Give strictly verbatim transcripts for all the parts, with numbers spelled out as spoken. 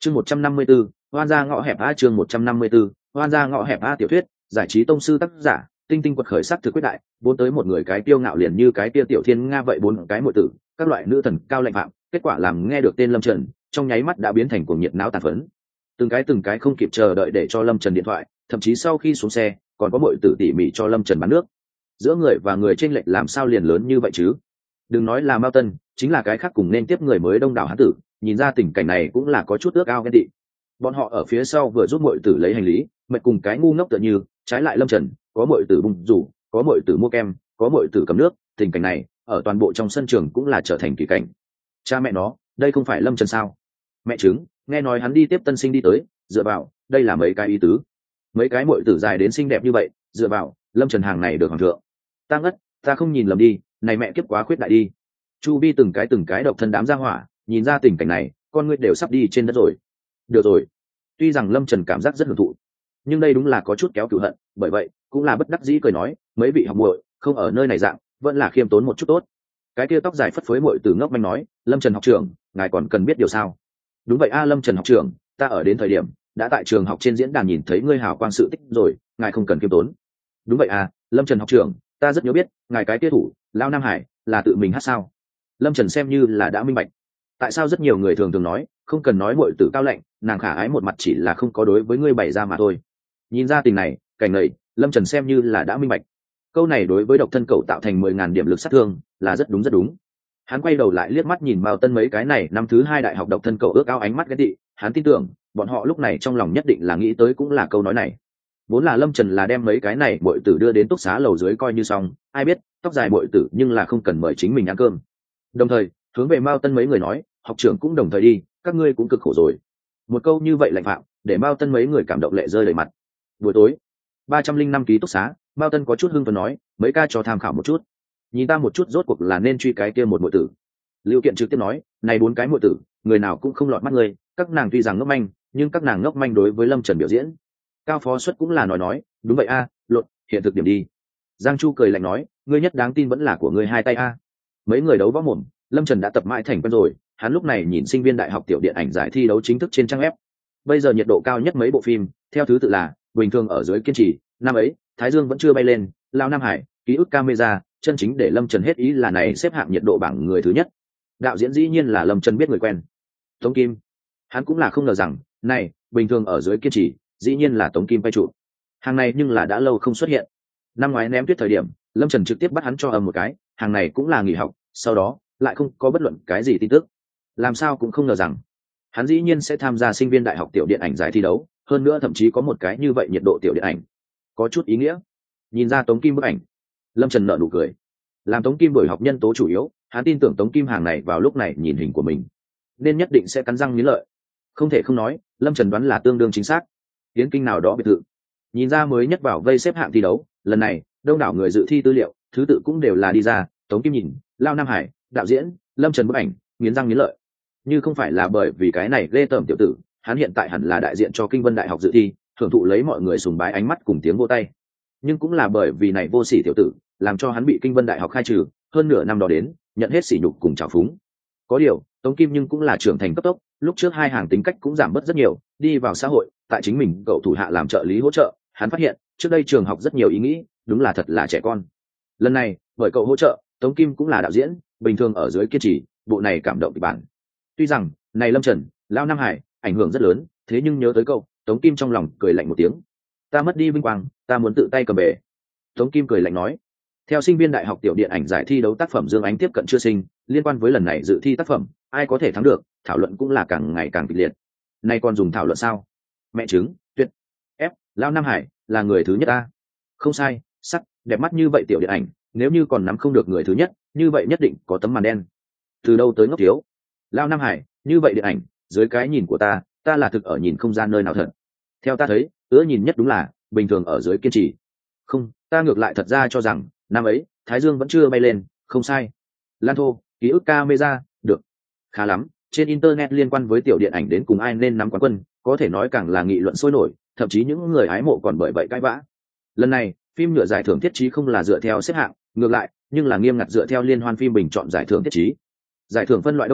chương một trăm năm mươi 154, hoan gia ngõ hẹp a chương một trăm năm mươi 154, hoan gia ngõ hẹp a tiểu thuyết giải trí tông sư tác giả tinh tinh quật khởi sắc thực quyết đại, vốn tới một người cái tiêu ngạo liền như cái tia tiểu thiên nga vậy bốn cái muội tử, các loại nữ thần cao lệnh phạm, kết quả làm nghe được tên Lâm Trần, trong nháy mắt đã biến thành cuồng nhiệt não tàn phấn. Từng cái từng cái không kịp chờ đợi để cho Lâm Trần điện thoại, thậm chí sau khi xuống xe, còn có muội tử tỉ mỉ cho Lâm Trần bán nước. Giữa người và người chênh lệch làm sao liền lớn như vậy chứ? Đừng nói là Mao Tân, chính là cái khác cùng nên tiếp người mới đông đảo hán tử, nhìn ra tình cảnh này cũng là có chút ước ao ghen tị. Bọn họ ở phía sau vừa giúp muội tử lấy hành lý, mệt cùng cái ngu ngốc tựa như, trái lại Lâm Trần, có muội tử bùng rủ, có muội tử mua kem, có muội tử cầm nước, tình cảnh này ở toàn bộ trong sân trường cũng là trở thành kỳ cảnh. Cha mẹ nó, đây không phải Lâm Trần sao? Mẹ chứng, nghe nói hắn đi tiếp tân sinh đi tới, dựa vào, đây là mấy cái ý tứ. Mấy cái muội tử dài đến xinh đẹp như vậy, dựa vào, Lâm Trần hàng này được hoàng thượng. Ta ngất, ta không nhìn lầm đi, này mẹ kiếp quá khuyết đại đi. Chu Vi từng cái từng cái độc thân đám ra hỏa, nhìn ra tình cảnh này, con ngươi đều sắp đi trên đất rồi. Được rồi, tuy rằng Lâm Trần cảm giác rất hưởng thụ, nhưng đây đúng là có chút kéo cửu hận, bởi vậy cũng là bất đắc dĩ cười nói, mấy vị học muội không ở nơi này dạng, vẫn là khiêm tốn một chút tốt. Cái kia tóc dài phất phới muội tử ngốc manh nói, Lâm Trần học trưởng, ngài còn cần biết điều sao? Đúng vậy a Lâm Trần học trưởng, ta ở đến thời điểm đã tại trường học trên diễn đàn nhìn thấy ngươi hào quang sự tích rồi, ngài không cần khiêm tốn. Đúng vậy à Lâm Trần học trưởng, ta rất nhớ biết ngài cái kia thủ Lao Nam Hải là tự mình hát sao? Lâm Trần xem như là đã minh bạch, tại sao rất nhiều người thường thường nói không cần nói muội tử cao lạnh, nàng khả ái một mặt chỉ là không có đối với ngươi bày ra mà thôi. Nhìn ra tình này cảnh này, Lâm Trần xem như là đã minh bạch, câu này đối với độc thân cậu tạo thành mười ngàn điểm lực sát thương là rất đúng rất đúng. Hắn quay đầu lại liếc mắt nhìn Mao Tân mấy cái này năm thứ hai đại học độc thân cậu ước ao ánh mắt ghét tị, hắn tin tưởng bọn họ lúc này trong lòng nhất định là nghĩ tới cũng là câu nói này. Vốn là Lâm Trần là đem mấy cái này muội tử đưa đến túc xá lầu dưới coi như xong, ai biết tóc dài muội tử nhưng là không cần mời chính mình ăn cơm. Đồng thời hướng về Mao Tân mấy người nói, học trưởng cũng đồng thời đi, các ngươi cũng cực khổ rồi. Một câu như vậy lạnh phạm để Mao Tân mấy người cảm động lệ rơi đầy mặt. Buổi tối ba trăm linh năm ký túc xá, Mao Tân có chút hưng phấn nói, mấy ca cho tham khảo một chút, nhìn ta một chút rốt cuộc là nên truy cái kia một muội tử. Lưu Kiện trực tiếp nói, này bốn cái muội tử người nào cũng không lọt mắt người, các nàng tuy rằng ngốc manh nhưng các nàng ngốc manh đối với Lâm Trần biểu diễn. Cao Phó Xuất cũng là nói nói, đúng vậy a à, lột hiện thực điểm đi. Giang Chu cười lạnh nói, ngươi nhất đáng tin vẫn là của ngươi hai tay a. Mấy người đấu võ mồm, Lâm Trần đã tập mãi thành quen rồi, hắn lúc này nhìn sinh viên đại học tiểu điện ảnh giải thi đấu chính thức trên trang web. Bây giờ nhiệt độ cao nhất mấy bộ phim, theo thứ tự là Bình thường ở dưới kiên trì, năm ấy, Thái Dương vẫn chưa bay lên, Lao Nam Hải, Ký ức camera, chân chính để Lâm Trần hết ý là này xếp hạng nhiệt độ bảng người thứ nhất. Đạo diễn dĩ nhiên là Lâm Trần biết người quen, Tống Kim. Hắn cũng là không ngờ rằng, này, Bình thường ở dưới kiên trì, dĩ nhiên là Tống Kim quay trụ. Hàng này nhưng là đã lâu không xuất hiện. Năm ngoái ném tuyết thời điểm, Lâm Trần trực tiếp bắt hắn cho ầm một cái, hàng này cũng là nghỉ học, sau đó lại không có bất luận cái gì tin tức. Làm sao cũng không ngờ rằng, hắn dĩ nhiên sẽ tham gia sinh viên đại học tiểu điện ảnh giải thi đấu, hơn nữa thậm chí có một cái như vậy nhiệt độ tiểu điện ảnh, có chút ý nghĩa. Nhìn ra Tống Kim bức ảnh, Lâm Trần nở nụ cười. Làm Tống Kim buổi học nhân tố chủ yếu, hắn tin tưởng Tống Kim hàng này vào lúc này nhìn hình của mình, nên nhất định sẽ cắn răng nghiến lợi. Không thể không nói, Lâm Trần đoán là tương đương chính xác. Tiến kinh nào đó biệt thự, nhìn ra mới nhất vào vây xếp hạng thi đấu, lần này đông đảo người dự thi tư liệu, thứ tự cũng đều là đi ra. Tống Kim nhìn, Lao Nam Hải, đạo diễn, Lâm Trần bức ảnh, nghiến răng nghiến lợi. Như không phải là bởi vì cái này ghê tởm tiểu tử, hắn hiện tại hẳn là đại diện cho Kinh Vân Đại học dự thi, thưởng thụ lấy mọi người sùng bái ánh mắt cùng tiếng vỗ tay. Nhưng cũng là bởi vì này vô sỉ tiểu tử, làm cho hắn bị Kinh Vân Đại học khai trừ, hơn nửa năm đó đến, nhận hết sỉ nhục cùng trào phúng. Có điều, Tống Kim nhưng cũng là trưởng thành cấp tốc, lúc trước hai hàng tính cách cũng giảm bớt rất nhiều, đi vào xã hội, tại chính mình cậu thủ hạ làm trợ lý hỗ trợ, hắn phát hiện, trước đây trường học rất nhiều ý nghĩ, đúng là thật là trẻ con. Lần này, bởi cậu hỗ trợ, Tống Kim cũng là đạo diễn, Bình thường ở dưới kiên trì, bộ này cảm động kịch bản. Tuy rằng, này Lâm Trần, Lao Nam Hải, ảnh hưởng rất lớn, thế nhưng nhớ tới cậu, Tống Kim trong lòng cười lạnh một tiếng. Ta mất đi vinh quang, ta muốn tự tay cầm bể. Tống Kim cười lạnh nói. Theo sinh viên đại học tiểu điện ảnh giải thi đấu tác phẩm Dương Ánh tiếp cận chưa sinh, liên quan với lần này dự thi tác phẩm, ai có thể thắng được, thảo luận cũng là càng ngày càng kịch liệt. Nay còn dùng thảo luận sao? Mẹ chứng, tuyệt. Ép, Lao Nam Hải là người thứ nhất ta. Không sai, sắc, đẹp mắt như vậy tiểu điện ảnh, nếu như còn nắm không được người thứ nhất, như vậy nhất định có tấm màn đen. Từ đâu tới ngốc thiếu? Lao Nam Hải, như vậy điện ảnh, dưới cái nhìn của ta, ta là thực ở nhìn không gian nơi nào thật. Theo ta thấy, ưa nhìn nhất đúng là Bình thường ở dưới kiên trì. Không, ta ngược lại thật ra cho rằng năm ấy Thái Dương vẫn chưa bay lên, không sai. Lan Thô, Ký ức camera, được, khá lắm. Trên internet liên quan với tiểu điện ảnh đến cùng ai nên nắm quán quân, có thể nói càng là nghị luận sôi nổi, thậm chí những người hái mộ còn bởi vậy cãi vã. Lần này phim nhựa giải thưởng thiết chí không là dựa theo xếp hạng, ngược lại nhưng là nghiêm ngặt dựa theo liên hoan phim bình chọn giải thưởng thiết chí. Giải thưởng phân loại đông đảo,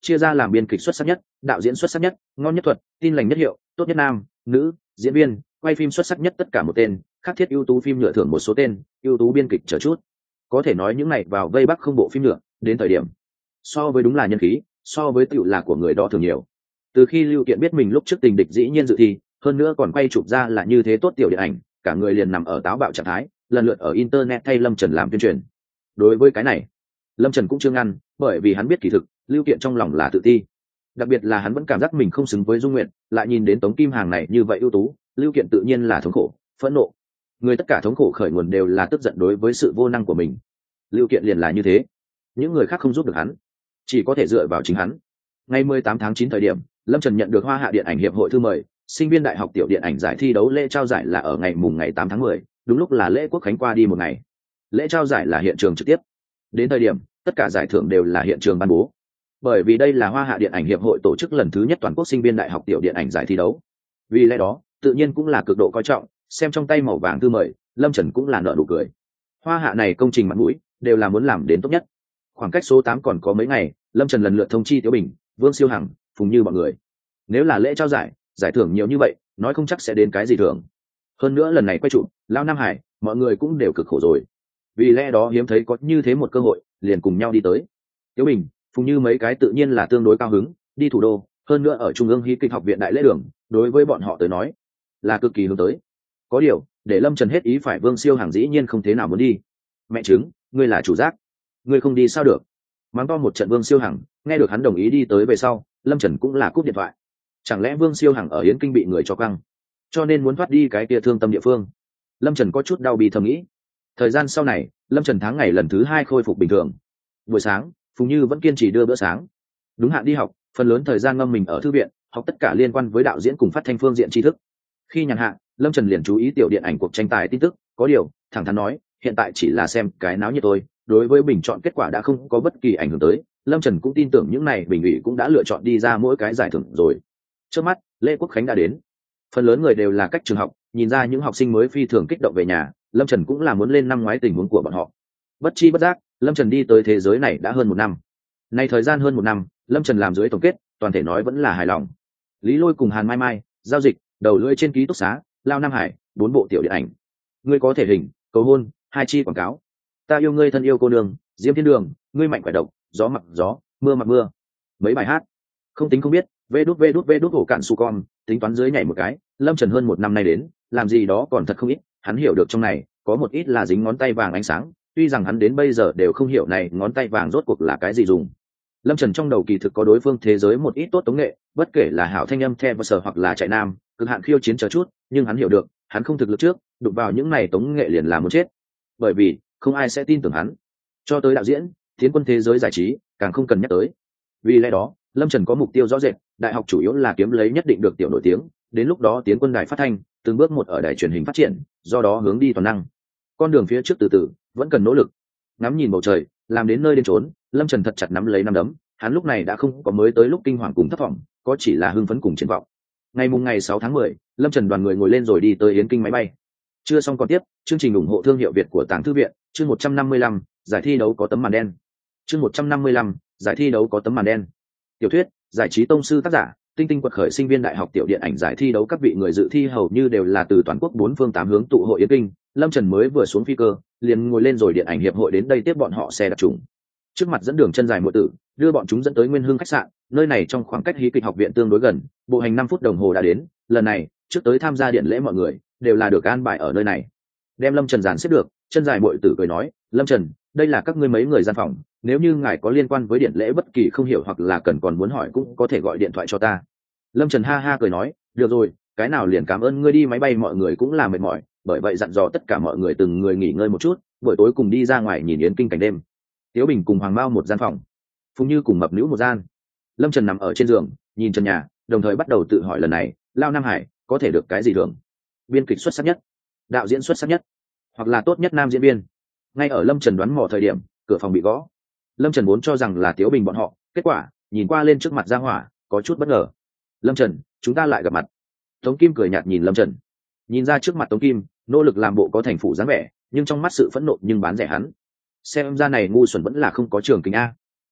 chia ra làm biên kịch xuất sắc nhất, đạo diễn xuất sắc nhất, ngon nhất thuật, tin lành nhất hiệu, tốt nhất nam nữ diễn viên, quay phim xuất sắc nhất tất cả một tên, khắc thiết ưu tú phim nhựa thưởng một số tên, ưu tú biên kịch chờ chút. Có thể nói những này vào vây bắc không bộ phim nhựa, đến thời điểm so với đúng là nhân khí, so với tựu là của người đó thường nhiều. Từ khi Lưu Kiện biết mình lúc trước tình địch dĩ nhiên dự thi, hơn nữa còn quay chụp ra là như thế tốt tiểu điện ảnh, cả người liền nằm ở táo bạo trạng thái, lần lượt ở internet thay Lâm Trần làm tuyên truyền. Đối với cái này, Lâm Trần cũng chưa ngăn, bởi vì hắn biết kỳ thực Lưu Kiện trong lòng là tự ti, đặc biệt là hắn vẫn cảm giác mình không xứng với Dung Nguyệt, lại nhìn đến Tống Kim Hàng này như vậy ưu tú, Lưu Kiện tự nhiên là thống khổ, phẫn nộ. Người tất cả thống khổ khởi nguồn đều là tức giận đối với sự vô năng của mình. Lưu Kiện liền là như thế, những người khác không giúp được hắn, chỉ có thể dựa vào chính hắn. Ngày mười tám tháng chín thời điểm, Lâm Trần nhận được Hoa Hạ Điện ảnh Hiệp hội thư mời, sinh viên đại học tiểu điện ảnh giải thi đấu lễ trao giải là ở ngày mùng ngày tám tháng mười, đúng lúc là lễ quốc khánh qua đi một ngày. Lễ trao giải là hiện trường trực tiếp. Đến thời điểm, tất cả giải thưởng đều là hiện trường ban bố. Bởi vì đây là Hoa Hạ Điện ảnh Hiệp hội tổ chức lần thứ nhất toàn quốc sinh viên đại học tiểu điện ảnh giải thi đấu. Vì lẽ đó, tự nhiên cũng là cực độ coi trọng, xem trong tay màu vàng thư mời, Lâm Trần cũng là nở nụ cười. Hoa Hạ này công trình mặt mũi, đều là muốn làm đến tốt nhất. Khoảng cách số tám còn có mấy ngày, Lâm Trần lần lượt thông chi Tiểu Bình, Vương Siêu Hằng, Phùng Như mọi người. Nếu là lễ trao giải, giải thưởng nhiều như vậy, nói không chắc sẽ đến cái gì thưởng. Hơn nữa lần này quay trụ, Lão Nam Hải, mọi người cũng đều cực khổ rồi. Vì lẽ đó hiếm thấy có như thế một cơ hội, liền cùng nhau đi tới. Tiểu Bình, Phùng Như mấy cái tự nhiên là tương đối cao hứng, đi thủ đô, hơn nữa ở Trung ương Hí kịch học viện đại lễ đường, đối với bọn họ tới nói, là cực kỳ hướng tới. Có điều, để Lâm Trần hết ý phải Vương Siêu Hằng dĩ nhiên không thế nào muốn đi. Mẹ chứng, ngươi là chủ giác, ngươi không đi sao được? Mắng to một trận Vương Siêu Hằng, nghe được hắn đồng ý đi tới về sau, Lâm Trần cũng là cúp điện thoại. Chẳng lẽ Vương Siêu Hằng ở Yến Kinh bị người cho căng, cho nên muốn thoát đi cái kia thương tâm địa phương? Lâm Trần có chút đau bì thầm nghĩ. Thời gian sau này, Lâm Trần tháng ngày lần thứ hai khôi phục bình thường. Buổi sáng, Phùng Như vẫn kiên trì đưa bữa sáng. Đúng hạn đi học, phần lớn thời gian ngâm mình ở thư viện, học tất cả liên quan với đạo diễn cùng phát thanh phương diện tri thức. Khi nhàn hạ, Lâm Trần liền chú ý tiểu điện ảnh cuộc tranh tài tin tức, có điều, thẳng thắn nói, hiện tại chỉ là xem cái náo nhiệt thôi, đối với bình chọn kết quả đã không có bất kỳ ảnh hưởng tới. Lâm Trần cũng tin tưởng những này bình ủy cũng đã lựa chọn đi ra mỗi cái giải thưởng rồi. Trước mắt, lễ quốc khánh đã đến. Phần lớn người đều là cách trường học, nhìn ra những học sinh mới phi thường kích động về nhà, Lâm Trần cũng là muốn lên năm ngoái tình huống của bọn họ. Bất chi bất giác, Lâm Trần đi tới thế giới này đã hơn một năm. Nay thời gian hơn một năm, Lâm Trần làm dưới tổng kết, toàn thể nói vẫn là hài lòng. Lý Lôi cùng Hàn Mai Mai, giao dịch, đầu lưỡi trên ký túc xá, Lao Nam Hải, bốn bộ tiểu điện ảnh. Ngươi có thể hình, cầu hôn, hai chi quảng cáo. Ta yêu ngươi thân yêu cô nương, Diêm Thiên Đường, ngươi mạnh khỏe độc, gió mặc gió, mưa mặc mưa. Mấy bài hát, không tính không biết, vê đút vê đút vê đút hổ cạn su con, tính toán dưới nhảy một cái, Lâm Trần hơn một năm nay đến, làm gì đó còn thật không ít, hắn hiểu được trong này, có một ít là dính ngón tay vàng ánh sáng, tuy rằng hắn đến bây giờ đều không hiểu này ngón tay vàng rốt cuộc là cái gì dùng. Lâm Trần trong đầu kỳ thực có đối phương thế giới một ít tốt tống nghệ, bất kể là hảo thanh âm theo sở hoặc là chạy nam, cực hạn khiêu chiến chờ chút, nhưng hắn hiểu được, hắn không thực lực trước, đụng vào những này tống nghệ liền là muốn chết. Bởi vì, không ai sẽ tin tưởng hắn. Cho tới đạo diễn, tiến quân thế giới giải trí, càng không cần nhắc tới. Vì lẽ đó, Lâm Trần có mục tiêu rõ rệt, đại học chủ yếu là kiếm lấy nhất định được tiểu nổi tiếng, đến lúc đó tiến quân đài phát thanh, từng bước một ở đài truyền hình phát triển, do đó hướng đi toàn năng. Con đường phía trước từ từ, vẫn cần nỗ lực. Ngắm nhìn bầu trời, làm đến nơi đến chốn, Lâm Trần thật chặt nắm lấy nắm đấm, hắn lúc này đã không có mới tới lúc kinh hoàng cùng thất vọng, có chỉ là hưng phấn cùng triển vọng. Ngày mùng ngày sáu tháng mười, Lâm Trần đoàn người ngồi lên rồi đi tới Yến Kinh máy bay. Chưa xong còn tiếp, chương trình ủng hộ thương hiệu Việt của Tàng Thư viện, chương một trăm năm mươi lăm, giải thi đấu có tấm màn đen. Chương một trăm năm mươi lăm, giải thi đấu có tấm màn đen. Tiểu thuyết, giải trí tông sư tác giả, tinh tinh quật khởi sinh viên đại học tiểu điện ảnh giải thi đấu, các vị người dự thi hầu như đều là từ toàn quốc bốn phương tám hướng tụ hội Yến Kinh. Lâm Trần mới vừa xuống phi cơ, liền ngồi lên rồi điện ảnh hiệp hội đến đây tiếp bọn họ xe đặc trùng. Trước mặt dẫn đường chân dài muội tử, đưa bọn chúng dẫn tới Nguyên Hưng khách sạn, nơi này trong khoảng cách hí kịch học viện tương đối gần, bộ hành năm phút đồng hồ đã đến. Lần này, trước tới tham gia điện lễ mọi người đều là được an bài ở nơi này. Đem Lâm Trần dàn xếp được, chân dài muội tử cười nói, "Lâm Trần, đây là các ngươi mấy người gian phòng, nếu như ngài có liên quan với điện lễ bất kỳ không hiểu hoặc là cần còn muốn hỏi cũng có thể gọi điện thoại cho ta." Lâm Trần ha ha cười nói, "Được rồi, cái nào liền cảm ơn ngươi đi, máy bay mọi người cũng là mệt mỏi, bởi vậy dặn dò tất cả mọi người từng người nghỉ ngơi một chút, buổi tối cùng đi ra ngoài nhìn Yến Kinh cảnh đêm." Tiếu Bình cùng Hoàng Mao một gian phòng, Phùng Như cùng Mập Nữu một gian. Lâm Trần nằm ở trên giường, nhìn trần nhà, đồng thời bắt đầu tự hỏi lần này, Lao Nam Hải có thể được cái gì thưởng? Biên kịch xuất sắc nhất, đạo diễn xuất sắc nhất, hoặc là tốt nhất nam diễn viên. Ngay ở Lâm Trần đoán mò thời điểm, cửa phòng bị gõ. Lâm Trần vốn cho rằng là Tiếu Bình bọn họ, kết quả nhìn qua lên trước mặt Gia Hỏa, có chút bất ngờ. "Lâm Trần, chúng ta lại gặp mặt." Tống Kim cười nhạt nhìn Lâm Trần. Nhìn ra trước mặt Tống Kim, nỗ lực làm bộ có thành phủ dáng vẻ, nhưng trong mắt sự phẫn nộ nhưng bán rẻ hắn. Xem ra này ngu xuẩn vẫn là không có trường kính a.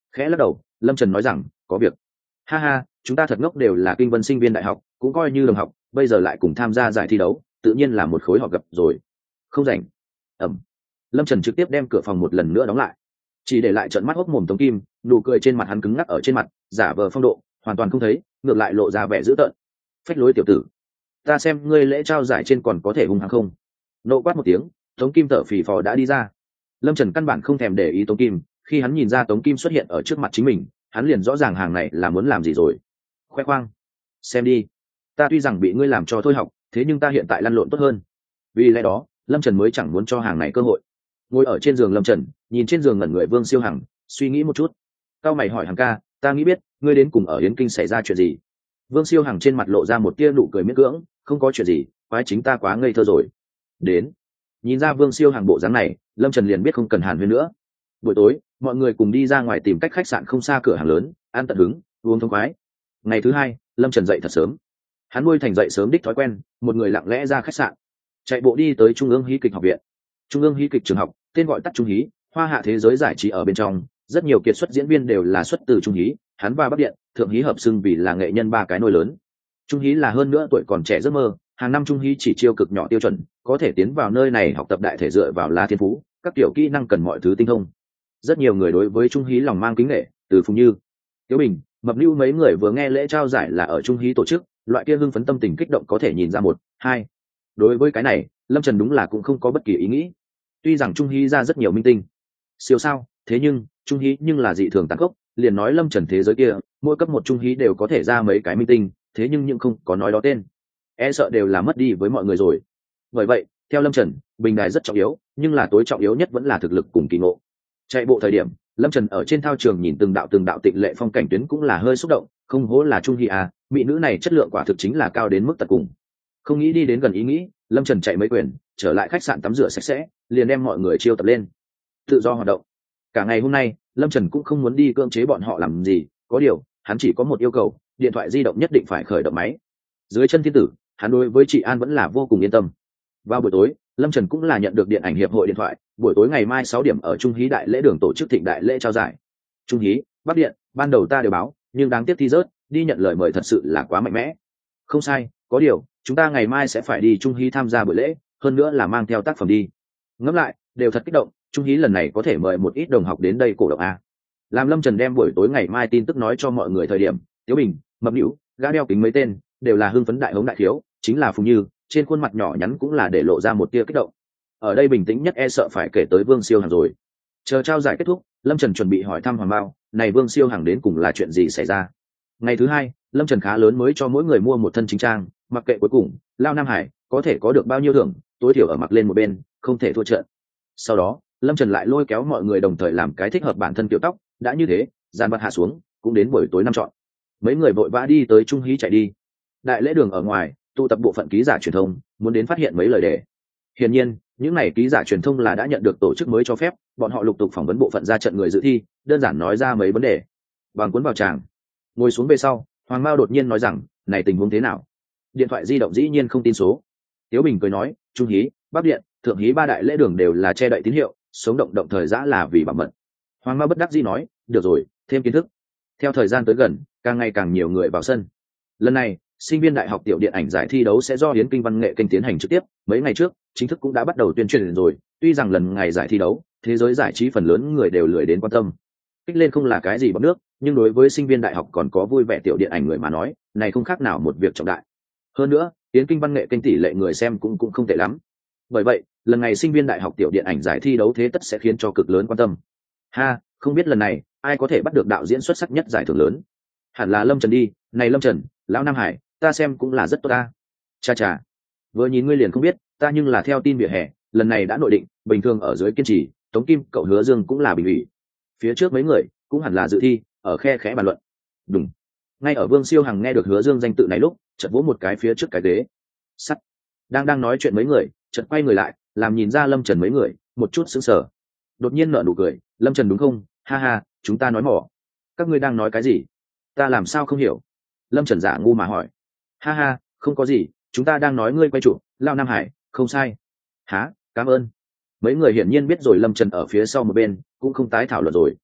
Khẽ lắc đầu, Lâm Trần nói rằng có việc. Ha ha, chúng ta thật ngốc, đều là kinh vân sinh viên đại học, cũng coi như đồng học, bây giờ lại cùng tham gia giải thi đấu, tự nhiên là một khối họ gặp rồi. Không rảnh. Ẩm. Lâm Trần trực tiếp đem cửa phòng một lần nữa đóng lại, chỉ để lại trận mắt hốc mồm Tống Kim, nụ cười trên mặt hắn cứng ngắc ở trên mặt, giả vờ phong độ hoàn toàn không thấy, ngược lại lộ ra vẻ dữ tợn. Phách lối tiểu tử, ta xem ngươi lễ trao giải trên còn có thể hung hăng không? Nộ quát một tiếng, Tống Kim thở phì phò đã đi ra. Lâm Trần căn bản không thèm để ý Tống Kim, khi hắn nhìn ra Tống Kim xuất hiện ở trước mặt chính mình, hắn liền rõ ràng hàng này là muốn làm gì rồi. Khoe khoang, xem đi, ta tuy rằng bị ngươi làm cho thôi học, thế nhưng ta hiện tại lăn lộn tốt hơn. Vì lẽ đó, Lâm Trần mới chẳng muốn cho hàng này cơ hội. Ngồi ở trên giường Lâm Trần, nhìn trên giường ngẩn người Vương Siêu Hằng, suy nghĩ một chút. Cao mày hỏi Hằng ca, ta nghĩ biết, ngươi đến cùng ở Yến Kinh xảy ra chuyện gì? Vương Siêu Hằng trên mặt lộ ra một tia nụ cười miễn cưỡng, không có chuyện gì, quái chính ta quá ngây thơ rồi. Đến. Nhìn ra Vương Siêu Hằng bộ dáng này, Lâm Trần liền biết không cần hàn huyên nữa. Buổi tối, mọi người cùng đi ra ngoài tìm cách khách sạn không xa cửa hàng lớn, ăn tận hứng, uống thông khoái. Ngày thứ hai, Lâm Trần dậy thật sớm. Hắn nuôi thành dậy sớm đích thói quen, một người lặng lẽ ra khách sạn, chạy bộ đi tới Trung ương Hí kịch học viện. Trung ương Hí kịch trường học, tên gọi tắt Trung Hí, hoa hạ thế giới giải trí ở bên trong, rất nhiều kiệt xuất diễn viên đều là xuất từ Trung Hí, hắn và Bắc Điện, Thượng Hí hợp xưng vì là nghệ nhân ba cái nôi lớn. Trung Hí là hơn nữa tuổi còn trẻ giấc mơ, hàng năm Trung Hí chỉ chiêu cực nhỏ tiêu chuẩn, có thể tiến vào nơi này học tập đại thể dựa vào là thiên phú, các tiểu kỹ năng cần mọi thứ tinh thông. Rất nhiều người đối với Trung Hí lòng mang kính nể, từ Phùng Như, Tiếu Bình, Mập Nưu mấy người vừa nghe lễ trao giải là ở Trung Hí tổ chức, loại kia hưng phấn tâm tình kích động có thể nhìn ra một, hai. Đối với cái này, Lâm Trần đúng là cũng không có bất kỳ ý nghĩ. Tuy rằng Trung Hí ra rất nhiều minh tinh, siêu sao, thế nhưng Trung Hí nhưng là dị thường tàn khốc, liền nói Lâm Trần thế giới kia, mỗi cấp một Trung Hí đều có thể ra mấy cái minh tinh, thế nhưng những không có nói đó tên, e sợ đều là mất đi với mọi người rồi. Bởi vậy, theo Lâm Trần, bình đài rất trọng yếu, nhưng là tối trọng yếu nhất vẫn là thực lực cùng kỳ ngộ. Chạy bộ thời điểm, Lâm Trần ở trên thao trường nhìn từng đạo từng đạo tịnh lệ phong cảnh tuyến cũng là hơi xúc động, không hổ là Trung Hí à, mỹ nữ này chất lượng quả thực chính là cao đến mức tận cùng. Không nghĩ đi đến gần ý nghĩ, Lâm Trần chạy mấy quyền, trở lại khách sạn tắm rửa sạch sẽ, liền đem mọi người chiêu tập lên, tự do hoạt động. Cả ngày hôm nay, Lâm Trần cũng không muốn đi cưỡng chế bọn họ làm gì, có điều, hắn chỉ có một yêu cầu, điện thoại di động nhất định phải khởi động máy. Dưới chân thiên tử, hắn đối với chị An vẫn là vô cùng yên tâm. Vào buổi tối, Lâm Trần cũng là nhận được điện ảnh hiệp hội điện thoại, buổi tối ngày mai sáu điểm ở Trung Hí đại lễ đường tổ chức thịnh đại lễ trao giải. Trung Hí, Bắc Điện, ban đầu ta đều báo, nhưng đáng tiếc thi rớt, đi nhận lời mời thật sự là quá mạnh mẽ. Không sai, có điều, chúng ta ngày mai sẽ phải đi Trung Hí tham gia buổi lễ, hơn nữa là mang theo tác phẩm đi. Ngẫm lại, đều thật kích động, Trung Hí lần này có thể mời một ít đồng học đến đây cổ động a. Làm Lâm Trần đem buổi tối ngày mai tin tức nói cho mọi người thời điểm, Tiếu Bình, Mập Nữu, gã đeo kính mấy tên, đều là hưng phấn đại hống đại thiếu, chính là Phùng Như, trên khuôn mặt nhỏ nhắn cũng là để lộ ra một tia kích động. Ở đây bình tĩnh nhất e sợ phải kể tới Vương Siêu Hằng rồi. Chờ trao giải kết thúc, Lâm Trần chuẩn bị hỏi thăm Hoàng Bao, này Vương Siêu Hằng đến cùng là chuyện gì xảy ra. Ngày thứ hai, Lâm Trần khá lớn mới cho mỗi người mua một thân chính trang, mặc kệ cuối cùng, Lao Nam Hải có thể có được bao nhiêu thưởng, tối thiểu ở mặc lên một bên, không thể thua trận. Sau đó, Lâm Trần lại lôi kéo mọi người đồng thời làm cái thích hợp bản thân kiểu tóc, đã như thế, gian vật hạ xuống, cũng đến buổi tối năm chọn. Mấy người vội vã đi tới Trung Hí chạy đi. Đại lễ đường ở ngoài, tụ tập bộ phận ký giả truyền thông, muốn đến phát hiện mấy lời đề. Hiển nhiên, những này ký giả truyền thông là đã nhận được tổ chức mới cho phép, bọn họ lục tục phỏng vấn bộ phận ra trận người dự thi, đơn giản nói ra mấy vấn đề. Bằng cuốn vào tràng. Ngồi xuống về sau, Hoàng Mao đột nhiên nói rằng, này tình huống thế nào? Điện thoại di động dĩ nhiên không tin số. Tiếu Bình cười nói, Trung Hí, Bắc Điện, Thượng Hí ba đại lễ đường đều là che đậy tín hiệu, sống động động thời giã là vì bảo mật. Hoàng Mao bất đắc dĩ nói, được rồi, thêm kiến thức. Theo thời gian tới gần, càng ngày càng nhiều người vào sân. Lần này, sinh viên đại học tiểu điện ảnh giải thi đấu sẽ do Yến Kinh Văn nghệ kênh tiến hành trực tiếp, mấy ngày trước, chính thức cũng đã bắt đầu tuyên truyền rồi, tuy rằng lần ngày giải thi đấu, thế giới giải trí phần lớn người đều lười đến quan tâm. Kích lên không là cái gì bằng nước, nhưng đối với sinh viên đại học còn có vui vẻ tiểu điện ảnh người mà nói, này không khác nào một việc trọng đại. Hơn nữa, Yến Kinh Văn nghệ kênh tỷ lệ người xem cũng cũng không tệ lắm. Bởi vậy, lần này sinh viên đại học tiểu điện ảnh giải thi đấu thế tất sẽ khiến cho cực lớn quan tâm. Ha, không biết lần này ai có thể bắt được đạo diễn xuất sắc nhất giải thưởng lớn? Hẳn là Lâm Trần đi, này Lâm Trần, lão Nam Hải, ta xem cũng là rất tốt ta. Cha cha, vừa nhìn ngươi liền không biết, ta nhưng là theo tin vỉa hè, lần này đã nội định, bình thường ở dưới kiên trì, Tống Kim, cậu Hứa Dương cũng là bình ủy. Phía trước mấy người cũng hẳn là dự thi, ở khe khẽ bàn luận. Đúng. Ngay ở Vương Siêu Hằng nghe được Hứa Dương danh tự này lúc, chợt vỗ một cái phía trước cái ghế. Sắt. Đang đang nói chuyện mấy người, chợt quay người lại, làm nhìn ra Lâm Trần mấy người, một chút sững sờ. Đột nhiên nở nụ cười, Lâm Trần đúng không? Ha ha, chúng ta nói mỏ. Các ngươi đang nói cái gì? Ta làm sao không hiểu? Lâm Trần giả ngu mà hỏi. Ha ha, không có gì, chúng ta đang nói ngươi quay chủ, Lao Nam Hải, không sai. Hả, cảm ơn. Mấy người hiển nhiên biết rồi Lâm Trần ở phía sau một bên, cũng không tái thảo luận rồi.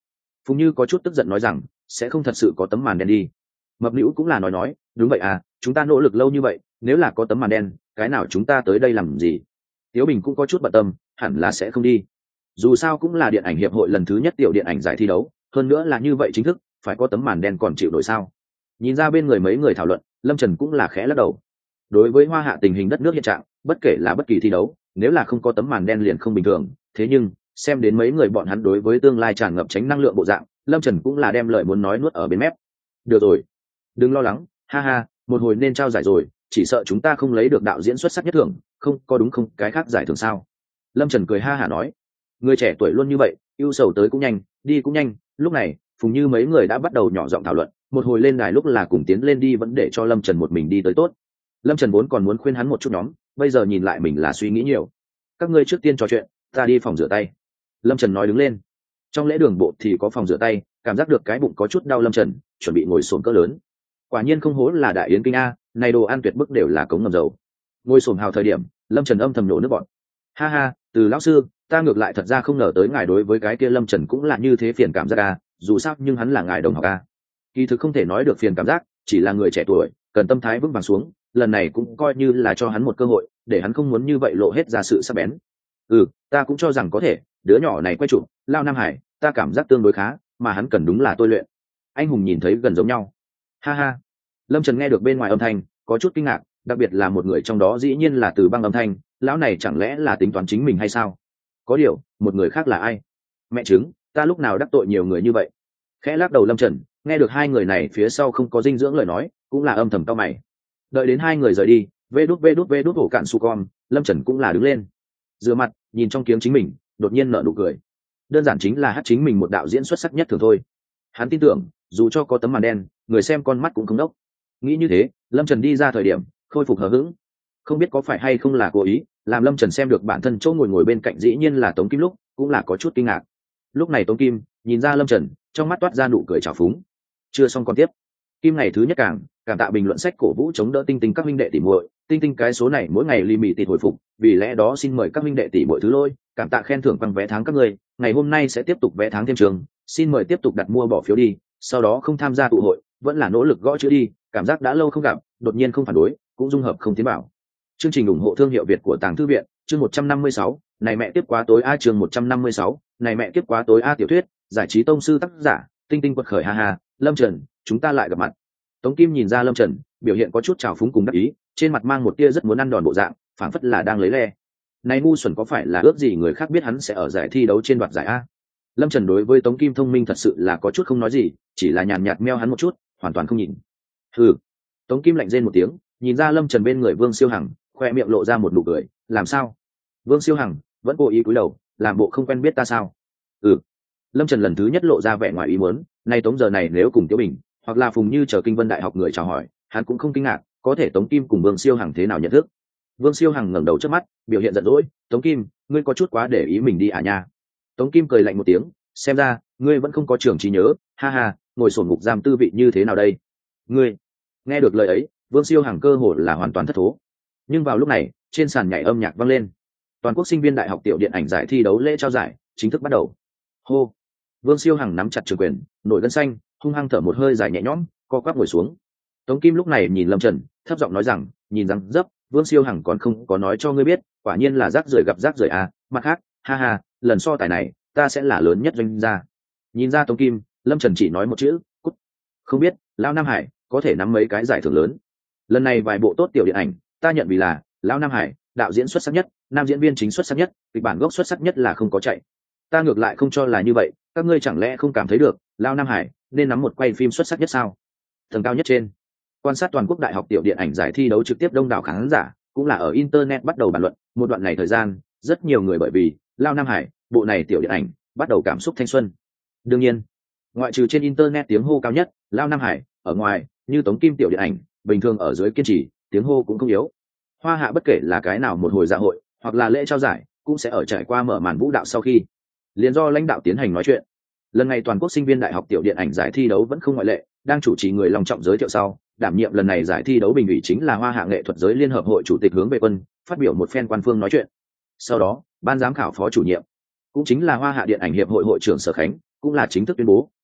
Phùng Như có chút tức giận nói rằng sẽ không thật sự có tấm màn đen đi. Mập Nữu cũng là nói nói đúng vậy à, chúng ta nỗ lực lâu như vậy, nếu là có tấm màn đen cái nào chúng ta tới đây làm gì. Tiếu Bình cũng có chút bận tâm, hẳn là sẽ không đi, dù sao cũng là điện ảnh hiệp hội lần thứ nhất tiểu điện ảnh giải thi đấu, hơn nữa là như vậy chính thức, phải có tấm màn đen còn chịu nổi sao. Nhìn ra bên người mấy người thảo luận, Lâm Trần cũng là khẽ lắc đầu. Đối với Hoa Hạ tình hình đất nước hiện trạng, bất kể là bất kỳ thi đấu, nếu là không có tấm màn đen liền không bình thường, thế nhưng xem đến mấy người bọn hắn đối với tương lai tràn ngập tránh năng lượng bộ dạng, Lâm Trần cũng là đem lời muốn nói nuốt ở bên mép. Được rồi, đừng lo lắng, ha ha, một hồi nên trao giải rồi, chỉ sợ chúng ta không lấy được đạo diễn xuất sắc nhất thưởng, không có đúng không, cái khác giải thưởng sao. Lâm Trần cười ha hả nói, người trẻ tuổi luôn như vậy, ưu sầu tới cũng nhanh, đi cũng nhanh. Lúc này Phùng Như mấy người đã bắt đầu nhỏ giọng thảo luận, một hồi lên đài lúc là cùng tiến lên đi vẫn để cho Lâm Trần một mình đi tới tốt. Lâm Trần vốn còn muốn khuyên hắn một chút nhóm, bây giờ nhìn lại mình là suy nghĩ nhiều. Các ngươi trước tiên trò chuyện, ta đi phòng rửa tay. Lâm Trần nói đứng lên. Trong lễ đường bộ thì có phòng rửa tay, cảm giác được cái bụng có chút đau, Lâm Trần chuẩn bị ngồi xổm cỡ lớn. Quả nhiên không hố là đại yến kinh a, này đồ ăn tuyệt bức đều là cống ngầm dầu. Ngồi xổm hào thời điểm, Lâm Trần âm thầm nổ nước bọn. Ha ha, Từ lão sư, ta ngược lại thật ra không ngờ tới ngài đối với cái kia Lâm Trần cũng là như thế phiền cảm giác a, dù sao nhưng hắn là ngài đồng học a. Kỳ thực không thể nói được phiền cảm giác, chỉ là người trẻ tuổi, cần tâm thái vững vàng xuống, lần này cũng coi như là cho hắn một cơ hội, để hắn không muốn như vậy lộ hết ra sự sắc bén. Ừ, ta cũng cho rằng có thể, đứa nhỏ này quay chụp Lao Nam Hải, ta cảm giác tương đối khá, mà hắn cần đúng là tôi luyện. Anh hùng nhìn thấy gần giống nhau. Ha ha. Lâm Trần nghe được bên ngoài âm thanh, có chút kinh ngạc, đặc biệt là một người trong đó dĩ nhiên là Từ Băng âm thanh, lão này chẳng lẽ là tính toán chính mình hay sao? Có điều, một người khác là ai? Mẹ chứng, ta lúc nào đắc tội nhiều người như vậy? Khẽ lắc đầu Lâm Trần, nghe được hai người này phía sau không có dinh dưỡng lời nói, cũng là âm thầm cau mày. Đợi đến hai người rời đi, vê đút vê đút vê đút hổ cạn su con, Lâm Trần cũng là đứng lên, rửa mặt, nhìn trong kiếng chính mình, đột nhiên nở nụ cười. Đơn giản chính là hát chính mình một đạo diễn xuất sắc nhất thường thôi. Hắn tin tưởng, dù cho có tấm màn đen, người xem con mắt cũng không đốc. Nghĩ như thế, Lâm Trần đi ra thời điểm khôi phục hờ hững. Không biết có phải hay không là cố ý, làm Lâm Trần xem được bản thân chỗ ngồi ngồi bên cạnh dĩ nhiên là Tống Kim lúc, cũng là có chút kinh ngạc. Lúc này Tống Kim nhìn ra Lâm Trần, trong mắt toát ra nụ cười trào phúng. Chưa xong còn tiếp. Kim ngày thứ nhất càng cảm tạ bình luận sách cổ vũ chống đỡ Tinh Tinh các huynh đệ tỷ muội, Tinh Tinh cái số này mỗi ngày li mì tịt hồi phục, vì lẽ đó xin mời các huynh đệ tỷ muội thứ lôi, cảm tạ khen thưởng bằng vé tháng các người, ngày hôm nay sẽ tiếp tục vé tháng thêm trường, xin mời tiếp tục đặt mua bỏ phiếu đi, sau đó không tham gia tụ hội, vẫn là nỗ lực gõ chữ đi, cảm giác đã lâu không gặp, đột nhiên không phản đối, cũng dung hợp không tiến bảo. Chương trình ủng hộ thương hiệu Việt của Tàng Thư viện, chương một trăm năm mươi sáu, này mẹ tiếp quá tối a chương một trăm năm mươi sáu, này mẹ tiếp quá tối a tiểu thuyết, giải trí tông sư tác giả, Tinh Tinh quật khởi ha ha, Lâm Trần, chúng ta lại gặp mặt. Tống Kim nhìn ra Lâm Trần biểu hiện có chút trào phúng cùng đắc ý, trên mặt mang một tia rất muốn ăn đòn bộ dạng, phảng phất là đang lấy le. Này ngu xuẩn có phải là ước gì người khác biết hắn sẽ ở giải thi đấu trên đoạt giải a? Lâm Trần đối với Tống Kim thông minh thật sự là có chút không nói gì, chỉ là nhàn nhạt meo hắn một chút, hoàn toàn không nhìn. Hừ. Tống Kim lạnh rên một tiếng, nhìn ra Lâm Trần bên người Vương Siêu Hằng, khoe miệng lộ ra một nụ cười, làm sao? Vương Siêu Hằng vẫn cố ý cúi đầu, làm bộ không quen biết ta sao? Ừ. Lâm Trần lần thứ nhất lộ ra vẻ ngoài ý muốn, nay Tống giờ này nếu cùng Tiểu Bình hoặc là Phùng Như chờ Kinh Vân Đại học người chào hỏi, hắn cũng không kinh ngạc, có thể Tống Kim cùng Vương Siêu Hằng thế nào nhận thức. Vương Siêu Hằng ngẩng đầu trước mắt, biểu hiện giận dỗi, Tống Kim, ngươi có chút quá để ý mình đi à nha. Tống Kim cười lạnh một tiếng, xem ra ngươi vẫn không có trường trí nhớ, ha ha, ngồi sổn ngục giam tư vị như thế nào đây? Ngươi. Nghe được lời ấy, Vương Siêu Hằng cơ hồ là hoàn toàn thất thố. Nhưng vào lúc này, trên sàn nhảy âm nhạc vang lên. Toàn quốc sinh viên đại học tiểu điện ảnh giải thi đấu lễ trao giải chính thức bắt đầu. Hô. Vương Siêu Hằng nắm chặt trường quyền, nổi gân xanh, hung hăng thở một hơi dài nhẹ nhõm, co quắp ngồi xuống. Tống Kim lúc này nhìn Lâm Trần, thấp giọng nói rằng, nhìn rằng dấp, Vương Siêu Hằng còn không có nói cho ngươi biết, quả nhiên là rác rưởi gặp rác rưởi à, mặt khác, ha ha, lần so tài này, ta sẽ là lớn nhất doanh gia. Nhìn ra Tống Kim, Lâm Trần chỉ nói một chữ, cút. Không biết, Lão Nam Hải có thể nắm mấy cái giải thưởng lớn. Lần này vài bộ tốt tiểu điện ảnh, ta nhận vì là Lão Nam Hải, đạo diễn xuất sắc nhất, nam diễn viên chính xuất sắc nhất, kịch bản gốc xuất sắc nhất là không có chạy. Ta ngược lại không cho là như vậy, các ngươi chẳng lẽ không cảm thấy được, Lão Nam Hải nên nắm một quay phim xuất sắc nhất sao? Tầng cao nhất trên, quan sát toàn quốc đại học tiểu điện ảnh giải thi đấu trực tiếp đông đảo khán giả, cũng là ở internet bắt đầu bàn luận, một đoạn này thời gian, rất nhiều người bởi vì Lão Nam Hải, bộ này tiểu điện ảnh, bắt đầu cảm xúc thanh xuân. Đương nhiên, ngoại trừ trên internet tiếng hô cao nhất, Lão Nam Hải, ở ngoài, như Tống Kim tiểu điện ảnh, bình thường ở dưới kiên trì, tiếng hô cũng không yếu. Hoa Hạ bất kể là cái nào một hồi dạ hội, hoặc là lễ trao giải, cũng sẽ ở trải qua mở màn vũ đạo sau khi, liền do lãnh đạo tiến hành nói chuyện. Lần này toàn quốc sinh viên đại học tiểu điện ảnh giải thi đấu vẫn không ngoại lệ, đang chủ trì người long trọng giới thiệu sau, đảm nhiệm lần này giải thi đấu bình ủy chính là Hoa Hạ nghệ thuật giới liên hợp hội chủ tịch Hướng Về Quân, phát biểu một phen quan phương nói chuyện. Sau đó, ban giám khảo phó chủ nhiệm, cũng chính là Hoa Hạ điện ảnh hiệp hội hội trưởng Sở Khánh, cũng là chính thức tuyên bố,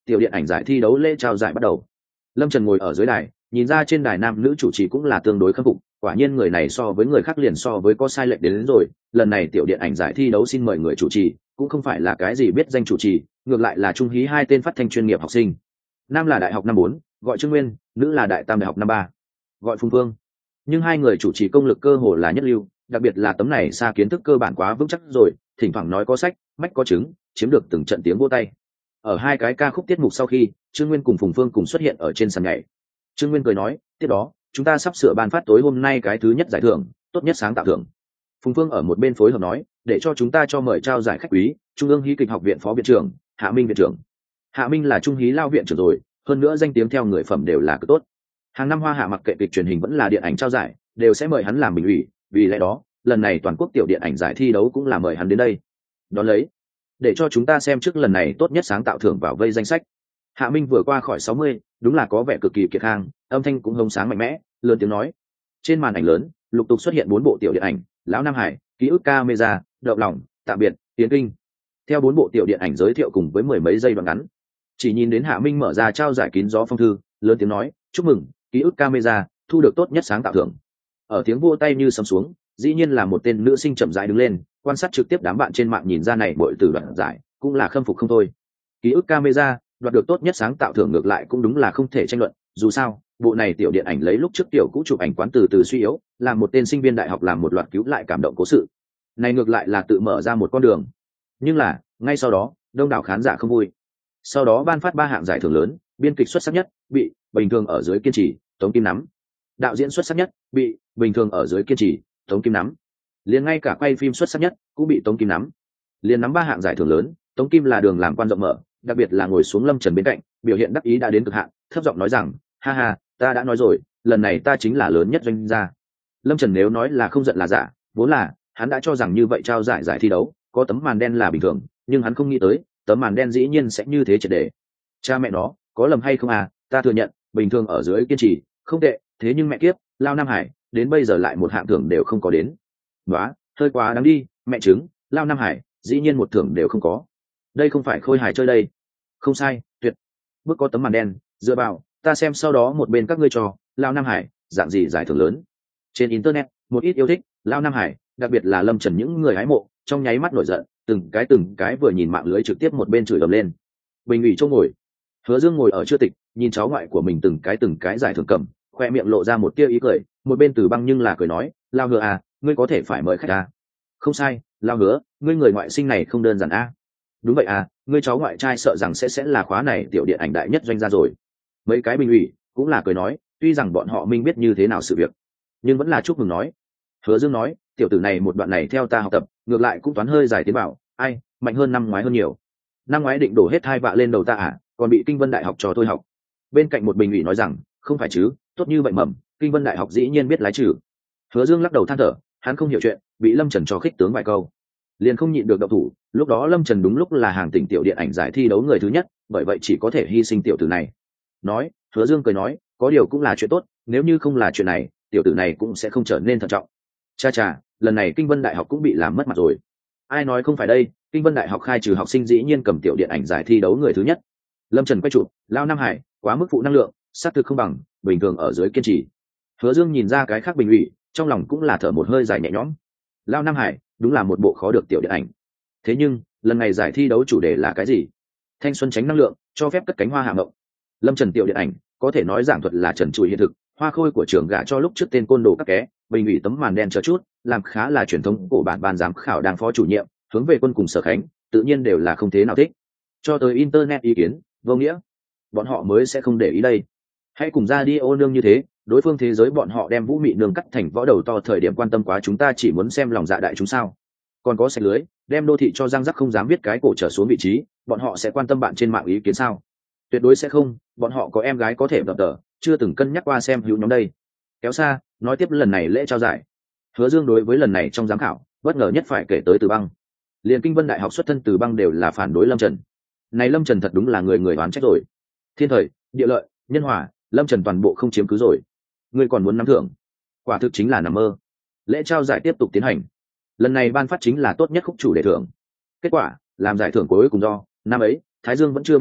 tiểu điện ảnh giải thi đấu lễ trao giải bắt đầu. Lâm Trần ngồi ở dưới đài, nhìn ra trên đài nam nữ chủ trì cũng là tương đối khâm phục, quả nhiên người này so với người khác liền so với có sai lệch đến, đến rồi. Lần này tiểu điện ảnh giải thi đấu xin mời người chủ trì cũng không phải là cái gì biết danh chủ trì, ngược lại là trung hí hai tên phát thanh chuyên nghiệp học sinh. Nam là đại học năm bốn, gọi Trương Nguyên, nữ là đại tam đại học năm ba, gọi Phùng Phương. Nhưng hai người chủ trì công lực cơ hồ là nhất lưu, đặc biệt là tấm này xa kiến thức cơ bản quá vững chắc rồi, thỉnh thoảng nói có sách, mách có chứng, chiếm được từng trận tiếng vỗ tay. Ở hai cái ca khúc tiết mục sau khi, Trương Nguyên cùng Phùng Phương cùng xuất hiện ở trên sàn nhảy. Trương Nguyên cười nói, tiếp đó chúng ta sắp sửa ban phát tối hôm nay cái thứ nhất giải thưởng, tốt nhất sáng tạo thưởng. Phùng Phương ở một bên phối hợp nói, để cho chúng ta cho mời trao giải khách quý, Trung ương hí kịch học viện phó viện trưởng Hạ Minh viện trưởng. Hạ Minh là trung hí lao viện trưởng rồi, hơn nữa danh tiếng theo người phẩm đều là cực tốt. Hàng năm Hoa Hạ mặc kệ kịch truyền hình vẫn là điện ảnh trao giải, đều sẽ mời hắn làm bình ủy, vì lẽ đó lần này toàn quốc tiểu điện ảnh giải thi đấu cũng là mời hắn đến đây. Đón lấy, để cho chúng ta xem trước lần này tốt nhất sáng tạo thưởng vào vây danh sách. Hạ Minh vừa qua khỏi sáu mươi, đúng là có vẻ cực kỳ kiệt khang, âm thanh cũng hông sáng mạnh mẽ, lớn tiếng nói. Trên màn ảnh lớn lục tục xuất hiện bốn bộ tiểu điện ảnh: Lão Nam Hải, Ký ức camera, Động lòng, Tạm biệt, Tiến kinh. Theo bốn bộ tiểu điện ảnh giới thiệu cùng với mười mấy giây đoạn ngắn, chỉ nhìn đến Hạ Minh mở ra trao giải kín gió phong thư, lớn tiếng nói, chúc mừng Ký ức camera thu được tốt nhất sáng tạo thưởng. Ở tiếng vỗ tay như sấm xuống, dĩ nhiên là một tên nữ sinh chậm rãi đứng lên, quan sát trực tiếp đám bạn trên mạng nhìn ra này bội từ đoạn giải cũng là khâm phục không thôi. Ký ức camera đoạt được tốt nhất sáng tạo thưởng ngược lại cũng đúng là không thể tranh luận, dù sao bộ này tiểu điện ảnh lấy lúc trước tiểu cũ chụp ảnh quán từ từ suy yếu, làm một tên sinh viên đại học làm một loạt cứu lại cảm động cố sự, này ngược lại là tự mở ra một con đường. Nhưng là ngay sau đó đông đảo khán giả không vui, sau đó ban phát ba hạng giải thưởng lớn: biên kịch xuất sắc nhất bị Bình thường ở dưới kiên trì, Tống Kim Nắm; đạo diễn xuất sắc nhất bị Bình thường ở dưới kiên trì, Tống Kim Nắm; liền ngay cả quay phim xuất sắc nhất cũng bị Tống Kim Nắm. Liền nắm ba hạng giải thưởng lớn, Tống Kim là đường làm quan rộng mở, đặc biệt là ngồi xuống Lâm Trần bên cạnh, biểu hiện đắc ý đã đến cực hạn, thấp giọng nói rằng, ha ha, ta đã nói rồi, lần này ta chính là lớn nhất doanh gia. Lâm Trần nếu nói là không giận là giả, vốn là hắn đã cho rằng như vậy trao giải giải thi đấu có tấm màn đen là bình thường, nhưng hắn không nghĩ tới tấm màn đen dĩ nhiên sẽ như thế triệt để. Cha mẹ nó, có lầm hay không à, ta thừa nhận Bình thường ở dưới kiên trì không tệ, thế nhưng mẹ kiếp, Lao Nam Hải đến bây giờ lại một hạng thưởng đều không có đến. Nóa, hơi quá đáng đi, mẹ chứng, Lao Nam Hải dĩ nhiên một thưởng đều không có. Đây không phải khôi hài chơi đây. Không sai, tuyệt. Bước có tấm màn đen, dựa vào, ta xem sau đó một bên các ngươi cho Lao Nam Hải dạng gì giải thưởng lớn. Trên internet, một ít yêu thích Lao Nam Hải, đặc biệt là Lâm Trần những người hái mộ, trong nháy mắt nổi giận, từng cái từng cái vừa nhìn mạng lưới trực tiếp một bên chửi ầm lên. Bình ủy chỗ ngồi, Hứa Dương ngồi ở chưa tịch, nhìn cháu ngoại của mình từng cái từng cái giải thưởng cầm, khoe miệng lộ ra một tia ý cười, một bên Từ Băng nhưng là cười nói, Lao Hứa à, ngươi có thể phải mời khách à. Không sai, Lao Hứa, ngươi người ngoại sinh này không đơn giản à. Đúng vậy à, ngươi cháu ngoại trai sợ rằng sẽ sẽ là khóa này tiểu điện ảnh đại nhất doanh gia rồi. Mấy cái bình ủy cũng là cười nói, tuy rằng bọn họ minh biết như thế nào sự việc, nhưng vẫn là chúc mừng nói. Hứa Dương nói, tiểu tử này một đoạn này theo ta học tập, ngược lại cũng toán hơi dài tiến bảo, ai, mạnh hơn năm ngoái hơn nhiều. Năm ngoái định đổ hết hai vạ lên đầu ta à, còn bị Kinh Vân Đại học cho tôi học. Bên cạnh một bình ủy nói rằng, không phải chứ, tốt như vậy mầm, Kinh Vân Đại học dĩ nhiên biết lái trừ. Hứa Dương lắc đầu than thở, hắn không hiểu chuyện, bị Lâm Trần cho khích tướng vài câu, liền không nhịn được động thủ. Lúc đó Lâm Trần đúng lúc là hàng tỉnh tiểu điện ảnh giải thi đấu người thứ nhất, bởi vậy chỉ có thể hy sinh tiểu tử này. Nói, Hứa Dương cười nói, có điều cũng là chuyện tốt, nếu như không là chuyện này, tiểu tử này cũng sẽ không trở nên thận trọng. Cha cha, lần này Kinh Vân Đại học cũng bị làm mất mặt rồi. Ai nói không phải đây, Kinh Vân Đại học khai trừ học sinh dĩ nhiên cầm tiểu điện ảnh giải thi đấu người thứ nhất. Lâm Trần quay chụp, Lao Nam Hải quá mức phụ năng lượng, sát thực không bằng Bình thường ở dưới kiên trì. Hứa Dương nhìn ra cái khác bình ủy, trong lòng cũng là thở một hơi dài nhẹ nhõm. Lao Nam Hải đúng là một bộ khó được tiểu điện ảnh. Thế nhưng lần này giải thi đấu chủ đề là cái gì? Thanh xuân tránh năng lượng, cho phép cất cánh hoa hạ mộng. Lâm Trần tiểu điện ảnh có thể nói giảng thuật là trần trụi hiện thực, hoa khôi của trường gả cho lúc trước tên côn đồ các ké, bình ủy tấm màn đen chờ chút, làm khá là truyền thống của bản ban giám khảo đang phó chủ nhiệm, hướng về quân cùng Sở Khánh, tự nhiên đều là không thế nào thích. Cho tới internet ý kiến, vô nghĩa, bọn họ mới sẽ không để ý đây. Hãy cùng ra đi ô nương như thế, đối phương thế giới bọn họ đem vũ mị nương cắt thành võ đầu to thời điểm quan tâm quá, chúng ta chỉ muốn xem lòng dạ đại chúng sao. Còn có sạch lưới, đem đô thị cho răng rắc không dám viết cái cổ trở xuống vị trí, bọn họ sẽ quan tâm bạn trên mạng ý kiến sao? Tuyệt đối sẽ không, bọn họ có em gái có thể đập tờ, chưa từng cân nhắc qua xem hữu nhóm đây. Kéo xa, nói tiếp lần này lễ trao giải. Hứa Dương đối với lần này trong giám khảo, bất ngờ nhất phải kể tới Từ Băng. Liên Kinh Vân Đại học xuất thân Từ Băng đều là phản đối Lâm Trần. Này Lâm Trần thật đúng là người người oán trách rồi. Thiên thời, địa lợi, nhân hòa, Lâm Trần toàn bộ không chiếm cứ rồi. Ngươi còn muốn nắm thưởng? Quả thực chính là nằm mơ. Lễ trao giải tiếp tục tiến hành. Lần này ban phát chính là tốt nhất khúc chủ đề thưởng. Kết quả, làm giải thưởng cuối cùng do năm ấy, Thái Dương vẫn chưa bay lên,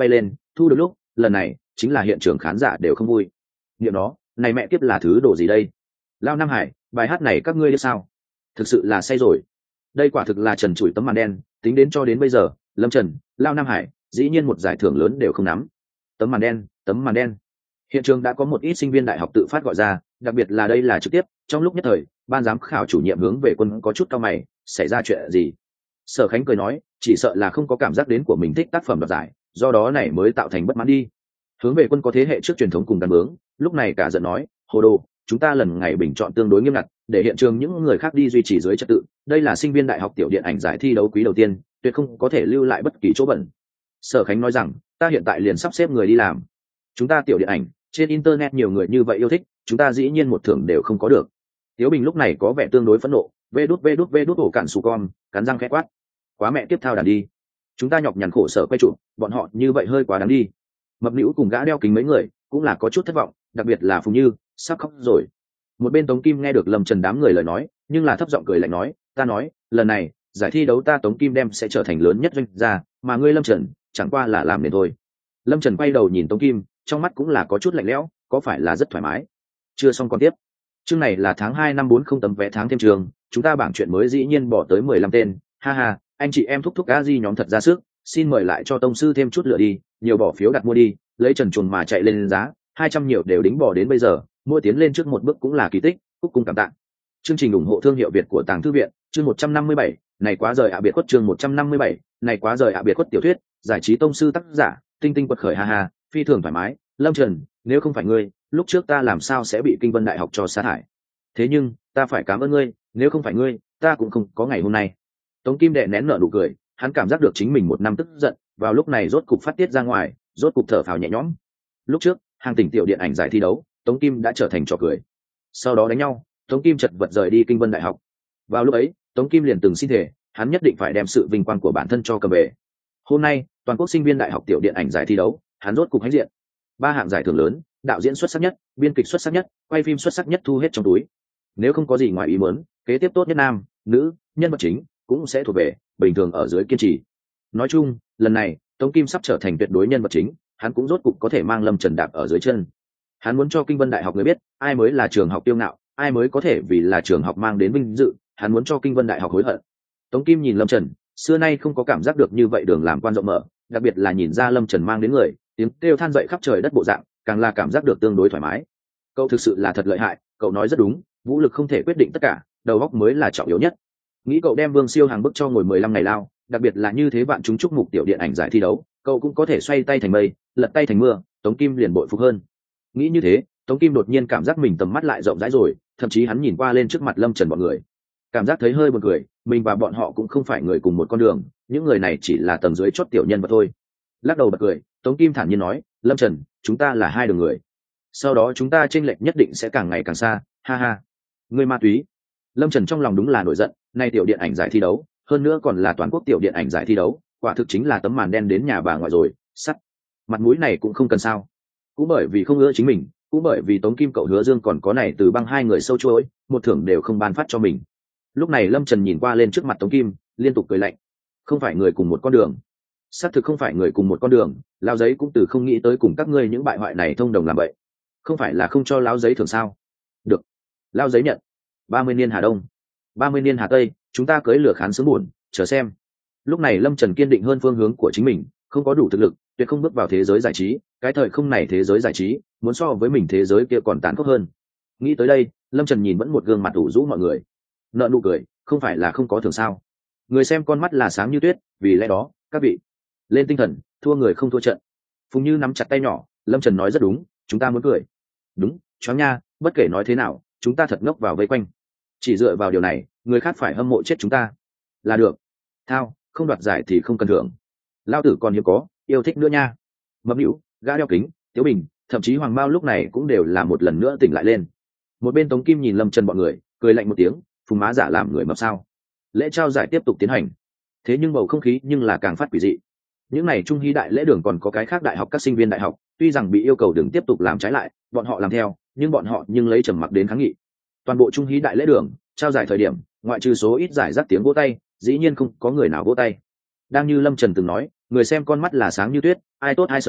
thu được lúc lần này chính là hiện trường khán giả đều không vui. Niệm nó này mẹ tiếp là thứ đồ gì đây? Lao Nam Hải, bài hát này các ngươi biết sao? Thực sự là say rồi. Đây quả thực là trần trụi tấm màn đen, tính đến cho đến bây giờ Lâm Trần, Lao Nam Hải dĩ nhiên một giải thưởng lớn đều không nắm. Tấm màn đen, tấm màn đen. Hiện trường đã có một ít sinh viên đại học tự phát gọi ra, đặc biệt là đây là trực tiếp trong lúc nhất thời ban giám khảo chủ nhiệm hướng về Quân có chút cao mày, xảy ra chuyện gì? Sở Khánh cười nói, chỉ sợ là không có cảm giác đến của mình thích tác phẩm đoạt giải, do đó này mới tạo thành bất mãn đi. Hướng về Quân có thế hệ trước truyền thống cùng gắn bướng, lúc này cả giận nói, hồ đồ, chúng ta lần ngày bình chọn tương đối nghiêm ngặt, để hiện trường những người khác đi duy trì dưới trật tự, đây là sinh viên đại học tiểu điện ảnh giải thi đấu quý đầu tiên, tuyệt không có thể lưu lại bất kỳ chỗ bẩn. Sở Khánh nói rằng, ta hiện tại liền sắp xếp người đi làm. Chúng ta tiểu điện ảnh, trên internet nhiều người như vậy yêu thích, chúng ta dĩ nhiên một thưởng đều không có được. Tiếu Bình lúc này có vẻ tương đối phẫn nộ, vê đút vê đút vê đút ổ cạn sù con, cắn răng khẽ quát. Quá mẹ tiếp thao đàn đi. Chúng ta nhọc nhằn khổ sở quay trụ, bọn họ như vậy hơi quá đáng đi. Mập Nữu cùng gã đeo kính mấy người cũng là có chút thất vọng, đặc biệt là Phùng Như, sắp khóc rồi. Một bên Tống Kim nghe được Lâm Trần đám người lời nói, nhưng là thấp giọng cười lạnh nói, ta nói, lần này, giải thi đấu ta Tống Kim đem sẽ trở thành lớn nhất doanh gia, mà ngươi Lâm Trần, chẳng qua là làm nên thôi. Lâm Trần quay đầu nhìn Tống Kim, trong mắt cũng là có chút lạnh lẽo, có phải là rất thoải mái. Chưa xong còn tiếp. Chương này là tháng hai năm bốn không tấm vé tháng thêm trường, chúng ta bảng chuyện mới dĩ nhiên bỏ tới mười lăm tên, ha ha, anh chị em thúc thúc a di nhóm thật ra sức, xin mời lại cho tông sư thêm chút lửa đi, nhiều bỏ phiếu đặt mua đi, lấy trần chuồng mà chạy lên giá, hai trăm nhiều đều đính bỏ đến bây giờ, mỗi tiến lên trước một bước cũng là kỳ tích, cúc cung cảm tạ. Chương trình ủng hộ thương hiệu Việt của Tàng Thư viện, chương một trăm năm mươi bảy, này quá rời ạ biệt khuất chương một trăm năm mươi bảy, này quá rời ạ biệt khuất tiểu thuyết, giải trí tông sư tác giả, tinh tinh quật khởi ha ha, phi thường thoải mái, Lâm Trần, nếu không phải ngươi, lúc trước ta làm sao sẽ bị Kinh Vân Đại học cho sa thải. Thế nhưng, ta phải cảm ơn ngươi, nếu không phải ngươi, ta cũng không có ngày hôm nay. Tống Kim đệ nén nở nụ cười, hắn cảm giác được chính mình một năm tức giận, vào lúc này rốt cục phát tiết ra ngoài, rốt cục thở phào nhẹ nhõm. Lúc trước, hàng tỉnh tiểu điện ảnh giải thi đấu, Tống Kim đã trở thành trò cười. Sau đó đánh nhau, Tống Kim chật vật rời đi Kinh Vân Đại học. Vào lúc ấy, Tống Kim liền từng xin thề, hắn nhất định phải đem sự vinh quang của bản thân cho cầm về. Hôm nay, toàn quốc sinh viên đại học tiểu điện ảnh giải thi đấu, hắn rốt cục hãnh diện. Ba hạng giải thưởng lớn, đạo diễn xuất sắc nhất, biên kịch xuất sắc nhất, quay phim xuất sắc nhất thu hết trong túi. Nếu không có gì ngoài ý muốn, kế tiếp tốt nhất nam, nữ, nhân vật chính cũng sẽ thuộc về bình thường ở dưới kiên trì. Nói chung, lần này, Tống Kim sắp trở thành tuyệt đối nhân vật chính, hắn cũng rốt cục có thể mang Lâm Trần đạp ở dưới chân. Hắn muốn cho Kinh Vân Đại học người biết, ai mới là trường học tiêu ngạo, ai mới có thể vì là trường học mang đến vinh dự, hắn muốn cho Kinh Vân Đại học hối hận. Tống Kim nhìn Lâm Trần, xưa nay không có cảm giác được như vậy đường làm quan rộng mở, đặc biệt là nhìn ra Lâm Trần mang đến người, tiếng kêu than dậy khắp trời đất bộ dạng, càng là cảm giác được tương đối thoải mái. Cậu thực sự là thật lợi hại, cậu nói rất đúng, vũ lực không thể quyết định tất cả, đầu óc mới là trọng yếu nhất. Nghĩ cậu đem Vương Siêu hàng bức cho ngồi mười lăm ngày lao, đặc biệt là như thế bạn chúng chúc mục tiểu điện ảnh giải thi đấu, cậu cũng có thể xoay tay thành mây, lật tay thành mưa, Tống Kim liền bội phục hơn. Nghĩ như thế, Tống Kim đột nhiên cảm giác mình tầm mắt lại rộng rãi rồi, thậm chí hắn nhìn qua lên trước mặt Lâm Trần bọn người, cảm giác thấy hơi buồn cười, mình và bọn họ cũng không phải người cùng một con đường, những người này chỉ là tầng dưới chót tiểu nhân vật thôi. Lắc đầu bật cười, Tống Kim thản nhiên nói, Lâm Trần, chúng ta là hai đường người, sau đó chúng ta chênh lệch nhất định sẽ càng ngày càng xa, ha ha. Người ma túy. Lâm Trần trong lòng đúng là nổi giận, nay tiểu điện ảnh giải thi đấu, hơn nữa còn là toàn quốc tiểu điện ảnh giải thi đấu, quả thực chính là tấm màn đen đến nhà bà ngoại rồi, sắt. Mặt mũi này cũng không cần sao. Cũng bởi vì không ưa chính mình, cũng bởi vì Tống Kim cậu Hứa Dương còn có này từ băng hai người sâu chuỗi, một thưởng đều không ban phát cho mình. Lúc này Lâm Trần nhìn qua lên trước mặt Tống Kim, liên tục cười lạnh. Không phải người cùng một con đường. Xác thực không phải người cùng một con đường, lao giấy cũng từ không nghĩ tới cùng các ngươi những bại hoại này thông đồng làm vậy. Không phải là không cho lao giấy thưởng sao? Được. Lao giấy nhận. ba mươi niên Hà Đông, ba mươi niên Hà Tây, chúng ta cưới lửa khán sướng buồn, chờ xem. Lúc này Lâm Trần kiên định hơn phương hướng của chính mình, không có đủ thực lực, tuyệt không bước vào thế giới giải trí, cái thời không này thế giới giải trí, muốn so với mình thế giới kia còn tàn khốc hơn. Nghĩ tới đây, Lâm Trần nhìn vẫn một gương mặt ủ rũ mọi người, nợ nụ cười, không phải là không có thường sao? Người xem con mắt là sáng như tuyết, vì lẽ đó, các vị, lên tinh thần, thua người không thua trận. Phùng Như nắm chặt tay nhỏ, Lâm Trần nói rất đúng, chúng ta muốn cười. Đúng, choáng nha, bất kể nói thế nào, chúng ta thật ngốc vào vây quanh. Chỉ dựa vào điều này, người khác phải hâm mộ chết chúng ta. Là được. Thao, không đoạt giải thì không cần thưởng. Lao tử còn hiếm có, yêu thích nữa nha. Mập Nữu, gã đeo kính, Tiếu Bình, thậm chí Hoàng Bao lúc này cũng đều là một lần nữa tỉnh lại lên. Một bên Tống Kim nhìn Lâm Trần bọn người, cười lạnh một tiếng, Phùng má giả làm người mập sao? Lễ trao giải tiếp tục tiến hành. Thế nhưng bầu không khí nhưng là càng phát quỷ dị. Những này trung hy đại lễ đường còn có cái khác đại học các sinh viên đại học, tuy rằng bị yêu cầu đừng tiếp tục làm trái lại, bọn họ làm theo, nhưng bọn họ nhưng lấy trầm mặc đến kháng nghị. Toàn bộ trung hí đại lễ đường trao giải thời điểm, ngoại trừ số ít giải rác tiếng vỗ tay, dĩ nhiên không có người nào vỗ tay. Đang như Lâm Trần từng nói, người xem con mắt là sáng như tuyết, ai tốt ai xấu,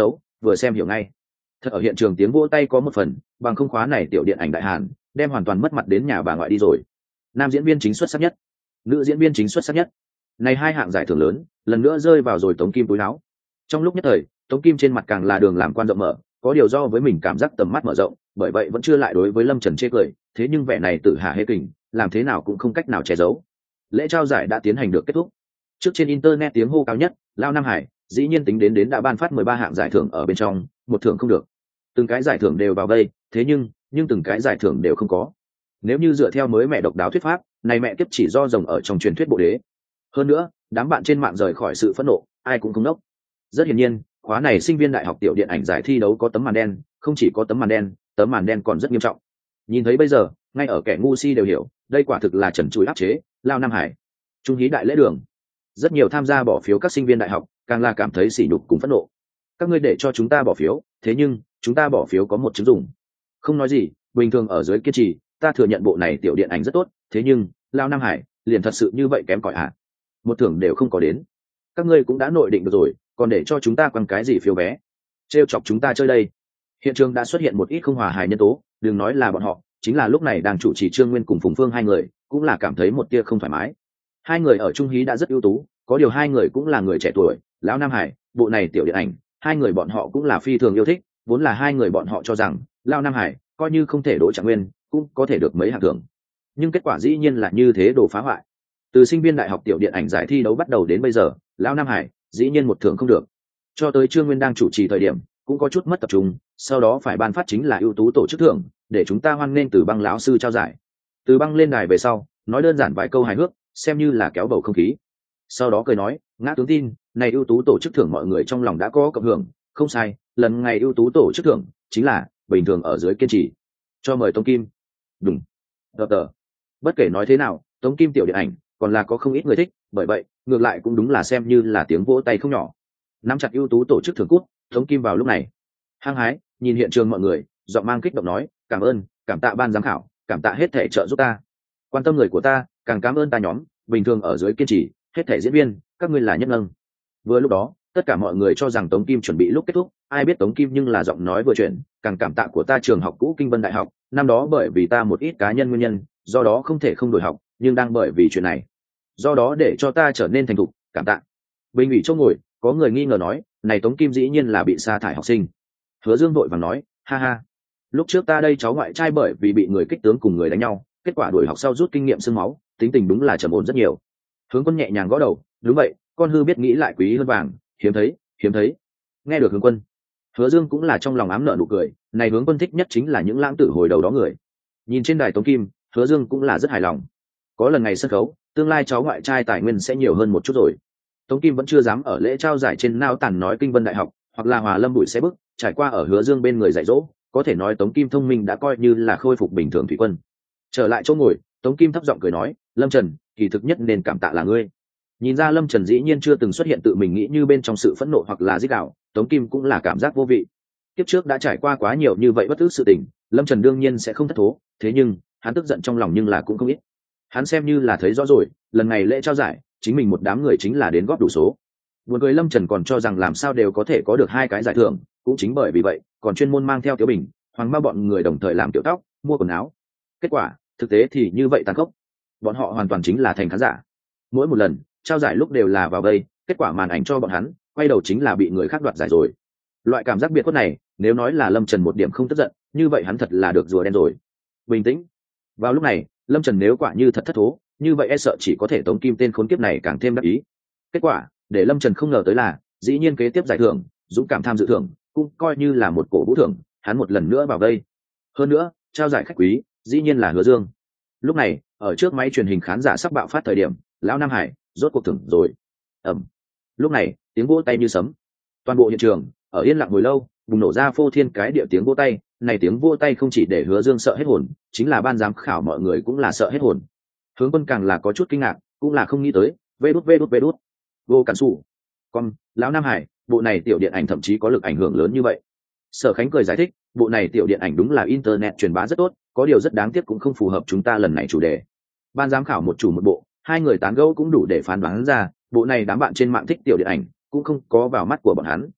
vừa xem hiểu ngay. Thật ở hiện trường tiếng vỗ tay có một phần, bằng không khóa này tiểu điện ảnh đại hàn đem hoàn toàn mất mặt đến nhà bà ngoại đi rồi. Nam diễn viên chính xuất sắc nhất, nữ diễn viên chính xuất sắc nhất, này hai hạng giải thưởng lớn lần nữa rơi vào rồi Tống Kim túi áo. Trong lúc nhất thời, Tống Kim trên mặt càng là đường làm quan rộng mở, có điều do với mình cảm giác tầm mắt mở rộng, bởi vậy vẫn chưa lại đối với Lâm Trần chê cười, thế nhưng vẻ này tự hạ hê kình, làm thế nào cũng không cách nào che giấu. Lễ trao giải đã tiến hành được kết thúc. Trước trên internet tiếng hô cao nhất, Lao Nam Hải, dĩ nhiên tính đến đến đã ban phát mười ba hạng giải thưởng ở bên trong, một thưởng không được. Từng cái giải thưởng đều vào đây, thế nhưng, nhưng từng cái giải thưởng đều không có. Nếu như dựa theo mới mẹ độc đáo thuyết pháp, này mẹ kiếp chỉ do rồng ở trong truyền thuyết bộ đế. Hơn nữa, đám bạn trên mạng rời khỏi sự phẫn nộ, ai cũng không nốc. Rất hiển nhiên, khóa này sinh viên đại học tiểu điện ảnh giải thi đấu có tấm màn đen, không chỉ có tấm màn đen, tấm màn đen còn rất nghiêm trọng. Nhìn thấy bây giờ, ngay ở kẻ ngu si đều hiểu, đây quả thực là trần trụi áp chế, Lao Nam Hải. Trung hí đại lễ đường. Rất nhiều tham gia bỏ phiếu các sinh viên đại học, càng là cảm thấy sỉ nhục cùng phẫn nộ. Các ngươi để cho chúng ta bỏ phiếu, thế nhưng, chúng ta bỏ phiếu có một chứng dùng. Không nói gì, bình thường ở dưới kiên trì, ta thừa nhận bộ này tiểu điện ảnh rất tốt, thế nhưng, Lao Nam Hải, liền thật sự như vậy kém cỏi à? Một thưởng đều không có đến. Các ngươi cũng đã nội định được rồi, còn để cho chúng ta quăng cái gì phiếu vé? Trêu chọc chúng ta chơi đây. Hiện trường đã xuất hiện một ít không hòa hài nhân tố, đừng nói là bọn họ, chính là lúc này đang chủ trì Trương Nguyên cùng Phùng Phương hai người, cũng là cảm thấy một tia không thoải mái. Hai người ở trung hí đã rất ưu tú, có điều hai người cũng là người trẻ tuổi, lão Nam Hải, bộ này tiểu điện ảnh, hai người bọn họ cũng là phi thường yêu thích, vốn là hai người bọn họ cho rằng, lão Nam Hải coi như không thể đỗ Trạng Nguyên, cũng có thể được mấy hạng thưởng. Nhưng kết quả dĩ nhiên là như thế, đồ phá hoại. Từ sinh viên đại học tiểu điện ảnh giải thi đấu bắt đầu đến bây giờ, lão Nam Hải dĩ nhiên một thưởng không được. Cho tới Trương Nguyên đang chủ trì thời điểm, cũng có chút mất tập trung, sau đó phải ban phát chính là ưu tú tổ chức thưởng, để chúng ta hoan nghênh Từ Băng lão sư trao giải. Từ Băng lên đài về sau, nói đơn giản vài câu hài hước, xem như là kéo bầu không khí. Sau đó cười nói, ngã tướng tin, này ưu tú tổ chức thưởng mọi người trong lòng đã có cộng hưởng, không sai, lần ngày ưu tú tổ chức thưởng chính là bình thường ở dưới kiên trì. Cho mời Tống Kim. Đúng. Tờ tờ. Bất kể nói thế nào, Tống Kim tiểu điện ảnh còn là có không ít người thích, bởi vậy ngược lại cũng đúng là xem như là tiếng vỗ tay không nhỏ. Nắm chặt ưu tú tổ chức thưởng cút, Tống Kim vào lúc này hăng hái nhìn hiện trường mọi người, giọng mang kích động nói, cảm ơn, cảm tạ ban giám khảo, cảm tạ hết thể trợ giúp ta, quan tâm người của ta, càng cảm ơn ta nhóm bình thường ở dưới kiên trì, hết thể diễn viên, các ngươi là nhất nâng. Vừa lúc đó, tất cả mọi người cho rằng Tống Kim chuẩn bị lúc kết thúc, ai biết Tống Kim nhưng là giọng nói vừa chuyển, càng cảm tạ của ta trường học cũ Kinh Vân Đại học, năm đó bởi vì ta một ít cá nhân nguyên nhân, do đó không thể không đổi học, nhưng đang bởi vì chuyện này, do đó để cho ta trở nên thành thục, cảm tạ. Bình ủy chỗ ngồi, có người nghi ngờ nói, này Tống Kim dĩ nhiên là bị sa thải học sinh. Hứa Dương vội vàng nói, ha ha, lúc trước ta đây cháu ngoại trai bởi vì bị người kích tướng cùng người đánh nhau, kết quả đuổi học sau rút kinh nghiệm xương máu, tính tình đúng là trầm ổn rất nhiều. Hướng Quân nhẹ nhàng gõ đầu, đúng vậy, con hư biết nghĩ lại quý hơn vàng, hiếm thấy, hiếm thấy. Nghe được Hướng Quân, Hứa Dương cũng là trong lòng ám nợ nụ cười, này Hướng Quân thích nhất chính là những lãng tử hồi đầu đó người. Nhìn trên đài Tống Kim, Hứa Dương cũng là rất hài lòng. Có lần ngày sân khấu, tương lai cháu ngoại trai tài nguyên sẽ nhiều hơn một chút rồi. Tống Kim vẫn chưa dám ở lễ trao giải trên nao tản nói Kinh Vân Đại học, hoặc là Hòa Lâm bụi xe bức, trải qua ở Hứa Dương bên người dạy dỗ, có thể nói Tống Kim thông minh đã coi như là khôi phục bình thường thủy quân. Trở lại chỗ ngồi, Tống Kim thấp giọng cười nói, Lâm Trần, kỳ thực nhất nên cảm tạ là ngươi. Nhìn ra Lâm Trần dĩ nhiên chưa từng xuất hiện tự mình nghĩ như bên trong sự phẫn nộ hoặc là giết đạo, Tống Kim cũng là cảm giác vô vị. Tiếp trước đã trải qua quá nhiều như vậy bất tức sự tình, Lâm Trần đương nhiên sẽ không thất thố, thế nhưng hắn tức giận trong lòng nhưng là cũng không ít. Hắn xem như là thấy rõ rồi, lần này lễ trao giải, chính mình một đám người chính là đến góp đủ số. Buồn cười Lâm Trần còn cho rằng làm sao đều có thể có được hai cái giải thưởng, cũng chính bởi vì vậy, còn chuyên môn mang theo Tiểu Bình, Hoàng Mao bọn người đồng thời làm tiểu tóc, mua quần áo. Kết quả, thực tế thì như vậy tàn khốc. Bọn họ hoàn toàn chính là thành khán giả. Mỗi một lần trao giải lúc đều là vào vây, kết quả màn ảnh cho bọn hắn, quay đầu chính là bị người khác đoạt giải rồi. Loại cảm giác biệt khuất này, nếu nói là Lâm Trần một điểm không tức giận, như vậy hắn thật là được rùa đen rồi. Bình tĩnh. Vào lúc này, Lâm Trần nếu quả như thật thất thố, như vậy e sợ chỉ có thể Tống Kim tên khốn kiếp này càng thêm đắc ý. Kết quả, để Lâm Trần không ngờ tới là, dĩ nhiên kế tiếp giải thưởng, dũng cảm tham dự thưởng, cũng coi như là một cổ vũ thưởng, hắn một lần nữa vào đây. Hơn nữa, trao giải khách quý, dĩ nhiên là Hứa Dương. Lúc này, ở trước máy truyền hình khán giả sắp bạo phát thời điểm, lão Nam Hải rốt cuộc thưởng rồi. Ầm. Lúc này, tiếng vỗ tay như sấm. Toàn bộ hiện trường ở yên lặng hồi lâu, bùng nổ ra phô thiên cái địa tiếng vỗ tay. Này tiếng vỗ tay không chỉ để Hứa Dương sợ hết hồn, chính là ban giám khảo mọi người cũng là sợ hết hồn. Hướng Quân càng là có chút kinh ngạc, cũng là không nghĩ tới. Vê đút vê đút vê đút. Vô cản sủ. Con, lão Nam Hải, bộ này tiểu điện ảnh thậm chí có lực ảnh hưởng lớn như vậy. Sở Khánh cười giải thích, bộ này tiểu điện ảnh đúng là internet truyền bá rất tốt, có điều rất đáng tiếc cũng không phù hợp chúng ta lần này chủ đề. Ban giám khảo một chủ một bộ, hai người tán gẫu cũng đủ để phán đoán ra, bộ này đám bạn trên mạng thích tiểu điện ảnh, cũng không có vào mắt của bọn hắn.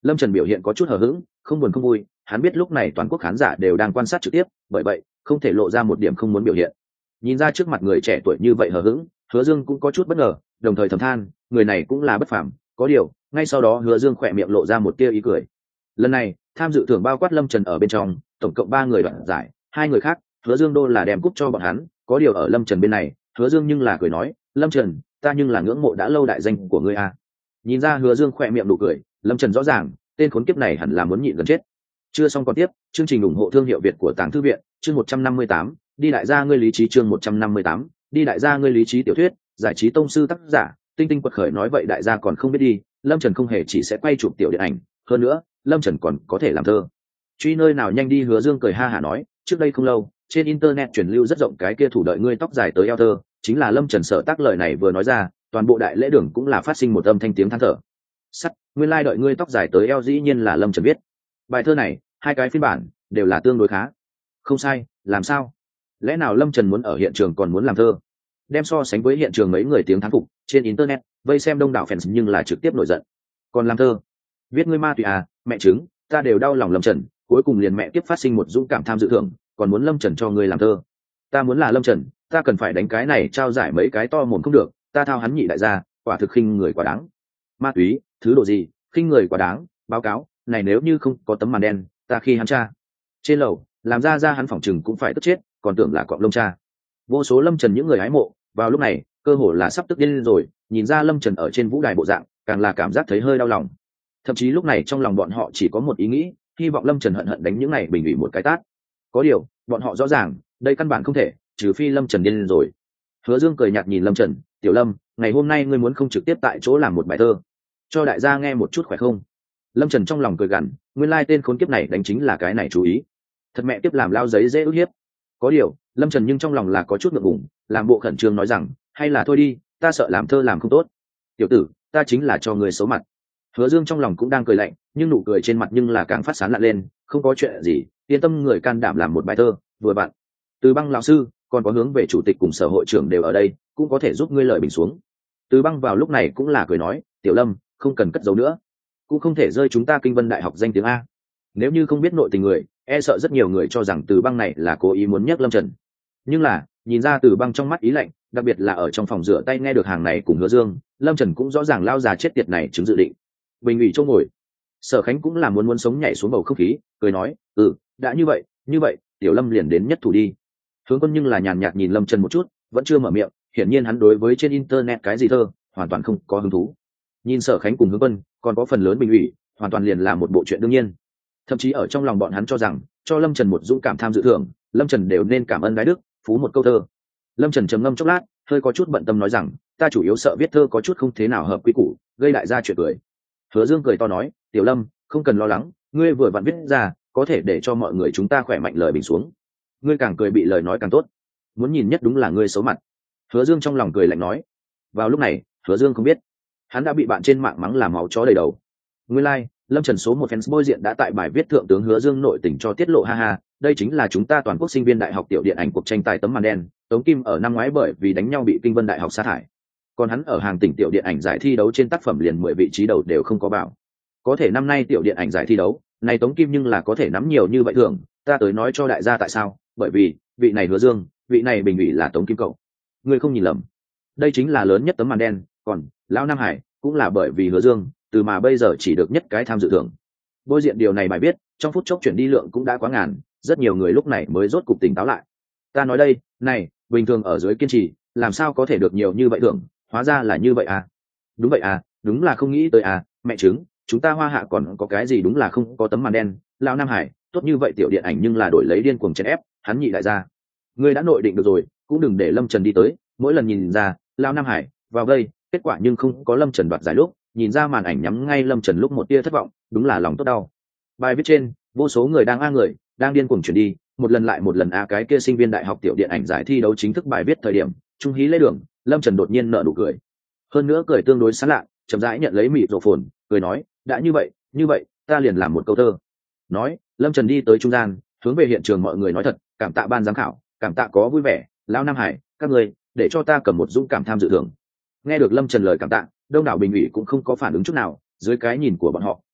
Lâm Trần biểu hiện có chút hờ hững, không buồn không vui, hắn biết lúc này toàn quốc khán giả đều đang quan sát trực tiếp, bởi vậy không thể lộ ra một điểm không muốn biểu hiện. Nhìn ra trước mặt người trẻ tuổi như vậy hờ hững, Hứa Dương cũng có chút bất ngờ, đồng thời thầm than, người này cũng là bất phàm, có điều, ngay sau đó Hứa Dương khỏe miệng lộ ra một tia ý cười. Lần này, tham dự thưởng bao quát Lâm Trần ở bên trong, tổng cộng ba người đoạt giải, hai người khác, Hứa Dương đô là đem cúp cho bọn hắn, có điều ở Lâm Trần bên này, Hứa Dương nhưng là cười nói, Lâm Trần, ta nhưng là ngưỡng mộ đã lâu đại danh của ngươi a. Nhìn ra Hứa Dương khỏe miệng nụ cười, Lâm Trần rõ ràng, tên khốn kiếp này hẳn là muốn nhịn gần chết. Chưa xong còn tiếp, chương trình ủng hộ thương hiệu Việt của Tàng Thư viện, chương một trăm năm mươi tám, đi đại gia ngươi lý trí chương một trăm năm mươi tám, đi đại gia ngươi lý trí tiểu thuyết, giải trí tông sư tác giả, Tinh Tinh quật khởi nói vậy đại gia còn không biết đi, Lâm Trần không hề chỉ sẽ quay chụp tiểu điện ảnh, hơn nữa, Lâm Trần còn có thể làm thơ. Truy nơi nào nhanh đi, Hứa Dương cười ha hả nói, trước đây không lâu, trên internet truyền lưu rất rộng cái kia thủ đợi ngươi tóc dài tới eo thơ, chính là Lâm Trần sở tác lời này vừa nói ra, toàn bộ đại lễ đường cũng là phát sinh một âm thanh tiếng than thở. Sắt, nguyên lai đợi ngươi tóc dài tới eo dĩ nhiên là Lâm Trần viết. Bài thơ này, hai cái phiên bản đều là tương đối khá. Không sai, làm sao? Lẽ nào Lâm Trần muốn ở hiện trường còn muốn làm thơ? Đem so sánh với hiện trường mấy người tiếng thán phục, trên internet, vây xem đông đảo fans nhưng là trực tiếp nổi giận. Còn làm thơ? Viết ngươi ma tùy à, mẹ chứng, ta đều đau lòng Lâm Trần, cuối cùng liền mẹ tiếp phát sinh một dũng cảm tham dự thưởng, còn muốn Lâm Trần cho ngươi làm thơ. Ta muốn là Lâm Trần, ta cần phải đánh cái này trao giải mấy cái to mồm không được, ta thao hắn nhị đại gia, quả thực khinh người quá đáng. Ma túy, thứ độ gì, khinh người quá đáng, báo cáo, này nếu như không có tấm màn đen, ta khi hắn cha. Trên lầu, làm ra ra hắn phỏng chừng cũng phải tức chết, còn tưởng là cọp lông cha. Vô số Lâm Trần những người hái mộ, vào lúc này, cơ hồ là sắp tức điên lên rồi, nhìn ra Lâm Trần ở trên vũ đài bộ dạng, càng là cảm giác thấy hơi đau lòng. Thậm chí lúc này trong lòng bọn họ chỉ có một ý nghĩ, hy vọng Lâm Trần hận hận đánh những này bình ủy một cái tát. Có điều, bọn họ rõ ràng, đây căn bản không thể, trừ phi Lâm Trần điên lên rồi. Hứa Dương cười nhạt nhìn Lâm Trần, "Tiểu Lâm, ngày hôm nay ngươi muốn không trực tiếp tại chỗ làm một bài thơ, cho đại gia nghe một chút khỏe không?" Lâm Trần trong lòng cười gằn, nguyên lai tên khốn kiếp này đánh chính là cái này chú ý. Thật mẹ tiếp làm lao giấy dễ ức hiếp. Có điều, Lâm Trần nhưng trong lòng là có chút ngượng ngùng, làm bộ khẩn trương nói rằng, hay là thôi đi, ta sợ làm thơ làm không tốt. Tiểu tử, ta chính là cho người xấu mặt. Hứa Dương trong lòng cũng đang cười lạnh, nhưng nụ cười trên mặt nhưng là càng phát sán lạ lên, không có chuyện gì, yên tâm, người can đảm làm một bài thơ, vừa bạn. Từ Băng lão sư, còn có hướng về chủ tịch cùng sở hội trưởng đều ở đây, cũng có thể giúp ngươi lợi bình xuống. Từ Băng vào lúc này cũng là cười nói, Tiểu Lâm, không cần cất giấu nữa, cũng không thể rơi chúng ta Kinh Vân Đại học danh tiếng a. Nếu như không biết nội tình người, e sợ rất nhiều người cho rằng Từ Băng này là cố ý muốn nhắc Lâm Trần. Nhưng là, nhìn ra Từ Băng trong mắt ý lạnh, đặc biệt là ở trong phòng rửa tay nghe được hàng này cùng Hứa Dương, Lâm Trần cũng rõ ràng lao già chết tiệt này chứng dự định. Bình ủy chỗ ngồi, Sở Khánh cũng là muốn muốn sống nhảy xuống bầu không khí, cười nói, "Ừ, đã như vậy, như vậy, Tiểu Lâm liền đến nhất thủ đi." Hướng Quân nhưng là nhàn nhạt nhìn Lâm Trần một chút, vẫn chưa mở miệng, hiển nhiên hắn đối với trên internet cái gì thơ, hoàn toàn không có hứng thú. Nhìn Sở Khánh cùng Hướng Quân, còn có phần lớn bình ủy, hoàn toàn liền là một bộ chuyện đương nhiên. Thậm chí ở trong lòng bọn hắn cho rằng, cho Lâm Trần một dũng cảm tham dự thưởng, Lâm Trần đều nên cảm ơn đái đức, phú một câu thơ. Lâm Trần trầm ngâm chốc lát, hơi có chút bận tâm nói rằng, ta chủ yếu sợ viết thơ có chút không thế nào hợp quy củ, gây đại gia chuyện cười. Hứa Dương cười to nói, Tiểu Lâm, không cần lo lắng, ngươi vừa vặn viết ra, có thể để cho mọi người chúng ta khỏe mạnh lời bình xuống. Ngươi càng cười bị lời nói càng tốt, muốn nhìn nhất đúng là ngươi xấu mặt. Hứa Dương trong lòng cười lạnh nói. Vào lúc này, Hứa Dương không biết, hắn đã bị bạn trên mạng mắng làm máu chó đầy đầu. Nguyên lai, like, Lâm Trần số một fans bôi diện đã tại bài viết thượng tướng Hứa Dương nội tình cho tiết lộ, ha ha, đây chính là chúng ta toàn quốc sinh viên đại học tiểu điện ảnh cuộc tranh tài tấm màn đen, Tống Kim ở năm ngoái bởi vì đánh nhau bị Kinh Vân Đại học sa thải. Còn hắn ở hàng tỉnh tiểu điện ảnh giải thi đấu trên tác phẩm liền mười vị trí đầu đều không có vào. Có thể năm nay tiểu điện ảnh giải thi đấu, này Tống Kim nhưng là có thể nắm nhiều như vậy thường, ta tới nói cho đại gia tại sao, bởi vì, vị này Hứa Dương, vị này bình ủy là Tống Kim cậu. Ngươi không nhìn lầm. Đây chính là lớn nhất tấm màn đen, còn lão Nam Hải cũng là bởi vì Hứa Dương, từ mà bây giờ chỉ được nhất cái tham dự thưởng. Bôi diện điều này bài viết, trong phút chốc chuyển đi lượng cũng đã quá ngàn, rất nhiều người lúc này mới rốt cục tỉnh táo lại. Ta nói đây, này, bình thường ở dưới kiên trì, làm sao có thể được nhiều như vậy thưởng, hóa ra là như vậy à? Đúng vậy à, đúng là không nghĩ tới à, mẹ chứng, chúng ta Hoa Hạ còn có cái gì đúng là không có tấm màn đen, lão Nam Hải, tốt như vậy tiểu điện ảnh nhưng là đổi lấy điên cuồng chèn ép, hắn nhị đại gia. Ngươi đã nội định được rồi, cũng đừng để Lâm Trần đi tới, mỗi lần nhìn ra, lão Nam Hải vào đây, kết quả nhưng không có Lâm Trần đoạt giải lúc, nhìn ra màn ảnh nhắm ngay Lâm Trần lúc một tia thất vọng, đúng là lòng tốt đau. Bài viết trên, vô số người đang a người, đang điên cuồng chuyển đi, một lần lại một lần a cái kia sinh viên đại học tiểu điện ảnh giải thi đấu chính thức bài viết thời điểm, trung hí lễ đường, Lâm Trần đột nhiên nở nụ cười. Hơn nữa cười tương đối sán lạ, chậm rãi nhận lấy mịt rộ phồn, cười nói, đã như vậy, như vậy, ta liền làm một câu thơ. Nói, Lâm Trần đi tới trung gian, hướng về hiện trường mọi người nói thật, cảm tạ ban giám khảo, cảm tạ có vui vẻ, lão Nam Hải, các người, để cho ta cầm một dũng cảm tham dự thưởng. Nghe được Lâm Trần lời cảm tạ, đông đảo bình ủy cũng không có phản ứng chút nào, dưới cái nhìn của bọn họ,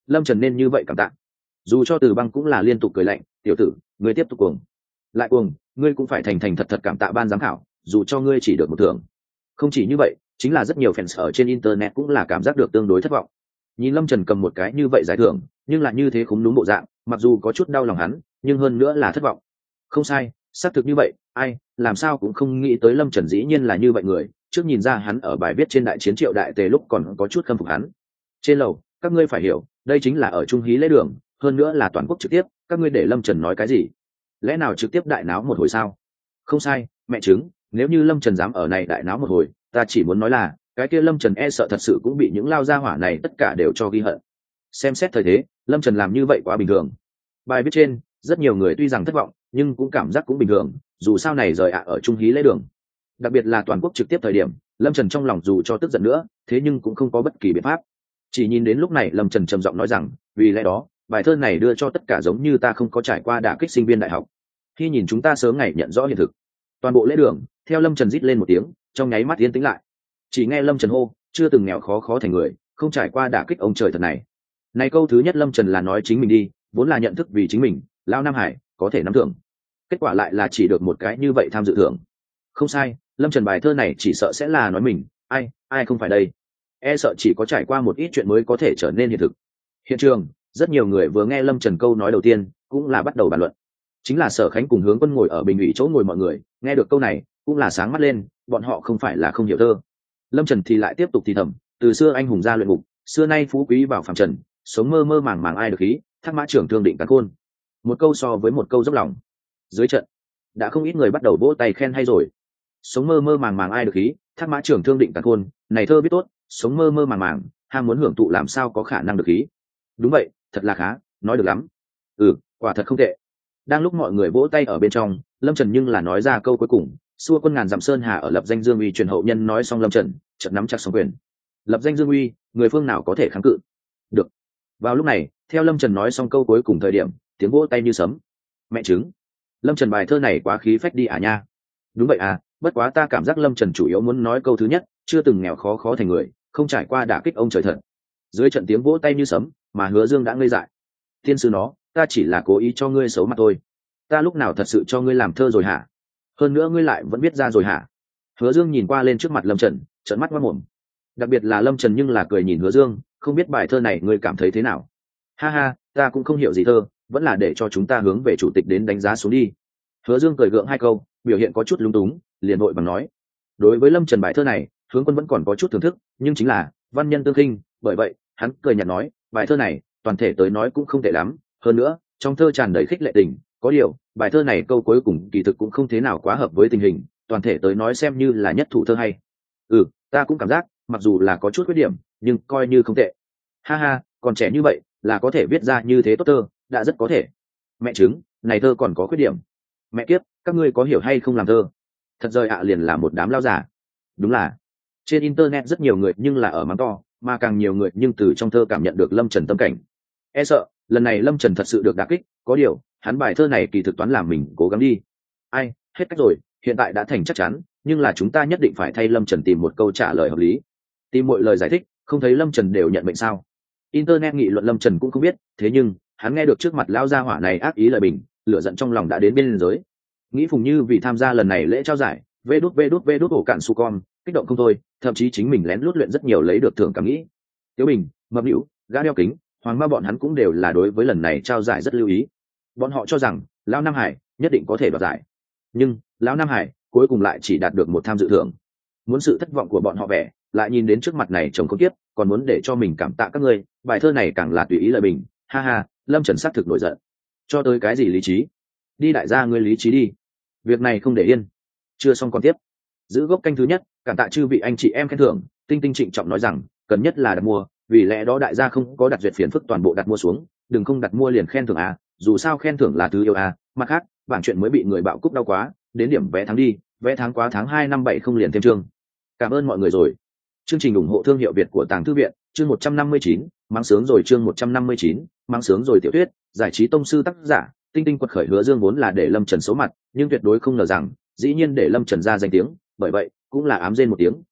lâm trần nên như vậy cảm tạ. Dù cho Từ Băng cũng là liên tục cười lạnh, tiểu tử ngươi tiếp tục cuồng lại cuồng, ngươi cũng phải thành thành thật thật cảm tạ ban giám khảo, dù cho ngươi chỉ được một thưởng. Không chỉ như vậy, chính là rất nhiều fans ở trên internet cũng là cảm giác được tương đối thất vọng. Nhìn lâm trần cầm một cái như vậy giải thưởng, nhưng lại như thế không đúng bộ dạng, mặc dù có chút đau lòng hắn, nhưng hơn nữa là thất vọng. Không sai, xác thực như vậy, ai làm sao cũng không nghĩ tới lâm trần dĩ nhiên là như vậy người. Trước nhìn ra hắn ở bài viết trên đại chiến Triệu Đại Tề lúc còn có chút khâm phục hắn. Trên lầu, các ngươi phải hiểu, đây chính là ở trung hí lễ đường, hơn nữa là toàn quốc trực tiếp, các ngươi để lâm trần nói cái gì? Lẽ nào trực tiếp đại náo một hồi sao? Không sai, mẹ chứng, nếu như lâm trần dám ở này đại náo một hồi, ta chỉ muốn nói là cái kia lâm trần e sợ thật sự cũng bị những lao gia hỏa này tất cả đều cho ghi hận. Xem xét thời thế, lâm trần làm như vậy quá bình thường. Bài viết trên, rất nhiều người tuy rằng thất vọng, nhưng cũng cảm giác cũng bình thường, dù sao này rời ạ ở trung hí lễ đường. Đặc biệt là toàn quốc trực tiếp thời điểm, lâm trần trong lòng dù cho tức giận nữa, thế nhưng cũng không có bất kỳ biện pháp. Chỉ nhìn đến lúc này lâm trần trầm giọng nói rằng, vì lẽ đó bài thơ này đưa cho tất cả giống như ta không có trải qua đả kích sinh viên đại học, khi nhìn chúng ta sớm ngày nhận rõ hiện thực. Toàn bộ lễ đường theo lâm trần rít lên một tiếng, trong nháy mắt yên tĩnh lại. Chỉ nghe lâm trần hô, chưa từng nghèo khó khó thành người, không trải qua đả kích ông trời thật này. Này câu thứ nhất lâm trần là nói chính mình đi, vốn là nhận thức vì chính mình, Lão Nam Hải có thể nắm thưởng. Kết quả lại là chỉ được một cái như vậy tham dự thưởng. Không sai, lâm trần bài thơ này chỉ sợ sẽ là nói mình, ai ai không phải đây, e sợ chỉ có trải qua một ít chuyện mới có thể trở nên hiện thực. Hiện trường rất nhiều người vừa nghe lâm trần câu nói đầu tiên cũng là bắt đầu bàn luận. Chính là Sở Khánh cùng Hướng Quân ngồi ở bình ủy chỗ ngồi, mọi người nghe được câu này cũng là sáng mắt lên, bọn họ không phải là không hiểu thơ. Lâm Trần thì lại tiếp tục thì thầm, từ xưa anh hùng ra luyện ngục, xưa nay phú quý vào phàm trần, sống mơ mơ màng màng ai được khí, thác mã trưởng thương định cắn khôn. Một câu so với một câu dốc lòng. Dưới trận đã không ít người bắt đầu vỗ tay khen hay rồi. Sống mơ mơ màng màng ai được khí, thác mã trưởng thương định cắn khôn, này thơ biết tốt, sống mơ mơ màng màng, ham muốn hưởng thụ làm sao có khả năng được khí. Đúng vậy, thật là khá, nói được lắm. Ừ, quả thật không tệ. Đang lúc mọi người vỗ tay ở bên trong, Lâm Trần nhưng là nói ra câu cuối cùng, xua quân ngàn dặm sơn hà ở lập danh dương uy truyền hậu nhân. Nói xong Lâm Trần chợt nắm chặt song quyền. Lập danh dương uy, người phương nào có thể kháng cự? Được. Vào lúc này, theo Lâm Trần nói xong câu cuối cùng thời điểm, tiếng vỗ tay như sấm. Mẹ chứng, Lâm Trần bài thơ này quá khí phách đi à nha. Đúng vậy à, bất quá ta cảm giác Lâm Trần chủ yếu muốn nói câu thứ nhất, chưa từng nghèo khó khó thành người, không trải qua đả kích ông trời thật. Dưới trận tiếng vỗ tay như sấm, mà Hứa Dương đã ngây dại. Thiên sư nó, ta chỉ là cố ý cho ngươi xấu mặt thôi, ta lúc nào thật sự cho ngươi làm thơ rồi hả? Hơn nữa ngươi lại vẫn biết ra rồi hả? Hứa Dương nhìn qua lên trước mặt Lâm Trần, trợn mắt ngoác mồm. Đặc biệt là Lâm Trần nhưng là cười nhìn Hứa Dương, không biết bài thơ này ngươi cảm thấy thế nào? Ha ha, ta cũng không hiểu gì thơ, vẫn là để cho chúng ta hướng về chủ tịch đến đánh giá xuống đi. Hứa Dương cười gượng hai câu, biểu hiện có chút lúng túng, liền vội bằng nói. Đối với Lâm Trần bài thơ này, Hướng Quân vẫn còn có chút thưởng thức, nhưng chính là văn nhân tương khinh, bởi vậy hắn cười nhạt nói, bài thơ này toàn thể tới nói cũng không tệ lắm, hơn nữa trong thơ tràn đầy khích lệ tình, có điều bài thơ này câu cuối cùng kỳ thực cũng không thế nào quá hợp với tình hình, toàn thể tới nói xem như là nhất thủ thơ hay. Ừ, ta cũng cảm giác mặc dù là có chút khuyết điểm nhưng coi như không tệ. Ha ha, còn trẻ như vậy là có thể viết ra như thế tốt thơ, đã rất có thể. Mẹ chứng, này thơ còn có khuyết điểm? Mẹ kiếp, các ngươi có hiểu hay không làm thơ? Thật rời ạ liền là một đám lao giả. Đúng là trên internet rất nhiều người nhưng là ở mắng to, mà càng nhiều người nhưng từ trong thơ cảm nhận được Lâm Trần tâm cảnh. E sợ lần này Lâm Trần thật sự được đả kích, có điều hắn bài thơ này kỳ thực toán làm mình cố gắng đi. Ai, hết cách rồi, hiện tại đã thành chắc chắn, nhưng là chúng ta nhất định phải thay Lâm Trần tìm một câu trả lời hợp lý, tìm mọi lời giải thích, không thấy Lâm Trần đều nhận bệnh sao? Internet nghị luận Lâm Trần cũng không biết, thế nhưng hắn nghe được trước mặt lão gia hỏa này ác ý lời bình, lửa giận trong lòng đã đến biên giới. Nghĩ Phùng Như vì tham gia lần này lễ trao giải, vê đút vê đút vê đút ổ cạn su con, kích động không thôi, thậm chí chính mình lén lút luyện rất nhiều lấy được thưởng cảm nghĩ. Tiếu Bình, Mập Nữu, Gã đeo kính, Hoàng Ma bọn hắn cũng đều là đối với lần này trao giải rất lưu ý. Bọn họ cho rằng lão Nam Hải nhất định có thể đoạt giải, nhưng lão Nam Hải cuối cùng lại chỉ đạt được một tham dự thưởng. Muốn sự thất vọng của bọn họ vẻ, lại nhìn đến trước mặt này chồng không tiếp, còn muốn để cho mình cảm tạ các ngươi, bài thơ này càng là tùy ý lời bình. Ha ha, Lâm Trần xác thực nổi giận. Cho tới cái gì lý trí? Đi đại gia ngươi lý trí đi. Việc này không để yên. Chưa xong còn tiếp. Giữ gốc canh thứ nhất, cảm tạ chư vị anh chị em khen thưởng. Tinh Tinh trịnh trọng nói rằng, cần nhất là đặt mua, vì lẽ đó đại gia không có đặt duyệt phiền phức toàn bộ đặt mua xuống, đừng không đặt mua liền khen thưởng à, dù sao khen thưởng là thứ yêu à. Mặt khác, bảng chuyện mới bị người bạo cúp đau quá, đến điểm vé tháng đi, vé tháng quá tháng hai năm bảy không liền thêm chương. Cảm ơn mọi người rồi. Chương trình ủng hộ thương hiệu Việt của Tàng Thư viện, chương một trăm năm mươi chín, mang sướng rồi chương một trăm năm mươi chín, mang sướng rồi tiểu thuyết, giải trí tông sư tác giả, Tinh Tinh quật khởi. Hứa Dương vốn là để Lâm Trần xấu mặt, nhưng tuyệt đối không ngờ rằng, dĩ nhiên để Lâm Trần ra danh tiếng, bởi vậy cũng là ám rên một tiếng,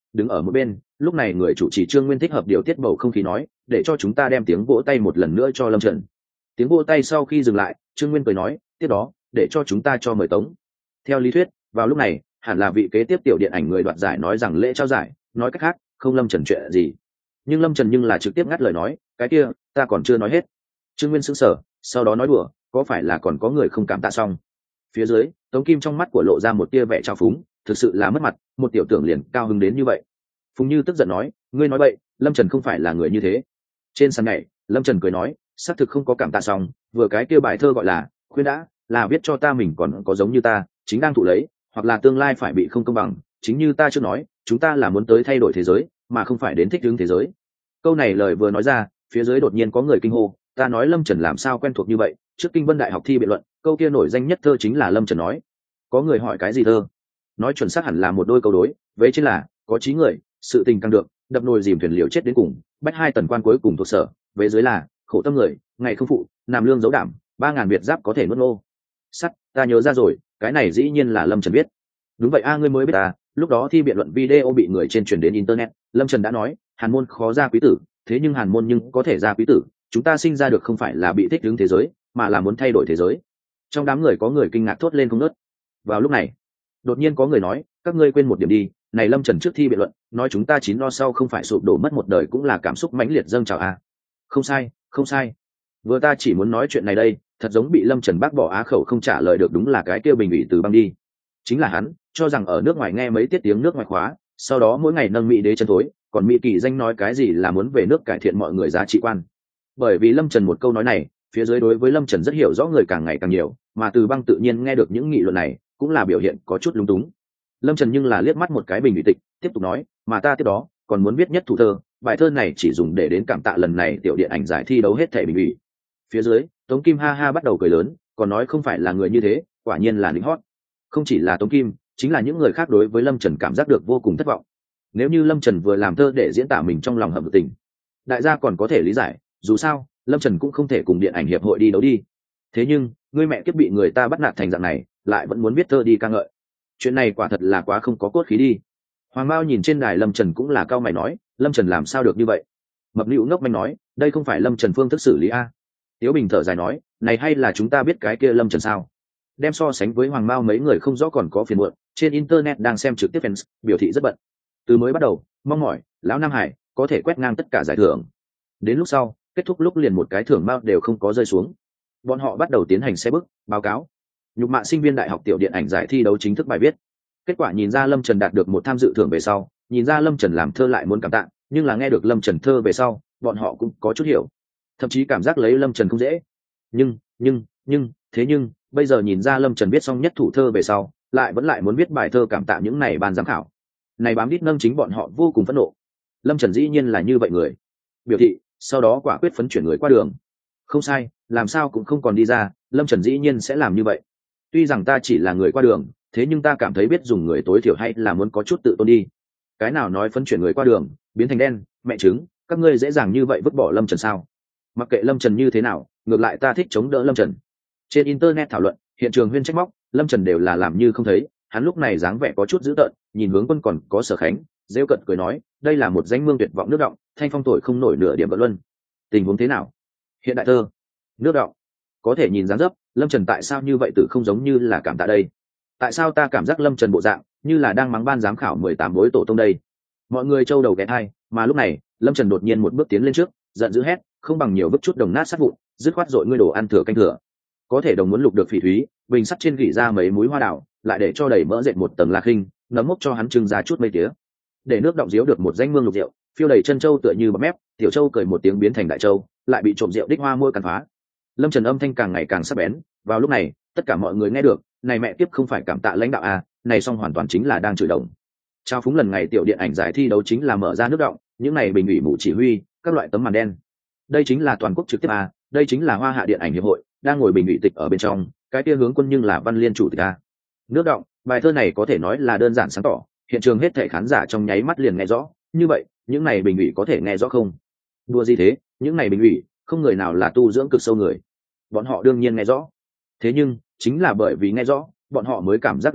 đứng ở một bên. Lúc này người chủ trì Trương Nguyên thích hợp điều tiết bầu không khí nói, để cho chúng ta đem tiếng vỗ tay một lần nữa cho Lâm Trần. Tiếng vỗ tay sau khi dừng lại, Trương Nguyên cười nói, tiếp đó để cho chúng ta cho mời tống. Theo lý thuyết vào lúc này hẳn là vị kế tiếp tiểu điện ảnh người đoạt giải nói rằng lễ trao giải, nói cách khác không Lâm Trần chuyện gì. Nhưng Lâm Trần nhưng là trực tiếp ngắt lời nói, cái kia ta còn chưa nói hết. Trương Nguyên sững sờ, sau đó nói đùa, có phải là còn có người không cảm tạ xong. Phía dưới Tống Kim trong mắt của lộ ra một tia vẻ trào phúng, thực sự là mất mặt, một tiểu tưởng liền cao hứng đến như vậy. Phùng Như tức giận nói, ngươi nói bậy, Lâm Trần không phải là người như thế. Trên sàn này Lâm Trần cười nói, xác thực không có cảm tạ xong, vừa cái kia bài thơ gọi là khuyên đã, là viết cho ta mình còn có giống như ta chính đang thụ lấy, hoặc là tương lai phải bị không công bằng, chính như ta chưa nói, chúng ta là muốn tới thay đổi thế giới mà không phải đến thích ứng thế giới. Câu này lời vừa nói ra, phía dưới đột nhiên có người kinh hô, ta nói Lâm Trần làm sao quen thuộc như vậy, trước Kinh Vân Đại học thi biện luận, câu kia nổi danh nhất thơ chính là Lâm Trần nói. Có người hỏi cái gì thơ? Nói chuẩn xác hẳn là một đôi câu đối, vế trên là có chí người, sự tình càng được, đập nồi dìm thuyền liều chết đến cùng, bách hai tần quan cuối cùng thuộc sở, vế dưới là khổ tâm người, ngày không phụ, làm lương dấu đảm, ba ngàn việt giáp có thể nuốt nô. Sắt, ta nhớ ra rồi, cái này dĩ nhiên là Lâm Trần viết. Đúng vậy a, ngươi mới biết à, lúc đó thi biện luận video bị người trên truyền đến internet, Lâm Trần đã nói, Hàn môn khó ra quý tử, thế nhưng Hàn môn nhưng có thể ra quý tử, chúng ta sinh ra được không phải là bị thích ứng thế giới, mà là muốn thay đổi thế giới. Trong đám người có người kinh ngạc thốt lên không ngớt. Vào lúc này, đột nhiên có người nói, các ngươi quên một điểm đi, này Lâm Trần trước thi biện luận, nói chúng ta chín lo sau không phải sụp đổ mất một đời cũng là cảm xúc mãnh liệt dâng trào a. Không sai, không sai. Vừa ta chỉ muốn nói chuyện này đây, thật giống bị Lâm Trần bác bỏ á khẩu không trả lời được, đúng là cái kia bình ủy từ băng đi. Chính là hắn, cho rằng ở nước ngoài nghe mấy tiết tiếng nước ngoài khóa, sau đó mỗi ngày nâng mỹ đế chân thối, còn mỹ kỳ danh nói cái gì là muốn về nước cải thiện mọi người giá trị quan. Bởi vì Lâm Trần một câu nói này, phía dưới đối với Lâm Trần rất hiểu rõ người càng ngày càng nhiều, mà từ băng tự nhiên nghe được những nghị luận này, cũng là biểu hiện có chút lúng túng. Lâm Trần nhưng là liếc mắt một cái bình ủy tịch, tiếp tục nói, mà ta tiếp đó còn muốn viết nhất thủ thơ, bài thơ này chỉ dùng để đến cảm tạ lần này tiểu điện ảnh giải thi đấu hết thể bình ủy. Phía dưới Tống Kim ha ha bắt đầu cười lớn, còn nói không phải là người như thế, quả nhiên là lính hót. Không chỉ là Tống Kim, chính là những người khác đối với Lâm Trần cảm giác được vô cùng thất vọng. Nếu như Lâm Trần vừa làm thơ để diễn tả mình trong lòng hậm tình, đại gia còn có thể lý giải, dù sao Lâm Trần cũng không thể cùng điện ảnh hiệp hội đi đấu đi. Thế nhưng ngươi mẹ kiếp bị người ta bắt nạt thành dạng này, lại vẫn muốn viết thơ đi ca ngợi, chuyện này quả thật là quá không có cốt khí đi. Hoàng Mao nhìn trên đài Lâm Trần cũng là cao mày nói, Lâm Trần làm sao được như vậy? Mập Nữu ngốc manh nói, đây không phải Lâm Trần phương thức xử lý a. Tiếu Bình thở dài nói, này hay là chúng ta biết cái kia Lâm Trần sao? Đem so sánh với Hoàng Mao mấy người không rõ còn có phiền muộn, trên internet đang xem trực tiếp fans biểu thị rất bận. Từ mới bắt đầu mong mỏi lão Nam Hải có thể quét ngang tất cả giải thưởng, đến lúc sau kết thúc lúc liền một cái thưởng Mao đều không có rơi xuống. Bọn họ bắt đầu tiến hành xe bức báo cáo, nhục mạ sinh viên đại học tiểu điện ảnh giải thi đấu chính thức bài viết. Kết quả nhìn ra Lâm Trần đạt được một tham dự thưởng về sau, nhìn ra Lâm Trần làm thơ lại muốn cảm tạ, nhưng là nghe được Lâm Trần thơ về sau, bọn họ cũng có chút hiểu, thậm chí cảm giác lấy Lâm Trần không dễ. Nhưng nhưng nhưng thế nhưng bây giờ nhìn ra Lâm Trần viết xong nhất thủ thơ về sau, lại vẫn lại muốn viết bài thơ cảm tạ những này ban giám khảo này bám đít nâng, chính bọn họ vô cùng phẫn nộ. Lâm Trần dĩ nhiên là như vậy người, biểu thị sau đó quả quyết phấn chuyển người qua đường. Không sai, làm sao cũng không còn đi ra, Lâm Trần dĩ nhiên sẽ làm như vậy. Tuy rằng ta chỉ là người qua đường, thế nhưng ta cảm thấy biết dùng người tối thiểu hay là muốn có chút tự tôn đi. Cái nào nói phấn chuyển người qua đường biến thành đen, mẹ chứng, các ngươi dễ dàng như vậy vứt bỏ Lâm Trần sao? Mặc kệ Lâm Trần như thế nào, ngược lại ta thích chống đỡ Lâm Trần. Trên internet thảo luận, hiện trường huyên trách móc, Lâm Trần đều là làm như không thấy. Hắn lúc này dáng vẻ có chút dữ tợn, nhìn hướng Quân còn có Sở Khánh, rêu cận cười nói, đây là một danh mương tuyệt vọng nước động, thanh phong thổi không nổi nửa điểm vận luân. Tình huống thế nào? Hiện đại thơ, nước động, có thể nhìn dáng dấp, Lâm Trần tại sao như vậy tự không giống như là cảm tạ đây? Tại sao ta cảm giác Lâm Trần bộ dạng như là đang mắng ban giám khảo mười tám bối tổ tông đây? Mọi người trâu đầu ghé thai, mà lúc này Lâm Trần đột nhiên một bước tiến lên trước, giận dữ hét, không bằng nhiều vứt chút đồng nát sát vụn, dứt khoát dội ngươi đồ ăn thừa canh thừa. Có thể đồng muốn lục được phỉ thúy, bình sắt trên gỉ ra mấy múi hoa đào, lại để cho đầy mỡ dệt một tầng la khinh, nấm mốc cho hắn trưng ra chút mây tía. Để nước động diếu được một danh mương lục rượu, phiêu đầy chân châu tựa như bắp mép, tiểu châu cười một tiếng biến thành đại châu, lại bị trộm rượu đích hoa môi cắn phá. Lâm Trần âm thanh càng ngày càng sắc bén, vào lúc này, tất cả mọi người nghe được, này mẹ tiếp không phải cảm tạ lãnh đạo à, này xong hoàn toàn chính là đang chửi đồng. Trao phúng lần ngày tiểu điện ảnh giải thi đấu chính là mở ra nước động, những này bình ủy mụ chỉ huy, các loại tấm màn đen. Đây chính là toàn quốc trực tiếp à, đây chính là Hoa Hạ điện ảnh hiệp hội, đang ngồi bình ủy tịch ở bên trong, cái kia hướng Quân nhưng là Văn Liên chủ tịch à. Nước động, bài thơ này có thể nói là đơn giản sáng tỏ, hiện trường hết thảy khán giả trong nháy mắt liền nghe rõ, như vậy, những này bình ủy có thể nghe rõ không? Đùa gì thế, những này bình ủy, không người nào là tu dưỡng cực sâu người. Bọn họ đương nhiên nghe rõ. Thế nhưng, chính là bởi vì nghe rõ, bọn họ mới cảm giác được nộ,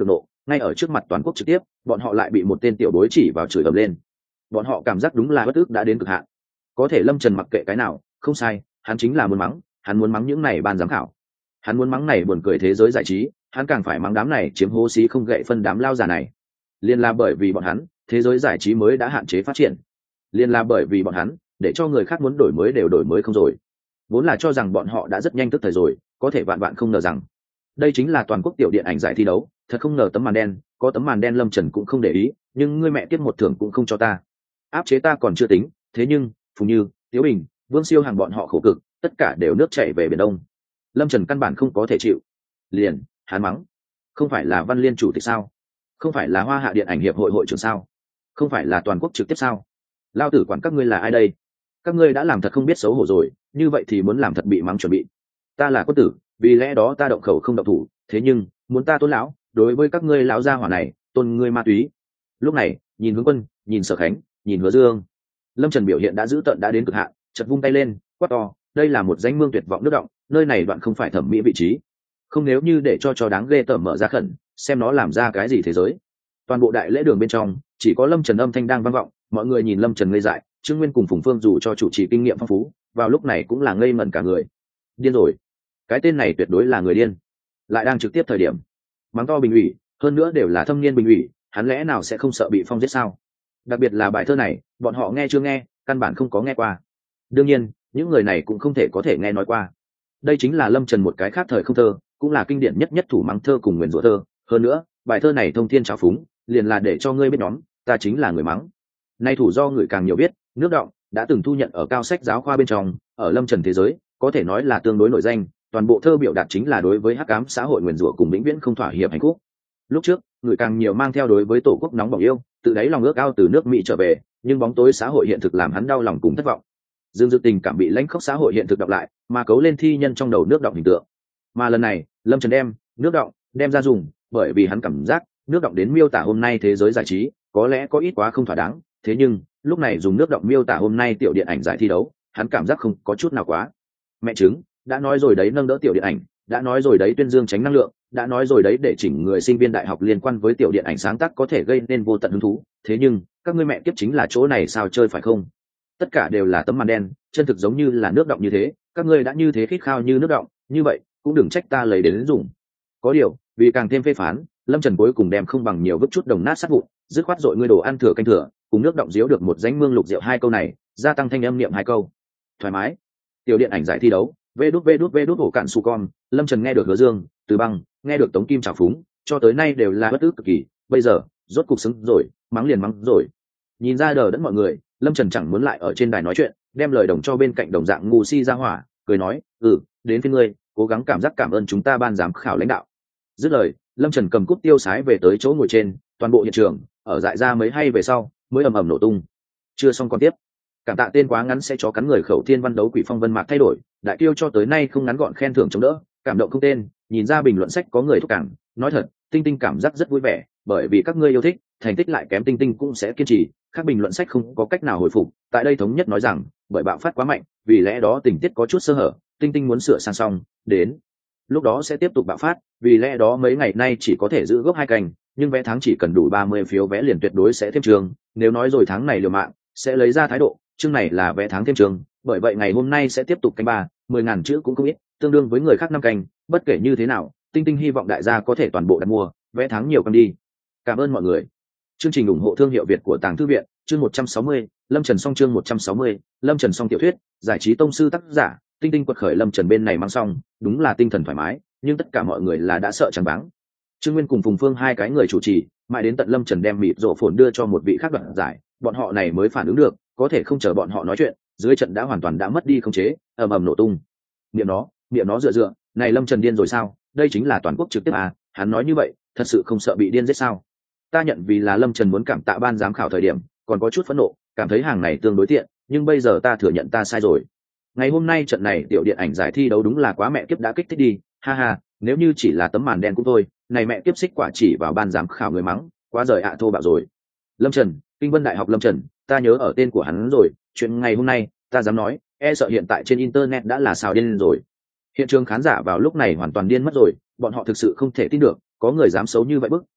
ngay ở trước mặt toàn quốc trực tiếp bọn họ lại bị một tên tiểu bối chỉ vào chửi ầm lên. Bọn họ cảm giác đúng là bất ức đã đến cực hạn. Có thể Lâm Trần mặc kệ cái nào, không sai, hắn chính là muốn mắng, hắn muốn mắng những này ban giám khảo, hắn muốn mắng này buồn cười thế giới giải trí, hắn càng phải mắng đám này chiếm hố xí không gậy phân đám lao già này. Liên là bởi vì bọn hắn, thế giới giải trí mới đã hạn chế phát triển. Liên là bởi vì bọn hắn, để cho người khác muốn đổi mới đều đổi mới không rồi. Vốn là cho rằng bọn họ đã rất nhanh tức thời rồi, có thể vạn vạn không ngờ rằng đây chính là toàn quốc tiểu điện ảnh giải thi đấu. Thật không ngờ tấm màn đen, có tấm màn đen Lâm Trần cũng không để ý, nhưng ngươi mẹ tiếp một thưởng cũng không cho ta. Áp chế ta còn chưa tính, thế nhưng Phùng Như, Tiếu Bình, Vương Siêu hàng bọn họ khổ cực, tất cả đều nước chảy về biển đông. Lâm Trần căn bản không có thể chịu. Liền, hắn mắng, không phải là Văn Liên chủ tịch sao? Không phải là Hoa Hạ Điện ảnh hiệp hội hội trưởng sao? Không phải là toàn quốc trực tiếp sao? Lao tử quản các ngươi là ai đây? Các ngươi đã làm thật không biết xấu hổ rồi, như vậy thì muốn làm thật bị mắng chuẩn bị. Ta là quân tử, vì lẽ đó ta động khẩu không động thủ, thế nhưng muốn ta tôn lão, đối với các ngươi lão gia hỏa này, tôn ngươi ma túy. Lúc này, nhìn Hướng Quân, nhìn Sở Khánh, nhìn Hứa Dương, Lâm Trần biểu hiện đã dữ tợn đã đến cực hạn, chợt vung tay lên, quát to, đây là một danh mương tuyệt vọng nước động, nơi này đoạn không phải thẩm mỹ vị trí. Không, nếu như để cho cho đáng ghê tởm mở ra khẩn, xem nó làm ra cái gì thế giới. Toàn bộ đại lễ đường bên trong, chỉ có Lâm Trần âm thanh đang vang vọng, mọi người nhìn Lâm Trần ngây dại, Trương Nguyên cùng Phùng Phương dù cho chủ trì kinh nghiệm phong phú, vào lúc này cũng là ngây ngẩn cả người. Điên rồi, cái tên này tuyệt đối là người điên, lại đang trực tiếp thời điểm mắng to bình ủy, hơn nữa đều là thâm niên bình ủy, hắn lẽ nào sẽ không sợ bị phong giết sao? Đặc biệt là bài thơ này, bọn họ nghe chưa nghe, căn bản không có nghe qua. Đương nhiên, những người này cũng không thể có thể nghe nói qua. Đây chính là Lâm Trần một cái khác thời không thơ, cũng là kinh điển nhất nhất thủ mắng thơ cùng nguyền rủa thơ. Hơn nữa, bài thơ này thông thiên trào phúng, liền là để cho ngươi biết nhóm, ta chính là người mắng. Nay thủ do người càng nhiều biết, nước động đã từng thu nhận ở cao sách giáo khoa bên trong, ở Lâm Trần thế giới, có thể nói là tương đối nổi danh. Toàn bộ thơ biểu đạt chính là đối với hắc ám xã hội nguyền rủa cùng vĩnh viễn không thỏa hiệp hạnh phúc. Lúc trước, người càng nhiều mang theo đối với tổ quốc nóng bỏng yêu, tự đáy lòng ước ao từ nước Mỹ trở về, nhưng bóng tối xã hội hiện thực làm hắn đau lòng cùng thất vọng. Dương Dực tình cảm bị lãnh khốc xã hội hiện thực đọc lại, mà cấu lên thi nhân trong đầu nước động hình tượng. Mà lần này, Lâm Trần đem nước động đem ra dùng, bởi vì hắn cảm giác nước động đến miêu tả hôm nay thế giới giải trí, có lẽ có ít quá không thỏa đáng, thế nhưng lúc này dùng nước động miêu tả hôm nay tiểu điện ảnh giải thi đấu, hắn cảm giác không có chút nào quá. Mẹ chứng, đã nói rồi đấy, nâng đỡ tiểu điện ảnh, đã nói rồi đấy, tuyên dương tránh năng lượng, đã nói rồi đấy, để chỉnh người sinh viên đại học liên quan với tiểu điện ảnh sáng tác có thể gây nên vô tận hứng thú, thế nhưng các ngươi mẹ kiếp chính là chỗ này sao chơi phải không? Tất cả đều là tấm màn đen, chân thực giống như là nước động như thế, các ngươi đã như thế khít khao như nước động, như vậy cũng đừng trách ta lấy đến dùng. Có điều, vì càng thêm phê phán, Lâm Trần cuối cùng đem không bằng nhiều vứt chút đồng nát sát vụn, dứt khoát dội ngươi đồ ăn thừa canh thừa, cùng nước động diếu được một danh mương lục rượu hai câu này, gia tăng thanh âm niệm hai câu. Thoải mái. Tiểu điện ảnh giải thi đấu, vê đút vê đút vê đút hổ cạn su con, Lâm Trần nghe được Hứa Dương, Từ Băng, nghe được Tống Kim trào phúng, cho tới nay đều là bất ức cực kỳ, bây giờ, rốt cục xứng rồi, mắng liền mắng rồi. Nhìn ra đờ đẫn mọi người, Lâm Trần chẳng muốn lại ở trên đài nói chuyện, đem lời đồng cho bên cạnh đồng dạng ngu si ra hỏa, cười nói, ừ, đến phía ngươi, cố gắng cảm giác cảm ơn chúng ta ban giám khảo lãnh đạo. Dứt lời, Lâm Trần cầm cúp tiêu sái về tới chỗ ngồi trên, toàn bộ hiện trường, ở dại ra mấy hay về sau, mới ầm ầm nổ tung. Chưa xong còn tiếp. Cảm tạ tên quá ngắn sẽ chó cắn người khẩu thiên văn đấu quỷ phong vân mạc thay đổi, đại tiêu cho tới nay không ngắn gọn khen thưởng chống đỡ, cảm động không tên, nhìn ra bình luận sách có người thúc cảng, nói thật, Tinh Tinh cảm giác rất vui vẻ, bởi vì các ngươi yêu thích, thành tích lại kém Tinh Tinh cũng sẽ kiên trì, các bình luận sách không có cách nào hồi phục, tại đây thống nhất nói rằng, bởi bạo phát quá mạnh, vì lẽ đó tình tiết có chút sơ hở, Tinh Tinh muốn sửa sang xong, đến lúc đó sẽ tiếp tục bạo phát, vì lẽ đó mấy ngày nay chỉ có thể giữ gốc hai cành, nhưng vé tháng chỉ cần đủ ba mươi phiếu vé liền tuyệt đối sẽ thêm trường, nếu nói rồi tháng này liều mạng, sẽ lấy ra thái độ, chương này là vé tháng thêm trường, bởi vậy ngày hôm nay sẽ tiếp tục canh ba, mười ngàn chữ cũng không ít, tương đương với người khác năm canh, bất kể như thế nào, Tinh Tinh hy vọng đại gia có thể toàn bộ đặt mua, vé tháng nhiều canh đi. Cảm ơn mọi người. Chương trình ủng hộ thương hiệu Việt của Tàng Thư viện, chương một trăm sáu mươi, Lâm Trần song chương một trăm sáu mươi, Lâm Trần song tiểu thuyết, giải trí tông sư tác giả, Tinh Tinh quật khởi. Lâm Trần bên này mang xong, đúng là tinh thần thoải mái, nhưng tất cả mọi người là đã sợ chẳng báng. Trương Nguyên cùng Phùng Phương hai cái người chủ trì, mãi đến tận Lâm Trần đem mịt rộ phồn đưa cho một vị khác đoạn giải, bọn họ này mới phản ứng được, có thể không chờ bọn họ nói chuyện, dưới trận đã hoàn toàn đã mất đi khống chế, ầm ầm nổ tung. Niệm nó, niệm nó dựa dựa, này Lâm Trần điên rồi sao? Đây chính là toàn quốc trực tiếp à? Hắn nói như vậy, thật sự không sợ bị điên giết sao? Ta nhận vì là Lâm Trần muốn cảm tạ ban giám khảo thời điểm, còn có chút phẫn nộ, cảm thấy hàng này tương đối tiện, nhưng bây giờ ta thừa nhận ta sai rồi. Ngày hôm nay trận này tiểu điện ảnh giải thi đấu đúng là quá mẹ kiếp đã kích thích đi, ha ha, nếu như chỉ là tấm màn đen cũng thôi, này mẹ kiếp xích quả chỉ vào ban giám khảo người mắng, quá rời ạ thô bạo rồi. Lâm Trần, Kinh Vân Đại học Lâm Trần, ta nhớ ở tên của hắn rồi, chuyện ngày hôm nay, ta dám nói, e sợ hiện tại trên internet đã là xào điên rồi. Hiện trường khán giả vào lúc này hoàn toàn điên mất rồi, bọn họ thực sự không thể tin được, có người dám xấu như vậy bức,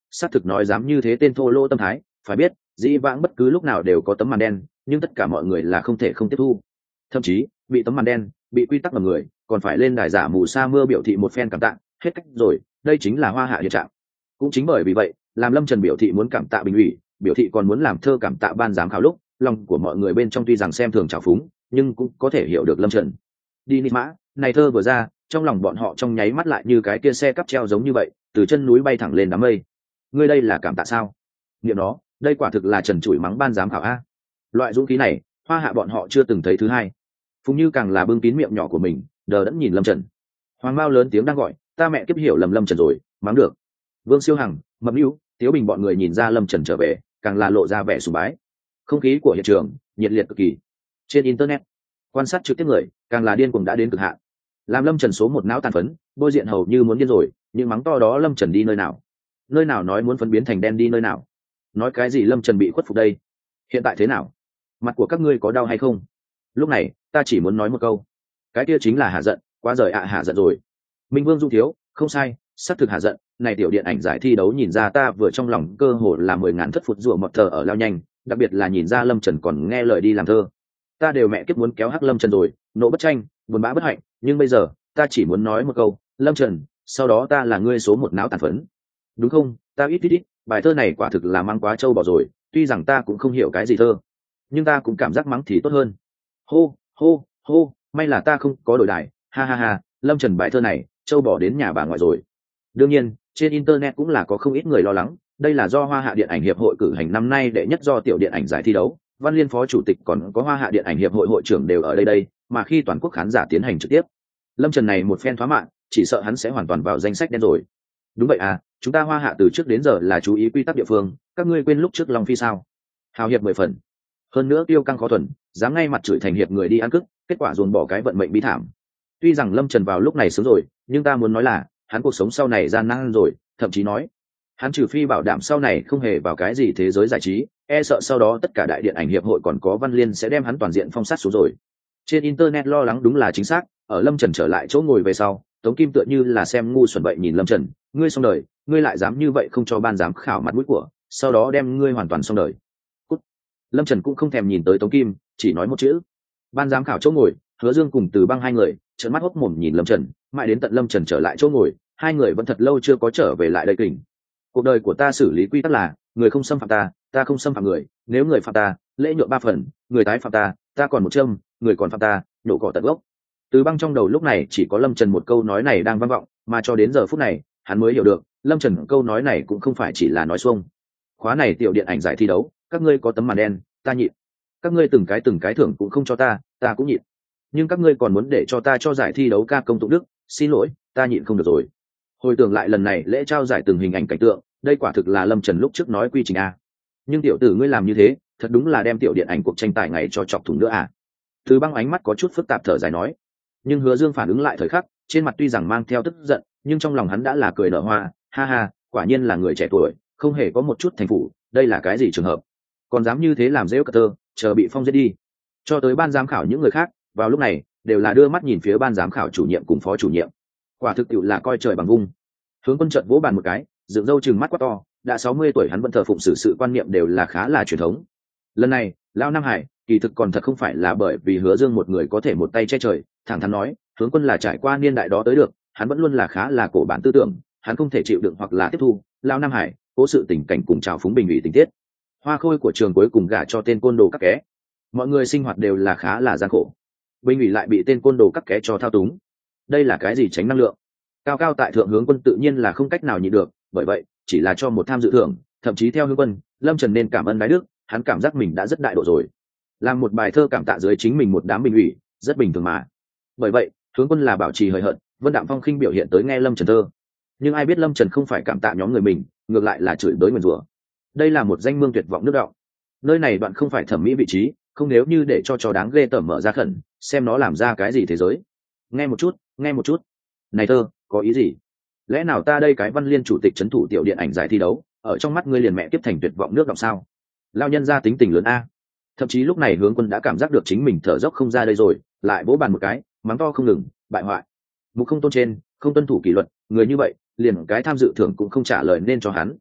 xác thực nói dám như thế tên thô lỗ tâm thái, phải biết dĩ vãng bất cứ lúc nào đều có tấm màn đen, nhưng tất cả mọi người là không thể không tiếp thu. Thậm chí bị tấm màn đen, bị quy tắc ngầm người, còn phải lên đài giả mù sa mưa biểu thị một phen cảm tạ, hết cách rồi, đây chính là hoa hạ hiện trạng. Cũng chính bởi vì vậy, làm Lâm Trần biểu thị muốn cảm tạ bình ủy, biểu thị còn muốn làm thơ cảm tạ ban giám khảo lúc, lòng của mọi người bên trong tuy rằng xem thường trào phúng, nhưng cũng có thể hiểu được Lâm Trần. Đi nị mã, này thơ vừa ra, trong lòng bọn họ trong nháy mắt lại như cái kia xe cắp treo giống như vậy, từ chân núi bay thẳng lên đám mây. Ngươi đây là cảm tạ sao? Niệm nó, đây quả thực là trần trụi mắng ban giám khảo a. Loại dũng khí này, hoa hạ bọn họ chưa từng thấy thứ hai. Phùng Như càng là bưng kín miệng nhỏ của mình, đờ đẫn nhìn Lâm Trần. Hoàng Mao lớn tiếng đang gọi, ta mẹ kiếp hiểu lầm Lâm Trần rồi, mắng được. Vương Siêu Hằng, Mập Nữu, Tiếu Bình bọn người nhìn ra Lâm Trần trở về, càng là lộ ra vẻ sùng bái. Không khí của hiện trường nhiệt liệt cực kỳ. Trên internet, quan sát trực tiếp người càng là điên cuồng đã đến cực hạn. Làm Lâm Trần số một não tàn phấn, bôi diện hầu như muốn điên rồi, nhưng mắng to đó Lâm Trần đi nơi nào? Nơi nào nói muốn phấn biến thành đen đi nơi nào? Nói cái gì Lâm Trần bị khuất phục đây? Hiện tại thế nào? Mặt của các ngươi có đau hay không? Lúc này, ta chỉ muốn nói một câu. Cái kia chính là hạ giận, quá rời ạ à hạ giận rồi. Minh Vương Dung thiếu, không sai, xác thực hạ giận. Này tiểu điện ảnh giải thi đấu nhìn ra ta vừa trong lòng cơ hồ là mười ngàn thất phụt rùa mọt thờ ở lao nhanh, đặc biệt là nhìn ra Lâm Trần còn nghe lời đi làm thơ. Ta đều mẹ kiếp muốn kéo hắc Lâm Trần rồi, nộ bất tranh, buồn bã bất hạnh, nhưng bây giờ, ta chỉ muốn nói một câu, Lâm Trần, sau đó ta là ngươi số một não tàn phấn. Đúng không? Ta ít ít ít, bài thơ này quả thực là mang quá trâu bò rồi, tuy rằng ta cũng không hiểu cái gì thơ, nhưng ta cũng cảm giác mắng thì tốt hơn. Hô, hô, hô, may là ta không có đổi đài, ha ha ha, Lâm Trần bài thơ này, trâu bò đến nhà bà ngoại rồi. Đương nhiên, trên internet cũng là có không ít người lo lắng, đây là do Hoa Hạ Điện ảnh Hiệp hội cử hành năm nay đệ nhất do tiểu điện ảnh giải thi đấu, Văn Liên phó chủ tịch còn có Hoa Hạ Điện ảnh Hiệp hội hội trưởng đều ở đây đây, mà khi toàn quốc khán giả tiến hành trực tiếp, Lâm Trần này một phen thoá mạn, chỉ sợ hắn sẽ hoàn toàn vào danh sách đen rồi. Đúng vậy à, chúng ta Hoa Hạ từ trước đến giờ là chú ý quy tắc địa phương, các ngươi quên lúc trước Long Phi sao? Hào hiệp mười phần. Hơn nữa tiêu căng khó thuần, dám ngay mặt chửi thành hiệp người đi ăn cức, kết quả dồn bỏ cái vận mệnh bi thảm. Tuy rằng Lâm Trần vào lúc này sướng rồi, nhưng ta muốn nói là, hắn cuộc sống sau này gian nan rồi, thậm chí nói, hắn trừ phi bảo đảm sau này không hề vào cái gì thế giới giải trí, e sợ sau đó tất cả đại điện ảnh hiệp hội còn có Văn Liên sẽ đem hắn toàn diện phong sát xuống rồi. Trên internet lo lắng đúng là chính xác, ở Lâm Trần trở lại chỗ ngồi về sau, Tống Kim tựa như là xem ngu xuẩn vậy nhìn Lâm Trần, ngươi xong đời, ngươi lại dám như vậy không cho ban giám khảo mặt mũi của, sau đó đem ngươi hoàn toàn xong đời. Cút. Lâm Trần cũng không thèm nhìn tới Tống Kim, chỉ nói một chữ. Ban giám khảo chỗ ngồi, Hứa Dương cùng Từ Băng hai người, trợn mắt hốc mồm nhìn Lâm Trần, mãi đến tận Lâm Trần trở lại chỗ ngồi, hai người vẫn thật lâu chưa có trở về lại đây kình. Cuộc đời của ta xử lý quy tắc là, người không xâm phạm ta, ta không xâm phạm người, nếu người phạm ta, lễ nhượng ba phần, người tái phạm ta, ta còn một châm, người còn phạm ta, nhổ cỏ tận gốc. Từ Băng trong đầu lúc này chỉ có Lâm Trần một câu nói này đang vang vọng, mà cho đến giờ phút này, hắn mới hiểu được, Lâm Trần câu nói này cũng không phải chỉ là nói xuông. Khóa này tiểu điện ảnh giải thi đấu, các ngươi có tấm màn đen, ta nhịn. Các ngươi từng cái từng cái thưởng cũng không cho ta, ta cũng nhịn. Nhưng các ngươi còn muốn để cho ta cho giải thi đấu ca công tụng đức, xin lỗi, ta nhịn không được rồi. Hồi tưởng lại lần này lễ trao giải từng hình ảnh cảnh tượng, đây quả thực là Lâm Trần lúc trước nói quy trình a. Nhưng tiểu tử ngươi làm như thế, thật đúng là đem tiểu điện ảnh cuộc tranh tài ngày cho chọc thủng nữa à? Từ Băng ánh mắt có chút phức tạp thở dài nói. Nhưng Hứa Dương phản ứng lại thời khắc, trên mặt tuy rằng mang theo tức giận, nhưng trong lòng hắn đã là cười nở hoa, ha ha, quả nhiên là người trẻ tuổi, không hề có một chút thành phủ, đây là cái gì trường hợp? Còn dám như thế làm rêu cờ tơ, chờ bị phong giết đi. Cho tới ban giám khảo những người khác, vào lúc này, đều là đưa mắt nhìn phía ban giám khảo chủ nhiệm cùng phó chủ nhiệm. Quả thực tiệu là coi trời bằng vung. Hướng Quân chợt vỗ bàn một cái, dựng râu trừng mắt quá to, đã sáu mươi tuổi hắn vẫn thờ phụng sự sự quan niệm đều là khá là truyền thống. Lần này, lão Nam Hải, kỳ thực còn thật không phải là bởi vì Hứa Dương một người có thể một tay che trời, thẳng thắn nói, Hướng Quân là trải qua niên đại đó tới được, hắn vẫn luôn là khá là cổ bản tư tưởng, hắn không thể chịu đựng hoặc là tiếp thu, lão Nam Hải, cố sự tình cảnh cùng trào phúng bình ủy tình tiết. Hoa khôi của trường cuối cùng gả cho tên côn đồ các ké. Mọi người sinh hoạt đều là khá là gian khổ. Bình ủy lại bị tên côn đồ các ké cho thao túng. Đây là cái gì tránh năng lượng? Cao cao tại thượng Hướng Quân tự nhiên là không cách nào nhịn được, bởi vậy, chỉ là cho một tham dự thưởng, thậm chí theo Hướng Quân, Lâm Trần nên cảm ơn đái đức, hắn cảm giác mình đã rất đại độ rồi. Làm một bài thơ cảm tạ dưới chính mình một đám bình ủy, rất bình thường mà. Bởi vậy, Hướng Quân là bảo trì hời hợt, Vân Đạm Phong khinh biểu hiện tới nghe Lâm Trần thơ. Nhưng ai biết Lâm Trần không phải cảm tạ nhóm người mình, ngược lại là chửi bới nguyền rủa. Đây là một danh mương tuyệt vọng nước đọng. Nơi này bạn không phải thẩm mỹ vị trí, không nếu như để cho trò đáng ghê tởm mở ra khẩn, xem nó làm ra cái gì thế giới. Nghe một chút, nghe một chút. Này thơ, có ý gì? Lẽ nào ta đây cái Văn Liên chủ tịch trấn thủ tiểu điện ảnh giải thi đấu, ở trong mắt ngươi liền mẹ tiếp thành tuyệt vọng nước đọng sao? Lao nhân ra tính tình lớn a. Thậm chí lúc này Hướng Quân đã cảm giác được chính mình thở dốc không ra đây rồi, lại vỗ bàn một cái, mắng to không ngừng, bại hoại. Mục không tôn trên, không tuân thủ kỷ luật, người như vậy, liền cái tham dự thưởng cũng không trả lời nên cho hắn.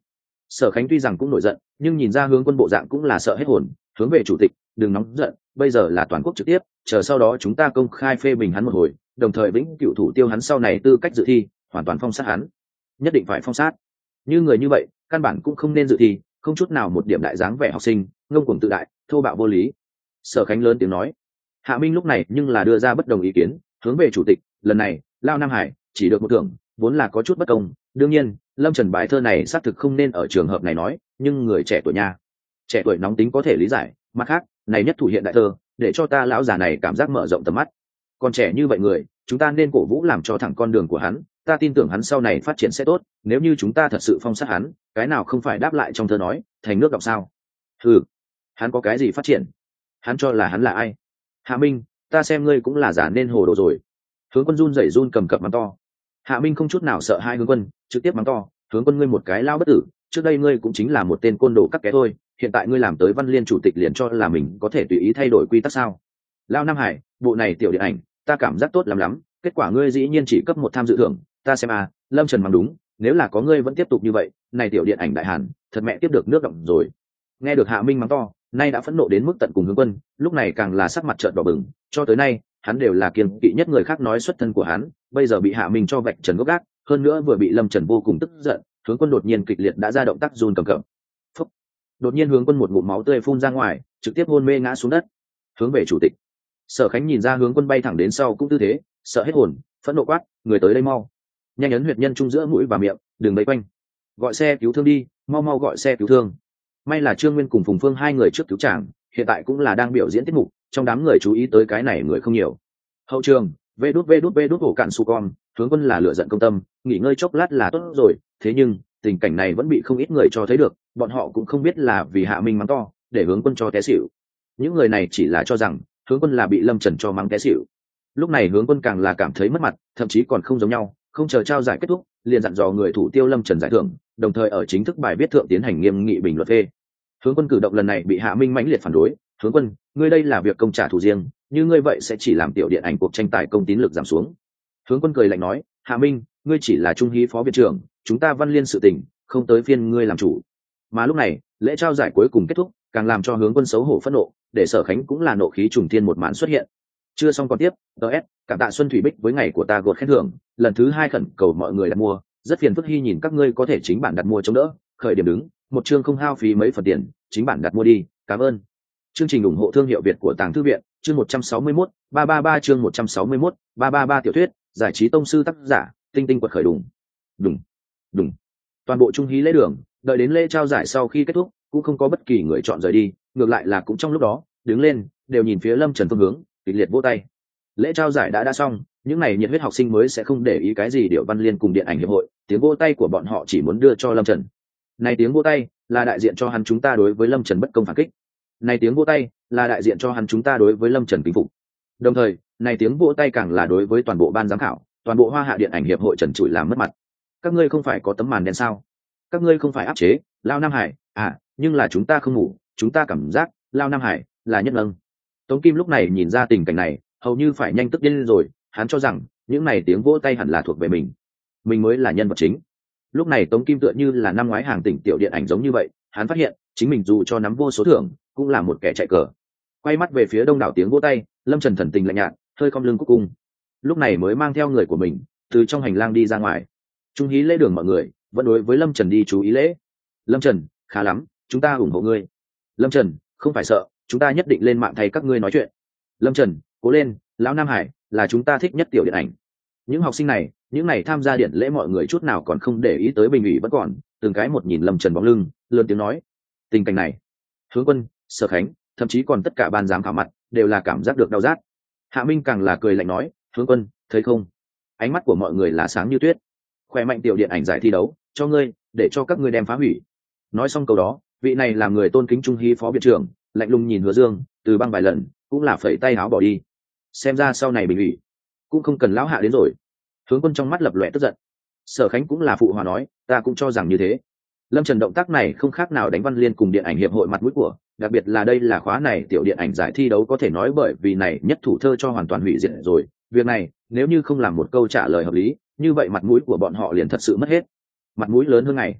Sở Khánh tuy rằng cũng nổi giận, nhưng nhìn ra hướng quân bộ dạng cũng là sợ hết hồn, hướng về chủ tịch, đừng nóng giận, bây giờ là toàn quốc trực tiếp, chờ sau đó chúng ta công khai phê bình hắn một hồi, đồng thời vĩnh cửu thủ tiêu hắn sau này tư cách dự thi, hoàn toàn phong sát hắn, nhất định phải phong sát. Như người như vậy, căn bản cũng không nên dự thi, không chút nào một điểm đại dáng vẻ học sinh, ngông cuồng tự đại, thô bạo vô lý. Sở Khánh lớn tiếng nói. Hạ Minh lúc này nhưng là đưa ra bất đồng ý kiến, hướng về chủ tịch, lần này, Lao Nam Hải chỉ được một thưởng, vốn là có chút bất công, đương nhiên, Lâm Trần bài thơ này xác thực không nên ở trường hợp này nói, nhưng người trẻ tuổi nha, trẻ tuổi nóng tính có thể lý giải, mặt khác, này nhất thủ hiện đại thơ, để cho ta lão già này cảm giác mở rộng tầm mắt. Còn trẻ như vậy người, chúng ta nên cổ vũ làm cho thẳng con đường của hắn, ta tin tưởng hắn sau này phát triển sẽ tốt, nếu như chúng ta thật sự phong sát hắn, cái nào không phải đáp lại trong thơ nói, thành nước đọng sao? Ừ, hắn có cái gì phát triển? Hắn cho là hắn là ai? Hạ Minh, ta xem ngươi cũng là giả nên hồ đồ rồi. Hướng quân run rẩy run cầm cập mắng to. Hạ Minh không chút nào sợ hai hướng quân, trực tiếp mắng to, hướng quân ngươi một cái lao bất tử, trước đây ngươi cũng chính là một tên côn đồ các ké thôi, hiện tại ngươi làm tới Văn Liên chủ tịch liền cho là mình có thể tùy ý thay đổi quy tắc sao? Lao Nam Hải, bộ này tiểu điện ảnh, ta cảm giác tốt lắm lắm, kết quả ngươi dĩ nhiên chỉ cấp một tham dự thưởng, ta xem à, Lâm Trần mắng đúng, nếu là có ngươi vẫn tiếp tục như vậy, này tiểu điện ảnh đại hàn, thật mẹ tiếp được nước động rồi. Nghe được Hạ Minh mắng to, nay đã phẫn nộ đến mức tận cùng hướng quân, lúc này càng là sắc mặt trợn đỏ bừng, cho tới nay, hắn đều là kiêng kỵ nhất người khác nói xuất thân của hắn, bây giờ bị Hạ Minh cho vạch trần gốc gác, hơn nữa vừa bị Lâm Trần vô cùng tức giận, hướng quân đột nhiên kịch liệt đã ra động tác run cầm cập. Phúc. Đột nhiên hướng quân một ngụm máu tươi phun ra ngoài, trực tiếp hôn mê ngã xuống đất. Hướng về chủ tịch. Sở Khánh nhìn ra hướng quân bay thẳng đến sau cũng tư thế, sợ hết hồn, phẫn nộ quát, người tới đây mau. Nhanh ấn huyệt nhân trung giữa mũi và miệng, đừng vây quanh. Gọi xe cứu thương đi, mau mau gọi xe cứu thương. May là Trương Nguyên cùng Phùng Phương hai người trước cứu chàng, hiện tại cũng là đang biểu diễn tiết mục, trong đám người chú ý tới cái này người không nhiều. Hậu trường, vê đút vê đút vê đút hổ cạn su con, hướng quân là lựa giận công tâm, nghỉ ngơi chốc lát là tốt rồi, thế nhưng tình cảnh này vẫn bị không ít người cho thấy được, bọn họ cũng không biết là vì Hạ Minh mắng to, để hướng quân cho té xỉu. Những người này chỉ là cho rằng hướng quân là bị Lâm Trần cho mắng té xỉu. Lúc này hướng quân càng là cảm thấy mất mặt, thậm chí còn không giống nhau, không chờ trao giải kết thúc, liền dặn dò người thủ tiêu Lâm Trần giải thưởng, đồng thời ở chính thức bài viết thượng tiến hành nghiêm nghị bình luận phê. Hướng quân cử động lần này bị Hạ Minh mãnh liệt phản đối, hướng quân, ngươi đây là việc công trả thù riêng, như ngươi vậy sẽ chỉ làm tiểu điện ảnh cuộc tranh tài công tín lực giảm xuống. Hướng quân cười lạnh nói, Hạ Minh, ngươi chỉ là trung hí phó viện trưởng, chúng ta Văn Liên sự tình, không tới phiên ngươi làm chủ. Mà lúc này, lễ trao giải cuối cùng kết thúc, càng làm cho hướng quân xấu hổ phẫn nộ, để Sở Khánh cũng là nộ khí trùng thiên một màn xuất hiện. Chưa xong còn tiếp, ts cảm tạ Xuân Thủy Bích với ngày của ta gột khen thưởng, lần thứ hai khẩn cầu mọi người đặt mua, rất phiền phức hy nhìn các ngươi có thể chính bản đặt mua chống đỡ, khởi điểm đứng, một chương không hao phí mấy phần tiền, chính bản đặt mua đi, cảm ơn. Chương trình ủng hộ thương hiệu Việt của Tàng Thư viện, chương một trăm sáu mươi mốt, ba ba ba chương một trăm sáu mươi mốt, ba ba ba tiểu thuyết, giải trí tông sư tác giả, tinh tinh quật khởi đùng. Đùng, đùng. Toàn bộ trung hí lễ đường, đợi đến lễ trao giải sau khi kết thúc, cũng không có bất kỳ người chọn rời đi, ngược lại là cũng trong lúc đó, đứng lên, đều nhìn phía Lâm Trần phương hướng, kịch liệt vỗ tay. Lễ trao giải đã đã xong, những này nhiệt huyết học sinh mới sẽ không để ý cái gì Điệu Văn Liên cùng điện ảnh hiệp hội, tiếng vỗ tay của bọn họ chỉ muốn đưa cho Lâm Trần. Này tiếng vỗ tay là đại diện cho hắn chúng ta đối với Lâm Trần bất công phản kích. Này tiếng vỗ tay là đại diện cho hắn chúng ta đối với Lâm Trần kính phục. Đồng thời, này tiếng vỗ tay càng là đối với toàn bộ ban giám khảo, toàn bộ Hoa Hạ điện ảnh hiệp hội Trần Trụi làm mất mặt. Các ngươi không phải có tấm màn đen sao? Các ngươi không phải áp chế Lao Nam Hải à? Nhưng là chúng ta không ngủ, chúng ta cảm giác Lao Nam Hải là nhất nâng. Tống Kim lúc này nhìn ra tình cảnh này, hầu như phải nhanh tức điên rồi, hắn cho rằng những này tiếng vỗ tay hẳn là thuộc về mình, mình mới là nhân vật chính. Lúc này Tống Kim tựa như là năm ngoái hàng tỉnh tiểu điện ảnh giống như vậy, hắn phát hiện chính mình dù cho nắm vô số thưởng cũng là một kẻ chạy cờ. Quay mắt về phía đông đảo tiếng vỗ tay, Lâm Trần thần tình lạnh nhạt, hơi cong lưng cúc cung, lúc này mới mang theo người của mình từ trong hành lang đi ra ngoài. Trung hí lễ đường mọi người vẫn đối với Lâm Trần đi chú ý lễ. Lâm Trần, khá lắm, chúng ta ủng hộ ngươi. Lâm Trần, không phải sợ, chúng ta nhất định lên mạng thay các ngươi nói chuyện. Lâm Trần, cố lên, Lão Nam Hải là chúng ta thích nhất tiểu điện ảnh. Những học sinh này, những này tham gia điện lễ mọi người chút nào còn không để ý tới bình ủy vẫn còn, từng cái một nhìn Lâm Trần bóng lưng, lớn tiếng nói. Tình cảnh này, Hướng Quân, Sở Khánh, thậm chí còn tất cả ban giám khảo mặt đều là cảm giác được đau rát. Hạ Minh càng là cười lạnh nói, Hướng Quân, thấy không? Ánh mắt của mọi người là sáng như tuyết. Khỏe mạnh tiểu điện ảnh giải thi đấu, cho ngươi, để cho các ngươi đem phá hủy. Nói xong câu đó, vị này làm người tôn kính trung hí phó viện trưởng, lạnh lùng nhìn Hứa Dương, từ băng vài lần, cũng là phẩy tay áo bỏ đi. Xem ra sau này bình ủy cũng không cần lão Hạ đến rồi. Hướng Quân trong mắt lập lòe tức giận. Sở Khánh cũng là phụ hòa nói, ta cũng cho rằng như thế. Lâm Trần động tác này không khác nào đánh Văn Liên cùng điện ảnh hiệp hội mặt mũi của, đặc biệt là đây là khóa này tiểu điện ảnh giải thi đấu có thể nói bởi vì này nhất thủ thơ cho hoàn toàn hủy diệt rồi. Việc này nếu như không làm một câu trả lời hợp lý, như vậy mặt mũi của bọn họ liền thật sự mất hết. Mặt mũi lớn hơn ngày.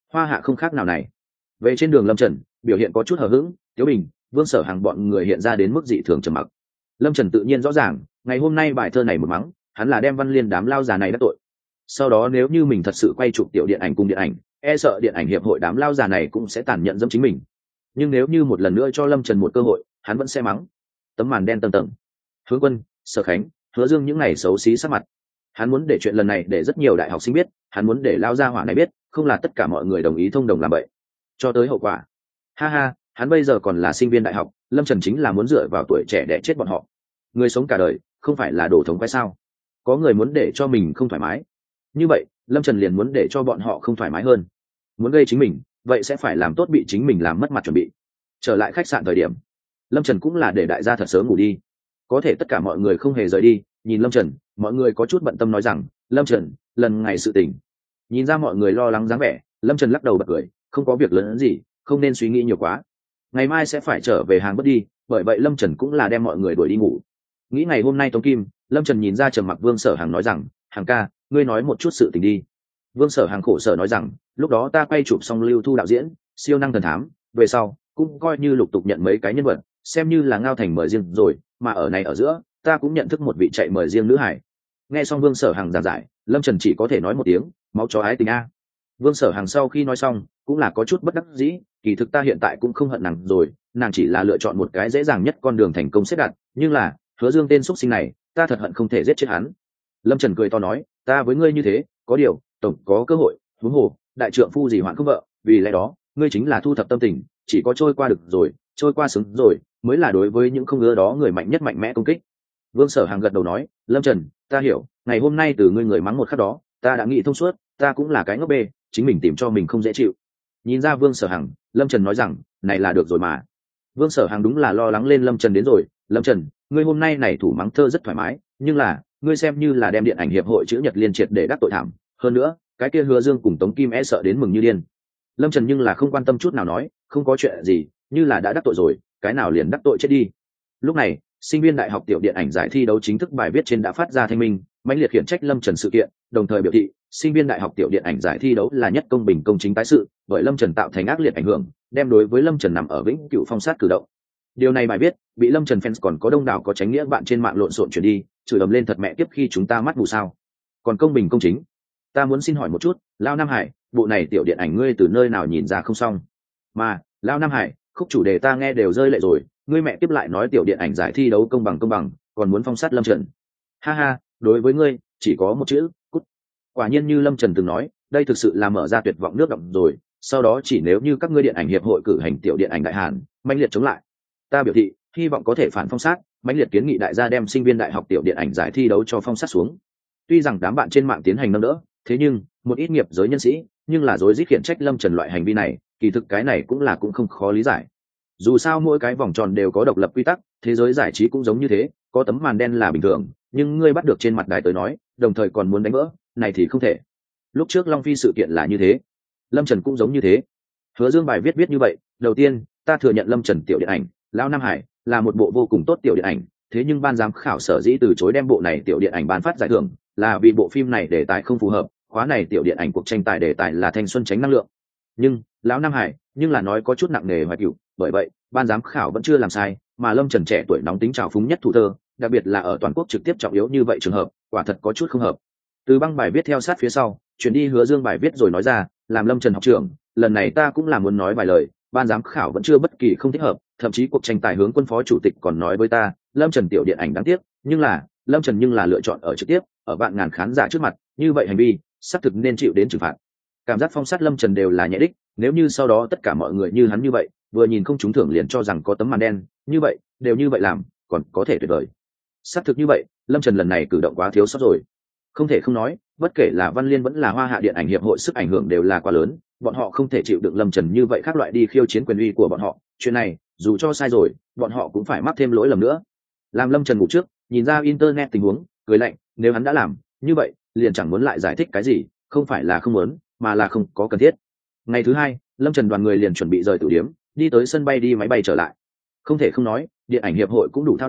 Hoa hạ không khác nào này. Về trên đường lâm trần biểu hiện có chút hờ hững, Tiếu Bình, Vương Sở Hàng bọn người hiện ra đến mức dị thường trầm mặc. Lâm Trần tự nhiên rõ ràng, ngày hôm nay bài thơ này một mắng, hắn là đem Văn Liên đám lao già này đắc tội. Sau đó nếu như mình thật sự quay chụp tiểu điện ảnh cùng điện ảnh, e sợ điện ảnh hiệp hội đám lao già này cũng sẽ tàn nhẫn dẫm chính mình. Nhưng nếu như một lần nữa cho Lâm Trần một cơ hội, hắn vẫn sẽ mắng. Tấm màn đen tầng tầng. Hướng Quân, Sở Khánh, Hứa Dương những ngày xấu xí sắc mặt. Hắn muốn để chuyện lần này để rất nhiều đại học sinh biết, hắn muốn để lao gia hỏa này biết, không là tất cả mọi người đồng ý thông đồng làm vậy. Cho tới hậu quả. Ha ha, hắn bây giờ còn là sinh viên đại học, Lâm Trần chính là muốn dựa vào tuổi trẻ để chết bọn họ. Người sống cả đời, không phải là đồ thống quái sao? Có người muốn để cho mình không thoải mái. Như vậy, Lâm Trần liền muốn để cho bọn họ không thoải mái hơn. Muốn gây chính mình, vậy sẽ phải làm tốt bị chính mình làm mất mặt chuẩn bị. Trở lại khách sạn thời điểm, Lâm Trần cũng là để đại gia thật sớm ngủ đi. Có thể tất cả mọi người không hề rời đi, nhìn Lâm Trần, mọi người có chút bận tâm nói rằng, Lâm Trần, lần ngày sự tình. Nhìn ra mọi người lo lắng dáng vẻ, Lâm Trần lắc đầu bật cười, không có việc lớn gì, không nên suy nghĩ nhiều quá. Ngày mai sẽ phải trở về hàng bất đi, bởi vậy Lâm Trần cũng là đem mọi người đuổi đi ngủ. Nghĩ ngày hôm nay Tống Kim, Lâm Trần nhìn ra trầm mặc Vương Sở Hàng nói rằng, Hàng ca, ngươi nói một chút sự tình đi. Vương Sở Hàng khổ sở nói rằng, lúc đó ta quay chụp xong Lưu Thu đạo diễn siêu năng thần thám, về sau cũng coi như lục tục nhận mấy cái nhân vật, xem như là ngao thành mời riêng rồi, mà ở này ở giữa ta cũng nhận thức một vị chạy mời riêng nữ hải. Nghe xong Vương Sở Hàng giảng giải, Lâm Trần chỉ có thể nói một tiếng, máu chó ái tình a. Vương Sở Hàng sau khi nói xong cũng là có chút bất đắc dĩ, kỳ thực ta hiện tại cũng không hận nàng rồi, nàng chỉ là lựa chọn một cái dễ dàng nhất con đường thành công xếp đặt, nhưng là Hứa Dương tên xuất sinh này, ta thật hận không thể giết chết hắn. Lâm Trần cười to nói, ta với ngươi như thế, có điều tổng có cơ hội, huống hồ đại trượng phu gì hoạn không vợ, vì lẽ đó ngươi chính là thu thập tâm tình, chỉ có trôi qua được rồi, trôi qua sướng rồi mới là đối với những không ngứa đó người mạnh nhất mạnh mẽ công kích. Vương Sở Hàng gật đầu nói, Lâm Trần, ta hiểu, ngày hôm nay từ ngươi người mắng một khắc đó, ta đã nghĩ thông suốt, ta cũng là cái ngốc bê, chính mình tìm cho mình không dễ chịu. Nhìn ra Vương Sở Hàng, Lâm Trần nói rằng, này là được rồi mà. Vương Sở Hàng đúng là lo lắng lên Lâm Trần đến rồi, Lâm Trần, ngươi hôm nay này thủ mắng thơ rất thoải mái, nhưng là ngươi xem như là đem điện ảnh hiệp hội chữ Nhật liên triệt để đắc tội thảm, hơn nữa cái kia Hứa Dương cùng Tống Kim e sợ đến mừng như điên. Lâm Trần nhưng là không quan tâm chút nào nói, không có chuyện gì, như là đã đắc tội rồi, cái nào liền đắc tội chết đi. Lúc này sinh viên đại học tiểu điện ảnh giải thi đấu chính thức bài viết trên đã phát ra thanh minh, mãnh liệt khiển trách Lâm Trần sự kiện, đồng thời biểu thị sinh viên đại học tiểu điện ảnh giải thi đấu là nhất công bình công chính tái sự, bởi Lâm Trần tạo thành ác liệt ảnh hưởng, đem đối với Lâm Trần nằm ở vĩnh cửu phong sát cử động. Điều này bài viết bị Lâm Trần fans còn có đông đảo có tránh nghĩa bạn trên mạng lộn xộn chuyển đi, chửi ầm lên thật mẹ tiếp khi chúng ta mắt mù sao? Còn công bình công chính? Ta muốn xin hỏi một chút, Lão Nam Hải, bộ này tiểu điện ảnh ngươi từ nơi nào nhìn ra không xong? Mà, Lão Nam Hải, khúc chủ đề ta nghe đều rơi lệ rồi, ngươi mẹ tiếp lại nói tiểu điện ảnh giải thi đấu công bằng công bằng, còn muốn phong sát Lâm Trần. Ha ha, đối với ngươi, chỉ có một chữ, cút. Quả nhiên như Lâm Trần từng nói, đây thực sự là mở ra tuyệt vọng nước động rồi, sau đó chỉ nếu như các ngươi điện ảnh hiệp hội cử hành tiểu điện ảnh đại hàn, mãnh liệt chống lại. Ta biểu thị, hy vọng có thể phản phong sát, mãnh liệt kiến nghị đại gia đem sinh viên đại học tiểu điện ảnh giải thi đấu cho phong sát xuống. Tuy rằng đám bạn trên mạng tiến hành nâng đỡ, thế nhưng một ít nghiệp giới nhân sĩ, nhưng là rối rít khiển trách Lâm Trần loại hành vi này, kỳ thực cái này cũng là cũng không khó lý giải. Dù sao mỗi cái vòng tròn đều có độc lập quy tắc, thế giới giải trí cũng giống như thế, có tấm màn đen là bình thường, nhưng ngươi bắt được trên mặt đài tới nói, đồng thời còn muốn đánh vỡ, này thì không thể. Lúc trước Long Phi sự kiện là như thế, Lâm Trần cũng giống như thế. Hứa Dương bài viết viết như vậy, đầu tiên, ta thừa nhận Lâm Trần tiểu điện ảnh, Lão Nam Hải là một bộ vô cùng tốt tiểu điện ảnh, thế nhưng ban giám khảo sở dĩ từ chối đem bộ này tiểu điện ảnh ban phát giải thưởng, là vì bộ phim này đề tài không phù hợp, khóa này tiểu điện ảnh cuộc tranh tài đề tài là thanh xuân tránh năng lượng. Nhưng, Lão Nam Hải, nhưng là nói có chút nặng nề hoài cựu, bởi vậy, ban giám khảo vẫn chưa làm sai, mà Lâm Trần trẻ tuổi nóng tính trào phúng nhất thủ thơ, đặc biệt là ở toàn quốc trực tiếp trọng yếu như vậy trường hợp, quả thật có chút không hợp. Từ băng bài viết theo sát phía sau, chuyển đi Hứa Dương bài viết rồi nói ra, làm Lâm Trần học trưởng, lần này ta cũng là muốn nói vài lời, ban giám khảo vẫn chưa bất kỳ không thích hợp, thậm chí cuộc tranh tài hướng quân phó chủ tịch còn nói với ta, Lâm Trần tiểu điện ảnh đáng tiếc, nhưng là, Lâm Trần nhưng là lựa chọn ở trực tiếp, ở vạn ngàn khán giả trước mặt, như vậy hành vi, xác thực nên chịu đến trừng phạt. Cảm giác phong sát Lâm Trần đều là nhẹ đích, nếu như sau đó tất cả mọi người như hắn như vậy, vừa nhìn không trúng thưởng liền cho rằng có tấm màn đen, như vậy, đều như vậy làm, còn có thể tuyệt vời. Xác thực như vậy, Lâm Trần lần này cử động quá thiếu sót rồi. Không thể không nói, bất kể là Văn Liên vẫn là Hoa Hạ điện ảnh hiệp hội sức ảnh hưởng đều là quá lớn, bọn họ không thể chịu đựng Lâm Trần như vậy khác loại đi khiêu chiến quyền uy của bọn họ, chuyện này, dù cho sai rồi, bọn họ cũng phải mắc thêm lỗi lầm nữa. Làm Lâm Trần ngủ trước, nhìn ra internet tình huống, cười lạnh, nếu hắn đã làm, như vậy, liền chẳng muốn lại giải thích cái gì, không phải là không muốn, mà là không có cần thiết. Ngày thứ hai, Lâm Trần đoàn người liền chuẩn bị rời tử điếm, đi tới sân bay đi máy bay trở lại. Không thể không nói, điện ảnh hiệp hội cũng đủ thao đản,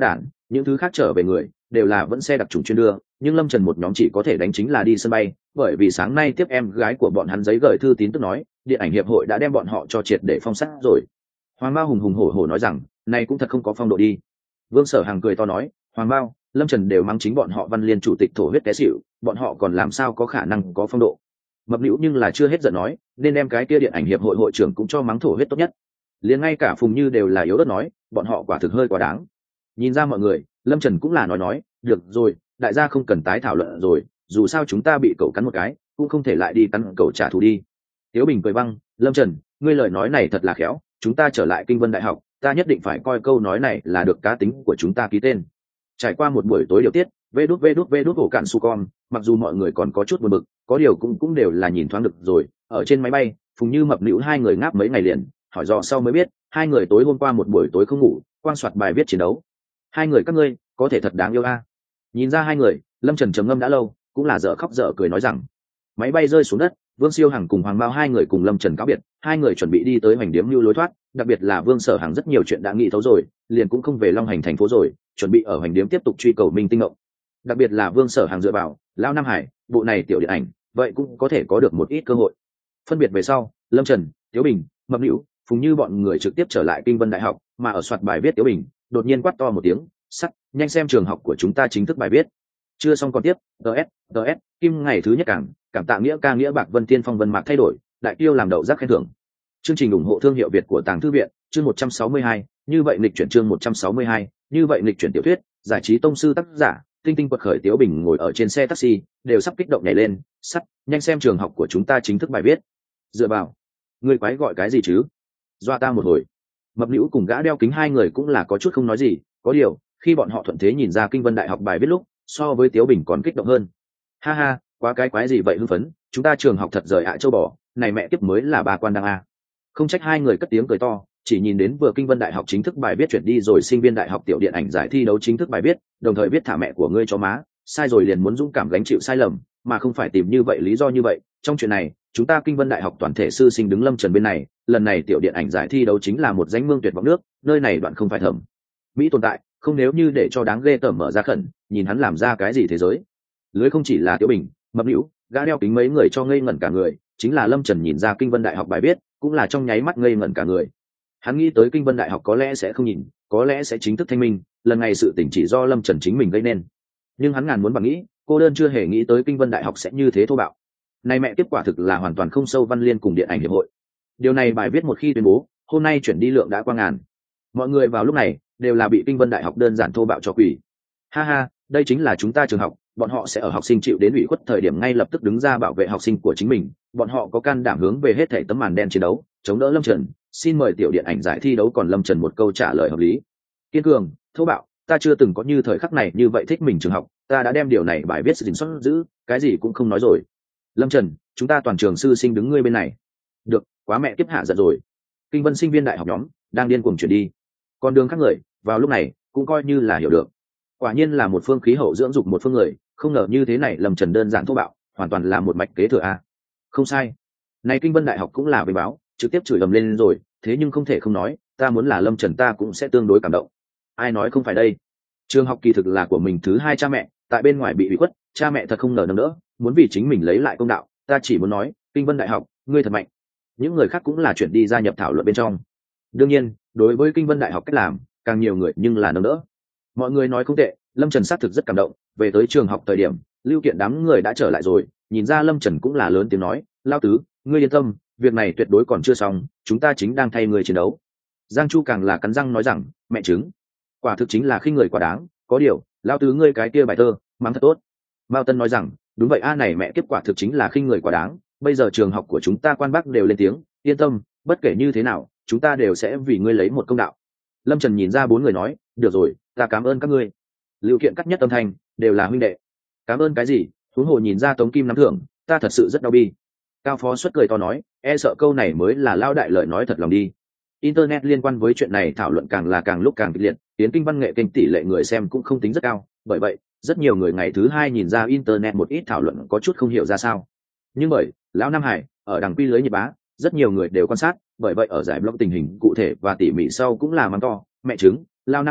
những thứ khác trở về người đều là vẫn xe đặc trùng chuyên đưa, nhưng lâm trần một nhóm chỉ có thể đánh chính là đi sân bay, bởi vì sáng nay tiếp em gái của bọn hắn giấy gửi thư tín tức nói điện ảnh hiệp hội đã đem bọn họ cho triệt để phong sát rồi. Hoàng Bao hùng hùng hổ hổ nói rằng này cũng thật không có phong độ đi. Vương Sở Hằng cười to nói, Hoàng Bao, lâm trần đều mắng chính bọn họ văn liên chủ tịch thổ huyết té xỉu, bọn họ còn làm sao có khả năng có phong độ. Mập Nữu nhưng là chưa hết giận nói, nên đem cái kia điện ảnh hiệp hội hội trưởng cũng cho mắng thổ huyết tốt nhất. Liền ngay cả Phùng Như đều là yếu đất nói, bọn họ quả thực hơi quá đáng. Nhìn ra mọi người, lâm trần cũng là nói nói, được rồi, đại gia không cần tái thảo luận rồi, dù sao chúng ta bị cậu cắn một cái cũng không thể lại đi cắn cậu trả thù đi. Tiếu Bình cười băng, lâm trần, ngươi lời nói này thật là khéo, chúng ta trở lại Kinh Vân Đại học, ta nhất định phải coi câu nói này là được cá tính của chúng ta ký tên. Trải qua một buổi tối điều tiết, vê đút vê đút vê đút ổ cạn su con, mặc dù mọi người còn có chút buồn bực, có điều cũng cũng đều là nhìn thoáng được rồi. Ở trên máy bay, Phùng Như Mập Nữu hai người ngáp mấy ngày liền, hỏi dò sau mới biết hai người tối hôm qua một buổi tối không ngủ, quang soạt bài viết chiến đấu. Hai người các ngươi có thể thật đáng yêu a. Nhìn ra hai người, lâm trần trầm ngâm đã lâu, cũng là dở khóc dở cười nói rằng máy bay rơi xuống đất, Vương Siêu Hằng cùng Hoàng Bao hai người cùng lâm trần cáo biệt, hai người chuẩn bị đi tới hoành điếm lưu lối thoát, đặc biệt là Vương Sở Hằng rất nhiều chuyện đã nghĩ thấu rồi, liền cũng không về Long Hành thành phố rồi, chuẩn bị ở hoành điếm tiếp tục truy cầu minh tinh ngộng. Đặc biệt là Vương Sở Hằng dựa vào Lão Nam Hải bộ này tiểu điện ảnh, vậy cũng có thể có được một ít cơ hội. Phân biệt về sau, lâm trần, Tiếu Bình, Mập Nữu, Phùng Như bọn người trực tiếp trở lại Kinh Vân Đại học, mà ở soạt bài viết Tiếu Bình đột nhiên quát to một tiếng, sắt, nhanh xem trường học của chúng ta chính thức bài viết. Chưa xong còn tiếp, ts ts kim ngày thứ nhất cảng, cảm tạ nghĩa ca nghĩa bạc Vân Tiên Phong Vân Mạc thay đổi, đại tiêu làm đậu rác khen thưởng. Chương trình ủng hộ thương hiệu Việt của Tàng Thư viện, chương một trăm sáu mươi hai, như vậy lịch chuyển chương một trăm sáu mươi hai, như vậy lịch chuyển tiểu thuyết, giải trí tông sư tác giả, tinh tinh quật khởi. Tiếu Bình ngồi ở trên xe taxi, đều sắp kích động nhảy lên, sắt, nhanh xem trường học của chúng ta chính thức bài viết. Dựa vào, người quái gọi cái gì chứ? Doa ta một hồi. Mập Nữu cùng gã đeo kính hai người cũng là có chút không nói gì, có điều khi bọn họ thuận thế nhìn ra Kinh Vân Đại học bài viết lúc, so với Tiếu Bình còn kích động hơn. Ha ha, quá cái quái gì vậy hưng phấn, chúng ta trường học thật rời ạ châu bò, này mẹ kiếp mới là bà quan đăng a. Không trách hai người cất tiếng cười to, chỉ nhìn đến vừa Kinh Vân Đại học chính thức bài viết chuyển đi rồi sinh viên đại học tiểu điện ảnh giải thi đấu chính thức bài viết, đồng thời viết thả mẹ của ngươi cho má, sai rồi liền muốn dũng cảm gánh chịu sai lầm, mà không phải tìm như vậy lý do như vậy. Trong chuyện này, chúng ta Kinh Vân Đại học toàn thể sư sinh đứng lâm trần bên này, lần này tiểu điện ảnh giải thi đấu chính là một danh mương tuyệt vọng nước, nơi này đoạn không phải thẩm mỹ tồn tại, không nếu như để cho đáng ghê tởm mở ra khẩn, nhìn hắn làm ra cái gì thế giới. Lưới không chỉ là Tiếu Bình, Mập Nữu, gã đeo kính mấy người cho ngây ngẩn cả người, chính là lâm trần nhìn ra Kinh Vân Đại học bài viết, cũng là trong nháy mắt ngây ngẩn cả người. Hắn nghĩ tới Kinh Vân Đại học có lẽ sẽ không nhìn, có lẽ sẽ chính thức thanh minh, lần này sự tỉnh chỉ do lâm trần chính mình gây nên, nhưng hắn ngàn muốn bằng nghĩ, cô đơn chưa hề nghĩ tới Kinh Vân Đại học sẽ như thế thô bạo. Này mẹ kết quả thực là hoàn toàn không sâu văn liên cùng điện ảnh hiệp hội. Điều này bài viết một khi tuyên bố, hôm nay chuyển đi lượng đã qua ngàn. Mọi người vào lúc này đều là bị Kinh Vân Đại học đơn giản thô bạo cho quỷ. Ha ha, đây chính là chúng ta trường học, bọn họ sẽ ở học sinh chịu đến ủy khuất thời điểm ngay lập tức đứng ra bảo vệ học sinh của chính mình, bọn họ có can đảm hướng về hết thảy tấm màn đen chiến đấu, chống đỡ lâm trần. Xin mời tiểu điện ảnh giải thi đấu, còn lâm trần một câu trả lời hợp lý, kiên cường, thô bạo. Ta chưa từng có như thời khắc này như vậy thích mình trường học, ta đã đem điều này bài viết sự xuất giữ, cái gì cũng không nói rồi. Lâm Trần, chúng ta toàn trường sư sinh đứng ngươi bên này. Được, quá mẹ kiếp hạ giận rồi. Kinh Vân sinh viên đại học nhóm đang điên cuồng chuyển đi, còn đường khác người vào lúc này cũng coi như là hiểu được, quả nhiên là một phương khí hậu dưỡng dục một phương người, không ngờ như thế này Lâm Trần đơn giản thô bạo, hoàn toàn là một mạch kế thừa a. Không sai, này Kinh Vân đại học cũng là với báo, trực tiếp chửi ầm lên rồi, thế nhưng không thể không nói, ta muốn là Lâm Trần ta cũng sẽ tương đối cảm động. Ai nói không phải đây, trường học kỳ thực là của mình thứ hai cha mẹ, tại bên ngoài bị ủy khuất, cha mẹ thật không ngờ nâng đỡ, muốn vì chính mình lấy lại công đạo. Ta chỉ muốn nói, Kinh Vân đại học, ngươi thật mạnh. Những người khác cũng là chuyển đi gia nhập thảo luận bên trong. Đương nhiên, đối với Kinh Vân đại học cách làm, càng nhiều người nhưng là nâng đỡ. Mọi người nói không tệ, Lâm Trần xác thực rất cảm động. Về tới trường học thời điểm, Lưu Kiện đám người đã trở lại rồi, nhìn ra Lâm Trần cũng là lớn tiếng nói, lao tứ, ngươi yên tâm, việc này tuyệt đối còn chưa xong, chúng ta chính đang thay người chiến đấu. Giang Chu càng là cắn răng nói rằng, mẹ chứng, quả thực chính là khinh người quá đáng, có điều, lao tứ ngươi cái kia bài thơ, mắng thật tốt. Mao Tân nói rằng, đúng vậy a, này mẹ kiếp quả thực chính là khinh người quá đáng, bây giờ trường học của chúng ta quan bác đều lên tiếng, yên tâm, bất kể như thế nào, chúng ta đều sẽ vì ngươi lấy một công đạo. Lâm Trần nhìn ra bốn người nói, được rồi, ta cảm ơn các ngươi. Lưu Kiện cắt nhất âm thanh, đều là huynh đệ. Cảm ơn cái gì, huống hồ nhìn ra Tống Kim nắm thưởng, ta thật sự rất đau bi. Cao Phó Xuất cười to nói, e sợ câu này mới là lao đại lời nói thật lòng đi. Internet liên quan với chuyện này thảo luận càng là càng lúc càng kịch liệt, tiến kinh văn nghệ kênh tỷ lệ người xem cũng không tính rất cao, bởi vậy rất nhiều người ngày thứ hai nhìn ra internet một ít thảo luận có chút không hiểu ra sao. Nhưng bởi lão Nam Hải ở đằng quy lưới nhiệt bá, rất nhiều người đều quan sát, bởi vậy ở giải blog tình hình cụ thể và tỉ mỉ sau cũng là mắng to, mẹ chứng, lao Nam Hải,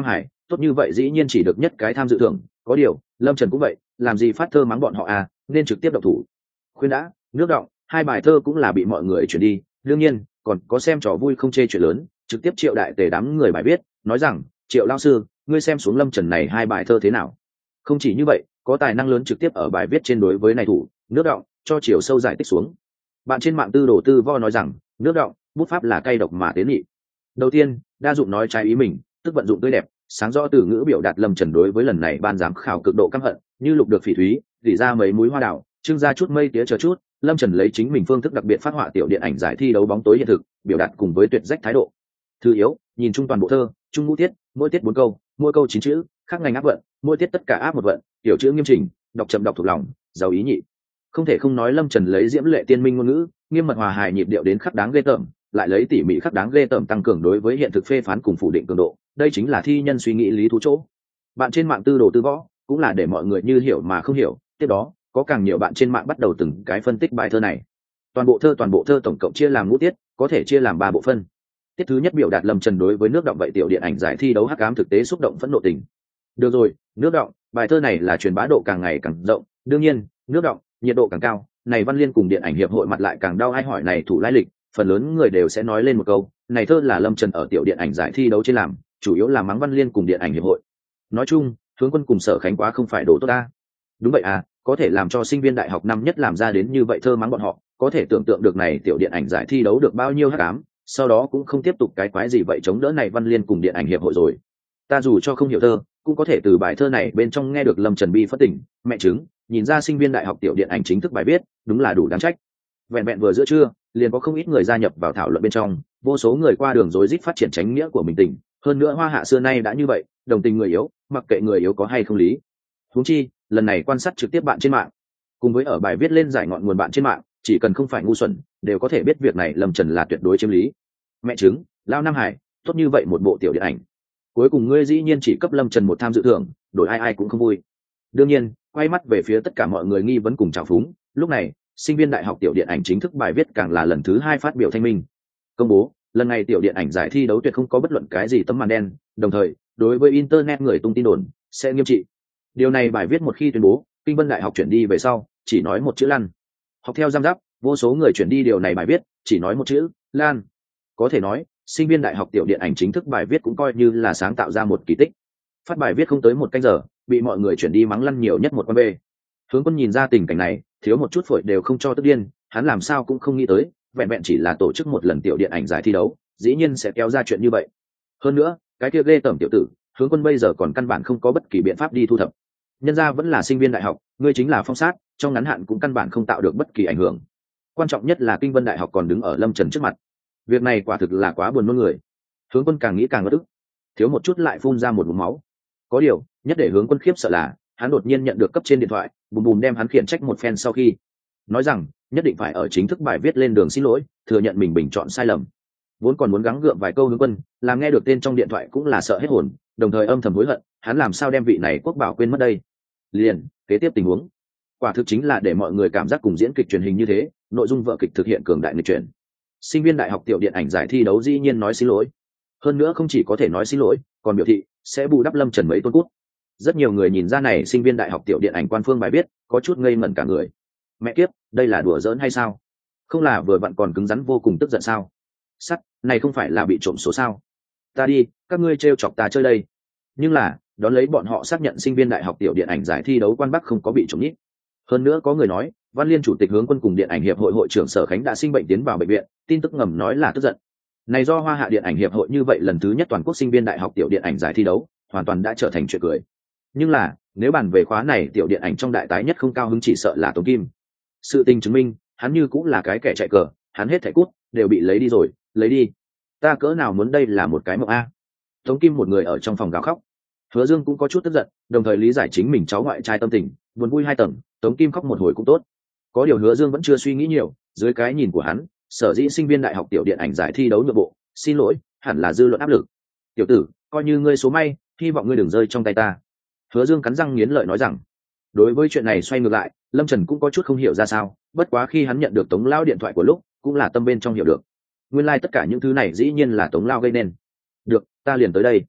tốt như vậy dĩ nhiên chỉ được nhất cái tham dự thưởng, có điều lâm trần cũng vậy, làm gì phát thơ mắng bọn họ à, nên trực tiếp độc thủ. Khuyên đã, nước động, hai bài thơ cũng là bị mọi người chuyển đi, đương nhiên còn có xem trò vui không chê chuyện lớn, trực tiếp Triệu đại tề đám người bài viết nói rằng Triệu lao sư, ngươi xem xuống lâm trần này hai bài thơ thế nào. Không chỉ như vậy, có tài năng lớn trực tiếp ở bài viết trên đối với này thủ nước động cho chiều sâu giải tích xuống. Bạn trên mạng tư đồ tư vo nói rằng nước động bút pháp là cay độc mà tế nhị. Đầu tiên, đa dụng nói trái ý mình, tức vận dụng tươi đẹp sáng rõ từ ngữ biểu đạt lâm trần đối với lần này ban giám khảo cực độ căm hận, như lục được phỉ thúy, gỉ ra mấy múi hoa đào, trưng ra chút mây tía chờ chút. Lâm trần lấy chính mình phương thức đặc biệt phát họa tiểu điện ảnh giải thi đấu bóng tối hiện thực, biểu đạt cùng với tuyệt rách thái độ. Thứ yếu, nhìn chung toàn bộ thơ, chung ngũ tiết, mỗi tiết bốn câu, mỗi câu chín chữ, khác ngành áp vận, mỗi tiết tất cả áp một vận, tiểu chữ nghiêm chỉnh, đọc chậm đọc thuộc lòng, giàu ý nhị. Không thể không nói lâm trần lấy diễm lệ tiên minh ngôn ngữ, nghiêm mật hòa hài nhịp điệu đến khắc đáng ghê tởm, lại lấy tỉ mỉ khắc đáng ghê tởm tăng cường đối với hiện thực phê phán cùng phủ định cường độ, đây chính là thi nhân suy nghĩ lý thú chỗ. Bạn trên mạng tư đồ tư võ cũng là để mọi người như hiểu mà không hiểu, tiếp đó có càng nhiều bạn trên mạng bắt đầu từng cái phân tích bài thơ này. Toàn bộ thơ toàn bộ thơ tổng cộng chia làm ngũ tiết, có thể chia làm ba bộ phân. Tiết thứ nhất biểu đạt lâm trần đối với nước động vậy tiểu điện ảnh giải thi đấu hắc ám thực tế xúc động phẫn nộ tình. Được rồi, nước động, bài thơ này là truyền bá độ càng ngày càng rộng, đương nhiên nước động nhiệt độ càng cao, này văn liên cùng điện ảnh hiệp hội mặt lại càng đau. Ai hỏi này thủ lai lịch, phần lớn người đều sẽ nói lên một câu này thơ là lâm trần ở tiểu điện ảnh giải thi đấu trên làm, chủ yếu là mắng văn liên cùng điện ảnh hiệp hội. Nói chung Hướng Quân cùng Sở Khánh quá không phải đồ tốt ta. Đúng vậy à, có thể làm cho sinh viên đại học năm nhất làm ra đến như vậy thơ mắng bọn họ, có thể tưởng tượng được này tiểu điện ảnh giải thi đấu được bao nhiêu hắc ám, sau đó cũng không tiếp tục cái quái gì vậy chống đỡ này văn liên cùng điện ảnh hiệp hội rồi. Ta dù cho không hiểu thơ, cũng có thể từ bài thơ này bên trong nghe được lâm trần bi phất tỉnh mẹ chứng, nhìn ra sinh viên đại học tiểu điện ảnh chính thức bài viết đúng là đủ đáng trách. Vẹn vẹn vừa giữa trưa liền có không ít người gia nhập vào thảo luận bên trong, vô số người qua đường rối rít phát triển tránh nghĩa của mình tình, hơn nữa hoa hạ xưa nay đã như vậy, đồng tình người yếu, mặc kệ người yếu có hay không lý. Huống chi lần này quan sát trực tiếp bạn trên mạng cùng với ở bài viết lên giải ngọn nguồn bạn trên mạng, chỉ cần không phải ngu xuẩn đều có thể biết việc này lâm trần là tuyệt đối chiếm lý. Mẹ chứng, lao Nam Hải, tốt như vậy một bộ tiểu điện ảnh, cuối cùng ngươi dĩ nhiên chỉ cấp lâm trần một tham dự thưởng, đổi ai ai cũng không vui. Đương nhiên quay mắt về phía tất cả mọi người nghi vấn cùng trào phúng, lúc này sinh viên đại học tiểu điện ảnh chính thức bài viết càng là lần thứ hai phát biểu thanh minh, công bố lần này tiểu điện ảnh giải thi đấu tuyệt không có bất luận cái gì tấm màn đen, đồng thời đối với internet người tung tin đồn sẽ nghiêm trị. Điều này bài viết một khi tuyên bố, Kinh Vân đại học chuyển đi về sau chỉ nói một chữ lăn. Học theo giam giáp, vô số người chuyển đi điều này bài viết chỉ nói một chữ lan. Có thể nói sinh viên đại học tiểu điện ảnh chính thức bài viết cũng coi như là sáng tạo ra một kỳ tích. Phát bài viết không tới một canh giờ, bị mọi người chuyển đi mắng lăn nhiều nhất một con bê. Hướng Quân nhìn ra tình cảnh này, thiếu một chút phổi đều không cho tức điên, hắn làm sao cũng không nghĩ tới, vẹn vẹn chỉ là tổ chức một lần tiểu điện ảnh giải thi đấu, dĩ nhiên sẽ kéo ra chuyện như vậy. Hơn nữa, cái kia ghê tởm tiểu tử, Hướng Quân bây giờ còn căn bản không có bất kỳ biện pháp đi thu thập. Nhân ra vẫn là sinh viên đại học, ngươi chính là phong sát, trong ngắn hạn cũng căn bản không tạo được bất kỳ ảnh hưởng. Quan trọng nhất là Kinh Vân đại học còn đứng ở lâm trần trước mặt, việc này quả thực là quá buồn nôn người. Hướng Quân càng nghĩ càng ngất ức, thiếu một chút lại phun ra một ngụm máu. Có điều nhất để Hướng Quân khiếp sợ là hắn đột nhiên nhận được cấp trên điện thoại, bùm bùm đem hắn khiển trách một phen, sau khi nói rằng nhất định phải ở chính thức bài viết lên đường xin lỗi, thừa nhận mình bình chọn sai lầm. Vốn còn muốn gắng gượng vài câu Hướng Quân, làm nghe được tên trong điện thoại cũng là sợ hết hồn, đồng thời âm thầm hối hận, hắn làm sao đem vị này quốc bảo quên mất đây. Liền kế tiếp tình huống quả thực chính là để mọi người cảm giác cùng diễn kịch truyền hình như thế, nội dung vở kịch thực hiện cường đại nghịch chuyển. Sinh viên đại học tiểu điện ảnh giải thi đấu dĩ nhiên nói xin lỗi, hơn nữa không chỉ có thể nói xin lỗi, còn biểu thị sẽ bù đắp lâm trần mấy tôn cút. Rất nhiều người nhìn ra này sinh viên đại học tiểu điện ảnh quan phương bài viết có chút ngây ngẩn cả người. Mẹ kiếp, đây là đùa giỡn hay sao? Không là vừa vặn còn cứng rắn vô cùng tức giận sao? Sắt này không phải là bị trộm số sao? Ta đi, các ngươi trêu chọc ta chơi đây. Nhưng là đón lấy bọn họ xác nhận sinh viên đại học tiểu điện ảnh giải thi đấu quan Bắc không có bị trộm nhít. Hơn nữa có người nói Văn Liên chủ tịch Hướng Quân cùng điện ảnh hiệp hội hội trưởng Sở Khánh đã sinh bệnh tiến vào bệnh viện, tin tức ngầm nói là tức giận. Này do Hoa Hạ điện ảnh hiệp hội như vậy lần thứ nhất toàn quốc sinh viên đại học tiểu điện ảnh giải thi đấu, hoàn toàn đã trở thành chuyện cười. Nhưng là nếu bàn về khóa này tiểu điện ảnh trong đại tái nhất không cao hứng chỉ sợ là Tống Kim. Sự tình chứng minh hắn như cũng là cái kẻ chạy cờ, hắn hết thẻ cút đều bị lấy đi rồi, lấy đi. Ta cỡ nào muốn đây là một cái mộng a. Tống Kim một người ở trong phòng gào khóc. Hứa Dương cũng có chút tức giận, đồng thời lý giải chính mình cháu ngoại trai tâm tình, buồn vui hai tầng, Tống Kim khóc một hồi cũng tốt. Có điều Hứa Dương vẫn chưa suy nghĩ nhiều, dưới cái nhìn của hắn, sở dĩ sinh viên đại học tiểu điện ảnh giải thi đấu nội bộ, xin lỗi, hẳn là dư luận áp lực. Tiểu tử, coi như ngươi số may, hy vọng ngươi đừng rơi trong tay ta. Hứa Dương cắn răng nghiến lợi nói rằng. Đối với chuyện này xoay ngược lại, Lâm Trần cũng có chút không hiểu ra sao, bất quá khi hắn nhận được Tống Lao điện thoại của lúc, cũng là tâm bên trong hiểu được. Nguyên lai like tất cả những thứ này dĩ nhiên là Tống Lao gây nên. Được, ta liền tới đây.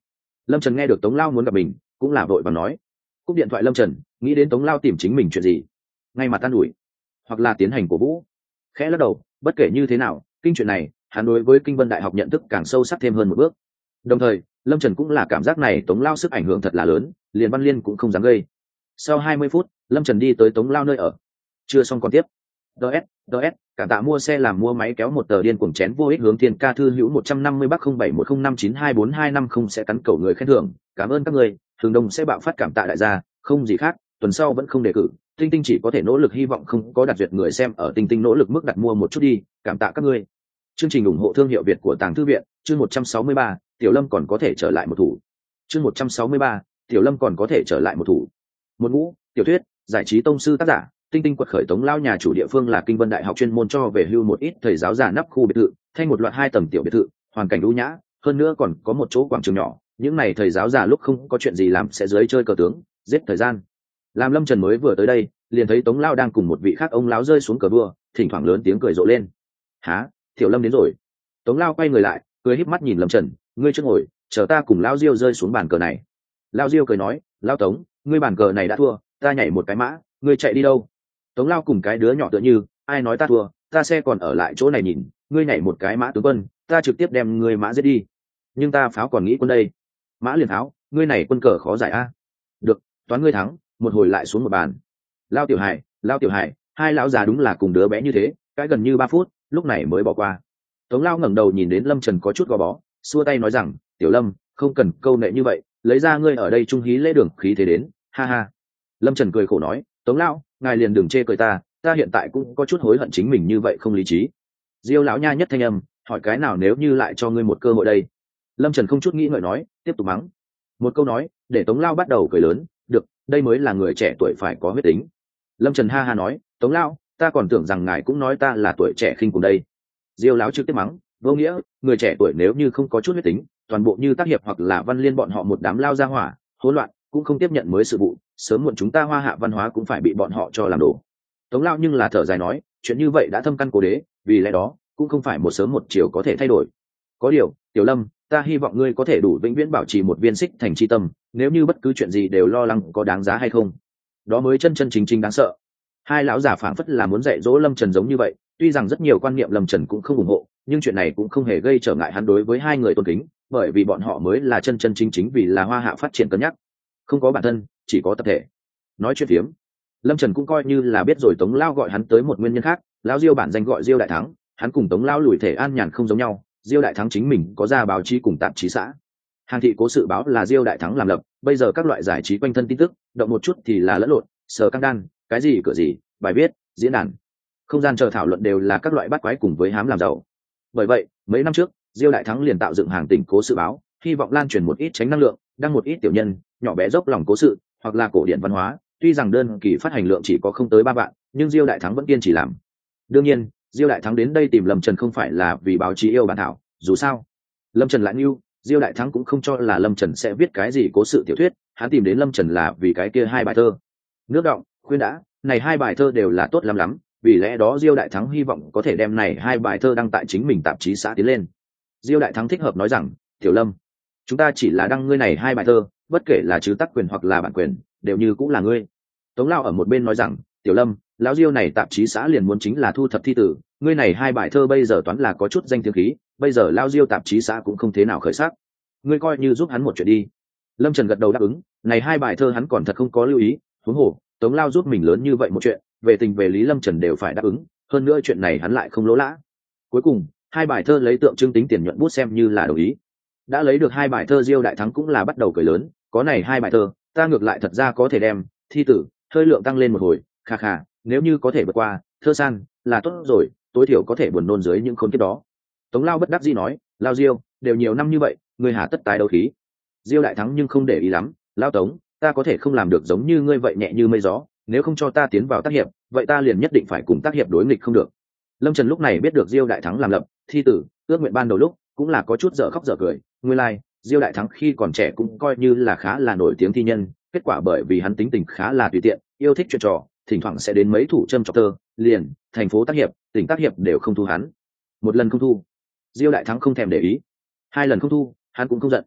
Lâm Trần nghe được Tống Lao muốn gặp mình cũng là vội và nói. Cúp điện thoại Lâm Trần nghĩ đến Tống Lao tìm chính mình chuyện gì, ngay mặt tan ủi hoặc là tiến hành cổ vũ, khẽ lắc đầu. Bất kể như thế nào, kinh chuyện này hắn đối với Kinh Vân Đại học nhận thức càng sâu sắc thêm hơn một bước. Đồng thời Lâm Trần cũng là cảm giác này Tống Lao sức ảnh hưởng thật là lớn, liền Văn Liên cũng không dám gây. Sau hai mươi phút Lâm Trần đi tới Tống Lao nơi ở. Chưa xong còn tiếp. ds ds cả tạ mua xe làm mua máy kéo một tờ điên cuồng chén vô ích hướng thiên ca thư hữu một trăm năm mươi bắc không bảy một không năm chín hai bốn hai năm không sẽ cắn cầu người khen thưởng. Cảm ơn các người, thường đồng sẽ bạo phát cảm tạ đại gia, không gì khác, tuần sau vẫn không đề cử. Tinh Tinh chỉ có thể nỗ lực, hy vọng không có đặt duyệt người xem ở Tinh Tinh nỗ lực mức đặt mua một chút đi, cảm tạ các ngươi. Chương trình ủng hộ thương hiệu Việt của Tàng Thư viện, chương một trăm sáu mươi ba, Tiểu Lâm còn có thể trở lại một thủ. Chương một trăm sáu mươi ba, Tiểu Lâm còn có thể trở lại một thủ. Một ngũ, tiểu thuyết, giải trí tông sư tác giả, Tinh Tinh quật khởi. Tống Lao nhà chủ địa phương là Kinh Vân Đại học, chuyên môn cho về hưu một ít thầy giáo già nắp khu biệt thự, thay một loạt hai tầng tiểu biệt thự, hoàn cảnh ưu nhã, hơn nữa còn có một chỗ quảng trường nhỏ. Những này thầy giáo già lúc không có chuyện gì làm sẽ dưới chơi cờ tướng, giết thời gian. Làm Lâm Trần mới vừa tới đây, liền thấy Tống Lao đang cùng một vị khác ông lão rơi xuống cờ vua, thỉnh thoảng lớn tiếng cười rộ lên. Há, Tiểu Lâm đến rồi. Tống Lao quay người lại, cười híp mắt nhìn Lâm Trần, ngươi chưa ngồi, chờ ta cùng Lao Diêu rơi xuống bàn cờ này. Lao Diêu cười nói, Lao Tống, ngươi bàn cờ này đã thua, ta nhảy một cái mã, ngươi chạy đi đâu? Tống Lao cùng cái đứa nhỏ tựa như, ai nói ta thua, ta sẽ còn ở lại chỗ này nhìn, ngươi nhảy một cái mã tướng quân, ta trực tiếp đem ngươi mã giết đi. Nhưng ta pháo còn nghĩ quân đây. Mã liền pháo, ngươi này quân cờ khó giải a. Được, toán ngươi thắng, một hồi lại xuống một bàn. Lao Tiểu Hải, Lao Tiểu Hải, hai lão già đúng là cùng đứa bé như thế, cái gần như ba phút, lúc này mới bỏ qua. Tống Lao ngẩng đầu nhìn đến Lâm Trần có chút gò bó, xua tay nói rằng, Tiểu Lâm, không cần câu nệ như vậy, lấy ra ngươi ở đây trung hí lễ đường khí thế đến, ha ha. Lâm Trần cười khổ nói, Tống Lao, ngài liền đừng chê cười ta, ta hiện tại cũng có chút hối hận chính mình như vậy không lý trí. Diêu lão nha nhất thanh âm, hỏi cái nào nếu như lại cho ngươi một cơ hội đây? Lâm Trần không chút nghĩ ngợi nói, tiếp tục mắng. Một câu nói, để Tống Lao bắt đầu cười lớn, được, đây mới là người trẻ tuổi phải có huyết tính. Lâm Trần ha ha nói, Tống Lao, ta còn tưởng rằng ngài cũng nói ta là tuổi trẻ khinh cùng đây. Diêu lão trực tiếp mắng, vô nghĩa, người trẻ tuổi nếu như không có chút huyết tính, toàn bộ như tác hiệp hoặc là Văn Liên bọn họ một đám lao ra hỏa, hỗn loạn, cũng không tiếp nhận mới sự vụ, sớm muộn chúng ta Hoa Hạ văn hóa cũng phải bị bọn họ cho làm đổ. Tống Lao nhưng là thở dài nói, chuyện như vậy đã thâm căn cố đế, vì lẽ đó cũng không phải một sớm một chiều có thể thay đổi. Có điều, Tiểu Lâm, ta hy vọng ngươi có thể đủ vĩnh viễn bảo trì một viên xích thành chi tâm, nếu như bất cứ chuyện gì đều lo lắng có đáng giá hay không, đó mới chân chân chính chính đáng sợ. Hai lão giả phảng phất là muốn dạy dỗ Lâm Trần giống như vậy, tuy rằng rất nhiều quan niệm Lâm Trần cũng không ủng hộ, nhưng chuyện này cũng không hề gây trở ngại hắn đối với hai người tôn kính, bởi vì bọn họ mới là chân chân chính chính vì là Hoa Hạ phát triển cân nhắc, không có bản thân, chỉ có tập thể. Nói chuyện phiếm, Lâm Trần cũng coi như là biết rồi Tống Lao gọi hắn tới một nguyên nhân khác. Lão Diêu bản danh gọi Diêu Đại Thắng, hắn cùng Tống Lao lùi thể an nhàn không giống nhau. Diêu Đại Thắng chính mình có ra báo chí cùng tạp chí xã, Hàng Thị Cố Sự báo là Diêu Đại Thắng làm lập. Bây giờ các loại giải trí quanh thân tin tức động một chút thì là lẫn lộn, sờ căng đan, cái gì cửa gì, bài viết, diễn đàn, không gian chờ thảo luận đều là các loại bắt quái cùng với hám làm giàu. Bởi vậy mấy năm trước Diêu Đại Thắng liền tạo dựng Hàng Tỉnh Cố Sự báo, hy vọng lan truyền một ít tránh năng lượng, đăng một ít tiểu nhân nhỏ bé dốc lòng cố sự hoặc là cổ điển văn hóa. Tuy rằng đơn kỳ phát hành lượng chỉ có không tới ba vạn, nhưng Diêu Đại Thắng vẫn kiên trì làm. Đương nhiên Diêu Đại Thắng đến đây tìm Lâm Trần không phải là vì báo chí yêu bản thảo, dù sao Lâm Trần lại nhu, Diêu Đại Thắng cũng không cho là Lâm Trần sẽ viết cái gì cố sự tiểu thuyết. Hắn tìm đến Lâm Trần là vì cái kia hai bài thơ Nước Động, Khuyên Đã. Này hai bài thơ đều là tốt lắm lắm, vì lẽ đó Diêu Đại Thắng hy vọng có thể đem này hai bài thơ đăng tại chính mình tạp chí xã tiến lên. Diêu Đại Thắng thích hợp nói rằng, Tiểu Lâm, chúng ta chỉ là đăng ngươi này hai bài thơ, bất kể là chứ tác quyền hoặc là bản quyền, đều như cũng là ngươi. Tống Lao ở một bên nói rằng, Tiểu Lâm, lão Diêu này tạp chí xã liền muốn chính là thu thập thi tử, ngươi này hai bài thơ bây giờ toán là có chút danh tiếng khí, bây giờ lão Diêu tạp chí xã cũng không thế nào khởi sắc, ngươi coi như giúp hắn một chuyện đi. Lâm Trần gật đầu đáp ứng, này hai bài thơ hắn còn thật không có lưu ý, huống hồ Tống Lao giúp mình lớn như vậy một chuyện, về tình về lý Lâm Trần đều phải đáp ứng, hơn nữa chuyện này hắn lại không lỗ lã. Cuối cùng hai bài thơ lấy tượng trưng tính tiền nhuận bút xem như là đồng ý. Đã lấy được hai bài thơ, Diêu Đại Thắng cũng là bắt đầu cười lớn, có này hai bài thơ ta ngược lại thật ra có thể đem thi tử hơi lượng tăng lên một hồi, kha kha, nếu như có thể vượt qua thơ san là tốt rồi, tối thiểu có thể buồn nôn dưới những khốn kiếp đó. Tống Lao bất đắc dĩ nói, Lao Diêu, đều nhiều năm như vậy, ngươi hà tất tái đấu khí. Diêu Đại Thắng nhưng không để ý lắm, Lao Tống, ta có thể không làm được giống như ngươi vậy nhẹ như mây gió, nếu không cho ta tiến vào tác hiệp, vậy ta liền nhất định phải cùng tác hiệp đối nghịch không được. Lâm Trần lúc này biết được Diêu Đại Thắng làm lập thi tử ước nguyện ban đầu lúc cũng là có chút dở khóc dở cười. Nguyên lai like, Diêu Đại Thắng khi còn trẻ cũng coi như là khá là nổi tiếng thi nhân, kết quả bởi vì hắn tính tình khá là tùy tiện, yêu thích chuyện trò, thỉnh thoảng sẽ đến mấy thủ châm chọc tơ, liền thành phố tác hiệp, tỉnh tác hiệp đều không thu hắn. Một lần không thu, Diêu Đại Thắng không thèm để ý, hai lần không thu, hắn cũng không giận,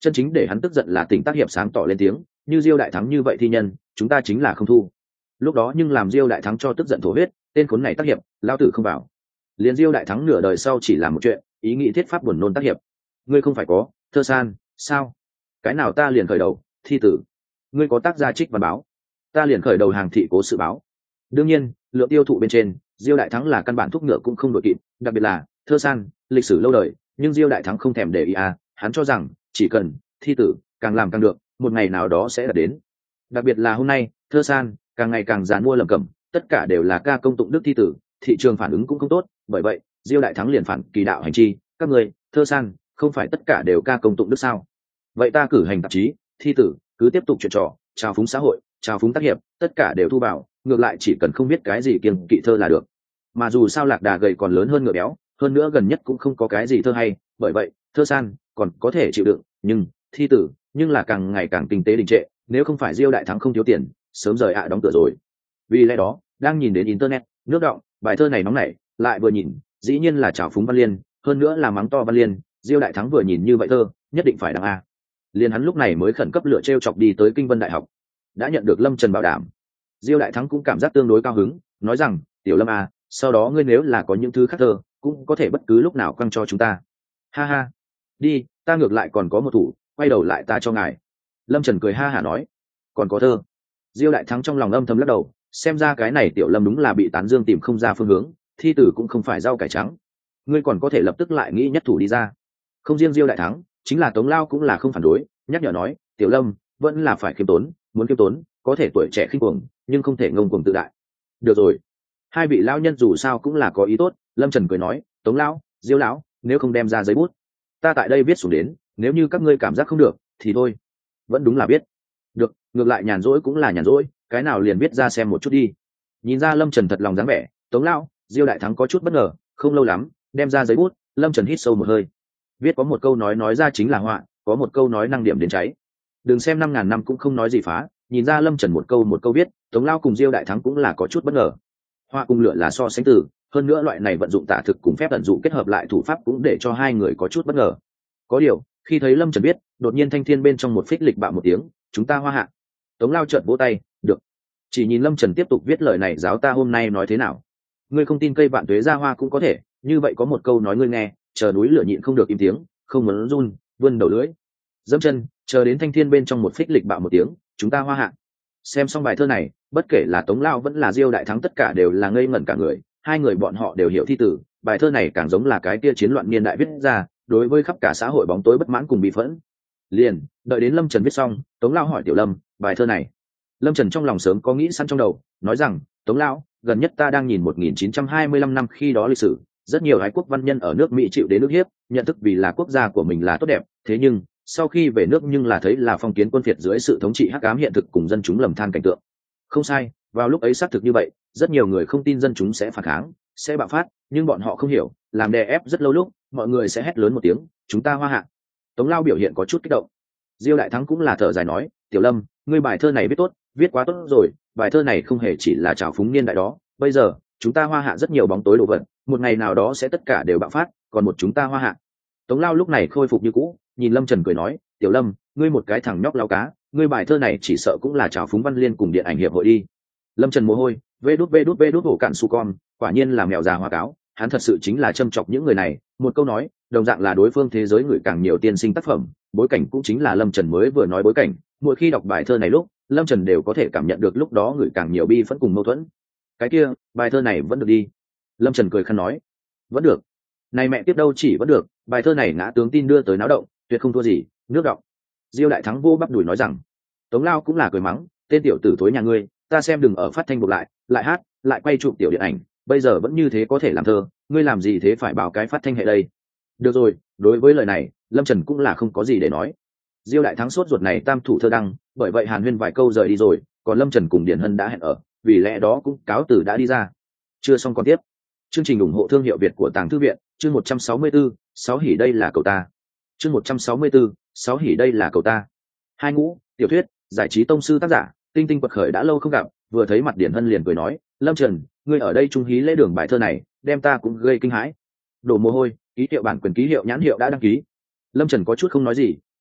Chân chính để hắn tức giận là Tỉnh Tác Hiệp sáng tỏ lên tiếng, như Diêu đại thắng như vậy thi nhân, chúng ta chính là không thu. Lúc đó nhưng làm Diêu đại thắng cho tức giận thổ huyết, tên khốn này Tác Hiệp, lao tử không vào. Liền Diêu đại thắng nửa đời sau chỉ làm một chuyện, ý nghĩ thiết pháp buồn nôn Tác Hiệp. Ngươi không phải có thơ san sao? Cái nào ta liền khởi đầu thi tử. Ngươi có tác gia trích văn báo, ta liền khởi đầu hàng thị cố sự báo. Đương nhiên lượng tiêu thụ bên trên Diêu đại thắng là căn bản thúc ngựa cũng không đội kịp, đặc biệt là thơ san lịch sử lâu đời, nhưng Diêu đại thắng không thèm để ý à, hắn cho rằng chỉ cần thi tử càng làm càng được, một ngày nào đó sẽ đạt đến. Đặc biệt là hôm nay thơ san càng ngày càng dàn mua lầm cẩm, tất cả đều là ca công tụng đức thi tử, thị trường phản ứng cũng không tốt, bởi vậy Diêu đại thắng liền phản kỳ đạo hành chi, các người thơ san không phải tất cả đều ca công tụng đức sao? Vậy ta cử hành tạp chí thi tử cứ tiếp tục chuyện trò trào phúng xã hội, trào phúng Tác Hiệp, tất cả đều thu vào, ngược lại chỉ cần không biết cái gì kiêng kỵ thơ là được. Mà dù sao lạc đà gầy còn lớn hơn ngựa béo, hơn nữa gần nhất cũng không có cái gì thơ hay, bởi vậy thơ san còn có thể chịu đựng, nhưng thi tử nhưng là càng ngày càng kinh tế đình trệ, nếu không phải Diêu đại thắng không thiếu tiền sớm rời ạ đóng cửa rồi. Vì lẽ đó đang nhìn đến internet nước động bài thơ này nóng nảy, lại vừa nhìn dĩ nhiên là trào phúng Văn Liên, hơn nữa là mắng to Văn Liên. Diêu đại thắng vừa nhìn như vậy thơ nhất định phải đăng a. Liền hắn lúc này mới khẩn cấp lựa treo chọc đi tới Kinh Vân Đại học, đã nhận được Lâm Trần bảo đảm. Diêu đại thắng cũng cảm giác tương đối cao hứng, nói rằng tiểu Lâm a, sau đó ngươi nếu là có những thứ khác thơ cũng có thể bất cứ lúc nào quăng cho chúng ta. Ha ha, đi, ta ngược lại còn có một thủ, quay đầu lại ta cho ngài. Lâm Trần cười ha hả nói, còn có thơ. Diêu đại thắng trong lòng âm thầm lắc đầu, xem ra cái này tiểu Lâm đúng là bị tán dương tìm không ra phương hướng, thi tử cũng không phải rau cải trắng. Ngươi còn có thể lập tức lại nghĩ nhất thủ đi ra. Không riêng Diêu đại thắng, chính là Tống Lao cũng là không phản đối, nhắc nhở nói tiểu Lâm vẫn là phải khiêm tốn, muốn khiêm tốn có thể tuổi trẻ khinh cuồng, nhưng không thể ngông cuồng tự đại. Được rồi, hai vị lão nhân dù sao cũng là có ý tốt. Lâm Trần cười nói, Tống Lão, Diêu Lão, nếu không đem ra giấy bút, ta tại đây viết xuống đến, nếu như các ngươi cảm giác không được thì thôi. Vẫn đúng là biết được, ngược lại nhàn rỗi cũng là nhàn rỗi, cái nào liền viết ra xem một chút đi. Nhìn ra Lâm Trần thật lòng dáng vẻ, Tống Lão, Diêu đại thắng có chút bất ngờ, không lâu lắm đem ra giấy bút. Lâm Trần hít sâu một hơi, viết có một câu nói nói ra chính là họa, có một câu nói năng điểm đến cháy. Đừng xem năm ngàn năm cũng không nói gì phá, nhìn ra Lâm Trần một câu một câu viết, Tống Lao cùng Diêu đại thắng cũng là có chút bất ngờ. Họa cùng lửa là so sánh từ, hơn nữa loại này vận dụng tả thực cùng phép tận dụng kết hợp lại thủ pháp cũng để cho hai người có chút bất ngờ. Có điều khi thấy Lâm Trần biết, đột nhiên thanh thiên bên trong một phích lịch bạo một tiếng, chúng ta hoa hạ. Tống Lao trợn vỗ tay, được. Chỉ nhìn Lâm Trần tiếp tục viết lời này, giáo ta hôm nay nói thế nào. Ngươi không tin cây vạn tuế ra hoa cũng có thể, như vậy có một câu nói ngươi nghe, chờ núi lửa nhịn không được im tiếng, không muốn run, vươn đầu lưỡi, dẫm chân, chờ đến thanh thiên bên trong một phích lịch bạo một tiếng, chúng ta hoa hạ. Xem xong bài thơ này, bất kể là Tống Lao vẫn là Diêu đại thắng tất cả đều là ngây ngẩn cả người, hai người bọn họ đều hiểu thi tử, bài thơ này càng giống là cái kia chiến loạn niên đại viết ra, đối với khắp cả xã hội bóng tối bất mãn cùng bị phẫn. Liền đợi đến Lâm Trần viết xong, Tống Lao hỏi tiểu Lâm, bài thơ này. Lâm Trần trong lòng sớm có nghĩ sẵn trong đầu, nói rằng Tống Lão, gần nhất ta đang nhìn một nghìn chín trăm hai mươi lăm năm khi đó lịch sử, rất nhiều ái quốc văn nhân ở nước Mỹ chịu đến ức hiếp, nhận thức vì là quốc gia của mình là tốt đẹp, thế nhưng sau khi về nước nhưng là thấy là phong kiến quân phiệt dưới sự thống trị hắc ám hiện thực cùng dân chúng lầm than cảnh tượng. Không sai, vào lúc ấy xác thực như vậy, rất nhiều người không tin dân chúng sẽ phản kháng, sẽ bạo phát, nhưng bọn họ không hiểu, làm đè ép rất lâu lúc, mọi người sẽ hét lớn một tiếng, chúng ta hoa hạ. Tống Lao biểu hiện có chút kích động. Diêu đại thắng cũng là thở dài nói, tiểu Lâm, ngươi bài thơ này viết tốt, viết quá tốt rồi, bài thơ này không hề chỉ là trào phúng niên đại đó, bây giờ chúng ta hoa hạ rất nhiều bóng tối đồ vật, một ngày nào đó sẽ tất cả đều bạo phát, còn một chúng ta hoa hạ. Tống Lao lúc này khôi phục như cũ, nhìn Lâm Trần cười nói, tiểu Lâm, ngươi một cái thằng nhóc lao cá, ngươi bài thơ này chỉ sợ cũng là trào phúng Văn Liên cùng điện ảnh hiệp hội đi. Lâm Trần mồ hôi, vê đút vê đút vê đút hổ cạn su con, quả nhiên là mèo già hoa cáo, hắn thật sự chính là châm chọc những người này. Một câu nói, đồng dạng là đối phương thế giới người càng nhiều tiên sinh tác phẩm, bối cảnh cũng chính là Lâm Trần mới vừa nói bối cảnh. Mỗi khi đọc bài thơ này lúc, Lâm Trần đều có thể cảm nhận được lúc đó người càng nhiều bi phẫn cùng mâu thuẫn. Cái kia, bài thơ này vẫn được đi. Lâm Trần cười khăn nói, vẫn được. Này mẹ tiếp đâu chỉ vẫn được, bài thơ này ngã tướng tin đưa tới náo động, tuyệt không thua gì, nước động. Diêu đại thắng vô bắp đùi nói rằng, Tống Lao cũng là cười mắng, tên tiểu tử thối nhà ngươi, ta xem đừng ở phát thanh buộc lại, lại hát, lại quay chụp tiểu điện ảnh, bây giờ vẫn như thế có thể làm thơ, ngươi làm gì thế phải báo cái phát thanh hệ đây. Được rồi, đối với lời này, Lâm Trần cũng là không có gì để nói. Diêu đại thắng sốt ruột này tam thủ thơ đăng, bởi vậy Hàn Huyên vài câu rời đi rồi, còn Lâm Trần cùng Điển Hân đã hẹn ở, vì lẽ đó cũng cáo từ đã đi ra. Chưa xong còn tiếp. Chương trình ủng hộ thương hiệu Việt của Tàng Thư viện, chương một trăm sáu mươi tư, sáu hỉ đây là cầu ta. Chương một trăm sáu mươi tư, sáu hỉ đây là cầu ta. Hai ngũ, tiểu thuyết, giải trí tông sư tác giả, tinh tinh quật khởi đã lâu không gặp, vừa thấy mặt Điển Hân liền cười nói, Lâm Trần, ngươi ở đây trung hí lễ đường bài thơ này, đem ta cũng gây kinh hãi. Đổ mồ hôi, ký hiệu bản quyền ký hiệu nhãn hiệu đã đăng ký. Lâm Trần có chút không nói gì,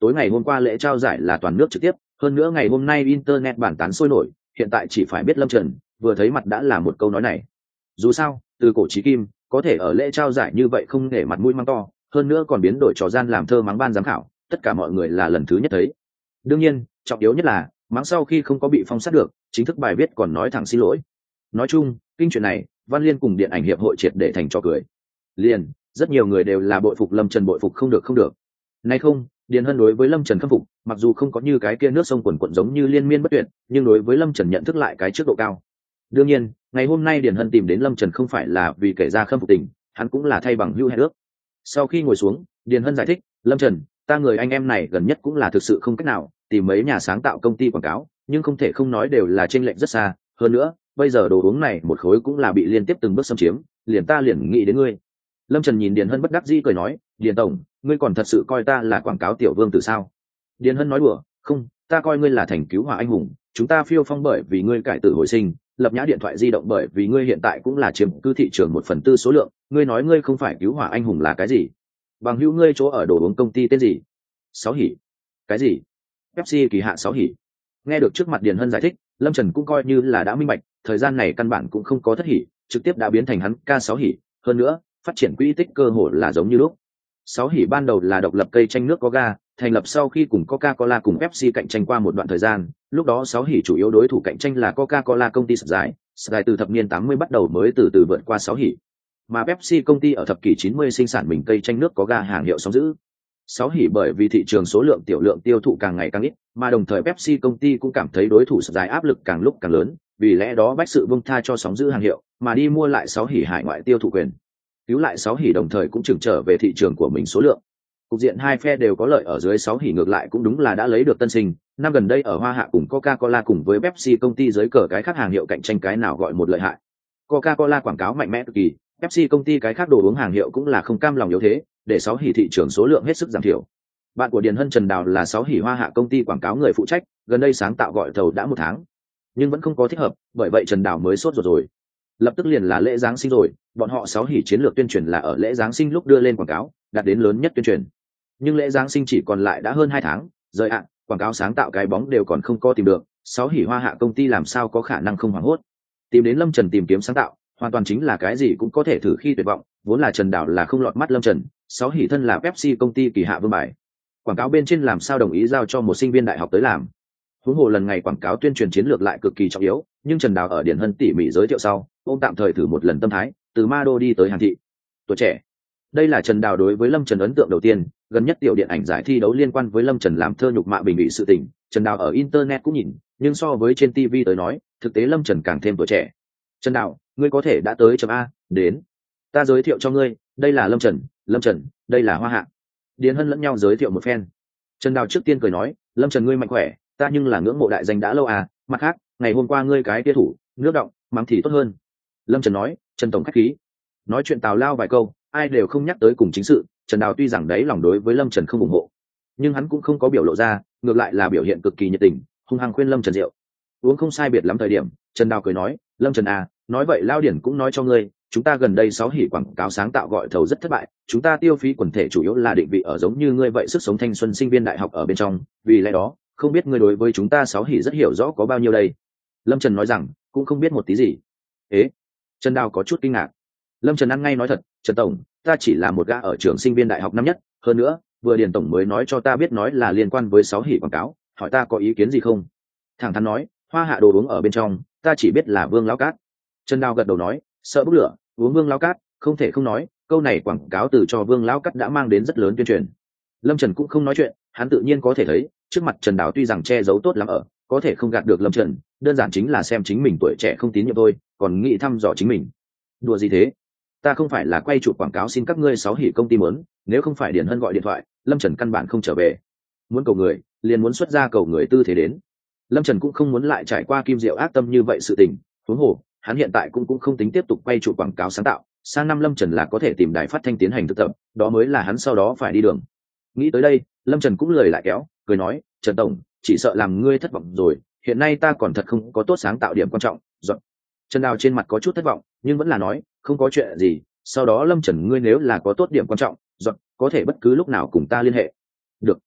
tối ngày hôm qua lễ trao giải là toàn nước trực tiếp, hơn nữa ngày hôm nay internet bản tán sôi nổi, hiện tại chỉ phải biết Lâm Trần vừa thấy mặt đã là một câu nói này. Dù sao từ cổ chí kim có thể ở lễ trao giải như vậy không để mặt mũi mắng to, hơn nữa còn biến đổi trò gian làm thơ mắng ban giám khảo, tất cả mọi người là lần thứ nhất thấy. Đương nhiên trọng yếu nhất là mắng sau khi không có bị phong sát được, chính thức bài viết còn nói thẳng xin lỗi. Nói chung kinh chuyện này Văn Liên cùng điện ảnh hiệp hội triệt để thành trò cười. Liền rất nhiều người đều là bội phục Lâm Trần, bội phục không được không được. Nay không, Điền Hân đối với Lâm Trần khâm phục, mặc dù không có như cái kia nước sông quần quận giống như liên miên bất tuyệt, nhưng đối với Lâm Trần nhận thức lại cái trước độ cao. Đương nhiên ngày hôm nay Điền Hân tìm đến Lâm Trần không phải là vì kể ra khâm phục tình, hắn cũng là thay bằng hữu hẹn ước. Sau khi ngồi xuống, Điền Hân giải thích, Lâm Trần, ta người anh em này gần nhất cũng là thực sự không cách nào tìm mấy nhà sáng tạo công ty quảng cáo, nhưng không thể không nói đều là chênh lệch rất xa, hơn nữa bây giờ đồ uống này một khối cũng là bị liên tiếp từng bước xâm chiếm, liền ta liền nghĩ đến ngươi. Lâm Trần nhìn Điền Hân bất đắc dĩ cười nói, Điền tổng, ngươi còn thật sự coi ta là quảng cáo tiểu vương từ sao? Điền Hân nói đùa, không, ta coi ngươi là thành cứu hỏa anh hùng, chúng ta phiêu phong bởi vì ngươi cải tử hồi sinh, lập nhã điện thoại di động bởi vì ngươi hiện tại cũng là chiếm cứ thị trường một phần tư số lượng, ngươi nói ngươi không phải cứu hỏa anh hùng là cái gì? Bằng hữu ngươi chỗ ở đồ uống công ty tên gì? Sáu Hỉ. Cái gì? Pepsi kỳ hạ Sáu Hỉ. Nghe được trước mặt Điền Hân giải thích, Lâm Trần cũng coi như là đã minh bạch, thời gian này căn bản cũng không có thất hỉ, trực tiếp đã biến thành hắn K Sáu Hỉ, hơn nữa phát triển quỹ tích cơ hội là giống như lúc. Sáu Hỉ ban đầu là độc lập cây chanh nước có ga, thành lập sau khi cùng Coca-Cola cùng Pepsi cạnh tranh qua một đoạn thời gian, lúc đó Sáu Hỉ chủ yếu đối thủ cạnh tranh là Coca-Cola công ty Sky, Sky từ thập niên tám mươi bắt đầu mới từ từ vượt qua Sáu Hỉ. Mà Pepsi công ty ở thập kỷ chín mươi sinh sản mình cây chanh nước có ga hàng hiệu sóng giữ. Sáu Hỉ bởi vì thị trường số lượng tiểu lượng tiêu thụ càng ngày càng ít, mà đồng thời Pepsi công ty cũng cảm thấy đối thủ Sky áp lực càng lúc càng lớn, vì lẽ đó bách sự buông tha cho sóng giữ hàng hiệu, mà đi mua lại Sáu Hỉ hải ngoại tiêu thụ quyền. Cứu lại Sáu Hỉ đồng thời cũng chừng trở về thị trường của mình số lượng. Cục diện hai phe đều có lợi ở dưới. Sáu Hỉ ngược lại cũng đúng là đã lấy được tân sinh, năm gần đây ở Hoa Hạ cùng Coca-Cola cùng với Pepsi công ty dưới cờ cái khác hàng hiệu cạnh tranh cái nào gọi một lợi hại. Coca-Cola quảng cáo mạnh mẽ cực kỳ, Pepsi công ty cái khác đồ uống hàng hiệu cũng là không cam lòng yếu thế, để Sáu Hỉ thị trường số lượng hết sức giảm thiểu. Bạn của Điền Hân Trần Đào là Sáu Hỉ Hoa Hạ công ty quảng cáo người phụ trách, gần đây sáng tạo gọi thầu đã một tháng, nhưng vẫn không có thích hợp, bởi vậy Trần Đào mới sốt ruột rồi. Lập tức liền là lễ giáng sinh rồi, bọn họ Sáu Hỉ chiến lược tuyên truyền là ở lễ giáng sinh lúc đưa lên quảng cáo, đạt đến lớn nhất tuyên truyền. Nhưng lễ giáng sinh chỉ còn lại đã hơn hai tháng, rời ạ, quảng cáo sáng tạo cái bóng đều còn không có tìm được, Sáu Hỉ Hoa Hạ công ty làm sao có khả năng không hoảng hốt. Tìm đến Lâm Trần tìm kiếm sáng tạo, hoàn toàn chính là cái gì cũng có thể thử khi tuyệt vọng, vốn là Trần Đào là không lọt mắt Lâm Trần, Sáu Hỉ thân là Pepsi công ty kỳ hạ vương bài. Quảng cáo bên trên làm sao đồng ý giao cho một sinh viên đại học tới làm. Huống hồ lần ngày quảng cáo tuyên truyền chiến lược lại cực kỳ trọng yếu, nhưng Trần Đào ở Điền Hân tỉ mỉ giới thiệu sau, ôm tạm thời thử một lần tâm thái, từ Ma Đô đi tới Hàn Thị. Tuổi trẻ. Đây là Trần Đào đối với Lâm Trần ấn tượng đầu tiên, gần nhất tiểu điện ảnh giải thi đấu liên quan với Lâm Trần làm thơ nhục mạ bình bị sự tình, Trần Đào ở internet cũng nhìn, nhưng so với trên ti vi tới nói, thực tế Lâm Trần càng thêm tuổi trẻ. Trần Đào, ngươi có thể đã tới chấm A, đến. Ta giới thiệu cho ngươi, đây là Lâm Trần, Lâm Trần, đây là Hoa Hạ. Điền Hân lẫn nhau giới thiệu một phen. Trần Đào trước tiên cười nói, Lâm Trần ngươi mạnh khỏe, ta nhưng là ngưỡng mộ đại danh đã lâu à, mặt khác, ngày hôm qua ngươi cái kia thủ, nước động, mắng thì tốt hơn. Lâm Trần nói, Trần tổng khách khí. Nói chuyện tào lao vài câu, ai đều không nhắc tới cùng chính sự, Trần Đào tuy rằng đấy lòng đối với Lâm Trần không ủng hộ, nhưng hắn cũng không có biểu lộ ra, ngược lại là biểu hiện cực kỳ nhiệt tình, hung hăng khuyên Lâm Trần rượu. Uống không sai biệt lắm thời điểm, Trần Đào cười nói, Lâm Trần à, nói vậy Lao Điển cũng nói cho ngươi, chúng ta gần đây Sáu Hỉ quảng cáo sáng tạo gọi thầu rất thất bại, chúng ta tiêu phí quần thể chủ yếu là định vị ở giống như ngươi vậy sức sống thanh xuân sinh viên đại học ở bên trong, vì lẽ đó không biết ngươi đối với chúng ta Sáu Hỉ rất hiểu rõ có bao nhiêu đây. Lâm Trần nói rằng, cũng không biết một tí gì. Ế, Trần Đào có chút kinh ngạc. Lâm Trần ăn ngay nói thật, Trần tổng, ta chỉ là một gã ở trường sinh viên đại học năm nhất, hơn nữa vừa Điền tổng mới nói cho ta biết nói là liên quan với Sáu Hỉ quảng cáo, hỏi ta có ý kiến gì không. Thẳng thắn nói, Hoa Hạ đồ uống ở bên trong, ta chỉ biết là Vương Lão Cát. Trần Đào gật đầu nói, sợ bốc lửa, uống Vương Lão Cát, không thể không nói, câu này quảng cáo từ cho Vương Lão Cát đã mang đến rất lớn tuyên truyền. Lâm Trần cũng không nói chuyện, hắn tự nhiên có thể thấy, trước mặt Trần Đào tuy rằng che giấu tốt lắm ở, có thể không gạt được Lâm Trần, đơn giản chính là xem chính mình tuổi trẻ không tín nhiệm thôi, còn nghĩ thăm dò chính mình. Đùa gì thế? Ta không phải là quay chụp quảng cáo xin các ngươi Sáu Hỉ công ty muốn, nếu không phải Điền Hân gọi điện thoại, Lâm Trần căn bản không trở về. Muốn cầu người, liền muốn xuất ra cầu người tư thế đến. Lâm Trần cũng không muốn lại trải qua kim diệu ác tâm như vậy sự tình, huống hồ, hắn hiện tại cũng cũng không tính tiếp tục quay chụp quảng cáo sáng tạo, sang năm Lâm Trần là có thể tìm đài phát thanh tiến hành thực tập, đó mới là hắn sau đó phải đi đường. Nghĩ tới đây, Lâm Trần cũng lười lại kéo, cười nói, Trần tổng, chỉ sợ làm ngươi thất vọng rồi, hiện nay ta còn thật không có tốt sáng tạo điểm quan trọng. Dọn. Trần Đào trên mặt có chút thất vọng, nhưng vẫn là nói, không có chuyện gì, sau đó Lâm Trần ngươi nếu là có tốt điểm quan trọng, dọn, có thể bất cứ lúc nào cùng ta liên hệ. Được.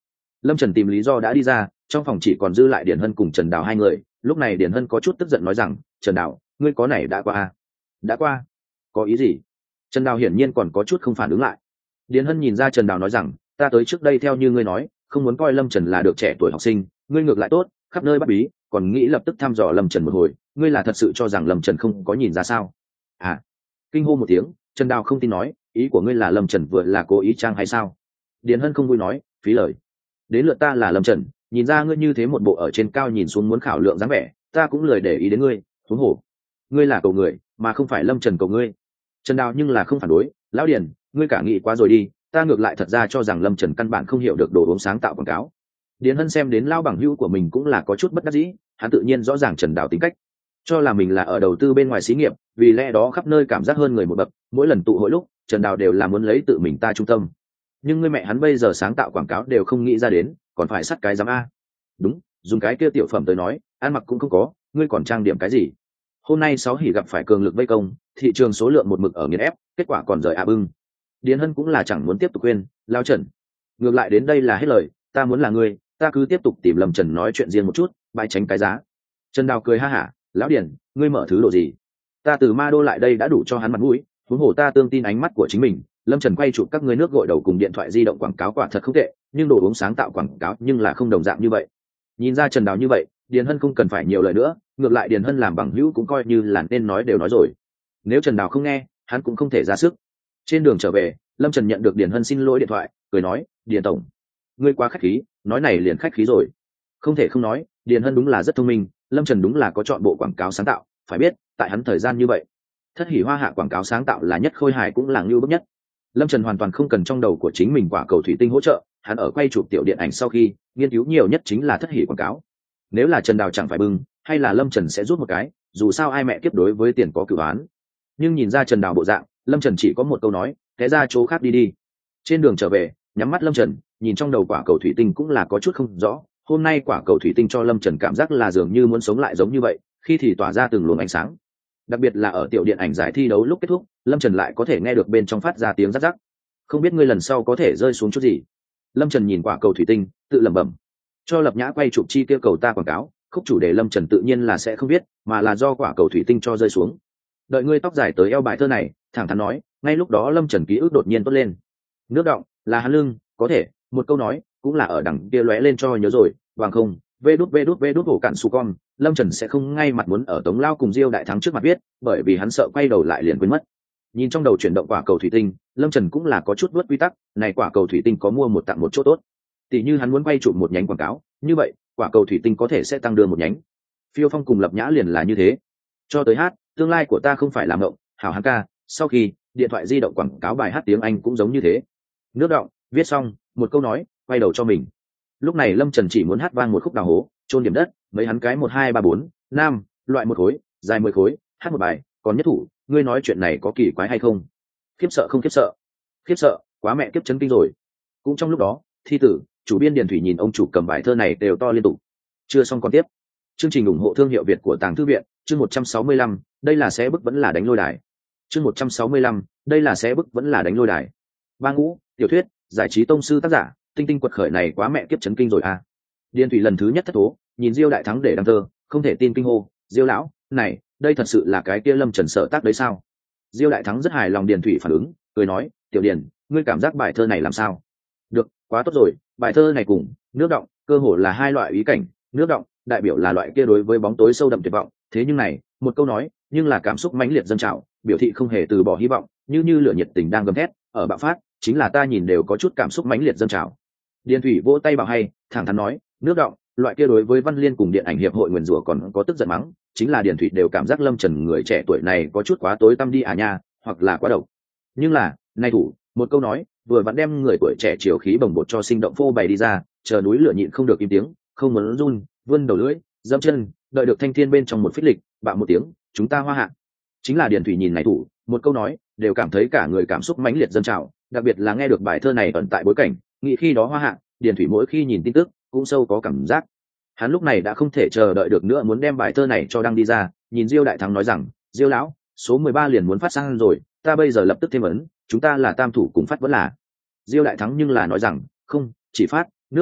Lâm Trần tìm lý do đã đi ra, trong phòng chỉ còn dư lại Điền Hân cùng Trần Đào hai người. Lúc này Điền Hân có chút tức giận nói rằng, Trần Đào, ngươi có này đã qua à? Đã qua? Có ý gì? Trần Đào hiển nhiên còn có chút không phản ứng lại. Điền Hân nhìn ra Trần Đào nói rằng, ta tới trước đây theo như ngươi nói, không muốn coi Lâm Trần là được trẻ tuổi học sinh, ngươi ngược lại tốt, khắp nơi bắt bí, còn nghĩ lập tức thăm dò Lâm Trần một hồi, ngươi là thật sự cho rằng Lâm Trần không có nhìn ra sao? À? Kinh hô một tiếng, Trần Đào không tin nói, ý của ngươi là Lâm Trần vừa là cố ý trang hay sao? Điền Hân không vui nói, phí lời. Đến lượt ta là Lâm Trần, nhìn ra ngươi như thế một bộ ở trên cao nhìn xuống muốn khảo lượng dáng vẻ, ta cũng lười để ý đến ngươi, huống hồ ngươi là cầu người mà không phải Lâm Trần cầu ngươi. Trần Đào nhưng là không phản đối, lão Điền, ngươi cả nghĩ quá rồi đi, ta ngược lại thật ra cho rằng Lâm Trần căn bản không hiểu được đồ uống sáng tạo quảng cáo. Điền Hân xem đến lao bằng hữu của mình cũng là có chút bất đắc dĩ, hắn tự nhiên rõ ràng Trần Đào tính cách, cho là mình là ở đầu tư bên ngoài xí nghiệp, vì lẽ đó khắp nơi cảm giác hơn người một bậc, mỗi lần tụ hội lúc Trần Đào đều là muốn lấy tự mình ta trung tâm. Nhưng ngươi mẹ hắn bây giờ sáng tạo quảng cáo đều không nghĩ ra đến, còn phải sắt cái giám a. Đúng, dùng cái kia tiểu phẩm tới nói, ăn mặc cũng không có, ngươi còn trang điểm cái gì? Hôm nay sáu hỉ gặp phải cường lực vây công, thị trường số lượng một mực ở nghiền ép, kết quả còn rời à bưng. Điền Hân cũng là chẳng muốn tiếp tục khuyên, lao Trần. Ngược lại đến đây là hết lời, ta muốn là ngươi, ta cứ tiếp tục tìm Lâm Trần nói chuyện riêng một chút, bãi tránh cái giá. Trần Đào cười ha hả, lão Điền, ngươi mở thứ độ gì? Ta từ Ma Đô lại đây đã đủ cho hắn mặt mũi, huống hồ ta tương tin ánh mắt của chính mình. Lâm Trần quay chụp các ngươi nước gội đầu cùng điện thoại di động quảng cáo quả thật không tệ, nhưng đồ uống sáng tạo quảng cáo nhưng là không đồng dạng như vậy. Nhìn ra Trần Đào như vậy, Điền Hân không cần phải nhiều lời nữa, ngược lại Điền Hân làm bằng hữu cũng coi như là nên nói đều nói rồi. Nếu Trần Đào không nghe, hắn cũng không thể ra sức. Trên đường trở về, Lâm Trần nhận được Điền Hân xin lỗi điện thoại, cười nói, Điền tổng, ngươi quá khách khí, nói này liền khách khí rồi. Không thể không nói, Điền Hân đúng là rất thông minh, Lâm Trần đúng là có chọn bộ quảng cáo sáng tạo, phải biết, tại hắn thời gian như vậy, thất hỉ hoa hạ quảng cáo sáng tạo là nhất khôi hài cũng là ngưu bức nhất. Lâm Trần hoàn toàn không cần trong đầu của chính mình quả cầu thủy tinh hỗ trợ, hắn ở quay chụp tiểu điện ảnh sau khi nghiên cứu nhiều nhất chính là thất hỉ quảng cáo. Nếu là Trần Đào chẳng phải bưng, hay là Lâm Trần sẽ rút một cái, dù sao ai mẹ kiếp đối với tiền có cửu án. Nhưng nhìn ra Trần Đào bộ dạng, Lâm Trần chỉ có một câu nói, té ra chỗ khác đi đi. Trên đường trở về, nhắm mắt Lâm Trần nhìn trong đầu quả cầu thủy tinh cũng là có chút không rõ. Hôm nay quả cầu thủy tinh cho Lâm Trần cảm giác là dường như muốn sống lại giống như vậy, khi thì tỏa ra từng luồng ánh sáng. Đặc biệt là ở tiểu điện ảnh giải thi đấu lúc kết thúc, Lâm Trần lại có thể nghe được bên trong phát ra tiếng rắc rắc. Không biết ngươi lần sau có thể rơi xuống chút gì? Lâm Trần nhìn quả cầu thủy tinh, tự lẩm bẩm. Cho Lập Nhã quay chụp chi tiêu cầu ta quảng cáo, khúc chủ đề Lâm Trần tự nhiên là sẽ không biết, mà là do quả cầu thủy tinh cho rơi xuống. Đợi ngươi tóc dài tới eo bài thơ này, thẳng thắn nói, ngay lúc đó Lâm Trần ký ức đột nhiên tốt lên. Nước động là hắn lưng, có thể, một câu nói, cũng là ở đằng kia lóe lên cho nhớ rồi, bằng không, vê đút vê đút vê đút hổ cạn su con, Lâm Trần sẽ không ngay mặt muốn ở Tống Lao cùng Diêu Đại Thắng trước mặt biết, bởi vì hắn sợ quay đầu lại liền quên mất. Nhìn trong đầu chuyển động quả cầu thủy tinh, Lâm Trần cũng là có chút vớt quy tắc, này quả cầu thủy tinh có mua một tặng một chỗ tốt. Tỷ như hắn muốn quay chụp một nhánh quảng cáo, như vậy, quả cầu thủy tinh có thể sẽ tăng đưa một nhánh. Phiêu Phong cùng Lập Nhã liền là như thế. Cho tới hát, tương lai của ta không phải làm ngộng, hảo hắn ca, sau khi, điện thoại di động quảng cáo bài hát tiếng Anh cũng giống như thế. Nước động, viết xong, một câu nói, quay đầu cho mình. Lúc này Lâm Trần chỉ muốn hát vang một khúc đào hố, chôn điểm đất, mấy hắn cái một hai ba bốn, năm, loại một khối, dài mười khối, hát một bài, còn nhất thủ, ngươi nói chuyện này có kỳ quái hay không? Khiếp sợ không khiếp sợ? Khiếp sợ, quá mẹ kiếp chấn kinh rồi. Cũng trong lúc đó, thi tử, chủ biên Điền Thủy nhìn ông chủ cầm bài thơ này đều to liên tục. Chưa xong còn tiếp. Chương trình ủng hộ thương hiệu Việt của Tàng Thư viện, chương một trăm sáu mươi lăm, đây là xé bức vẫn là đánh lôi đài. Chương một trăm sáu mươi lăm, đây là xé bức vẫn là đánh lôi đài. Ba Ngũ, tiểu thuyết, giải trí tông sư tác giả, tinh tinh quật khởi này quá mẹ kiếp chấn kinh rồi à. Điền Thủy lần thứ nhất thất thố, nhìn Diêu Đại Thắng để đăng thơ, không thể tin kinh hô, Diêu lão, này, đây thật sự là cái kia Lâm Trần sợ tác đấy sao? Diêu Đại Thắng rất hài lòng Điền Thủy phản ứng, cười nói, tiểu Điền, ngươi cảm giác bài thơ này làm sao? Được, quá tốt rồi, bài thơ này cùng nước động, cơ hồ là hai loại ý cảnh, nước động, đại biểu là loại kia đối với bóng tối sâu đậm tuyệt vọng, thế nhưng này, một câu nói, nhưng là cảm xúc mãnh liệt dâng trào, biểu thị không hề từ bỏ hy vọng, như như lửa nhiệt tình đang gầm thét, ở bạo phát, chính là ta nhìn đều có chút cảm xúc mãnh liệt dâng trào. Điền Thủy vỗ tay bảo hay, thẳng thắn nói, nước động, loại kia đối với Văn Liên cùng điện ảnh hiệp hội nguyền rủa còn có tức giận mắng, chính là Điền Thủy đều cảm giác Lâm Trần người trẻ tuổi này có chút quá tối tăm đi à nha, hoặc là quá độc. Nhưng là, nay thủ, một câu nói, vừa vặn đem người tuổi trẻ chiều khí bồng bột cho sinh động phô bày đi ra, chờ núi lửa nhịn không được im tiếng, không muốn run, vươn đầu lưỡi, dẫm chân, đợi được thanh thiên bên trong một phích lịch, bạo một tiếng, chúng ta hoa hạ. Chính là Điền Thủy nhìn này thủ, một câu nói, đều cảm thấy cả người cảm xúc mãnh liệt dâng trào, đặc biệt là nghe được bài thơ này ẩn tại bối cảnh, nghĩ khi đó hoa hạ, Điền Thủy mỗi khi nhìn tin tức, cũng sâu có cảm giác. Hắn lúc này đã không thể chờ đợi được nữa muốn đem bài thơ này cho đăng đi ra, nhìn Diêu Đại Thắng nói rằng, Diêu lão, số mười ba liền muốn phát sang rồi, ta bây giờ lập tức thêm ấn, chúng ta là tam thủ cùng phát vẫn là. Diêu Đại Thắng nhưng là nói rằng, không, chỉ phát, nước động,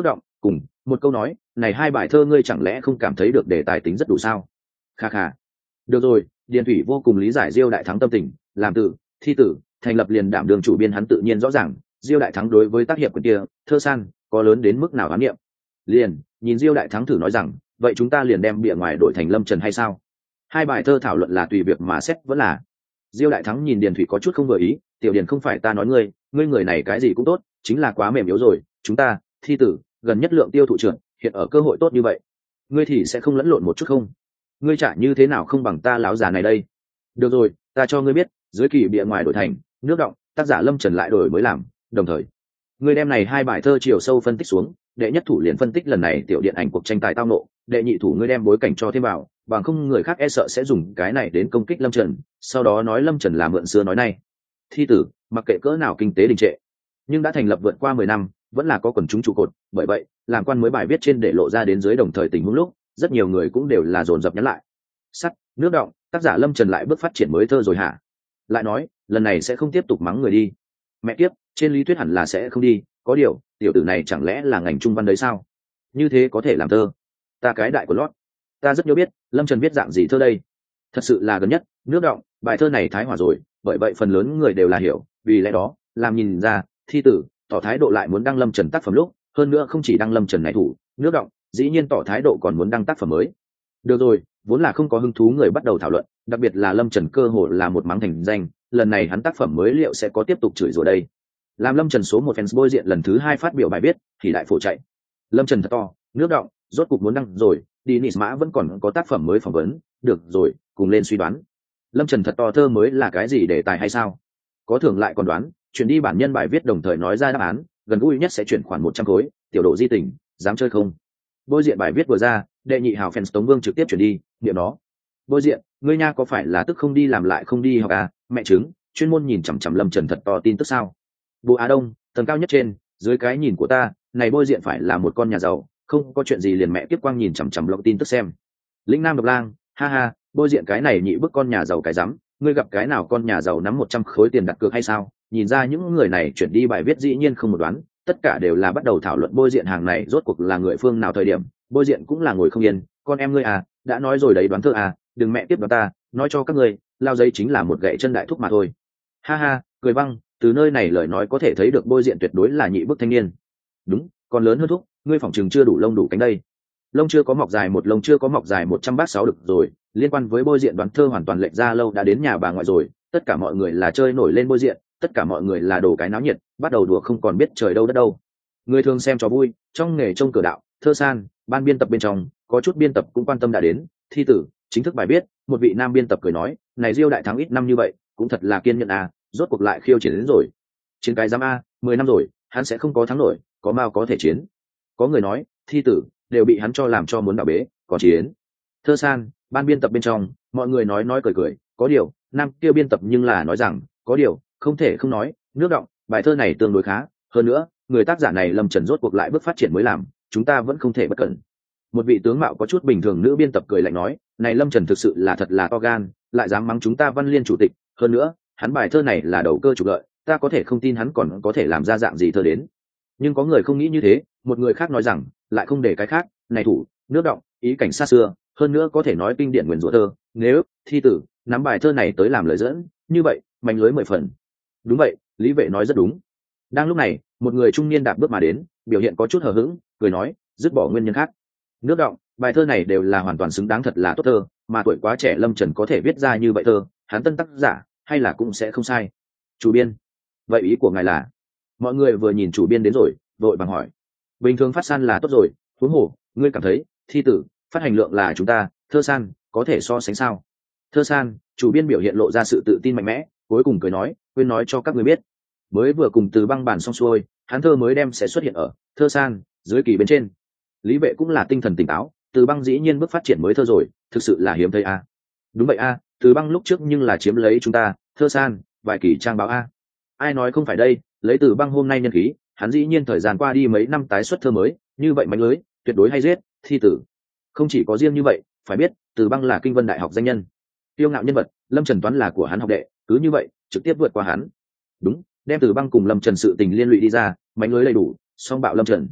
cùng một câu nói này hai bài thơ ngươi chẳng lẽ không cảm thấy được đề tài tính rất đủ sao? Kha kha. Được rồi, Điền Thủy vô cùng lý giải Diêu Đại Thắng tâm tình, làm từ thi tử thành lập liền đảm đường chủ biên, hắn tự nhiên rõ ràng Diêu Đại Thắng đối với tác hiệp quyển kia thơ san có lớn đến mức nào ám niệm. Liền nhìn Diêu Đại Thắng thử nói rằng, vậy chúng ta liền đem bìa ngoài đổi thành Lâm Trần hay sao? Hai bài thơ thảo luận là tùy việc mà xét vẫn là. Diêu Đại Thắng nhìn Điền Thủy có chút không vừa ý, tiểu Điền không phải ta nói ngươi, ngươi người này cái gì cũng tốt, chính là quá mềm yếu rồi, chúng ta thi tử gần nhất lượng tiêu thụ trưởng hiện ở cơ hội tốt như vậy, ngươi thì sẽ không lẫn lộn một chút không? Ngươi trả như thế nào không bằng ta láo già này đây. Được rồi, ta cho ngươi biết, dưới kỳ bìa ngoài đổi thành nước động, tác giả Lâm Trần lại đổi mới làm, đồng thời ngươi đem này hai bài thơ chiều sâu phân tích xuống, đệ nhất thủ liền phân tích lần này tiểu điện ảnh cuộc tranh tài tao nộ, đệ nhị thủ ngươi đem bối cảnh cho thêm vào, bằng không người khác e sợ sẽ dùng cái này đến công kích Lâm Trần, sau đó nói Lâm Trần là mượn xưa nói nay. Thi tử mặc kệ cỡ nào kinh tế đình trệ, nhưng đã thành lập vượt qua mười năm, vẫn là có quần chúng trụ cột, bởi vậy làm quan mới bài viết trên để lộ ra đến dưới đồng thời tình huống lúc, rất nhiều người cũng đều là dồn dập nhắn lại. Sắt nước động, tác giả Lâm Trần lại bước phát triển mới thơ rồi hả? Lại nói lần này sẽ không tiếp tục mắng người đi. Mẹ kiếp, trên lý thuyết hẳn là sẽ không đi, có điều tiểu tử này chẳng lẽ là ngành trung văn đấy sao? Như thế có thể làm thơ? Ta cái đại của lót, ta rất nhớ biết Lâm Trần viết dạng gì thơ đây. Thật sự là gần nhất nước động bài thơ này thái hỏa rồi, bởi vậy phần lớn người đều là hiểu, vì lẽ đó làm nhìn ra thi tử tỏ thái độ lại muốn đăng Lâm Trần tác phẩm lúc, hơn nữa không chỉ đăng Lâm Trần này thủ nước động, dĩ nhiên tỏ thái độ còn muốn đăng tác phẩm mới. Được rồi, vốn là không có hứng thú người bắt đầu thảo luận, đặc biệt là Lâm Trần cơ hội là một mắng thành danh, lần này hắn tác phẩm mới liệu sẽ có tiếp tục chửi rủa đây. Làm Lâm Trần số một fans bôi diện lần thứ hai phát biểu bài viết thì đại phổ chạy. Lâm Trần thật to, nước động rốt cục muốn đăng rồi, Dennis Mã vẫn còn có tác phẩm mới phỏng vấn, được rồi, cùng lên suy đoán. Lâm Trần thật to thơ mới là cái gì đề tài hay sao? Có thưởng lại còn đoán, chuyển đi bản nhân bài viết đồng thời nói ra đáp án, gần gũi nhất sẽ chuyển khoản một trăm khối, tiểu độ di tình, dám chơi không? Bôi diện bài viết vừa ra, đệ nhị hào fans Tống Vương trực tiếp chuyển đi, niệm đó. Bôi diện, ngươi nha có phải là tức không đi làm lại không đi học à, mẹ chứng, chuyên môn nhìn chằm chằm Lâm Trần thật to tin tức sao? Bộ Á Đông, tầng cao nhất trên, dưới cái nhìn của ta, này bôi diện phải là một con nhà giàu, không có chuyện gì liền mẹ tiếp quang nhìn chằm chằm log tin tức xem. Lĩnh Nam Độc Lang, ha ha, bôi diện cái này nhị bức con nhà giàu cái rắm, ngươi gặp cái nào con nhà giàu nắm một trăm khối tiền đặt cược hay sao? Nhìn ra những người này chuyển đi bài viết dĩ nhiên không một đoán, tất cả đều là bắt đầu thảo luận bôi diện hàng này rốt cuộc là người phương nào thời điểm, bôi diện cũng là ngồi không yên, con em ngươi à, đã nói rồi đấy đoán thơ à, đừng mẹ tiếp đoán ta, nói cho các ngươi, lao giấy chính là một gậy chân đại thúc mà thôi. Ha ha, cười văng, từ nơi này lời nói có thể thấy được bôi diện tuyệt đối là nhị bức thanh niên. Đúng, còn lớn hơn thúc, ngươi phỏng chừng chưa đủ lông đủ cánh đây. Lông chưa có mọc dài một lông chưa có mọc dài một trăm bát sáu được rồi, liên quan với bôi diện đoán thơ hoàn toàn lệch ra lâu đã đến nhà bà ngoại rồi, tất cả mọi người là chơi nổi lên bôi diện, tất cả mọi người là đồ cái náo nhiệt, bắt đầu đùa không còn biết trời đâu đất đâu. Người thường xem cho vui, trong nghề trông cửa đạo, thơ san, ban biên tập bên trong, có chút biên tập cũng quan tâm đã đến, thi tử, chính thức bài viết, một vị nam biên tập cười nói, này Diêu Đại Thắng ít năm như vậy, cũng thật là kiên nhẫn à, rốt cuộc lại khiêu chiến đến rồi. Chiến cái giám a, mười năm rồi, hắn sẽ không có thắng nổi, có mau có thể chiến. Có người nói, thi tử đều bị hắn cho làm cho muốn đảo bế, có chiến. Thơ san, ban biên tập bên trong, mọi người nói nói cười cười, có điều, nam kia biên tập nhưng là nói rằng, có điều, không thể không nói, nước động, bài thơ này tương đối khá, hơn nữa, người tác giả này Lâm Trần rốt cuộc lại bước phát triển mới làm, chúng ta vẫn không thể bất cẩn. Một vị tướng mạo có chút bình thường nữ biên tập cười lạnh nói, này Lâm Trần thực sự là thật là to gan, lại dám mắng chúng ta Văn Liên chủ tịch, hơn nữa, hắn bài thơ này là đầu cơ trục lợi, ta có thể không tin hắn còn có thể làm ra dạng gì thơ đến. Nhưng có người không nghĩ như thế, một người khác nói rằng, lại không để cái khác, này thủ, nước động, ý cảnh xa xưa, hơn nữa có thể nói kinh điển nguyền rủa thơ, nếu thi tử nắm bài thơ này tới làm lời dẫn, như vậy, manh lưới mười phần. Đúng vậy, Lý Vệ nói rất đúng. Đang lúc này, một người trung niên đạp bước mà đến, biểu hiện có chút hờ hững, cười nói, dứt bỏ nguyên nhân khác. Nước động, bài thơ này đều là hoàn toàn xứng đáng, thật là tốt thơ, mà tuổi quá trẻ Lâm Trần có thể viết ra như vậy thơ, hắn tân tác giả hay là cũng sẽ không sai. Chủ biên, vậy ý của ngài là? Mọi người vừa nhìn chủ biên đến rồi, vội vàng hỏi. Bình thường phát san là tốt rồi, huống hồ, ngươi cảm thấy thi tử phát hành lượng là chúng ta thơ san có thể so sánh sao? Thơ san, chủ biên biểu hiện lộ ra sự tự tin mạnh mẽ, cuối cùng cười nói, quên nói cho các ngươi biết, mới vừa cùng Từ Băng bàn xong xuôi, hắn thơ mới đem sẽ xuất hiện ở thơ san dưới kỳ bên trên. Lý Vệ cũng là tinh thần tỉnh táo, Từ Băng dĩ nhiên bước phát triển mới thơ rồi, thực sự là hiếm thấy a. Đúng vậy a, Từ Băng lúc trước nhưng là chiếm lấy chúng ta thơ san vài kỳ trang báo a. Ai nói không phải đây, lấy Từ Băng hôm nay nhân khí, hắn dĩ nhiên thời gian qua đi mấy năm tái xuất thơ mới, như vậy mánh lưới tuyệt đối hay giết thi tử. Không chỉ có riêng như vậy, phải biết Từ Băng là Kinh Vân Đại học danh nhân, tiêu ngạo nhân vật, Lâm Trần Toán là của hắn học đệ, cứ như vậy trực tiếp vượt qua hắn. Đúng, đem Từ Băng cùng Lâm Trần sự tình liên lụy đi ra, mánh lưới đầy đủ, song bạo Lâm Trần.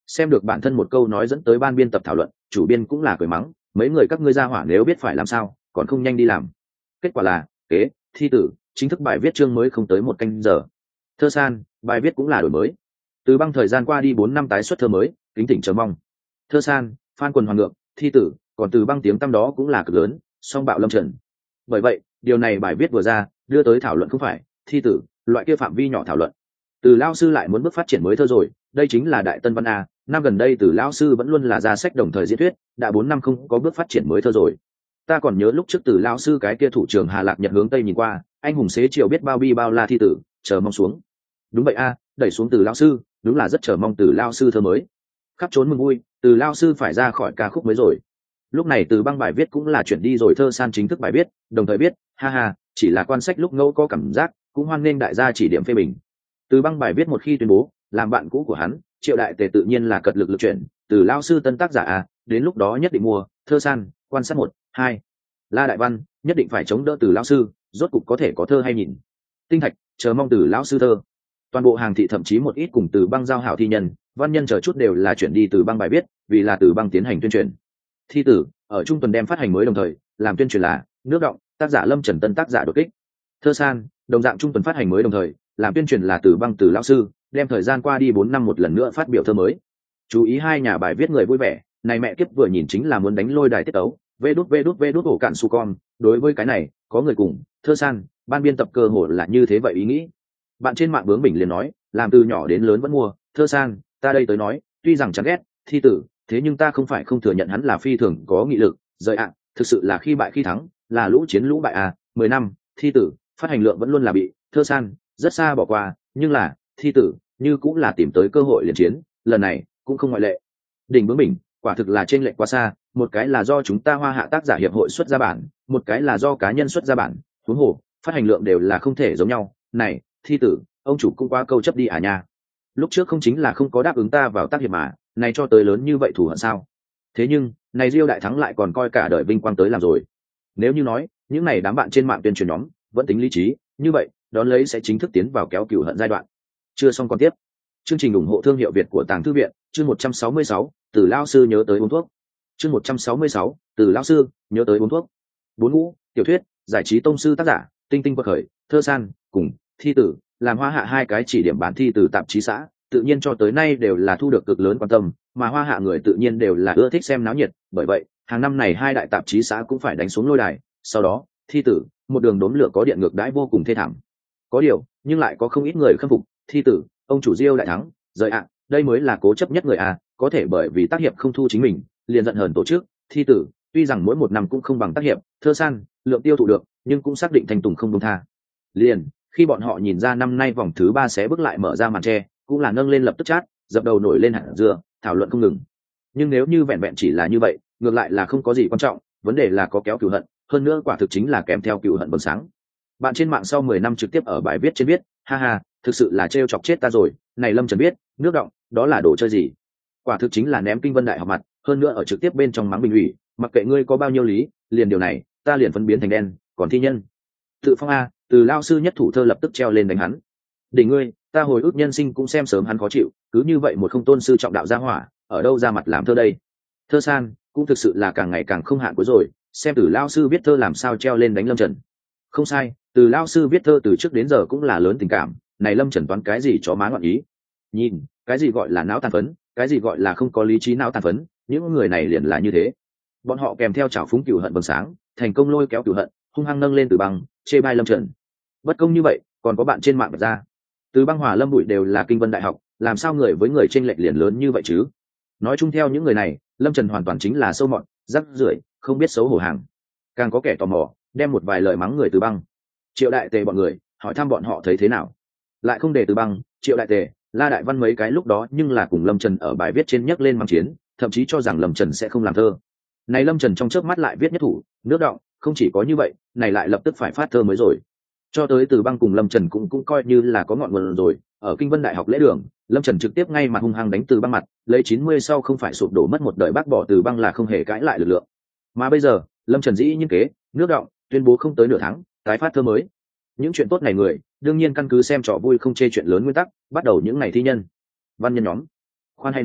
Xem được bản thân một câu nói dẫn tới ban biên tập thảo luận, chủ biên cũng là cười mắng, mấy người các ngươi ra hỏa nếu biết phải làm sao còn không nhanh đi làm. Kết quả là kế thi tử chính thức bài viết chương mới không tới một canh giờ. Thơ san bài viết cũng là đổi mới. Từ băng thời gian qua đi bốn năm tái xuất thơ mới, kính thỉnh chờ mong. Thơ san phan quần hoàng ngược thi tử, còn từ băng tiếng tăm đó cũng là cực lớn, song bạo lâm trần. Bởi vậy điều này bài viết vừa ra đưa tới thảo luận không phải thi tử loại kia phạm vi nhỏ thảo luận. Từ lao sư lại muốn bước phát triển mới thơ rồi, đây chính là đại tân văn a. Năm gần đây từ lao sư vẫn luôn là ra sách đồng thời diễn thuyết, đã bốn năm không có bước phát triển mới thơ rồi. Ta còn nhớ lúc trước từ lao sư cái kia thủ trưởng Hà Lạc Nhật hướng tây nhìn qua, anh hùng xế chiều biết bao bi bao la thi tử, chờ mong xuống. Đúng vậy a, đẩy xuống từ lao sư, đúng là rất chờ mong từ lao sư thơ mới. Khắp trốn mừng vui, từ lao sư phải ra khỏi ca khúc mới rồi. Lúc này từ băng bài viết cũng là chuyển đi rồi thơ san chính thức bài viết, đồng thời biết ha ha chỉ là quan sách lúc ngẫu có cảm giác, cũng hoan nghênh đại gia chỉ điểm phê bình. Từ băng bài viết một khi tuyên bố làm bạn cũ của hắn Triệu Đại Tề tự nhiên là cật lực lực chuyển từ lao sư tân tác giả à, đến lúc đó nhất định mua thơ san quan sát một hai. La Đại Văn nhất định phải chống đỡ từ lao sư, rốt cục có thể có thơ hay nhìn. Tinh Thạch chờ mong từ lão sư thơ. Toàn bộ hàng thị thậm chí một ít cùng từ băng giao hảo thi nhân văn nhân chờ chút đều là chuyển đi từ băng bài viết, vì là từ băng tiến hành tuyên truyền. Thi tử ở trung tuần đem phát hành mới, đồng thời làm tuyên truyền là nước động tác giả Lâm Trần tân tác giả đột kích. Thơ san đồng dạng trung tuần phát hành mới, đồng thời làm tuyên truyền là từ băng từ lão sư đem thời gian qua đi bốn năm một lần nữa phát biểu thơ mới. Chú ý hai nhà bài viết người vui vẻ, này mẹ kiếp vừa nhìn chính là muốn đánh lôi đài tiết ấu. Vê đút vê đút vê đút ổ cạn su con, đối với cái này có người cùng thơ san ban biên tập cơ hội là như thế vậy ý nghĩ. Bạn trên mạng bướng bỉnh liền nói làm từ nhỏ đến lớn vẫn mua thơ san, ta đây tới nói tuy rằng chán ghét thi tử, thế nhưng ta không phải không thừa nhận hắn là phi thường có nghị lực. Rời ạ, thực sự là khi bại khi thắng, là lũ chiến lũ bại à. Mười năm thi tử phát hành lượng vẫn luôn là bị thơ san rất xa bỏ qua, nhưng là thi tử như cũng là tìm tới cơ hội liền chiến, lần này cũng không ngoại lệ. Đỉnh bướng bỉnh quả thực là trên lệch quá xa, một cái là do chúng ta Hoa Hạ tác giả hiệp hội xuất ra bản, một cái là do cá nhân xuất ra bản, huống hồ phát hành lượng đều là không thể giống nhau. Này thi tử ông chủ cũng quá câu chấp đi à nha, lúc trước không chính là không có đáp ứng ta vào tác hiệp mà, này cho tới lớn như vậy thù hận sao? Thế nhưng này Diêu Đại Thắng lại còn coi cả đời vinh quang tới làm rồi. Nếu như nói những này đám bạn trên mạng tuyên truyền nhóm vẫn tính lý trí, như vậy đón lấy sẽ chính thức tiến vào kéo cừu hận giai đoạn. Chưa xong còn tiếp. Chương trình ủng hộ thương hiệu Việt của Tàng Thư viện, chương một trăm sáu mươi sáu, từ lao sư nhớ tới uống thuốc. Chương một trăm sáu mươi sáu, từ lao sư nhớ tới uống thuốc. Bốn ngũ tiểu thuyết, giải trí tông sư tác giả, tinh tinh quật khởi, thơ san cùng thi tử làm Hoa Hạ hai cái chỉ điểm bản thi từ tạp chí xã, tự nhiên cho tới nay đều là thu được cực lớn quan tâm, mà Hoa Hạ người tự nhiên đều là ưa thích xem náo nhiệt, bởi vậy hàng năm này hai đại tạp chí xã cũng phải đánh xuống lôi đài. Sau đó thi tử một đường đốn lửa có điện ngược đãi vô cùng thê thảm. Có điều nhưng lại có không ít người khâm phục thi tử ông chủ Diêu Đại Thắng. Rời ạ, đây mới là cố chấp nhất người à, có thể bởi vì tác hiệp không thu chính mình liền giận hờn tổ chức. Thi tử tuy rằng mỗi một năm cũng không bằng tác hiệp, thơ san lượng tiêu thụ được, nhưng cũng xác định thành tùng không buông tha. Liền khi bọn họ nhìn ra năm nay vòng thứ ba sẽ bước lại mở ra màn tre, cũng là nâng lên lập tức chát, dập đầu nổi lên hạt dưa, thảo luận không ngừng. Nhưng nếu như vẹn vẹn chỉ là như vậy, ngược lại là không có gì quan trọng, vấn đề là có kéo cừu hận, hơn nữa quả thực chính là kèm theo cừu hận bừng sáng. Bạn trên mạng sau mười năm trực tiếp ở bài viết trên viết, ha ha, thực sự là trêu chọc chết ta rồi, này Lâm Trần biết, nước động, đó là đồ chơi gì? Quả thực chính là ném Kinh Vân Đại học mặt, hơn nữa ở trực tiếp bên trong mắng bình ủy, mặc kệ ngươi có bao nhiêu lý, liền điều này, ta liền phân biến thành đen, còn thi nhân. Tự phong a, từ lao sư nhất thủ thơ lập tức treo lên đánh hắn. Đỉnh ngươi, ta hồi ức nhân sinh cũng xem sớm hắn khó chịu, cứ như vậy một không tôn sư trọng đạo gia hỏa, ở đâu ra mặt làm thơ đây? Thơ san cũng thực sự là càng ngày càng không hạn cuối rồi, xem từ lao sư viết thơ làm sao treo lên đánh Lâm Trần. Không sai, từ lao sư viết thơ từ trước đến giờ cũng là lớn tình cảm, này Lâm Trần toán cái gì chó má ngọn ý. Nhìn, cái gì gọi là não tàn phấn, cái gì gọi là không có lý trí não tàn phấn, những người này liền là như thế. Bọn họ kèm theo trào phúng cừu hận bừng sáng, thành công lôi kéo cừu hận, hung hăng nâng lên từ băng, chê bai Lâm Trần. Bất công như vậy, còn có bạn trên mạng bật ra. Từ băng Hòa Lâm Bụi đều là Kinh Vân Đại học, làm sao người với người chênh lệch liền lớn như vậy chứ? Nói chung theo những người này, Lâm Trần hoàn toàn chính là sâu mọt, rắc rưởi, không biết xấu hổ hàng. Càng có kẻ tò mò, đem một vài lời mắng người Từ băng. Triệu Đại Tề bọn người, hỏi thăm bọn họ thấy thế nào. Lại không để Từ băng, Triệu Đại Tề, La Đại Văn mấy cái lúc đó nhưng là cùng Lâm Trần ở bài viết trên nhắc lên mang chiến, thậm chí cho rằng Lâm Trần sẽ không làm thơ. Này Lâm Trần trong chớp mắt lại viết nhất thủ, nước động, không chỉ có như vậy, này lại lập tức phải phát thơ mới rồi. Cho tới Từ băng cùng Lâm Trần cũng cũng coi như là có ngọn nguồn rồi, ở Kinh Vân Đại học lễ đường, Lâm Trần trực tiếp ngay mặt hung hăng đánh Từ băng mặt, lấy chín mươi sau không phải sụp đổ mất một đời bác bỏ Từ băng là không hề cãi lại lực lượng. Mà bây giờ, Lâm Trần dĩ nhiên kế, nước động, tuyên bố không tới nửa tháng, tái phát thơ mới. Những chuyện tốt này người, đương nhiên căn cứ xem trò vui không chê chuyện lớn nguyên tắc, bắt đầu những ngày thi nhân. Văn nhân nhóm, khoan hay nói,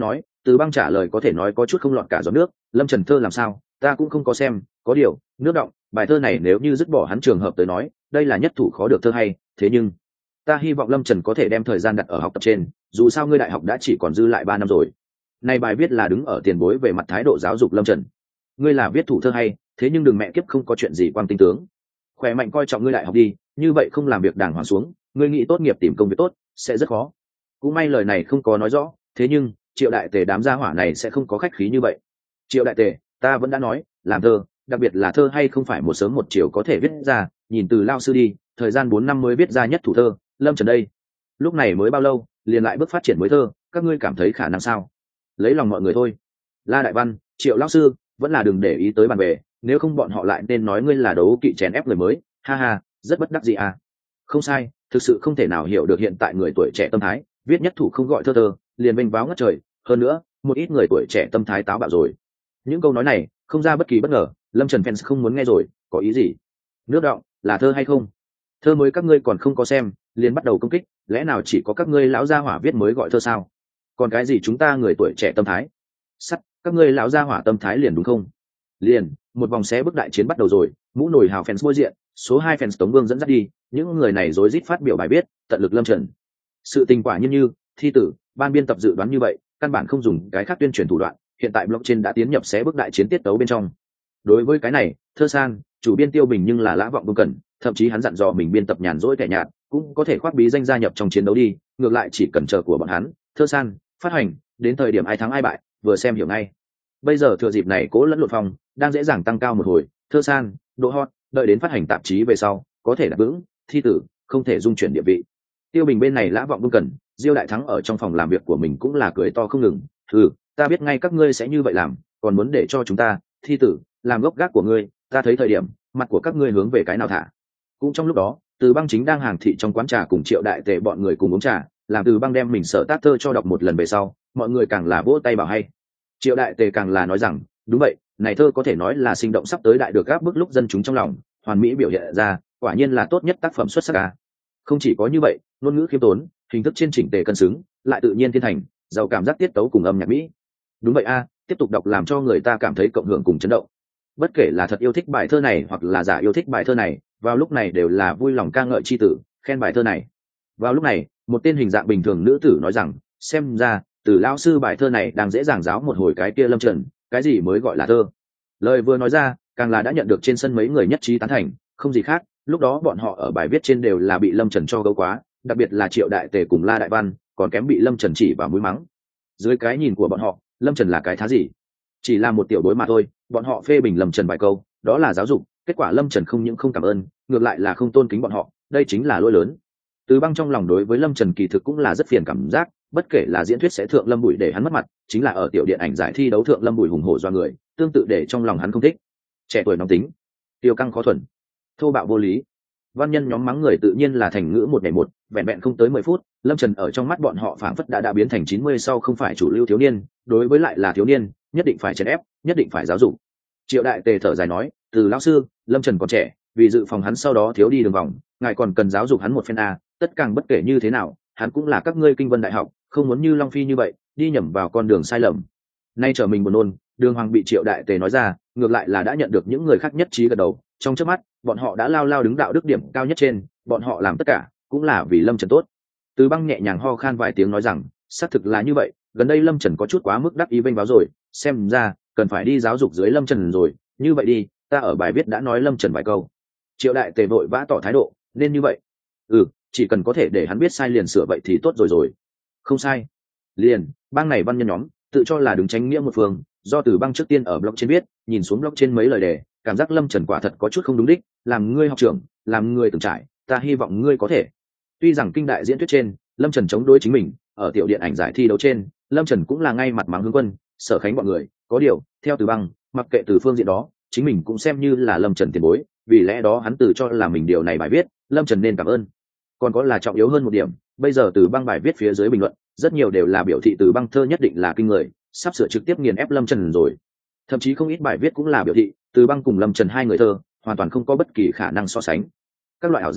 Từ Băng trả lời có thể nói có chút không lọt cả giọt nước. Lâm Trần thơ làm sao ta cũng không có xem, có điều nước động bài thơ này nếu như dứt bỏ hắn trường hợp tới nói, đây là nhất thủ khó được thơ hay. Thế nhưng ta hy vọng Lâm Trần có thể đem thời gian đặt ở học tập trên, dù sao ngươi đại học đã chỉ còn dư lại ba năm rồi. Này bài viết là đứng ở tiền bối về mặt thái độ giáo dục Lâm Trần. Ngươi là viết thủ thơ hay, thế nhưng đừng mẹ kiếp không có chuyện gì quan tinh tướng, khỏe mạnh coi trọng ngươi đại học đi, như vậy không làm việc đàng hoàng xuống, ngươi nghĩ tốt nghiệp tìm công việc tốt sẽ rất khó. Cũng may lời này không có nói rõ, thế nhưng Triệu đại tề đám gia hỏa này sẽ không có khách khí như vậy. Triệu đại tề, ta vẫn đã nói, làm thơ, đặc biệt là thơ hay không phải một sớm một chiều có thể viết ra, nhìn từ lao sư đi, thời gian bốn năm mới viết ra nhất thủ thơ. Lâm Trần đây lúc này mới bao lâu liền lại bước phát triển mới thơ, các ngươi cảm thấy khả năng sao? Lấy lòng mọi người thôi. La Đại Văn, Triệu lão sư vẫn là đừng để ý tới bàn bè, nếu không bọn họ lại nên nói ngươi là đấu kỵ chèn ép người mới. Ha ha, rất bất đắc dĩ à. Không sai, thực sự không thể nào hiểu được hiện tại người tuổi trẻ tâm thái, viết nhất thủ không gọi thơ thơ liền vênh váo ngất trời. Hơn nữa một ít người tuổi trẻ tâm thái táo bạo rồi. Những câu nói này không ra bất kỳ bất ngờ, Lâm Trần fans không muốn nghe rồi. Có ý gì? Nước động là thơ hay không? Thơ mới các ngươi còn không có xem liền bắt đầu công kích, lẽ nào chỉ có các ngươi lão gia hỏa viết mới gọi thơ sao? Còn cái gì chúng ta người tuổi trẻ tâm thái? Sắt, các ngươi lão gia hỏa tâm thái liền đúng không? Liền một vòng xé bức đại chiến bắt đầu rồi, mũ nổi hào fans bôi diện, số hai fans Tống Vương dẫn dắt đi, những người này rối rít phát biểu bài viết, tận lực Lâm Trần. Sự tình quả nhiên như thi tử ban biên tập dự đoán như vậy, căn bản không dùng cái khác tuyên truyền thủ đoạn, hiện tại blockchain đã tiến nhập xé bức đại chiến tiết tấu bên trong. Đối với cái này, Thơ San, chủ biên Tiêu Bình nhưng là lã vọng công cần, thậm chí hắn dặn dò mình biên tập nhàn rỗi kẻ nhạt, cũng có thể khoác bí danh gia nhập trong chiến đấu đi, ngược lại chỉ cần chờ của bọn hắn, Thơ San phát hành, đến thời điểm ai thắng ai bại, vừa xem hiểu ngay. Bây giờ thừa dịp này cố lẫn lộn phòng, đang dễ dàng tăng cao một hồi, Thơ San, độ hot, đợi đến phát hành tạp chí về sau, có thể đặt vững, thi tử, không thể dung chuyển địa vị. Tiêu Bình bên này lã vọng công cần, Diêu Đại Thắng ở trong phòng làm việc của mình cũng là cười to không ngừng. Ừ, ta biết ngay các ngươi sẽ như vậy làm, còn muốn để cho chúng ta, thi tử, làm gốc gác của ngươi, ta thấy thời điểm, mặt của các ngươi hướng về cái nào thả. Cũng trong lúc đó, Từ Băng chính đang hàng thị trong quán trà cùng Triệu đại tề bọn người cùng uống trà, làm Từ Băng đem mình sở tác thơ cho đọc một lần về sau, mọi người càng là vỗ tay bảo hay. Triệu đại tề càng là nói rằng, đúng vậy, này thơ có thể nói là sinh động sắp tới đại được gáp bức lúc dân chúng trong lòng, hoàn mỹ biểu hiện ra, quả nhiên là tốt nhất tác phẩm xuất sắc à. Không chỉ có như vậy, ngôn ngữ khiêm tốn, hình thức trên chỉnh tề cân xứng, lại tự nhiên thiên thành, giàu cảm giác tiết tấu cùng âm nhạc mỹ. Đúng vậy a, tiếp tục đọc làm cho người ta cảm thấy cộng hưởng cùng chấn động. Bất kể là thật yêu thích bài thơ này hoặc là giả yêu thích bài thơ này, vào lúc này đều là vui lòng ca ngợi chi tử, khen bài thơ này. Vào lúc này, một tên hình dạng bình thường nữ tử nói rằng, xem ra Từ lão sư bài thơ này đang dễ dàng giáo một hồi cái kia Lâm Trần, cái gì mới gọi là thơ. Lời vừa nói ra, càng là đã nhận được trên sân mấy người nhất trí tán thành, không gì khác, lúc đó bọn họ ở bài viết trên đều là bị Lâm Trần cho gấu quá, đặc biệt là Triệu đại tề cùng La Đại Văn, còn kém bị Lâm Trần chỉ vào mũi mắng. Dưới cái nhìn của bọn họ, Lâm Trần là cái thá gì? Chỉ là một tiểu bối mà thôi, bọn họ phê bình Lâm Trần vài câu, đó là giáo dục, kết quả Lâm Trần không những không cảm ơn, ngược lại là không tôn kính bọn họ, đây chính là lỗi lớn. Từ Băng trong lòng đối với Lâm Trần kỳ thực cũng là rất phiền cảm giác, bất kể là diễn thuyết sẽ thượng Lâm Bụi để hắn mất mặt, chính là ở tiểu điện ảnh giải thi đấu thượng Lâm Bụi hùng hổ do người, tương tự để trong lòng hắn không thích. Trẻ tuổi nóng tính, tiêu căng khó thuần, thô bạo vô lý. Văn nhân nhóm mắng người tự nhiên là thành ngữ một ngày một, vẹn vẹn không tới mười phút, Lâm Trần ở trong mắt bọn họ phảng phất đã đã biến thành chín mươi sau không phải chủ lưu thiếu niên, đối với lại là thiếu niên, nhất định phải chèn ép, nhất định phải giáo dục. Triệu đại tề thở dài nói, Từ lão sư, Lâm Trần còn trẻ, vì dự phòng hắn sau đó thiếu đi đường vòng, ngài còn cần giáo dục hắn một phen a, tất càng bất kể như thế nào, hắn cũng là các ngươi Kinh Vân đại học, không muốn như Long Phi như vậy, đi nhầm vào con đường sai lầm. Nay trở mình buồn nôn, Đường Hoàng bị Triệu đại tề nói ra, ngược lại là đã nhận được những người khác nhất trí gật đầu, trong chớp mắt, bọn họ đã lao lao đứng đạo đức điểm cao nhất trên, bọn họ làm tất cả cũng là vì Lâm Trần tốt. Từ Băng nhẹ nhàng ho khan vài tiếng nói rằng, xác thực là như vậy, gần đây Lâm Trần có chút quá mức đắc ý vênh váo rồi, xem ra cần phải đi giáo dục dưới Lâm Trần rồi, như vậy đi, ta ở bài viết đã nói Lâm Trần vài câu. Triệu đại tề vội vã tỏ thái độ, nên như vậy. Ừ, chỉ cần có thể để hắn biết sai liền sửa vậy thì tốt rồi rồi. Không sai. Liền, bang này văn nhân nhóm, tự cho là đứng tránh nghĩa một phương, do Từ Băng trước tiên ở blog trên viết, nhìn xuống blog trên mấy lời đề, cảm giác Lâm Trần quả thật có chút không đúng đích, làm ngươi học trưởng, làm ngươi từng trải, ta hy vọng ngươi có thể. Tuy rằng kinh đại diễn thuyết trên, Lâm Trần chống đối chính mình, ở tiểu điện ảnh giải thi đấu trên, Lâm Trần cũng là ngay mặt mắng Hướng Quân, Sở Khánh bọn người, có điều, theo Từ Băng, mặc kệ từ phương diện đó, chính mình cũng xem như là Lâm Trần tiền bối, vì lẽ đó hắn tự cho là mình điều này bài viết, Lâm Trần nên cảm ơn. Còn có là trọng yếu hơn một điểm, bây giờ Từ Băng bài viết phía dưới bình luận, rất nhiều đều là biểu thị Từ Băng thơ nhất định là kinh người, sắp sửa trực tiếp nghiền ép Lâm Trần rồi. Thậm chí không ít bài viết cũng là biểu thị Từ Băng cùng Lâm Trần hai người thơ hoàn toàn không có bất kỳ khả năng so sánh. Các loại ảo giác,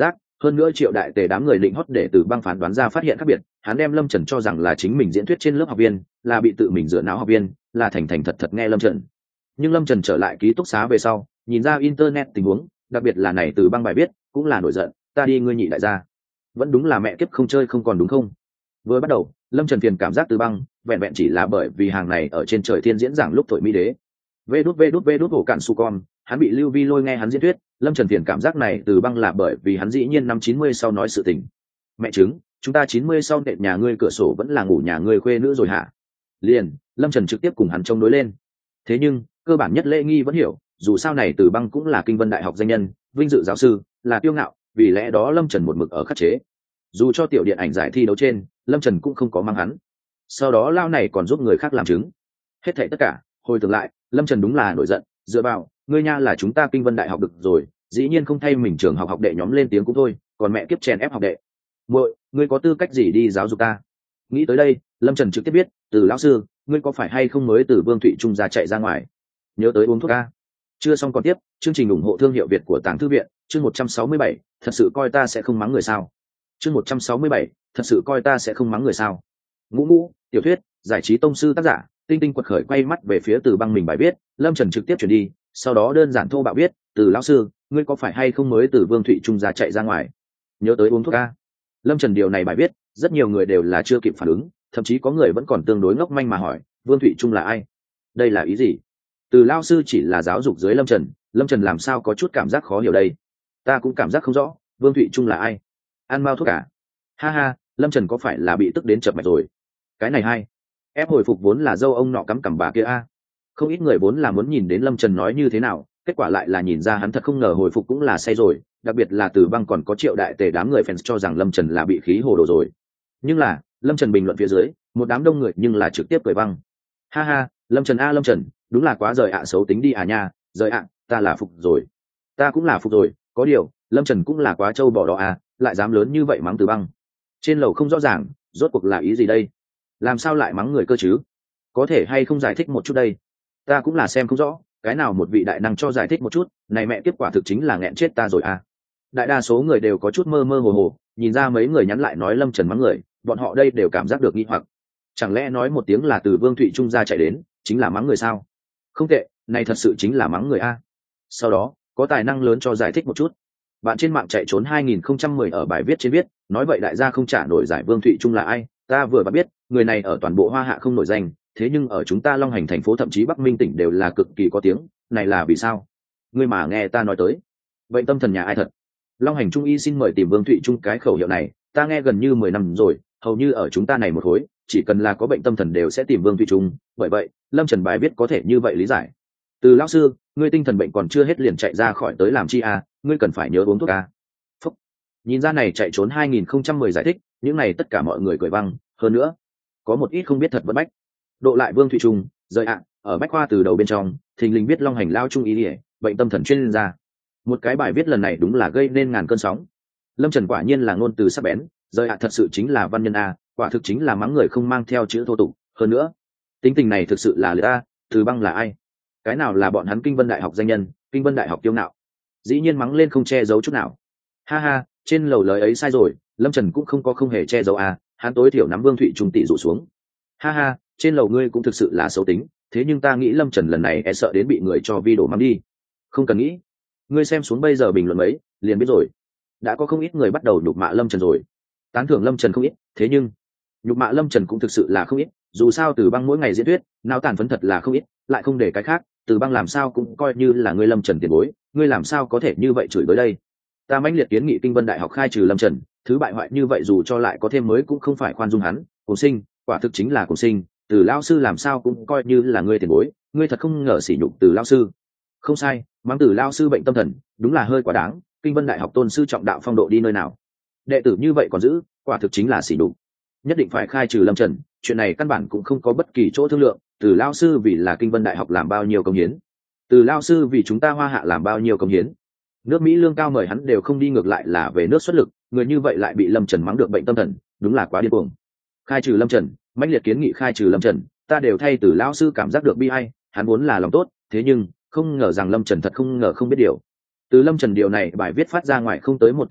hơn nữa Triệu Đại Tề đám người định hót để Từ Băng phán đoán ra phát hiện khác biệt, hắn đem Lâm Trần cho rằng là chính mình diễn thuyết trên lớp học viên, là bị tự mình dựa não học viên, là thành thành thật thật nghe Lâm Trần. Nhưng Lâm Trần trở lại ký túc xá về sau, nhìn ra internet tình huống, đặc biệt là này Từ Băng bài viết, cũng là nổi giận, ta đi ngươi nhị đại gia. Vẫn đúng là mẹ kiếp không chơi không còn đúng không? Vừa bắt đầu, Lâm Trần phiền cảm giác Từ Băng, vẹn vẹn chỉ là bởi vì hàng này ở trên trời thiên diễn giảng lúc thổi mỹ đế. Vê đút vê đút vê đút hổ cạn su con, hắn bị Lưu Vi Lôi nghe hắn diễn thuyết, Lâm Trần phiền cảm giác này Từ Băng là bởi vì hắn dĩ nhiên năm chín mươi sau nói sự tình. Mẹ chứng, chúng ta chín mươi sau nện nhà ngươi cửa sổ vẫn là ngủ nhà ngươi khuê nữ rồi hả? Liền, Lâm Trần trực tiếp cùng hắn chống đối lên. Thế nhưng, cơ bản nhất lễ nghi vẫn hiểu, dù sao này Từ Băng cũng là Kinh Vân Đại học danh nhân, vinh dự giáo sư, là kiêu ngạo, vì lẽ đó Lâm Trần một mực ở khắc chế. Dù cho tiểu điện ảnh giải thi đấu trên, Lâm Trần cũng không có mang hắn. Sau đó lao này còn giúp người khác làm chứng. Hết thảy tất cả, hồi tưởng lại, Lâm Trần đúng là nổi giận, dựa vào, ngươi nha là chúng ta Kinh Vân Đại học được rồi, dĩ nhiên không thay mình trường học học đệ nhóm lên tiếng cũng thôi, còn mẹ kiếp chèn ép học đệ. Muội, ngươi có tư cách gì đi giáo dục ta? Nghĩ tới đây, Lâm Trần trực tiếp biết, Từ lão sư, ngươi có phải hay không mới từ Vương Thụy Trung ra chạy ra ngoài? Nhớ tới uống thuốc a. Chưa xong còn tiếp, chương trình ủng hộ thương hiệu Việt của Tàng Thư viện, chương một trăm sáu mươi bảy, thật sự coi ta sẽ không mắng người sao? Chương một trăm sáu mươi bảy, thật sự coi ta sẽ không mắng người sao? Ngũ Ngũ, tiểu thuyết, giải trí tông sư tác giả, Tinh Tinh quật khởi quay mắt về phía Từ Băng mình bài viết, Lâm Trần trực tiếp chuyển đi, sau đó đơn giản thô bạo viết, Từ lão sư, ngươi có phải hay không mới từ Vương Thụy Trung ra chạy ra ngoài? Nhớ tới uống thuốc a. Lâm Trần điều này bài viết, rất nhiều người đều là chưa kịp phản ứng, thậm chí có người vẫn còn tương đối ngốc manh mà hỏi, Vương Thụy Trung là ai? Đây là ý gì? Từ lão sư chỉ là giáo dục dưới Lâm Trần, Lâm Trần làm sao có chút cảm giác khó hiểu đây? Ta cũng cảm giác không rõ, Vương Thụy Trung là ai? Ăn mau thuốc cả. Ha ha, Lâm Trần có phải là bị tức đến chập mạch rồi? Cái này hay. Ép hồi phục vốn là dâu ông nọ cắm cằm bà kia a. Không ít người vốn là muốn nhìn đến Lâm Trần nói như thế nào, kết quả lại là nhìn ra hắn thật không ngờ hồi phục cũng là say rồi, đặc biệt là Từ Băng còn có Triệu Đại Tề đám người fans cho rằng Lâm Trần là bị khí hồ đồ rồi. Nhưng là, Lâm Trần bình luận phía dưới, một đám đông người nhưng là trực tiếp cười băng. Ha ha, Lâm Trần a Lâm Trần, đúng là quá rời ạ xấu tính đi à nha, rời ạ, ta là phục rồi. Ta cũng là phục rồi, có điều, Lâm Trần cũng là quá trâu bỏ đó à, lại dám lớn như vậy mắng Từ Băng. Trên lầu không rõ ràng, rốt cuộc là ý gì đây? Làm sao lại mắng người cơ chứ? Có thể hay không giải thích một chút đây? Ta cũng là xem không rõ, cái nào một vị đại năng cho giải thích một chút, này mẹ tiếp quả thực chính là nghẹn chết ta rồi à. Đại đa số người đều có chút mơ mơ hồ hồ, nhìn ra mấy người nhắn lại nói Lâm Trần mắng người, bọn họ đây đều cảm giác được nghi hoặc. Chẳng lẽ nói một tiếng là từ Vương Thụy Trung ra chạy đến, chính là mắng người sao? Không tệ, này thật sự chính là mắng người a. Sau đó, có tài năng lớn cho giải thích một chút. Bạn trên mạng chạy trốn hai nghìn không trăm mười ở bài viết trên viết, nói vậy đại gia không trả nổi giải Vương Thụy Trung là ai, ta vừa biết, người này ở toàn bộ Hoa Hạ không nổi danh, thế nhưng ở chúng ta Long Hành thành phố thậm chí Bắc Minh tỉnh đều là cực kỳ có tiếng, này là vì sao? Ngươi mà nghe ta nói tới. Vậy tâm thần nhà ai thật? Long Hành Trung y xin mời tìm Vương Thụy Trung, cái khẩu hiệu này, ta nghe gần như mười năm rồi, hầu như ở chúng ta này một khối, chỉ cần là có bệnh tâm thần đều sẽ tìm Vương Thụy Trung, bởi vậy, Lâm Trần bài viết có thể như vậy lý giải. Từ lão sư, ngươi tinh thần bệnh còn chưa hết liền chạy ra khỏi tới làm chi à, ngươi cần phải nhớ uống thuốc à. Phúc. Nhìn ra này chạy trốn hai nghìn không trăm mười giải thích, những này tất cả mọi người cười văng, hơn nữa, có một ít không biết thật vẫn bách. Độ lại Vương Thụy Trung, rời ạ, ở bách khoa từ đầu bên trong, thình lình biết Long Hành lao trung ý địa, bệnh tâm thần chuyên gia. Một cái bài viết lần này đúng là gây nên ngàn cơn sóng. Lâm Trần quả nhiên là ngôn từ sắc bén, rời ạ thật sự chính là văn nhân a, quả thực chính là mắng người không mang theo chữ thô tục, hơn nữa, tính tình này thực sự là lừa a, Từ Băng là ai? Cái nào là bọn hắn Kinh Vân Đại học danh nhân, Kinh Vân Đại học kiêu ngạo, dĩ nhiên mắng lên không che giấu chút nào. Ha ha, trên lầu lời ấy sai rồi, Lâm Trần cũng không có không hề che giấu à, hắn tối thiểu nắm Vương Thụy Trung tỷ rủ xuống. Ha ha, trên lầu ngươi cũng thực sự là xấu tính, thế nhưng ta nghĩ Lâm Trần lần này e sợ đến bị người cho vi đổ mắng đi. Không cần nghĩ, ngươi xem xuống bây giờ bình luận mấy, liền biết rồi. Đã có không ít người bắt đầu nhục mạ Lâm Trần rồi. Tán thưởng Lâm Trần không ít, thế nhưng nhục mạ Lâm Trần cũng thực sự là không ít, dù sao Từ Băng mỗi ngày diễn thuyết, náo tàn phấn thật là không ít, lại không để cái khác, Từ Băng làm sao cũng coi như là ngươi Lâm Trần tiền bối, ngươi làm sao có thể như vậy chửi tới đây. Ta mãnh liệt kiến nghị Kinh Vân Đại học khai trừ Lâm Trần, thứ bại hoại như vậy dù cho lại có thêm mới cũng không phải khoan dung hắn, cùng sinh, quả thực chính là cùng sinh, Từ lão sư làm sao cũng coi như là ngươi tiền bối, ngươi thật không ngờ sỉ nhục Từ lão sư. Không sai, mắng Từ lão sư bệnh tâm thần, đúng là hơi quá đáng, Kinh Vân Đại học tôn sư trọng đạo phong độ đi nơi nào. Đệ tử như vậy còn giữ, quả thực chính là sỉ nhục. Nhất định phải khai trừ Lâm Trần, chuyện này căn bản cũng không có bất kỳ chỗ thương lượng, Từ lão sư vì là Kinh Vân Đại học làm bao nhiêu công hiến, Từ lão sư vì chúng ta Hoa Hạ làm bao nhiêu công hiến. Nước Mỹ lương cao mời hắn đều không đi, ngược lại là về nước xuất lực, người như vậy lại bị Lâm Trần mắng được bệnh tâm thần, đúng là quá điên cuồng. Khai trừ Lâm Trần, mãnh liệt kiến nghị khai trừ Lâm Trần, ta đều thay Từ lão sư cảm giác được bi ai, hắn vốn là lòng tốt, thế nhưng không ngờ rằng Lâm Trần thật không ngờ không biết điều. Từ Lâm Trần điều này bài viết phát ra ngoài không tới một canh giờ,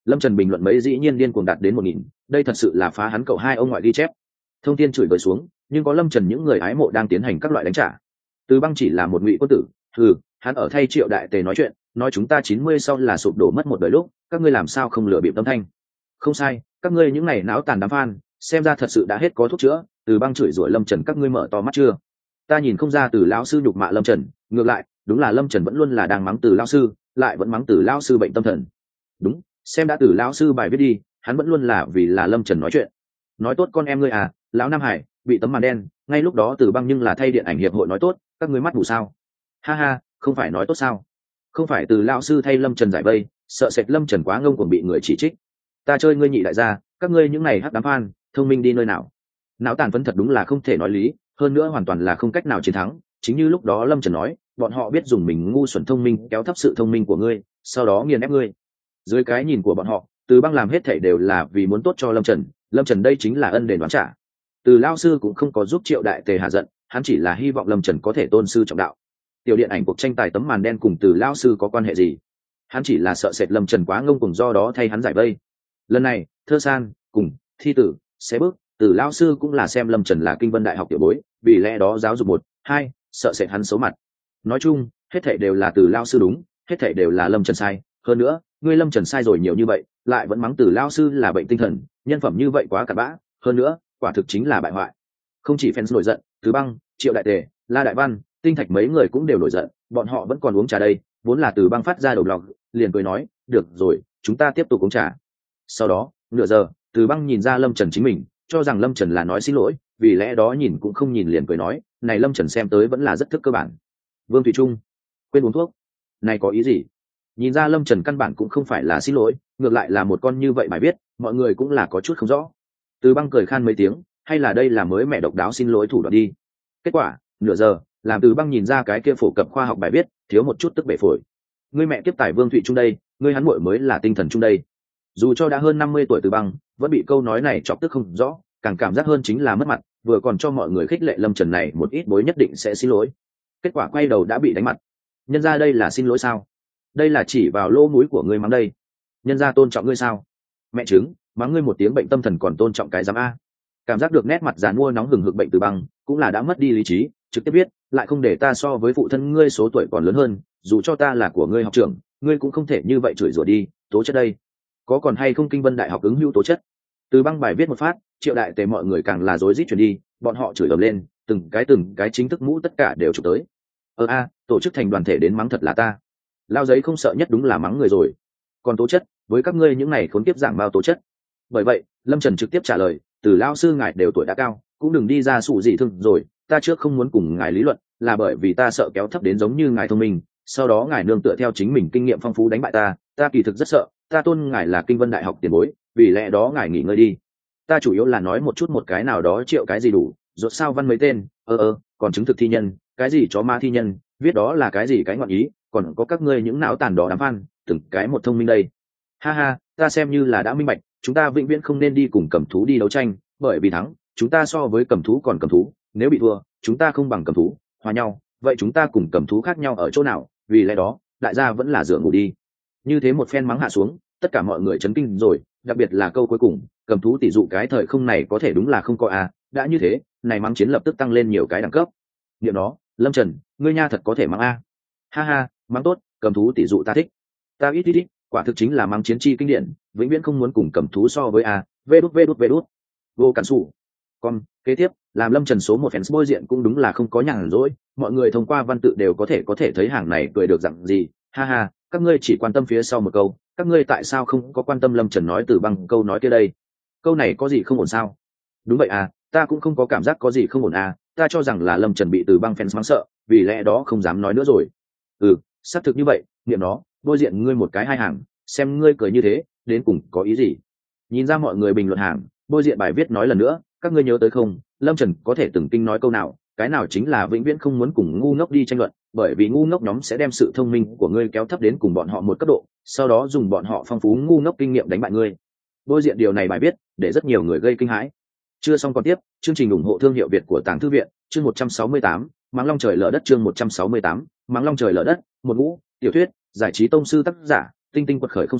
Lâm Trần bình luận mấy dĩ nhiên điên cuồng đạt đến một nghìn, đây thật sự là phá hắn cậu hai ông ngoại ghi chép. Thông tin chửi bới xuống, nhưng có Lâm Trần những người hái mộ đang tiến hành các loại đánh trả. Từ Băng chỉ là một ngụy quân tử, hừ, hắn ở thay Triệu Đại Tề nói chuyện, nói chúng ta chín mươi sau là sụp đổ mất một đời lúc, các ngươi làm sao không lừa bịp tâm thanh. Không sai, các ngươi những này náo tàn đám fan, xem ra thật sự đã hết có thuốc chữa. Từ Băng chửi rủa Lâm Trần các ngươi mở to mắt chưa? Ta nhìn không ra Từ lão sư nhục mạ Lâm Trần, ngược lại, đúng là Lâm Trần vẫn luôn là đang mắng Từ lão sư, lại vẫn mắng Từ lão sư bệnh tâm thần. Đúng, xem đã Từ lão sư bài viết đi, hắn vẫn luôn là vì là Lâm Trần nói chuyện. Nói tốt con em ngươi à, lão Nam Hải, bị tấm màn đen, ngay lúc đó Từ Băng nhưng là thay điện ảnh hiệp hội nói tốt, các ngươi mắt mù sao? Ha ha, không phải nói tốt sao? Không phải Từ lão sư thay Lâm Trần giải vây, sợ sệt Lâm Trần quá ngông cuồng bị người chỉ trích. Ta chơi ngươi nhị đại gia, các ngươi những này hắc đám fan, thông minh đi nơi nào? Não tàn phấn thật đúng là không thể nói lý, hơn nữa hoàn toàn là không cách nào chiến thắng. Chính như lúc đó Lâm Trần nói, bọn họ biết dùng mình ngu xuẩn thông minh kéo thấp sự thông minh của ngươi, sau đó nghiền ép ngươi. Dưới cái nhìn của bọn họ, Từ Băng làm hết thảy đều là vì muốn tốt cho Lâm Trần, Lâm Trần đây chính là ân đền đoán trả. Từ lão sư cũng không có giúp Triệu Đại Tề hạ giận, hắn chỉ là hy vọng Lâm Trần có thể tôn sư trọng đạo. Tiểu điện ảnh cuộc tranh tài tấm màn đen cùng Từ lão sư có quan hệ gì? Hắn chỉ là sợ sệt Lâm Trần quá ngông cuồng do đó thay hắn giải vây. Lần này, Thơ San cùng Thi Tử sẽ bước, Từ lão sư cũng là xem Lâm Trần là Kinh Vân Đại học tiểu bối, vì lẽ đó giáo dục một, hai, sợ sệt hắn xấu mặt. Nói chung, hết thảy đều là Từ lão sư đúng, hết thảy đều là Lâm Trần sai, hơn nữa, ngươi Lâm Trần sai rồi nhiều như vậy, lại vẫn mắng Từ lão sư là bệnh tinh thần, nhân phẩm như vậy quá cặn bã, hơn nữa, quả thực chính là bại hoại. Không chỉ fans nổi giận, Từ Băng, Triệu Đại Tề, La Đại Văn, Tinh Thạch mấy người cũng đều nổi giận, bọn họ vẫn còn uống trà đây, vốn là Từ Băng phát ra đầu lọc, liền cười nói, được rồi, chúng ta tiếp tục uống trà. Sau đó, nửa giờ, Từ Băng nhìn ra Lâm Trần chính mình, cho rằng Lâm Trần là nói xin lỗi, vì lẽ đó nhìn cũng không nhìn liền cười nói, này Lâm Trần xem tới vẫn là rất thức cơ bản. Vương Thủy Trung, quên uống thuốc, này có ý gì? Nhìn ra Lâm Trần căn bản cũng không phải là xin lỗi, ngược lại là một con như vậy bài viết, mọi người cũng là có chút không rõ. Từ Băng cười khan mấy tiếng, hay là đây là mới mẹ độc đáo xin lỗi thủ đoạn đi. Kết quả, nửa giờ, làm Từ Băng nhìn ra cái kia phổ cập khoa học bài viết, thiếu một chút tức bể phổi. Ngươi mẹ tiếp tải Vương Thụy Trung đây, ngươi hắn muội mới là tinh thần trung đây. Dù cho đã hơn năm mươi tuổi Từ Băng, vẫn bị câu nói này chọc tức không rõ, càng cảm giác hơn chính là mất mặt, vừa còn cho mọi người khích lệ Lâm Trần này một ít bối nhất định sẽ xin lỗi. Kết quả quay đầu đã bị đánh mặt. Nhân ra đây là xin lỗi sao? Đây là chỉ vào lỗ mũi của ngươi mắng đây. Nhân ra tôn trọng ngươi sao? Mẹ chứng, mắng ngươi một tiếng bệnh tâm thần còn tôn trọng cái giám a. Cảm giác được nét mặt giàn mua nóng hừng hực bệnh Từ Băng, cũng là đã mất đi lý trí, trực tiếp biết, lại không để ta so với phụ thân ngươi số tuổi còn lớn hơn, dù cho ta là của ngươi học trưởng, ngươi cũng không thể như vậy chửi rủa đi, tố chất đây. Có còn hay không Kinh Vân Đại học ứng hữu tố chất? Từ Băng bài viết một phát, Triệu Đại Tề mọi người càng là rối rít chuyển đi, bọn họ chửi ầm lên, từng cái từng cái chính thức mũ tất cả đều chụp tới. Ờ a, tổ chức thành đoàn thể đến mắng thật là ta. Lao giấy không sợ nhất đúng là mắng người rồi. Còn tố chất, với các ngươi những này khốn kiếp giảng bao tố chất. Bởi vậy, Lâm Trần trực tiếp trả lời, Từ lão sư ngài đều tuổi đã cao, cũng đừng đi ra sụ gì thương rồi, ta trước không muốn cùng ngài lý luận, là bởi vì ta sợ kéo thấp đến giống như ngài thông minh, sau đó ngài nương tựa theo chính mình kinh nghiệm phong phú đánh bại ta, ta kỳ thực rất sợ, ta tôn ngài là Kinh Vân Đại học tiền bối, vì lẽ đó ngài nghỉ ngơi đi. Ta chủ yếu là nói một chút một cái nào đó Triệu cái gì đủ, rốt sao văn mấy tên, ơ ơ, còn chứng thực thi nhân, cái gì chó ma thi nhân, viết đó là cái gì cái ngọn ý, còn có các ngươi những não tàn đó đám fan, từng cái một thông minh đây. Ha ha, ta xem như là đã minh bạch, chúng ta vĩnh viễn không nên đi cùng cầm thú đi đấu tranh, bởi vì thắng, chúng ta so với cầm thú còn cầm thú, nếu bị thua, chúng ta không bằng cầm thú, hòa nhau, vậy chúng ta cùng cầm thú khác nhau ở chỗ nào, vì lẽ đó, đại gia vẫn là dựa ngủ đi. Như thế một phen mắng hạ xuống, tất cả mọi người chấn kinh rồi, đặc biệt là câu cuối cùng, cầm thú tỷ dụ cái thời không này có thể đúng là không có à, đã như thế, này mắng chiến lập tức tăng lên nhiều cái đẳng cấp. Niệm đó, Lâm Trần, ngươi nha thật có thể mắng a. Ha ha, mắng tốt, cầm thú tỷ dụ ta thích. Ta ít ít ít, quả thực chính là mắng chiến chi kinh điển, vĩnh viễn không muốn cùng cầm thú so với a. Vê đút vê đút vê đút. Vô cản sủ. Còn, kế tiếp, làm Lâm Trần số một fans bôi diện cũng đúng là không có nhàn rỗi, mọi người thông qua văn tự đều có thể có thể thấy hàng này cười được rằng gì, ha ha, các ngươi chỉ quan tâm phía sau một câu, các ngươi tại sao không có quan tâm Lâm Trần nói Từ Băng câu nói kia đây? Câu này có gì không ổn sao? Đúng vậy à, ta cũng không có cảm giác có gì không ổn à, ta cho rằng là Lâm Trần bị Từ Băng fans mắng sợ, vì lẽ đó không dám nói nữa rồi. Ừ, xác thực như vậy, niệm nó, bôi diện ngươi một cái hai hàng, xem ngươi cười như thế, đến cùng có ý gì? Nhìn ra mọi người bình luận hàng, bôi diện bài viết nói lần nữa, các ngươi nhớ tới không, Lâm Trần có thể từng kinh nói câu nào, cái nào chính là vĩnh viễn không muốn cùng ngu ngốc đi tranh luận, bởi vì ngu ngốc nhóm sẽ đem sự thông minh của ngươi kéo thấp đến cùng bọn họ một cấp độ, sau đó dùng bọn họ phong phú ngu ngốc kinh nghiệm đánh bại ngươi. Bôi diện điều này bài viết để rất nhiều người gây kinh hãi. Chưa xong còn tiếp, chương trình ủng hộ thương hiệu Việt của Tàng Thư viện, chương một trăm sáu mươi tám, Mắng Long Trời Lở Đất, chương một trăm sáu mươi tám, Mắng Long Trời Lở Đất, một ngũ, tiểu thuyết, giải trí tông sư tác giả, Tinh Tinh quật khởi không sai,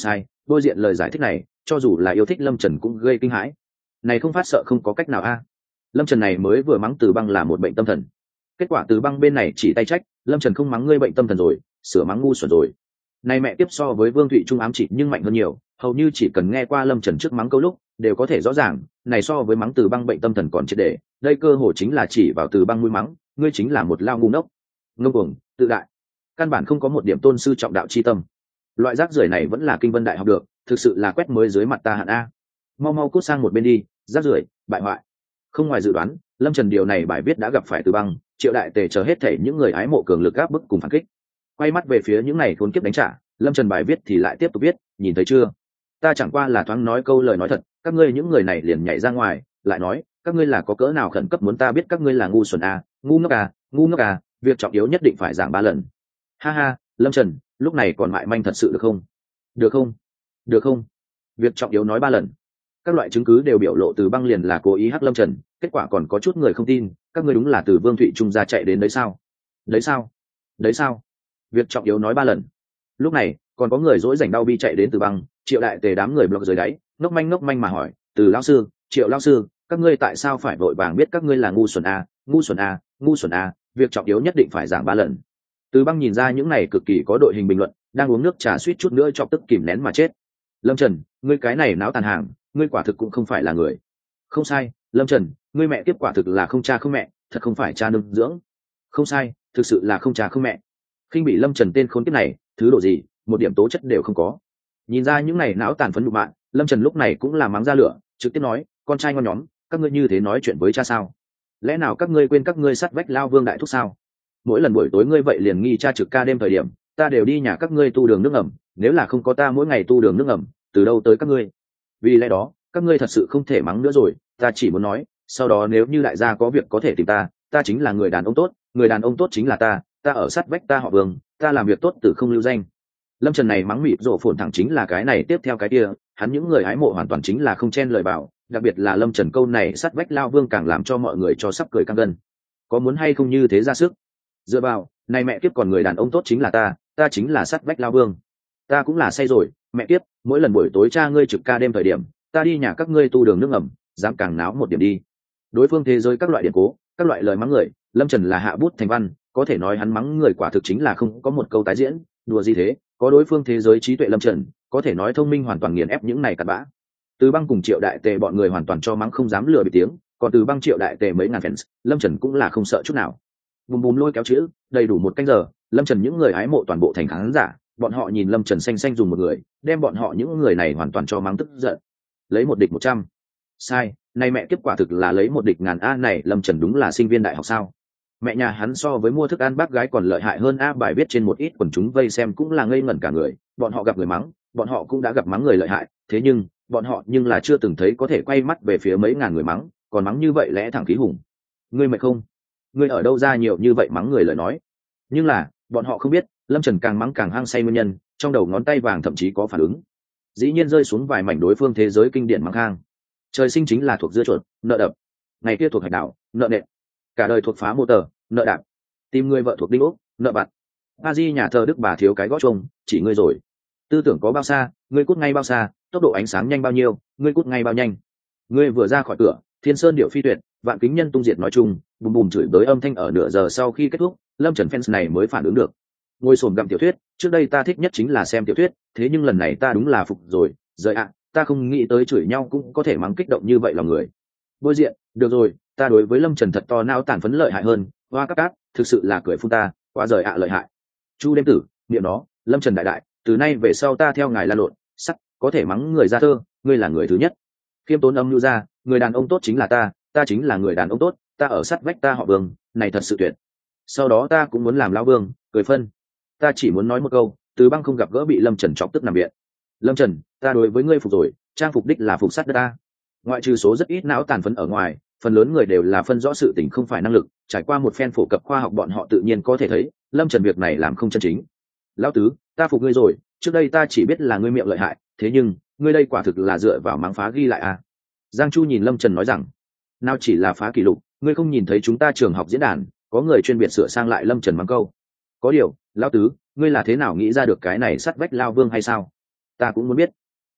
Đôi diện lời giải thích này cho dù là yêu thích Lâm Trần cũng gây kinh hãi. Này không phát sợ không có cách nào a. Lâm Trần này mới vừa mắng Từ Băng là một bệnh tâm thần, kết quả Từ Băng bên này chỉ tay trách Lâm Trần không mắng ngươi bệnh tâm thần rồi, sửa mắng ngu xuẩn rồi. Này mẹ tiếp so với Vương Thụy Trung ám chỉ nhưng mạnh hơn nhiều, hầu như chỉ cần nghe qua Lâm Trần trước mắng câu lúc đều có thể rõ ràng, này so với mắng Từ Băng bệnh tâm thần còn triệt để. Đây cơ hồ chính là chỉ vào Từ Băng mũi mắng, ngươi chính là một lao ngu ngốc, ngông cuồng, tự đại, căn bản không có một điểm tôn sư trọng đạo chi tâm. Loại rác rưởi này vẫn là Kinh Vân Đại học được, thực sự là quét mới dưới mặt ta hạn a. Mau mau cút sang một bên đi, rác rưởi, bại hoại. Không ngoài dự đoán, Lâm Trần điều này bài viết đã gặp phải Từ Băng, Triệu Đại Tề chờ hết thảy những người ái mộ cường lực áp bức cùng phản kích. Quay mắt về phía những này khốn kiếp đánh trả, Lâm Trần bài viết thì lại tiếp tục viết, nhìn thấy chưa? Ta chẳng qua là thoáng nói câu lời nói thật, các ngươi những người này liền nhảy ra ngoài, lại nói, các ngươi là có cỡ nào khẩn cấp muốn ta biết các ngươi là ngu xuẩn à, ngu ngốc à, ngu ngốc à, việc trọng yếu nhất định phải giảng ba lần. Ha ha, Lâm Trần, lúc này còn mại manh thật sự được không? Được không? Được không? Việc trọng yếu nói ba lần. Các loại chứng cứ đều biểu lộ Từ Băng liền là cố ý hắc Lâm Trần, kết quả còn có chút người không tin, các ngươi đúng là từ Vương Thụy Trung ra chạy đến đấy sao? Đấy sao? Đấy sao? Việc trọng yếu nói ba lần. Lúc này còn có người dỗi rảnh đau bi chạy đến Từ Băng, Triệu Đại Tề đám người blog dưới đáy, ngốc manh ngốc manh mà hỏi, Từ lão sư, Triệu lão sư, các ngươi tại sao phải vội vàng biết các ngươi là ngu xuẩn à, ngu xuẩn à, ngu xuẩn à, việc trọng yếu nhất định phải giảng ba lần. Từ Băng nhìn ra những này cực kỳ có đội hình bình luận, đang uống nước trà suýt chút nữa chọc tức kìm nén mà chết. Lâm Trần, ngươi cái này náo tàn hàng, ngươi quả thực cũng không phải là người. Không sai, Lâm Trần, ngươi mẹ tiếp quả thực là không cha không mẹ, thật không phải cha nương dưỡng. Không sai, thực sự là không cha không mẹ. Khinh bị Lâm Trần tên khốn kiếp này, thứ độ gì, một điểm tố chất đều không có. Nhìn ra những này não tàn phấn nhục mạ, Lâm Trần lúc này cũng là mắng ra lửa, trực tiếp nói, con trai ngon nhóm, các ngươi như thế nói chuyện với cha sao? Lẽ nào các ngươi quên các ngươi sát vách lao Vương đại thúc sao? Mỗi lần buổi tối ngươi vậy liền nghi cha trực ca đêm thời điểm, ta đều đi nhà các ngươi tu đường nước ngầm, nếu là không có ta mỗi ngày tu đường nước ngầm, từ đâu tới các ngươi? Vì lẽ đó, các ngươi thật sự không thể mắng nữa rồi, ta chỉ muốn nói, sau đó nếu như đại gia có việc có thể tìm ta, ta chính là người đàn ông tốt, người đàn ông tốt chính là ta, ta ở sát vách ta họ Vương, ta làm việc tốt từ không lưu danh. Lâm Trần này mắng mịt rộ phồn thẳng chính là cái này tiếp theo cái kia, hắn những người hái mộ hoàn toàn chính là không chen lời bảo, đặc biệt là Lâm Trần câu này sát vách lao Vương càng làm cho mọi người cho sắp cười căng gân. Có muốn hay không như thế ra sức? Dựa vào, này mẹ kiếp còn người đàn ông tốt chính là ta, ta chính là sát vách lao Vương. Ta cũng là say rồi, mẹ kiếp, mỗi lần buổi tối cha ngươi trực ca đêm thời điểm, ta đi nhà các ngươi tu đường nước ngầm, dám càng náo một điểm đi. Đối phương thế giới các loại điện cố, các loại lời mắng người, Lâm Trần là hạ bút thành văn, có thể nói hắn mắng người quả thực chính là không có một câu tái diễn, đùa gì thế, có đối phương thế giới trí tuệ Lâm Trần, có thể nói thông minh hoàn toàn nghiền ép những này cặn bã. Từ Băng cùng Triệu Đại Tề bọn người hoàn toàn cho mắng không dám lừa bị tiếng, còn Từ Băng Triệu Đại Tề mấy ngàn fans, Lâm Trần cũng là không sợ chút nào. Bùm bùm lôi kéo chữ, đầy đủ một canh giờ, Lâm Trần những người hái mộ toàn bộ thành khán giả, bọn họ nhìn Lâm Trần xanh xanh dùng một người, đem bọn họ những người này hoàn toàn cho mắng tức giận. Lấy một địch một trăm. Sai, này mẹ kiếp quả thực là lấy một địch ngàn a, này Lâm Trần đúng là sinh viên đại học sao? Mẹ nhà hắn so với mua thức ăn bác gái còn lợi hại hơn a. Bài viết trên một ít quần chúng vây xem cũng là ngây ngẩn cả người, bọn họ gặp người mắng, bọn họ cũng đã gặp mắng người lợi hại, thế nhưng bọn họ nhưng là chưa từng thấy có thể quay mắt về phía mấy ngàn người mắng, còn mắng như vậy lẽ thẳng khí hùng. Ngươi mệt không? Ngươi ở đâu ra nhiều như vậy mắng người lời nói? Nhưng là bọn họ không biết, Lâm Trần càng mắng càng hăng say nguyên nhân, trong đầu ngón tay vàng thậm chí có phản ứng, dĩ nhiên rơi xuống vài mảnh đối phương thế giới kinh điển mắng hang. Trời sinh chính là thuộc dưa chuột, nợ đập, ngày kia thuộc hải đảo, nợ nện, cả đời thuộc phá mô tờ, nợ đạp, tìm người vợ thuộc đinh ốc, nợ bặt. A Di nhà thờ Đức Bà thiếu cái gót trông, chỉ ngươi rồi. Tư tưởng có bao xa, ngươi cút ngay bao xa, tốc độ ánh sáng nhanh bao nhiêu, ngươi cút ngay bao nhanh. Ngươi vừa ra khỏi cửa, thiên sơn điệu phi tuyệt, vạn kính nhân tung diệt nói chung, bùm bùm chửi bới âm thanh ở nửa giờ sau khi kết thúc, Lâm Trần fans này mới phản ứng được. Ngồi xổm gặm tiểu thuyết, trước đây ta thích nhất chính là xem tiểu thuyết, thế nhưng lần này ta đúng là phục rồi, rời ạ, à, ta không nghĩ tới chửi nhau cũng có thể mắng kích động như vậy lòng người. Bôi diện, được rồi, ta đối với Lâm Trần thật to não tàn phấn lợi hại hơn, hoa các cát, thực sự là cười phun ta, quá rời ạ à lợi hại. Chu đêm tử, niệm nó, Lâm Trần đại đại, từ nay về sau ta theo ngài la lộn, sắc, có thể mắng người ra thơ, ngươi là người thứ nhất. Khiêm tốn âm lưu ra, người đàn ông tốt chính là ta, ta chính là người đàn ông tốt, ta ở sát vách ta họ Vương, này thật sự tuyệt. Sau đó ta cũng muốn làm lão Vương, cười phân. Ta chỉ muốn nói một câu, Từ Băng không gặp gỡ bị Lâm Trần chọc tức nằm viện. Lâm Trần, ta đối với ngươi phục rồi, trang phục đích là phục sát đất ta. Ngoại trừ số rất ít não tàn phấn ở ngoài, phần lớn người đều là phân rõ sự tình không phải năng lực, trải qua một phen phổ cập khoa học bọn họ tự nhiên có thể thấy, Lâm Trần việc này làm không chân chính. Lão tứ, ta phục ngươi rồi, trước đây ta chỉ biết là ngươi miệng lợi hại, thế nhưng, ngươi đây quả thực là dựa vào mắng phá ghi lại à. Giang Chu nhìn Lâm Trần nói rằng, nào chỉ là phá kỷ lục, ngươi không nhìn thấy chúng ta trường học diễn đàn, có người chuyên biệt sửa sang lại Lâm Trần mắng câu. Có điều, lão tứ, ngươi là thế nào nghĩ ra được cái này sắt vách lao Vương hay sao? Ta cũng muốn biết.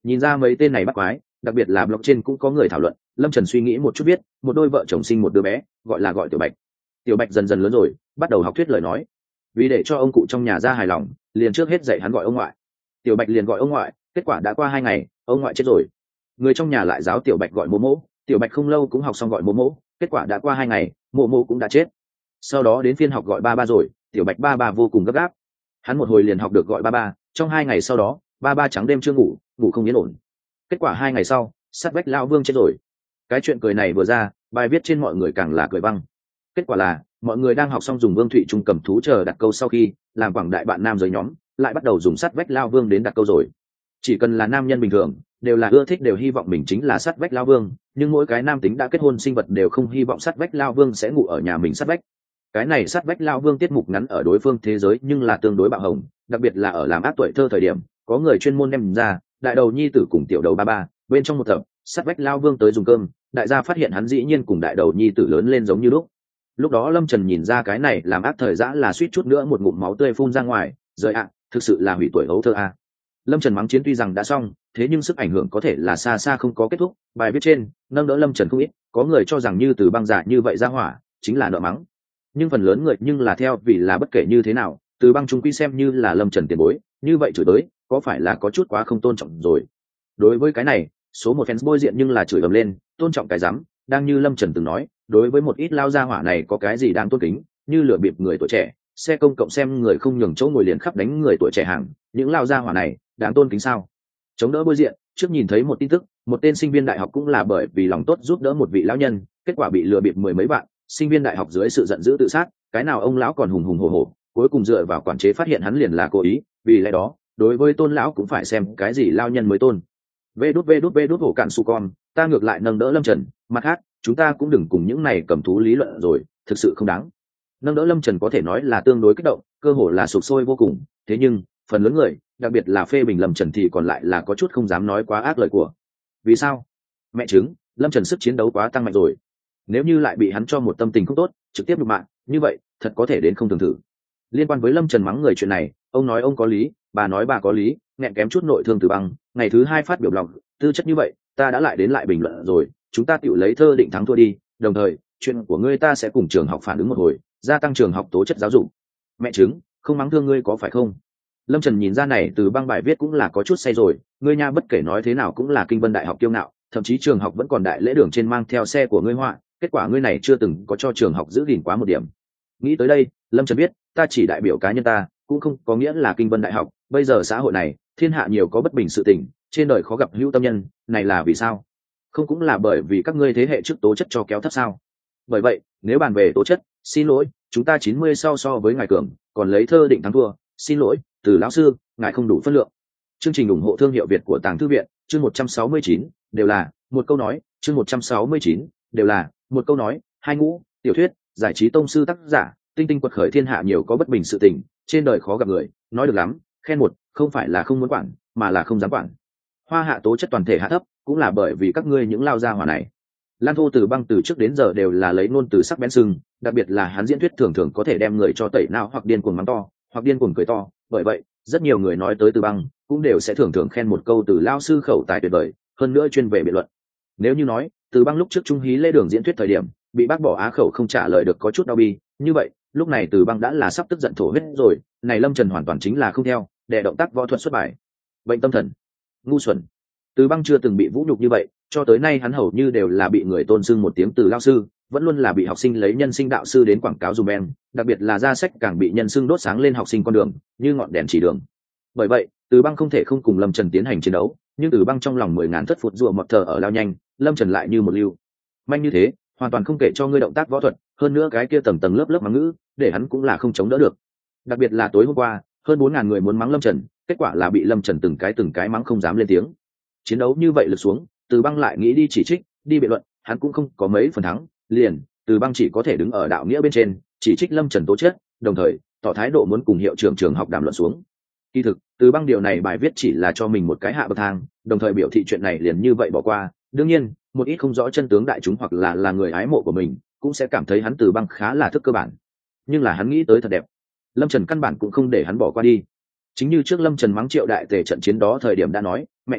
Nhìn ra mấy tên này bắt quái, đặc biệt là blog trên cũng có người thảo luận. Lâm Trần suy nghĩ một chút biết, một đôi vợ chồng sinh một đứa bé, gọi là gọi Tiểu Bạch. Tiểu Bạch dần dần lớn rồi, bắt đầu học thuyết lời nói. Vì để cho ông cụ trong nhà ra hài lòng, liền trước hết dạy hắn gọi ông ngoại. Tiểu Bạch liền gọi ông ngoại, kết quả đã qua hai ngày, ông ngoại chết rồi. Người trong nhà lại giáo Tiểu Bạch gọi mô mỗ, Tiểu Bạch không lâu cũng học xong gọi mô mỗ, kết quả đã qua hai ngày, mô mỗ cũng đã chết. Sau đó đến phiên học gọi ba ba rồi, Tiểu Bạch ba ba vô cùng gấp gáp. Hắn một hồi liền học được gọi ba ba, trong hai ngày sau đó, ba ba trắng đêm chưa ngủ, ngủ không yên ổn. Kết quả hai ngày sau, sát vách lão Vương chết rồi. Cái chuyện cười này vừa ra, bài viết trên mọi người càng là cười văng. Kết quả là mọi người đang học xong dùng Vương Thụy Trung cầm thú chờ đặt câu sau khi làm quảng đại bạn nam giới nhóm lại bắt đầu dùng sát vách lao Vương đến đặt câu rồi. Chỉ cần là nam nhân bình thường đều là ưa thích, đều hy vọng mình chính là sát vách lao Vương, nhưng mỗi cái nam tính đã kết hôn sinh vật đều không hy vọng sát vách lao Vương sẽ ngủ ở nhà mình sát vách. Cái này sát vách lao Vương tiết mục ngắn ở đối phương thế giới nhưng là tương đối bạo hồng, đặc biệt là ở làm ác tuổi thơ thời điểm, có người chuyên môn đem ra đại đầu nhi tử cùng tiểu đầu ba ba bên trong một tập sát vách lao Vương tới dùng cơm, đại gia phát hiện hắn dĩ nhiên cùng đại đầu nhi tử lớn lên giống như lúc. Lúc đó Lâm Trần nhìn ra cái này làm ác thời dã là suýt chút nữa một ngụm máu tươi phun ra ngoài, rời ạ, thực sự là hủy tuổi ấu thơ a. Lâm Trần mắng chiến tuy rằng đã xong, thế nhưng sức ảnh hưởng có thể là xa xa không có kết thúc. Bài viết trên nâng đỡ Lâm Trần không ít, có người cho rằng như Từ Băng giả như vậy ra hỏa chính là nợ mắng, nhưng phần lớn người nhưng là theo vì là bất kể như thế nào, Từ Băng chúng quy xem như là Lâm Trần tiền bối, như vậy chửi tới có phải là có chút quá không tôn trọng rồi. Đối với cái này, số một fans bôi diện nhưng là chửi ầm lên, tôn trọng cái rắm, đang như Lâm Trần từng nói, đối với một ít lao gia hỏa này có cái gì đáng tôn kính, như lừa bịp người tuổi trẻ, xe công cộng xem người không nhường chỗ ngồi liền khắp đánh người tuổi trẻ hàng, những lao gia hỏa này đáng tôn kính sao? Chống đỡ bôi diện, trước nhìn thấy một tin tức, một tên sinh viên đại học cũng là bởi vì lòng tốt giúp đỡ một vị lão nhân, kết quả bị lừa bịp mười mấy vạn, sinh viên đại học dưới sự giận dữ tự sát, cái nào ông lão còn hùng hùng hổ hổ, cuối cùng dựa vào quản chế phát hiện hắn liền là cố ý, vì lẽ đó, đối với tôn lão cũng phải xem cái gì lao nhân mới tôn. Vê đút vê đút vê đút hổ cạn su con, ta ngược lại nâng đỡ Lâm Trần, mặt khác, chúng ta cũng đừng cùng những này cầm thú lý luận rồi, thực sự không đáng. Nâng đỡ Lâm Trần có thể nói là tương đối kích động, cơ hồ là sục sôi vô cùng, thế nhưng phần lớn người, đặc biệt là phê bình Lâm Trần thì còn lại là có chút không dám nói quá ác lời của. Vì sao? Mẹ chứng, Lâm Trần sức chiến đấu quá tăng mạnh rồi, nếu như lại bị hắn cho một tâm tình không tốt trực tiếp nhục mạ, như vậy thật có thể đến không thường thử. Liên quan với Lâm Trần mắng người chuyện này, ông nói ông có lý, bà nói bà có lý, nghẹn kém chút nội thương Từ Băng, ngày thứ hai phát biểu blog, tư chất như vậy ta đã lại đến lại bình luận rồi, chúng ta tự lấy thơ định thắng thua đi, đồng thời chuyện của ngươi ta sẽ cùng trường học phản ứng một hồi, gia tăng trường học tố chất giáo dục. Mẹ chứng, không mắng thương ngươi có phải không? Lâm Trần nhìn ra này Từ Băng bài viết cũng là có chút say rồi, ngươi nha bất kể nói thế nào cũng là Kinh Vân đại học kiêu ngạo, thậm chí trường học vẫn còn đại lễ đường trên mang theo xe của ngươi họa, kết quả ngươi này chưa từng có cho trường học giữ gìn quá một điểm. Nghĩ tới đây, Lâm Trần biết, ta chỉ đại biểu cá nhân ta, cũng không có nghĩa là Kinh Vân đại học, bây giờ xã hội này, thiên hạ nhiều có bất bình sự tình, trên đời khó gặp hữu tâm nhân, này là vì sao? Không cũng là bởi vì các ngươi thế hệ trước tố chất cho kéo thấp sao? Bởi vậy, nếu bàn về tố chất, xin lỗi, chúng ta chín mươi sau so với ngài cường, còn lấy thơ định thắng thua, xin lỗi, từ lão sư, ngài không đủ phân lượng. Chương trình ủng hộ thương hiệu Việt của Tàng Thư viện, chương một trăm sáu mươi chín, đều là một câu nói, chương một trăm sáu mươi chín, đều là một câu nói, hai ngũ, tiểu thuyết, giải trí tông sư tác giả, tinh tinh quật khởi thiên hạ nhiều có bất bình sự tình, trên đời khó gặp người, nói được lắm, khen một, không phải là không muốn quản, mà là không dám quản. Hoa hạ tố chất toàn thể hạ thấp, cũng là bởi vì các ngươi những lao gia hỏa này. Lan Thô Từ Băng từ trước đến giờ đều là lấy ngôn từ sắc bén sưng, đặc biệt là hắn diễn thuyết thường thường có thể đem người cho tẩy não hoặc điên cuồng mắng to, hoặc điên cuồng cười to, bởi vậy, rất nhiều người nói tới Từ Băng, cũng đều sẽ thường thường khen một câu từ lao sư khẩu tài tuyệt vời, hơn nữa chuyên về biện luận. Nếu như nói, Từ Băng lúc trước trung hí lễ đường diễn thuyết thời điểm, bị bác bỏ á khẩu không trả lời được có chút đau bi, như vậy, lúc này Từ Băng đã là sắp tức giận thổ huyết rồi, này Lâm Trần hoàn toàn chính là không theo, để động tác võ thuật xuất bài. Bệnh tâm thần, ngu xuẩn. Từ Băng chưa từng bị vũ nhục như vậy, cho tới nay hắn hầu như đều là bị người tôn xưng một tiếng từ lao sư, vẫn luôn là bị học sinh lấy nhân sinh đạo sư đến quảng cáo dùm ben, đặc biệt là ra sách càng bị nhân xưng đốt sáng lên học sinh con đường, như ngọn đèn chỉ đường. Bởi vậy, Từ Băng không thể không cùng Lâm Trần tiến hành chiến đấu, nhưng Từ Băng trong lòng mười ngàn thất phụt rùa mọt thờ ở lao nhanh, Lâm Trần lại như một lưu manh như thế, hoàn toàn không kể cho ngươi động tác võ thuật, hơn nữa cái kia tầng tầng lớp lớp mắng ngữ, để hắn cũng là không chống đỡ được. Đặc biệt là tối hôm qua, hơn bốn ngàn người muốn mắng Lâm Trần, kết quả là bị Lâm Trần từng cái từng cái mắng không dám lên tiếng. Chiến đấu như vậy lực xuống, Từ Băng lại nghĩ đi chỉ trích, đi biện luận, hắn cũng không có mấy phần thắng, liền, Từ Băng chỉ có thể đứng ở đạo nghĩa bên trên, chỉ trích Lâm Trần tố chất, đồng thời tỏ thái độ muốn cùng hiệu trưởng trường học đàm luận xuống. Kỳ thực, Từ Băng điều này bài viết chỉ là cho mình một cái hạ bậc thang, đồng thời biểu thị chuyện này liền như vậy bỏ qua. Đương nhiên, một ít không rõ chân tướng đại chúng hoặc là là người ái mộ của mình, cũng sẽ cảm thấy hắn Từ Băng khá là thức cơ bản. Nhưng là hắn nghĩ tới thật đẹp. Lâm Trần căn bản cũng không để hắn bỏ qua đi. Chính như trước Lâm Trần mắng Triệu Đại Tề trận chiến đó thời điểm đã nói, mẹ chứng,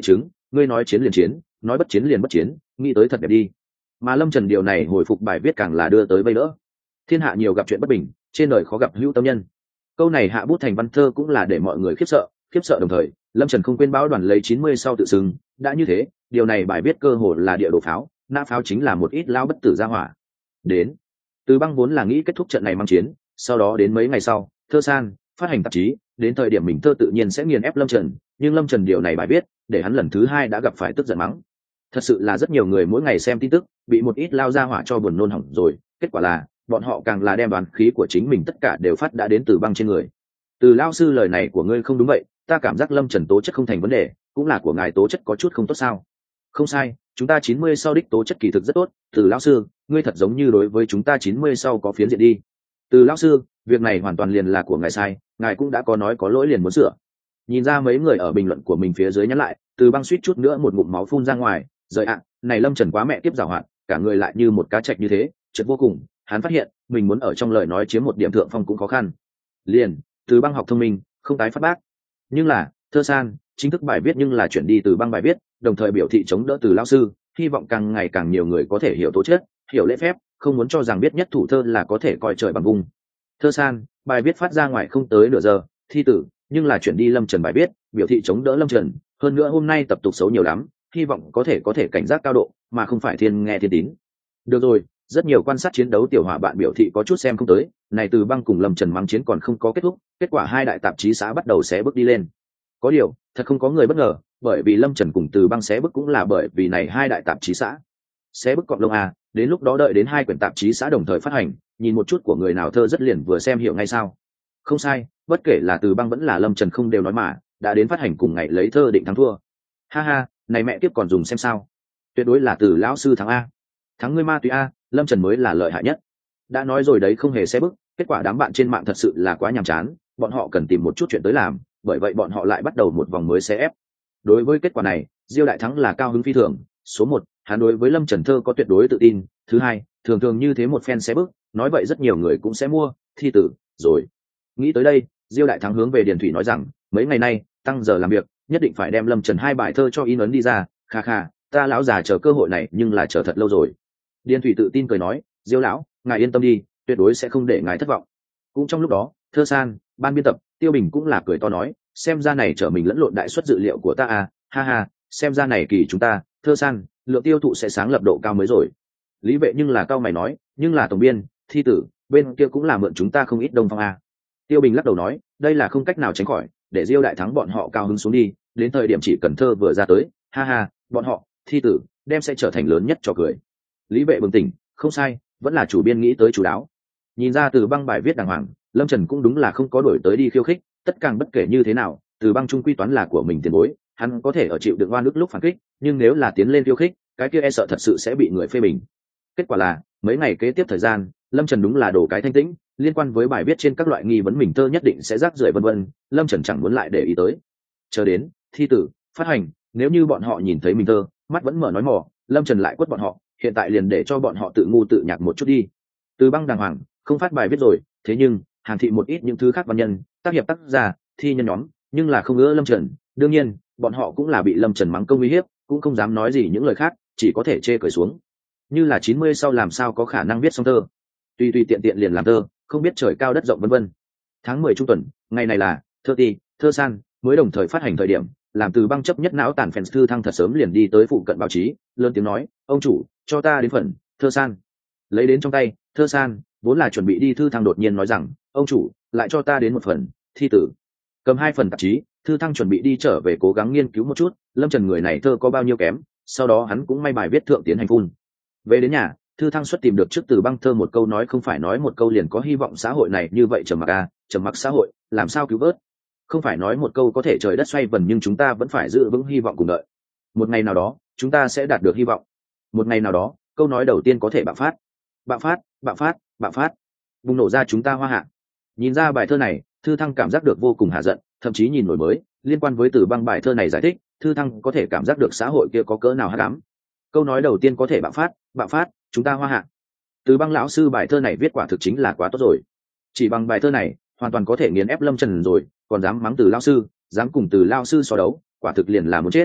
ngươi nói chiến liền chiến, nói bất chiến liền bất chiến, nghĩ tới thật đẹp đi. Mà Lâm Trần điều này hồi phục bài viết càng là đưa tới vây đỡ. Thiên hạ nhiều gặp chuyện bất bình, trên đời khó gặp hữu tâm nhân. Câu này hạ bút thành văn thơ cũng là để mọi người khiếp sợ, khiếp sợ đồng thời, Lâm Trần không quên báo đoàn lấy chín mươi sau tự xưng, đã như thế, điều này bài viết cơ hồ là địa đồ pháo, nã pháo chính là một ít lao bất tử ra hỏa. Đến, Từ Băng vốn là nghĩ kết thúc trận này mang chiến, sau đó đến mấy ngày sau, thơ san phát hành tạp chí, đến thời điểm mình thơ tự nhiên sẽ nghiền ép Lâm Trần, nhưng Lâm Trần điều này bài viết, để hắn lần thứ hai đã gặp phải tức giận mắng. Thật sự là rất nhiều người mỗi ngày xem tin tức, bị một ít lao ra hỏa cho buồn nôn hỏng rồi, kết quả là bọn họ càng là đem đoán khí của chính mình tất cả đều phát đã đến Từ Băng trên người. Từ lao sư lời này của ngươi không đúng vậy, ta cảm giác Lâm Trần tố chất không thành vấn đề, cũng là của ngài tố chất có chút không tốt sao? Không sai, chúng ta chín mươi sau đích tố chất kỳ thực rất tốt, Từ lão sư, ngươi thật giống như đối với chúng ta chín mươi sau có phiến diện đi. Từ lão sư, việc này hoàn toàn liền là của ngài sai, ngài cũng đã có nói có lỗi liền muốn sửa. Nhìn ra mấy người ở bình luận của mình phía dưới nhắn lại, Từ Băng suýt chút nữa một ngụm máu phun ra ngoài, rời ạ, này Lâm Trần quá mẹ tiếp giàu hạn, cả người lại như một cá trạch như thế, chợt vô cùng, hắn phát hiện, mình muốn ở trong lời nói chiếm một điểm thượng phong cũng khó khăn. Liền, Từ Băng học thông minh, không tái phát bác. Nhưng là, thơ san, chính thức bài viết nhưng là chuyển đi Từ Băng bài viết, đồng thời biểu thị chống đỡ Từ lão sư, hy vọng càng ngày càng nhiều người có thể hiểu tố chất, hiểu lễ phép, không muốn cho rằng biết nhất thủ thơ là có thể coi trời bằng vùng. Thơ san, bài viết phát ra ngoài không tới nửa giờ, thi tử, nhưng là chuyển đi Lâm Trần bài viết, biểu thị chống đỡ Lâm Trần, hơn nữa hôm nay tập tục xấu nhiều lắm, hy vọng có thể có thể cảnh giác cao độ, mà không phải thiên nghe thiên tín. Được rồi, rất nhiều quan sát chiến đấu tiểu hỏa bạn biểu thị có chút xem không tới, này Từ Băng cùng Lâm Trần mắng chiến còn không có kết thúc, kết quả hai đại tạp chí xã bắt đầu xé bước đi lên. Có điều, thật không có người bất ngờ, bởi vì Lâm Trần cùng Từ Băng xé bước cũng là bởi vì này hai đại tạp chí xã. Xé bước cọp lông à, đến lúc đó đợi đến hai quyển tạp chí xã đồng thời phát hành, nhìn một chút của người nào thơ rất liền vừa xem hiểu ngay sao. Không sai, bất kể là Từ Băng vẫn là Lâm Trần không đều nói mà, đã đến phát hành cùng ngày lấy thơ định thắng thua. Ha ha, này mẹ tiếp còn dùng xem sao? Tuyệt đối là Từ lão sư thắng a. Thắng ngươi ma túy a, Lâm Trần mới là lợi hại nhất. Đã nói rồi đấy, không hề xé bước, kết quả đám bạn trên mạng thật sự là quá nhàm chán, bọn họ cần tìm một chút chuyện tới làm, bởi vậy bọn họ lại bắt đầu một vòng mới xé ép. Đối với kết quả này, Diêu Đại Thắng là cao hứng phi thường. Số một, hắn đối với Lâm Trần thơ có tuyệt đối tự tin. Thứ hai, thường thường như thế một phen xé bước, nói vậy rất nhiều người cũng sẽ mua, thi tử, rồi. Nghĩ tới đây, Diêu Đại Thắng hướng về Điền Thủy nói rằng, mấy ngày nay, tăng giờ làm việc, nhất định phải đem Lâm Trần hai bài thơ cho in ấn đi ra, kha kha, ta lão già chờ cơ hội này nhưng là chờ thật lâu rồi. Điền Thủy tự tin cười nói, Diêu lão, ngài yên tâm đi, tuyệt đối sẽ không để ngài thất vọng. Cũng trong lúc đó, thơ san, ban biên tập, Tiêu Bình cũng là cười to nói, xem ra này trở mình lẫn lộn đại suất dự liệu của ta à, ha ha, xem ra này kỳ chúng ta, thơ san, lượng tiêu thụ sẽ sáng lập độ cao mới rồi. Lý Vệ nhưng là cao mày nói, nhưng là tổng biên, thi tử, bên kia cũng là mượn chúng ta không ít đông phong à. Tiêu Bình lắc đầu nói, đây là không cách nào tránh khỏi, để Diêu Đại Thắng bọn họ cao hứng xuống đi, đến thời điểm chỉ cần thơ vừa ra tới, ha ha, bọn họ, thi tử, đem sẽ trở thành lớn nhất cho cười. Lý Vệ bừng tỉnh, không sai, vẫn là chủ biên nghĩ tới chủ đáo. Nhìn ra Từ Băng bài viết đàng hoàng, Lâm Trần cũng đúng là không có đổi tới đi khiêu khích, tất càng bất kể như thế nào, Từ Băng trung quy toán là của mình tiền bối, hắn có thể ở chịu đựng oan ức lúc phản kích, nhưng nếu là tiến lên khiêu khích, cái kia e sợ thật sự sẽ bị người phê bình. Kết quả là, mấy ngày kế tiếp thời gian, Lâm Trần đúng là đổ cái thanh tĩnh, liên quan với bài viết trên các loại nghi vấn mình thơ nhất định sẽ rác rưởi vân vân, Lâm Trần chẳng muốn lại để ý tới. Chờ đến thi tử, phát hành, nếu như bọn họ nhìn thấy mình thơ, mắt vẫn mở nói mò, Lâm Trần lại quất bọn họ, hiện tại liền để cho bọn họ tự ngu tự nhạc một chút đi. Từ Băng đàng hoàng, không phát bài viết rồi, thế nhưng Hàn Thị một ít những thứ khác văn nhân, tác hiệp tác giả, thi nhân nhóm, nhưng là không ưa Lâm Trần, đương nhiên, bọn họ cũng là bị Lâm Trần mắng công uy hiếp, cũng không dám nói gì những lời khác, chỉ có thể chê cười xuống. Như là chín mươi sau làm sao có khả năng viết xong thơ, tùy tùy tiện tiện liền làm thơ, không biết trời cao đất rộng vân vân. Tháng mười trung tuần, ngày này là thơ ti, thơ san mới đồng thời phát hành thời điểm, làm Từ Băng chấp nhất não tàn fans thư thăng thật sớm liền đi tới phụ cận báo chí, lớn tiếng nói, ông chủ, cho ta đến phần thơ san. Lấy đến trong tay, thơ san vốn là chuẩn bị đi thư thăng đột nhiên nói rằng, ông chủ, lại cho ta đến một phần thi tử. Cầm hai phần tạp chí, thư thăng chuẩn bị đi trở về cố gắng nghiên cứu một chút, Lâm Trần người này thơ có bao nhiêu kém, sau đó hắn cũng may bài viết thượng tiến hành phun. Về đến nhà, thư thăng xuất tìm được trước Từ Băng thơ một câu nói không phải nói một câu liền có hy vọng xã hội này như vậy trầm mặc à, trầm mặc xã hội, làm sao cứu vớt? Không phải nói một câu có thể trời đất xoay vần nhưng chúng ta vẫn phải giữ vững hy vọng cùng đợi. Một ngày nào đó, chúng ta sẽ đạt được hy vọng. Một ngày nào đó, câu nói đầu tiên có thể bạo phát. Bạo phát, bạo phát, bạo phát. Bùng nổ ra chúng ta hoa hạ. Nhìn ra bài thơ này, thư thăng cảm giác được vô cùng hạ giận, thậm chí nhìn nổi mới, liên quan với Từ Băng bài thơ này giải thích, thư thăng có thể cảm giác được xã hội kia có cỡ nào hắc ám. Câu nói đầu tiên có thể bạo phát, bạo phát, chúng ta hoa hạ. Từ Băng lão sư bài thơ này viết quả thực chính là quá tốt rồi. Chỉ bằng bài thơ này, hoàn toàn có thể nghiền ép Lâm Trần rồi, còn dám mắng Từ lão sư, dám cùng Từ lão sư so đấu, quả thực liền là muốn chết.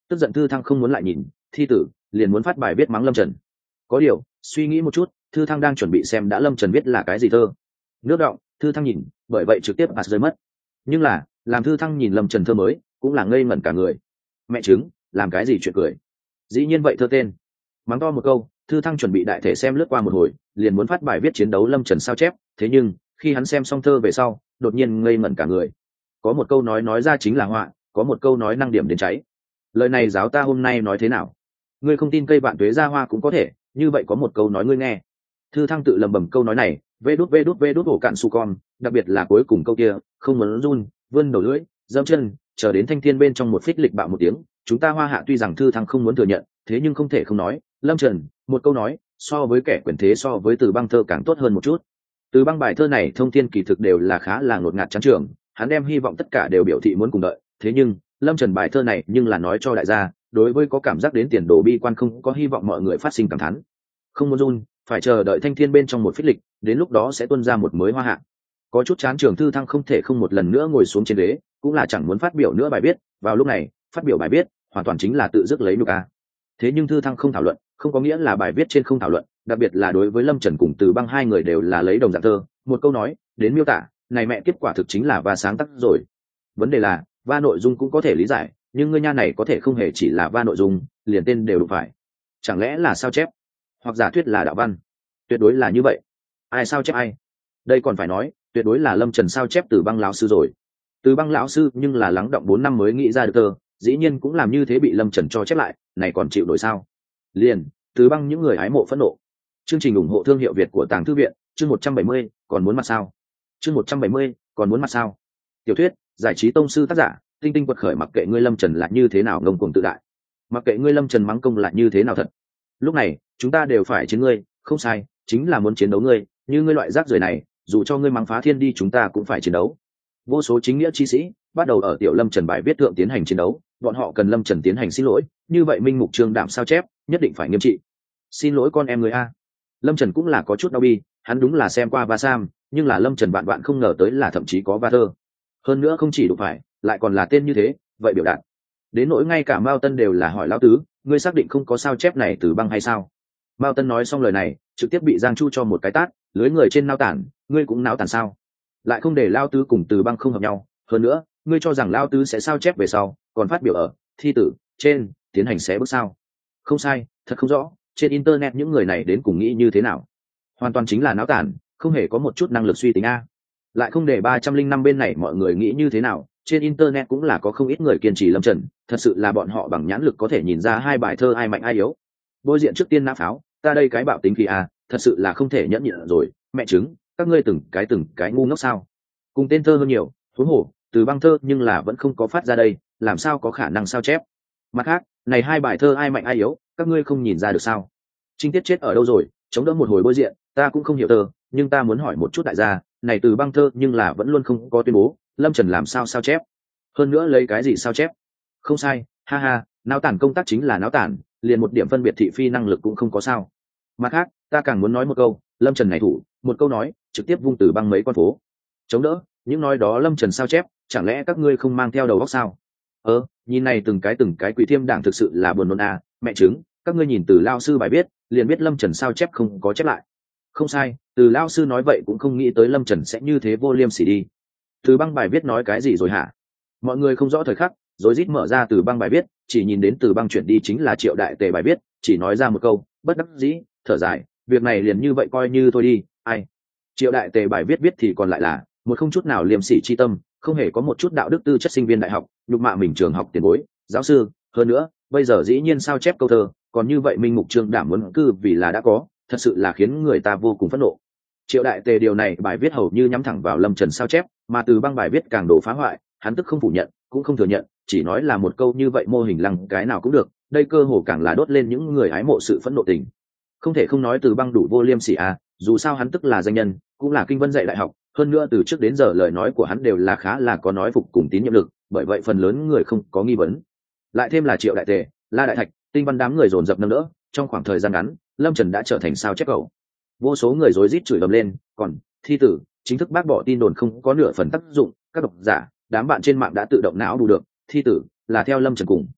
tức giận thư thăng không muốn lại nhìn thi tử, liền muốn phát bài viết mắng lâm trần. Có điều suy nghĩ một chút, thư thăng đang chuẩn bị xem đã lâm trần viết là cái gì thơ. Nước động, thư thăng nhìn, bởi vậy trực tiếp bạt rơi mất. Nhưng là làm thư thăng nhìn lâm trần thơ mới cũng là ngây ngẩn cả người. Mẹ chứng, làm cái gì chuyện cười, dĩ nhiên vậy thơ tên. Mắng to một câu, thư thăng chuẩn bị đại thể xem lướt qua một hồi, liền muốn phát bài viết chiến đấu lâm trần sao chép. Thế nhưng khi hắn xem xong thơ về sau, đột nhiên ngây ngẩn cả người. Có một câu nói nói ra chính là họa, có một câu nói năng điểm đến cháy. Lời này giáo ta hôm nay nói thế nào? Ngươi không tin cây vạn tuế ra hoa cũng có thể, như vậy có một câu nói ngươi nghe. Thư thăng tự lầm bầm câu nói này, vê đút vê đút vê đút hổ cạn su con, đặc biệt là cuối cùng câu kia, không muốn run, vươn đầu lưỡi, dẫm chân, chờ đến thanh thiên bên trong một phích lịch bạo một tiếng. Chúng ta hoa hạ tuy rằng thư thăng không muốn thừa nhận, thế nhưng không thể không nói, lâm trần một câu nói so với kẻ quyền thế, so với từ băng thơ càng tốt hơn một chút. Từ băng bài thơ này thông thiên kỳ thực đều là khá là ngột ngạt trắng trường, hắn đem hy vọng tất cả đều biểu thị muốn cùng đợi. Thế nhưng lâm trần bài thơ này nhưng là nói cho đại gia, đối với có cảm giác đến tiền đồ bi quan, không có hy vọng mọi người phát sinh cảm thán. Không muốn run, phải chờ đợi thanh thiên bên trong một phích lịch, đến lúc đó sẽ tuôn ra một mới hoa hạ. Có chút chán trường thư thăng không thể không một lần nữa ngồi xuống trên ghế, cũng là chẳng muốn phát biểu nữa bài viết. Vào lúc này phát biểu bài viết hoàn toàn chính là tự dứt lấy nhục a. Thế nhưng thư thăng không thảo luận không có nghĩa là bài viết trên không thảo luận, đặc biệt là đối với lâm trần cùng từ băng hai người đều là lấy đồng dạng thơ, một câu nói đến miêu tả này mẹ kết quả thực chính là va sáng tác rồi. Vấn đề là va nội dung cũng có thể lý giải, nhưng ngươi nha này có thể không hề chỉ là va nội dung, liền tên đều đụng phải. Chẳng lẽ là sao chép hoặc giả thuyết là đạo văn? Tuyệt đối là như vậy. Ai sao chép ai? Đây còn phải nói, tuyệt đối là lâm trần sao chép từ băng lão sư rồi. Từ băng lão sư nhưng là lắng động bốn năm mới nghĩ ra được thơ, dĩ nhiên cũng làm như thế bị lâm trần cho chép lại, này còn chịu nổi sao? Liền từ băng những người hái mộ phẫn nộ. Chương trình ủng hộ thương hiệu Việt của Tàng Thư Viện, chương một trăm bảy mươi, còn muốn mặt sao? Chương một trăm bảy mươi, còn muốn mặt sao? Tiểu thuyết, giải trí tông sư tác giả, tinh tinh quật khởi, mặc kệ ngươi lâm trần là như thế nào ngông cuồng tự đại, mặc kệ ngươi lâm trần mắng công là như thế nào thật. Lúc này chúng ta đều phải chiến ngươi, không sai, chính là muốn chiến đấu ngươi, như ngươi loại rác rưởi này, dù cho ngươi mắng phá thiên đi chúng ta cũng phải chiến đấu. Vô số chính nghĩa chi sĩ bắt đầu ở tiểu lâm trần bài viết thượng tiến hành chiến đấu, bọn họ cần lâm trần tiến hành xin lỗi, như vậy minh mục trương đảm sao chép nhất định phải nghiêm trị. Xin lỗi con em người a. Lâm trần cũng là có chút đau bi, hắn đúng là xem qua va sam, nhưng là lâm trần bạn bạn không ngờ tới là thậm chí có va thơ, hơn nữa không chỉ đủ phải lại còn là tên như thế, vậy biểu đạt đến nỗi ngay cả Mao Tân đều là hỏi lão tứ, ngươi xác định không có sao chép này từ băng hay sao? Mao Tân nói xong lời này trực tiếp bị Giang Chu cho một cái tát, lưới người trên nao tản, ngươi cũng nao tản sao? Lại không để lao tứ cùng từ băng không hợp nhau, hơn nữa ngươi cho rằng lao tứ sẽ sao chép về sau còn phát biểu ở thi tử trên tiến hành xé bước sao? Không sai, thật không rõ trên internet những người này đến cùng nghĩ như thế nào, hoàn toàn chính là náo tản, không hề có một chút năng lực suy tính a. Lại không để ba trăm linh năm bên này mọi người nghĩ như thế nào, trên internet cũng là có không ít người kiên trì lâm trần, thật sự là bọn họ bằng nhãn lực có thể nhìn ra hai bài thơ ai mạnh ai yếu. Bôi diện trước tiên nã pháo, ta đây cái bạo tính khi a, thật sự là không thể nhẫn nhịn rồi, mẹ chứng, các ngươi từng cái từng cái ngu ngốc sao? Cùng tên thơ hơn nhiều, huống hồ từ băng thơ nhưng là vẫn không có phát ra đây, làm sao có khả năng sao chép? Mặt khác, này hai bài thơ ai mạnh ai yếu, các ngươi không nhìn ra được sao? Trinh Tiết chết ở đâu rồi? Chống đỡ một hồi bôi diện, ta cũng không hiểu thơ, nhưng ta muốn hỏi một chút đại gia, này từ băng thơ nhưng là vẫn luôn không có tuyên bố, lâm trần làm sao sao chép? Hơn nữa lấy cái gì sao chép? Không sai, ha ha, náo tản công tác chính là náo tản, liền một điểm phân biệt thị phi năng lực cũng không có sao. Mặt khác, ta càng muốn nói một câu, lâm trần này thủ, một câu nói trực tiếp vung từ băng mấy con phố. Chống đỡ, những nói đó lâm trần sao chép, chẳng lẽ các ngươi không mang theo đầu óc sao? Ơ, nhìn này từng cái từng cái quỷ thiêm đảng thực sự là buồn nôn à, mẹ chứng, các ngươi nhìn từ lao sư bài viết liền biết lâm trần sao chép không có chép lại. Không sai, từ lao sư nói vậy cũng không nghĩ tới lâm trần sẽ như thế vô liêm sỉ đi. Từ băng bài viết nói cái gì rồi hả? Mọi người không rõ thời khắc, rồi rít mở ra từ băng bài viết, chỉ nhìn đến từ băng chuyển đi chính là Triệu Đại Tề bài viết, chỉ nói ra một câu bất đắc dĩ, thở dài, việc này liền như vậy coi như thôi đi. Ai? Triệu Đại Tề bài viết viết thì còn lại là một không chút nào liêm sỉ chi tâm, không hề có một chút đạo đức tư chất sinh viên đại học, nhục mạ mình trường học tiền bối, giáo sư, hơn nữa bây giờ dĩ nhiên sao chép câu thơ, còn như vậy minh mục trương đảm muốn cư vì là đã có, thật sự là khiến người ta vô cùng phẫn nộ. Triệu Đại Tề điều này bài viết hầu như nhắm thẳng vào lâm trần sao chép, mà từ băng bài viết càng đổ phá hoại, hắn tức không phủ nhận cũng không thừa nhận, chỉ nói là một câu như vậy mô hình lăng cái nào cũng được, đây cơ hồ càng là đốt lên những người hái mộ sự phẫn nộ tình. Không thể không nói từ băng đủ vô liêm sỉ à, dù sao hắn tức là danh nhân, cũng là kinh vân dạy đại học, hơn nữa từ trước đến giờ lời nói của hắn đều là khá là có nói phục cùng tín nhiệm lực, bởi vậy phần lớn người không có nghi vấn. Lại thêm là Triệu Đại Tề, La Đại Thạch, Tinh Văn đám người dồn dập nâng đỡ, trong khoảng thời gian ngắn lâm trần đã trở thành sao chép cầu. Vô số người rối rít chửi ầm lên, còn thi tử chính thức bác bỏ tin đồn không có nửa phần tác dụng, các độc giả đám bạn trên mạng đã tự động não đủ được thi tử là theo lâm trần cùng.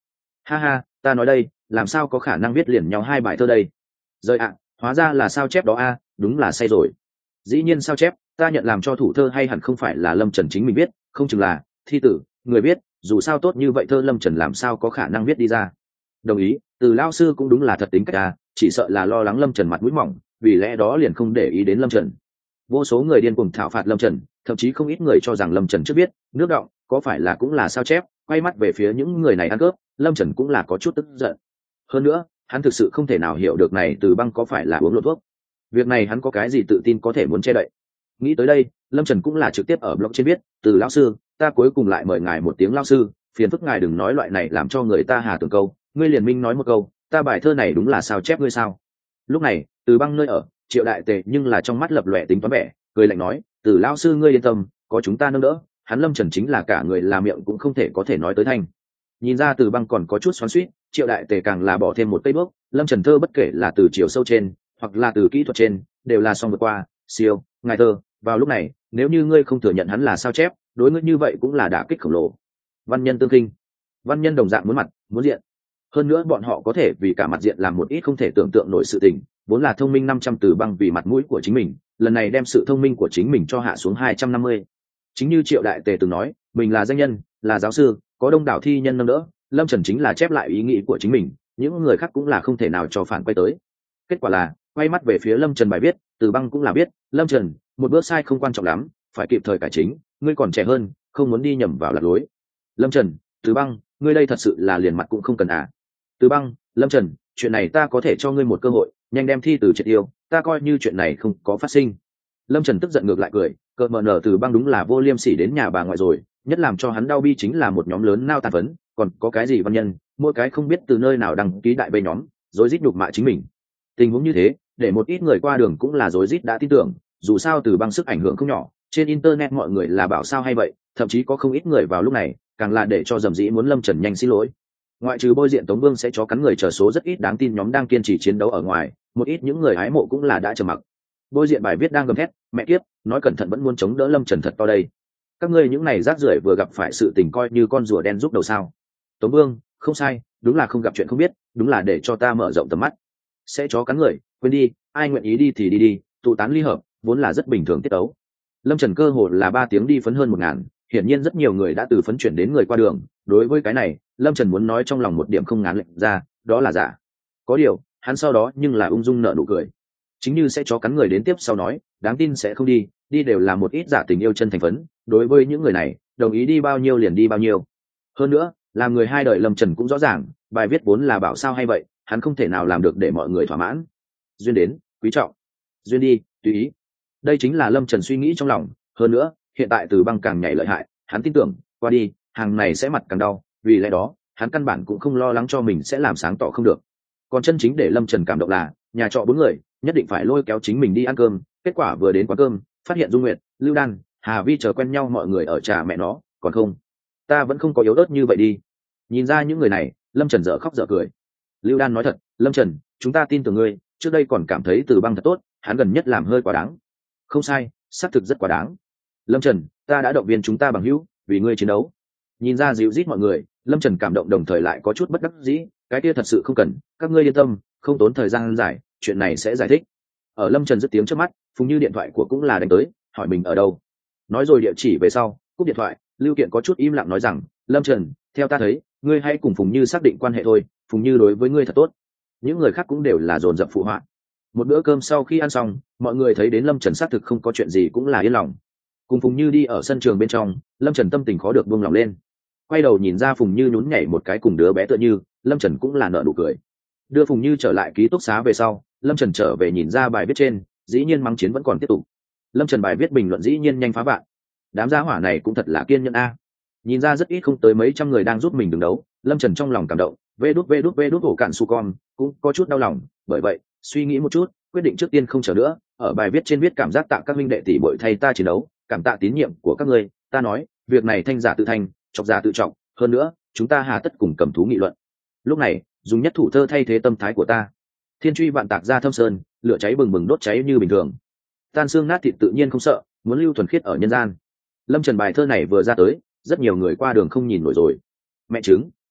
Ha ha, ta nói đây, làm sao có khả năng viết liền nhau hai bài thơ đây? Rời ạ, hóa ra là sao chép đó a, đúng là say rồi. Dĩ nhiên sao chép, ta nhận làm cho thủ thơ hay hẳn không phải là Lâm Trần chính mình viết, không chừng là thi tử, người viết, dù sao tốt như vậy thơ Lâm Trần làm sao có khả năng viết đi ra. Đồng ý, từ lao sư cũng đúng là thật tính cách à, chỉ sợ là lo lắng Lâm Trần mặt mũi mỏng, vì lẽ đó liền không để ý đến Lâm Trần. Vô số người điên cuồng thảo phạt Lâm Trần, thậm chí không ít người cho rằng Lâm Trần chưa biết nước động có phải là cũng là sao chép, quay mắt về phía những người này ăn cướp, Lâm Trần cũng là có chút tức giận. Hơn nữa, hắn thực sự không thể nào hiểu được này Từ Băng có phải là uống lộn thuốc. Việc này hắn có cái gì tự tin có thể muốn che đậy. Nghĩ tới đây, Lâm Trần cũng là trực tiếp ở blog trên viết, từ lão sư, ta cuối cùng lại mời ngài một tiếng lão sư, phiền phức ngài đừng nói loại này làm cho người ta hà tưởng câu, ngươi liền minh nói một câu, ta bài thơ này đúng là sao chép ngươi sao. Lúc này, Từ Băng nơi ở, Triệu Đại Tề nhưng là trong mắt lập lòe tính toán vẻ, cười lạnh nói, từ lão sư ngươi yên tâm, có chúng ta nâng đỡ. Hắn Lâm Trần chính là cả người làm miệng cũng không thể có thể nói tới thanh. Nhìn ra Từ Băng còn có chút xoắn xuýt, Triệu Đại Tề càng là bỏ thêm một cây bước, Lâm Trần thơ bất kể là từ chiều sâu trên hoặc là từ kỹ thuật trên đều là song vượt qua siêu ngài thơ. Vào lúc này, nếu như ngươi không thừa nhận hắn là sao chép, đối ngươi như vậy cũng là đả kích khổng lồ. Văn nhân tương kinh, văn nhân đồng dạng muốn mặt muốn diện, hơn nữa bọn họ có thể vì cả mặt diện làm một ít không thể tưởng tượng nổi sự tình, vốn là thông minh năm trăm Từ Băng vì mặt mũi của chính mình, lần này đem sự thông minh của chính mình cho hạ xuống hai trăm năm mươi. Chính như Triệu Đại Tề từng nói, mình là danh nhân, là giáo sư, có đông đảo thi nhân nâng đỡ, Lâm Trần chính là chép lại ý nghĩ của chính mình, những người khác cũng là không thể nào cho phản quay tới. Kết quả là quay mắt về phía Lâm Trần bài viết, Từ Băng cũng là biết, Lâm Trần, một bước sai không quan trọng lắm, phải kịp thời cải chính, ngươi còn trẻ hơn, không muốn đi nhầm vào lạc lối. Lâm Trần, Từ Băng, ngươi đây thật sự là liền mặt cũng không cần à. Từ Băng, Lâm Trần, chuyện này ta có thể cho ngươi một cơ hội, nhanh đem thi từ triệt yêu, ta coi như chuyện này không có phát sinh. Lâm Trần tức giận ngược lại cười, cợt mờ nở Từ Băng đúng là vô liêm sỉ đến nhà bà ngoại rồi, nhất làm cho hắn đau bi chính là một nhóm lớn nao tàn phấn, còn có cái gì văn nhân, mỗi cái không biết từ nơi nào đăng ký đại bê nhóm, rối rít nhục mạ chính mình. Tình huống như thế, để một ít người qua đường cũng là rối rít đã tin tưởng, dù sao Từ Băng sức ảnh hưởng không nhỏ, trên internet mọi người là bảo sao hay vậy, thậm chí có không ít người vào lúc này, càng là để cho dầm dĩ muốn Lâm Trần nhanh xin lỗi. Ngoại trừ bôi diện Tống Vương sẽ chó cắn người chờ số rất ít đáng tin nhóm đang kiên trì chiến đấu ở ngoài, một ít những người hái mộ cũng là đã trầm mặc. Bôi diện bài viết đang gầm thét, mẹ kiếp, nói cẩn thận vẫn muốn chống đỡ Lâm Trần thật to đây. Các ngươi những này rác rưởi vừa gặp phải sự tình coi như con rùa đen giúp đầu sao. Tống Vương, không sai, đúng là không gặp chuyện không biết, đúng là để cho ta mở rộng tầm mắt. Sẽ chó cắn người, quên đi, ai nguyện ý đi thì đi đi, tụ tán ly hợp, vốn là rất bình thường tiết tấu. Lâm Trần cơ hồ là ba tiếng đi phấn hơn một ngàn, hiển nhiên rất nhiều người đã từ phấn chuyển đến người qua đường. Đối với cái này, Lâm Trần muốn nói trong lòng một điểm không ngán lệnh ra, đó là giả. Có điều, hắn sau đó nhưng là ung dung nở nụ cười. Chính như sẽ chó cắn người đến tiếp sau nói, đáng tin sẽ không đi, đi đều là một ít giả tình yêu chân thành phấn. Đối với những người này, đồng ý đi bao nhiêu liền đi bao nhiêu. Hơn nữa, làm người hai đời Lâm Trần cũng rõ ràng, bài viết vốn là bảo sao hay vậy, hắn không thể nào làm được để mọi người thỏa mãn. Duyên đến, quý trọng. Duyên đi, tùy ý. Đây chính là Lâm Trần suy nghĩ trong lòng. Hơn nữa, hiện tại Từ Băng càng nhảy lợi hại, hắn tin tưởng, qua đi, hàng này sẽ mặt càng đau, vì lẽ đó, hắn căn bản cũng không lo lắng cho mình sẽ làm sáng tỏ không được. Còn chân chính để Lâm Trần cảm động là, nhà trọ bốn người, nhất định phải lôi kéo chính mình đi ăn cơm, kết quả vừa đến quán cơm, phát hiện Dung Nguyệt, Lưu Đan, Hà Vi chờ quen nhau mọi người ở trà mẹ nó, còn không. Ta vẫn không có yếu ớt như vậy đi. Nhìn ra những người này, Lâm Trần dở khóc dở cười. Lưu Đan nói thật, Lâm Trần, chúng ta tin tưởng ngươi, trước đây còn cảm thấy Từ Băng thật tốt, hắn gần nhất làm hơi quá đáng. Không sai, xác thực rất quá đáng. Lâm Trần, ta đã động viên chúng ta bằng hữu, vì ngươi chiến đấu. Nhìn ra dịu rít mọi người, Lâm Trần cảm động đồng thời lại có chút bất đắc dĩ, cái kia thật sự không cần, các ngươi yên tâm, không tốn thời gian dài, chuyện này sẽ giải thích. Ở Lâm Trần dứt tiếng trước mắt, Phùng Như điện thoại của cũng là đánh tới, hỏi mình ở đâu. Nói rồi địa chỉ về sau, cúp điện thoại, Lưu Kiện có chút im lặng nói rằng, Lâm Trần, theo ta thấy, ngươi hãy cùng Phùng Như xác định quan hệ thôi, Phùng Như đối với ngươi thật tốt. Những người khác cũng đều là dồn dập phụ họa. Một bữa cơm sau khi ăn xong, mọi người thấy đến Lâm Trần xác thực không có chuyện gì cũng là yên lòng. Cùng Phùng Như đi ở sân trường bên trong, Lâm Trần tâm tình khó được buông lòng lên. Quay đầu nhìn ra Phùng Như nhún nhảy một cái cùng đứa bé tựa như, Lâm Trần cũng là nở nụ cười. Đưa Phùng Như trở lại ký túc xá về sau, Lâm Trần trở về nhìn ra bài viết trên, dĩ nhiên mắng chiến vẫn còn tiếp tục. Lâm Trần bài viết bình luận dĩ nhiên nhanh phá vạn. Đám gia hỏa này cũng thật là kiên nhẫn a. Nhìn ra rất ít không tới mấy trăm người đang giúp mình đứng đấu, Lâm Trần trong lòng cảm động, vê đút vê đút vê đút hổ cạn su con, cũng có chút đau lòng, bởi vậy, suy nghĩ một chút, quyết định trước tiên không chờ nữa, ở bài viết trên viết cảm giác tạ các huynh đệ tỷ bội thay ta chiến đấu, cảm tạ tín nhiệm của các ngươi, ta nói, việc này thanh giả tự thanh, chọc giả tự trọng, hơn nữa, chúng ta hà tất cùng cầm thú nghị luận. Lúc này, dùng nhất thủ thơ thay thế tâm thái của ta. Thiên truy vạn tạc ra thâm sơn, lửa cháy bừng bừng đốt cháy như bình thường. Tan xương nát thịt tự nhiên không sợ, muốn lưu thuần khiết ở nhân gian. Lâm Trần bài thơ này vừa ra tới, rất nhiều người qua đường không nhìn nổi rồi. Mẹ chứng,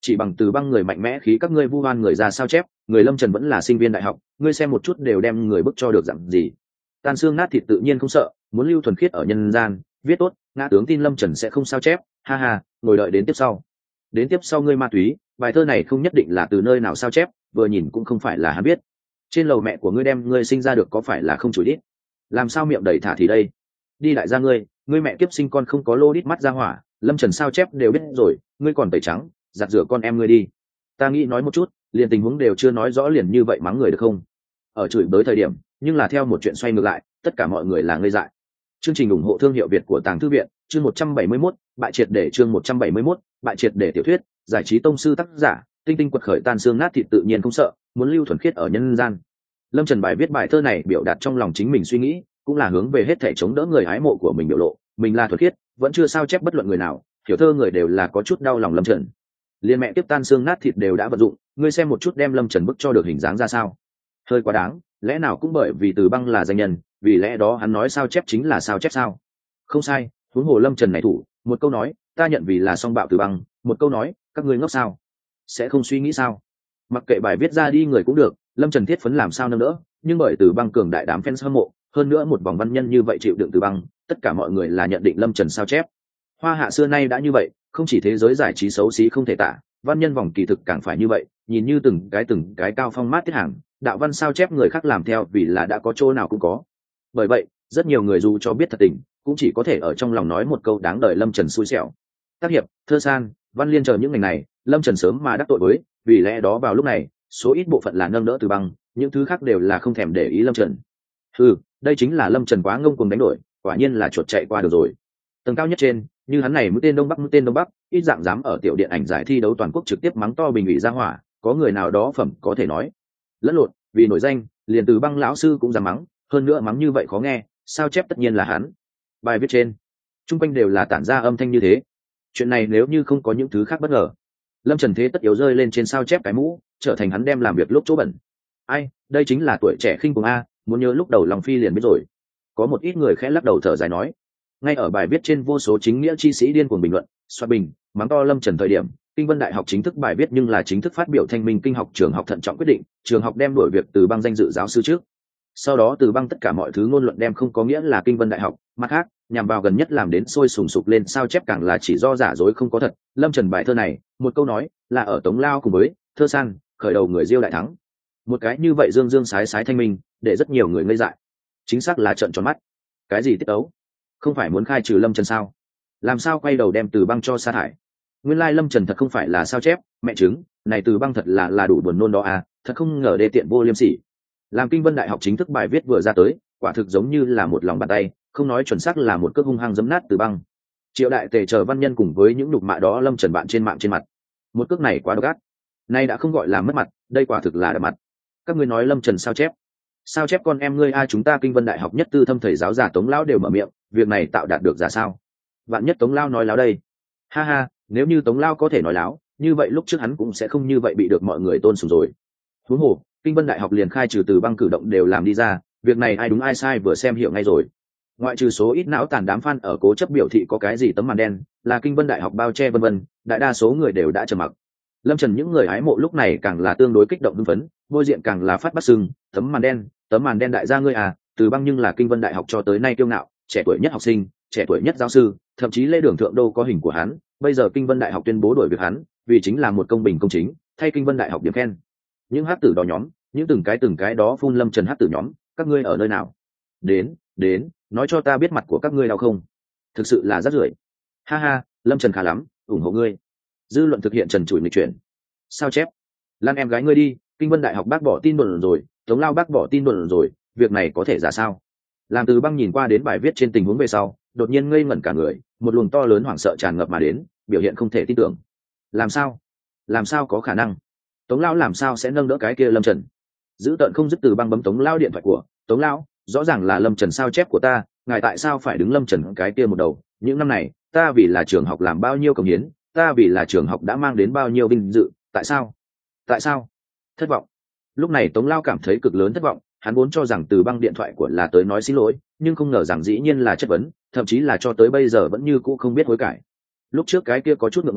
chỉ bằng từ băng người mạnh mẽ khí các ngươi vu oan người ra sao chép, người Lâm Trần vẫn là sinh viên đại học, ngươi xem một chút đều đem người bức cho được dạng gì. Tan xương nát thịt tự nhiên không sợ, muốn lưu thuần khiết ở nhân gian, viết tốt, ngã tướng tin Lâm Trần sẽ không sao chép, ha ha, ngồi đợi đến tiếp sau. Đến tiếp sau ngươi ma túy, bài thơ này không nhất định là từ nơi nào sao chép, vừa nhìn cũng không phải là hắn biết. Trên lầu mẹ của ngươi đem ngươi sinh ra được có phải là không chửi đít? Làm sao miệng đầy thả thì đây? Đi lại ra ngươi, ngươi mẹ kiếp sinh con không có lô đít mắt ra hỏa, Lâm Trần sao chép đều biết rồi, ngươi còn tẩy trắng, giặt rửa con em ngươi đi. Ta nghĩ nói một chút, liền tình huống đều chưa nói rõ liền như vậy mắng người được không? Ở chửi bới thời điểm, nhưng là theo một chuyện xoay ngược lại, tất cả mọi người là ngây dại. Chương trình ủng hộ thương hiệu Việt của Tàng Thư viện, chương một trăm bảy mươi mốt, bại triệt để chương một trăm bảy mươi mốt, bại triệt để tiểu thuyết, giải trí tông sư tác giả, tinh tinh quật khởi tan xương nát thịt tự nhiên không sợ, muốn lưu thuần khiết ở nhân gian. Lâm Trần bài viết bài thơ này biểu đạt trong lòng chính mình suy nghĩ, cũng là hướng về hết thể chống đỡ người hái mộ của mình biểu lộ, mình là thuần khiết, vẫn chưa sao chép bất luận người nào, hiểu thơ người đều là có chút đau lòng Lâm Trần. Liên mẹ tiếp tan xương nát thịt đều đã vận dụng, ngươi xem một chút đem Lâm Trần bức cho được hình dáng ra sao? Hơi quá đáng, lẽ nào cũng bởi vì Từ Băng là danh nhân, vì lẽ đó hắn nói sao chép chính là sao chép sao? Không sai, huống hồ Lâm Trần này thủ, một câu nói, ta nhận vì là song bạo Từ Băng, một câu nói, các ngươi ngốc sao? Sẽ không suy nghĩ sao? Mặc kệ bài viết ra đi người cũng được, Lâm Trần thiết phấn làm sao nâng đỡ, nhưng bởi Từ Băng cường đại đám fans hâm mộ, hơn nữa một vòng văn nhân như vậy chịu đựng Từ Băng, tất cả mọi người là nhận định Lâm Trần sao chép. Hoa hạ xưa nay đã như vậy, không chỉ thế giới giải trí xấu xí không thể tả, văn nhân vòng kỳ thực càng phải như vậy, nhìn như từng cái từng cái cao phong mát tiết hàng, đạo văn sao chép người khác làm theo vì là đã có chỗ nào cũng có. Bởi vậy, rất nhiều người dù cho biết thật tình, cũng chỉ có thể ở trong lòng nói một câu đáng đời Lâm Trần xui xẻo. Tác hiệp, thơ san, văn liên chờ những ngành này, Lâm Trần sớm mà đắc tội với, vì lẽ đó vào lúc này, số ít bộ phận là nâng đỡ Từ Băng, những thứ khác đều là không thèm để ý Lâm Trần. Ừ, đây chính là Lâm Trần quá ngông cuồng đánh đổi, quả nhiên là chuột chạy qua được rồi. Tầng cao nhất trên, như hắn này mũi tên đông bắc mũi tên đông bắc, ít dạng dám ở tiểu điện ảnh giải thi đấu toàn quốc trực tiếp mắng to bình ủy ra hỏa, có người nào đó phẩm có thể nói lẫn lộn, vì nổi danh, liền Từ Băng lão sư cũng dám mắng, hơn nữa mắng như vậy khó nghe, sao chép tất nhiên là hắn. Bài viết trên, trung quanh đều là tản ra âm thanh như thế. Chuyện này nếu như không có những thứ khác bất ngờ, Lâm Trần thế tất yếu rơi lên trên sao chép cái mũ, trở thành hắn đem làm việc lúc chỗ bẩn. Ai, đây chính là tuổi trẻ khinh cuồng a, muốn nhớ lúc đầu lòng phi liền biết rồi. Có một ít người khẽ lắc đầu thở dài nói. Ngay ở bài viết trên vô số chính nghĩa chi sĩ điên cuồng bình luận, xoa bình, mắng to Lâm Trần thời điểm, Kinh Vân Đại học chính thức bài viết nhưng là chính thức phát biểu thanh minh kinh học trường học thận trọng quyết định, trường học đem đổi việc Từ Băng danh dự giáo sư trước. Sau đó Từ Băng tất cả mọi thứ ngôn luận đem không có nghĩa là Kinh Vân Đại học, mặt khác, nhằm vào gần nhất làm đến sôi sùng sục lên sao chép càng là chỉ do giả dối không có thật. Lâm Trần bài thơ này, một câu nói, là ở Tống Lao cùng với thơ san, khởi đầu người Diêu đại thắng. Một cái như vậy dương dương sái sái thanh minh, để rất nhiều người ngây dại. Chính xác là trợn tròn mắt. Cái gì tiết ấu? Không phải muốn khai trừ Lâm Trần sao? Làm sao quay đầu đem Từ Băng cho sa thải? Nguyên lai Lâm Trần thật không phải là sao chép, mẹ chứng, này Từ Băng thật là là đủ buồn nôn đó à, thật không ngờ đê tiện vô liêm sỉ. Làm Kinh Vân Đại học chính thức bài viết vừa ra tới, quả thực giống như là một lòng bàn tay, không nói chuẩn xác là một cước hung hăng giẫm nát Từ Băng. Triệu đại tề chờ văn nhân cùng với những nhục mạ đó Lâm Trần bạn trên mạng trên mặt. Một cước này quá độc ác. Nay đã không gọi là mất mặt, đây quả thực là đập mặt. Các ngươi nói Lâm Trần sao chép? Sao chép con em ngươi ai, chúng ta Kinh Vân Đại học nhất tư thâm thầy giáo giả Tống lão đều mở miệng, việc này tạo đạt được giả sao? Vạn nhất Tống lão nói láo đây. Ha ha, nếu như Tống lão có thể nói láo, như vậy lúc trước hắn cũng sẽ không như vậy bị được mọi người tôn sùng rồi. Huống hồ, Kinh Vân Đại học liền khai trừ Từ Băng cử động đều làm đi ra, việc này ai đúng ai sai vừa xem hiểu ngay rồi. Ngoại trừ số ít não tàn đám fan ở cố chấp biểu thị có cái gì tấm màn đen, là Kinh Vân Đại học bao che vân vân, đại đa số người đều đã trầm mặc. Lâm Trần những người hái mộ lúc này càng là tương đối kích động hưng phấn, ngôi diện càng là phát bắt sưng, tấm màn đen, tấm màn đen đại gia ngươi à, Từ Băng nhưng là Kinh Vân Đại học cho tới nay kiêu ngạo, trẻ tuổi nhất học sinh, trẻ tuổi nhất giáo sư, thậm chí lễ đường thượng đô có hình của hắn, bây giờ Kinh Vân Đại học tuyên bố đổi việc hắn, vì chính là một công bình công chính, thay Kinh Vân Đại học điểm khen. Những hát tử đó nhóm, những từng cái từng cái đó phun Lâm Trần hát tử nhóm, các ngươi ở nơi nào? Đến, đến, nói cho ta biết mặt của các ngươi đau không? Thực sự là rất rưởi. Ha ha, Lâm Trần khá lắm, ủng hộ ngươi. Dư luận thực hiện trần trụi nghịch chuyển. Sao chép? Lan em gái ngươi đi, Kinh Vân Đại học bác bỏ tin đồn rồi, Tống Lao bác bỏ tin đồn rồi, việc này có thể giả sao? Làm Từ Băng nhìn qua đến bài viết trên tình huống về sau, đột nhiên ngây ngẩn cả người, một luồng to lớn hoảng sợ tràn ngập mà đến, biểu hiện không thể tin tưởng. Làm sao? Làm sao có khả năng? Tống Lao làm sao sẽ nâng đỡ cái kia Lâm Trần? Giữ tận không dứt Từ Băng bấm Tống Lao điện thoại của, Tống Lao, rõ ràng là Lâm Trần sao chép của ta, ngài tại sao phải đứng Lâm Trần cái kia một đầu? Những năm này, ta vì là trường học làm bao nhiêu công hiến, ta vì là trường học đã mang đến bao nhiêu vinh dự, tại sao? Tại sao? Thất vọng. Lúc này Tống Lao cảm thấy cực lớn thất vọng, hắn vốn cho rằng Từ Băng điện thoại của là tới nói xin lỗi, nhưng không ngờ rằng dĩ nhiên là chất vấn, thậm chí là cho tới bây giờ vẫn như cũ không biết hối cải. Lúc trước cái kia có chút ngượng ngùng,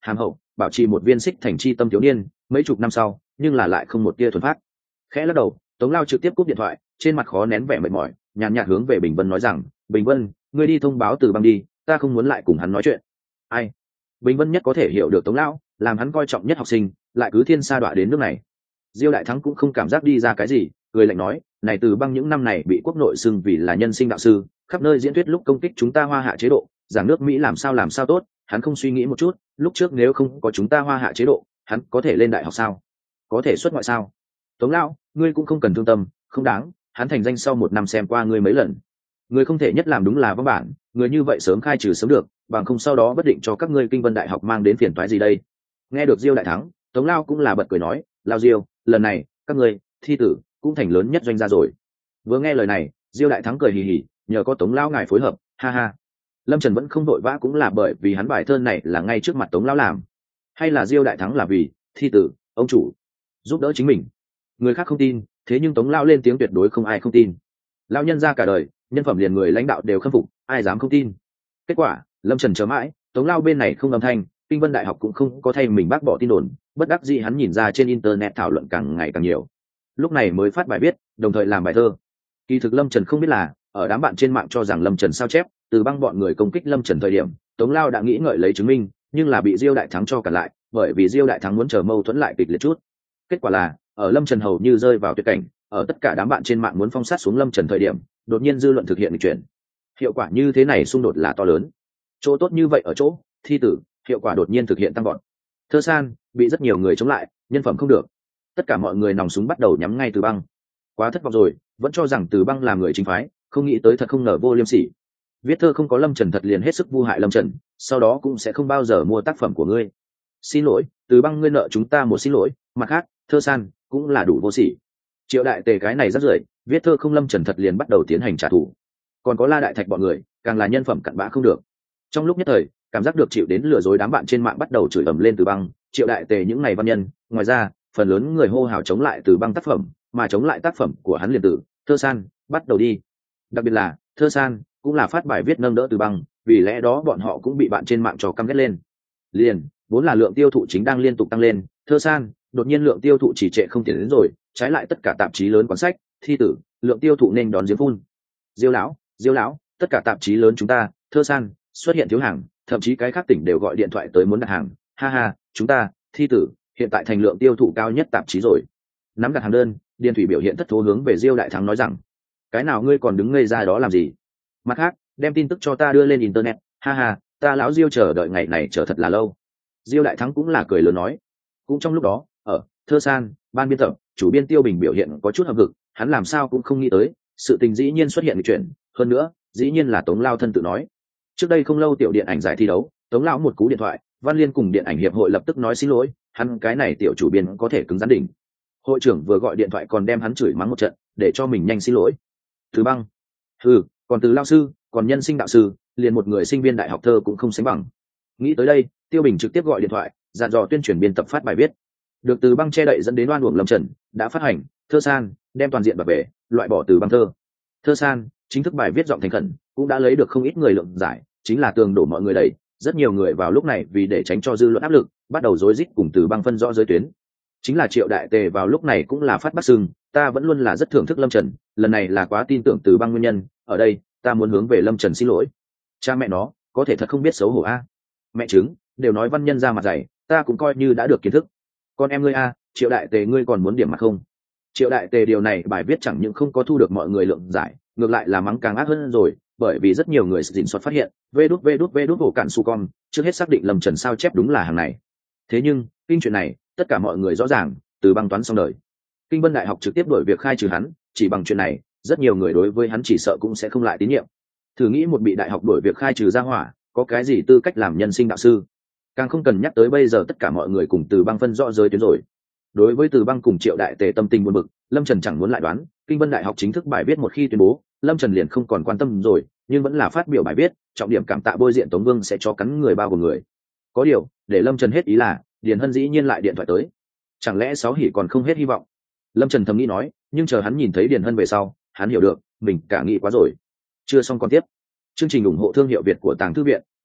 hàm hậu, bảo trì một viên xích thành chi tâm thiếu niên, mấy chục năm sau nhưng là lại không một tia thuần phát. Khẽ lắc đầu, Tống Lao trực tiếp cúp điện thoại, trên mặt khó nén vẻ mệt mỏi, nhàn nhạt hướng về Bình Vân nói rằng, Bình Vân, ngươi đi thông báo Từ Băng đi, ta không muốn lại cùng hắn nói chuyện. Ai? Bình Vân nhất có thể hiểu được Tống Lão, làm hắn coi trọng nhất học sinh, lại cứ thiên sa đọa đến nước này. Diêu Đại Thắng cũng không cảm giác đi ra cái gì, cười lạnh nói, này Từ Băng những năm này bị quốc nội xưng vì là nhân sinh đạo sư, khắp nơi diễn thuyết lúc công kích chúng ta Hoa Hạ chế độ, giảng nước Mỹ làm sao làm sao tốt, hắn không suy nghĩ một chút, lúc trước nếu không có chúng ta Hoa Hạ chế độ, hắn có thể lên đại học sao? Có thể xuất ngoại sao? Tống Lão, ngươi cũng không cần thương tâm, không đáng, hắn thành danh sau một năm xem qua ngươi mấy lần. Người không thể nhất làm đúng là văn bản, người như vậy sớm khai trừ sớm được, bằng không sau đó bất định cho các ngươi Kinh Vân Đại học mang đến phiền toái gì đây. Nghe được Diêu Đại Thắng, Tống Lao cũng là bật cười nói, Lao Diêu, lần này các ngươi thi tử cũng thành lớn nhất doanh gia rồi. Vừa nghe lời này, Diêu Đại Thắng cười hì hì, nhờ có Tống Lao ngài phối hợp, ha ha. Lâm Trần vẫn không đội vã cũng là bởi vì hắn bài thơ này là ngay trước mặt Tống Lao làm, hay là Diêu Đại Thắng là vì thi tử ông chủ giúp đỡ chính mình. Người khác không tin, thế nhưng Tống Lao lên tiếng tuyệt đối không ai không tin. Lao nhân ra cả đời, nhân phẩm liền người lãnh đạo đều khâm phục, ai dám không tin. Kết quả, Lâm Trần chờ mãi, Tống Lao bên này không âm thanh, Kinh Vân Đại học cũng không có thay mình bác bỏ tin đồn, bất đắc dĩ hắn nhìn ra trên internet thảo luận càng ngày càng nhiều, lúc này mới phát bài viết, đồng thời làm bài thơ. Kỳ thực Lâm Trần không biết là, ở đám bạn trên mạng cho rằng Lâm Trần sao chép, Từ Băng bọn người công kích Lâm Trần thời điểm, Tống Lao đã nghĩ ngợi lấy chứng minh, nhưng là bị Diêu Đại Thắng cho cản lại, bởi vì Diêu Đại Thắng muốn chờ mâu thuẫn lại kịch liệt chút. Kết quả là, ở Lâm Trần hầu như rơi vào tuyệt cảnh, ở tất cả đám bạn trên mạng muốn phong sát xuống Lâm Trần thời điểm, đột nhiên dư luận thực hiện nghịch chuyển. Hiệu quả như thế này xung đột là to lớn. Chỗ tốt như vậy ở chỗ, thi tử, hiệu quả đột nhiên thực hiện tăng vọt. Thơ san bị rất nhiều người chống lại, nhân phẩm không được. Tất cả mọi người nòng súng bắt đầu nhắm ngay Từ Băng. Quá thất vọng rồi, vẫn cho rằng Từ Băng là người chính phái, không nghĩ tới thật không ngờ vô liêm sỉ. Viết thơ không có Lâm Trần thật liền hết sức vu hại Lâm Trần, sau đó cũng sẽ không bao giờ mua tác phẩm của ngươi. Xin lỗi, Từ Băng ngươi nợ chúng ta một xin lỗi, mặt khác, thơ san cũng là đủ vô sỉ. Triệu Đại Tề cái này rất rưởi, viết thơ không Lâm Trần thật liền bắt đầu tiến hành trả thù. Còn có La Đại Thạch bọn người, càng là nhân phẩm cặn bã không được. Trong lúc nhất thời, cảm giác được chịu đến lừa dối, đám bạn trên mạng bắt đầu chửi ầm lên Từ Băng, Triệu Đại Tề những ngày văn nhân, ngoài ra, phần lớn người hô hào chống lại Từ Băng tác phẩm, mà chống lại tác phẩm của hắn liền tử, thơ san, bắt đầu đi. Đặc biệt là, thơ san cũng là phát bài viết nâng đỡ Từ Băng, vì lẽ đó bọn họ cũng bị bạn trên mạng trò căm ghét lên. Liền, vốn là lượng tiêu thụ chính đang liên tục tăng lên, thơ san, đột nhiên lượng tiêu thụ chỉ trệ không tiến đến rồi, trái lại tất cả tạp chí lớn cuốn sách, thi tử, lượng tiêu thụ nên đón giếng phun. Diêu lão, Diêu lão, tất cả tạp chí lớn chúng ta, thơ san, xuất hiện thiếu hàng, thậm chí cái khác tỉnh đều gọi điện thoại tới muốn đặt hàng, ha ha, chúng ta, thi tử, hiện tại thành lượng tiêu thụ cao nhất tạp chí rồi. Nắm đặt hàng đơn, Điền Thủy biểu hiện thất thố hướng về Diêu Đại Thắng nói rằng, cái nào ngươi còn đứng ngây ra đó làm gì? Mặt khác, đem tin tức cho ta đưa lên internet, ha ha, ta lão Diêu chờ đợi ngày này chờ thật là lâu. Diêu Đại Thắng cũng là cười lớn nói. Cũng trong lúc đó, ở thơ san, ban biên tập, chủ biên Tiêu Bình biểu hiện có chút hậm hực, hắn làm sao cũng không nghĩ tới, sự tình dĩ nhiên xuất hiện chuyện, hơn nữa, dĩ nhiên là Tống Lao thân tự nói. Trước đây không lâu tiểu điện ảnh giải thi đấu, Tống Lão một cú điện thoại, Văn Liên cùng điện ảnh hiệp hội lập tức nói xin lỗi, hắn cái này tiểu chủ biên có thể cứng rắn đỉnh. Hội trưởng vừa gọi điện thoại còn đem hắn chửi mắng một trận, để cho mình nhanh xin lỗi. Từ Băng, ừ, còn Từ lao sư, còn nhân sinh đạo sư, liền một người sinh viên đại học thơ cũng không sánh bằng. Nghĩ tới đây, Tiêu Bình trực tiếp gọi điện thoại, dặn dò tuyên truyền biên tập phát bài viết. Được Từ Băng che đậy dẫn đến oan uổng Lâm Trần, đã phát hành, thơ san, đem toàn diện bạc về, loại bỏ Từ Băng thơ. Thơ san, chính thức bài viết giọng thành khẩn, cũng đã lấy được không ít người lượng giải, chính là tường đổ mọi người đầy, rất nhiều người vào lúc này vì để tránh cho dư luận áp lực, bắt đầu rối rít cùng Từ Băng phân rõ giới tuyến. Chính là Triệu Đại Tề vào lúc này cũng là phát bắc sưng, ta vẫn luôn là rất thưởng thức Lâm Trần, lần này là quá tin tưởng Từ Băng nguyên nhân, ở đây, ta muốn hướng về Lâm Trần xin lỗi. Cha mẹ nó, có thể thật không biết xấu hổ a. Mẹ chứng, đều nói văn nhân ra mặt dày, ta cũng coi như đã được kiến thức. Con em ngươi a, Triệu Đại Tề ngươi còn muốn điểm mặt không? Triệu Đại Tề điều này bài viết chẳng những không có thu được mọi người lượng giải, ngược lại là mắng càng ác hơn rồi, bởi vì rất nhiều người dình soát phát hiện, vê đút vê đút vê đút hổ cản su con, trước hết xác định Lâm Trần sao chép đúng là hàng này. Thế nhưng, kinh chuyện này, tất cả mọi người rõ ràng, Từ Băng toán xong đời. Kinh Vân Đại học trực tiếp đổi việc khai trừ hắn, chỉ bằng chuyện này, rất nhiều người đối với hắn chỉ sợ cũng sẽ không lại tín nhiệm. Thử nghĩ một bị đại học đổi việc khai trừ ra hỏa, có cái gì tư cách làm nhân sinh đạo sư? Càng không cần nhắc tới bây giờ tất cả mọi người cùng Từ Băng phân rõ giới tuyến rồi. Đối với Từ Băng cùng Triệu Đại Tề tâm tình buồn bực, Lâm Trần chẳng muốn lại đoán, Kinh Vân Đại học chính thức bài viết một khi tuyên bố, Lâm Trần liền không còn quan tâm rồi, nhưng vẫn là phát biểu bài viết, trọng điểm cảm tạ bôi diện Tống Vương sẽ cho cắn người bao gồm người. Có điều, để Lâm Trần hết ý là, Điền Hân dĩ nhiên lại điện thoại tới. Chẳng lẽ Sáu Hỉ còn không hết hy vọng? Lâm Trần thầm nghĩ nói, nhưng chờ hắn nhìn thấy Điền Hân về sau, hắn hiểu được, mình cả nghĩ quá rồi. Chưa xong còn tiếp. Chương trình ủng hộ thương hiệu Việt của Tàng Thư viện,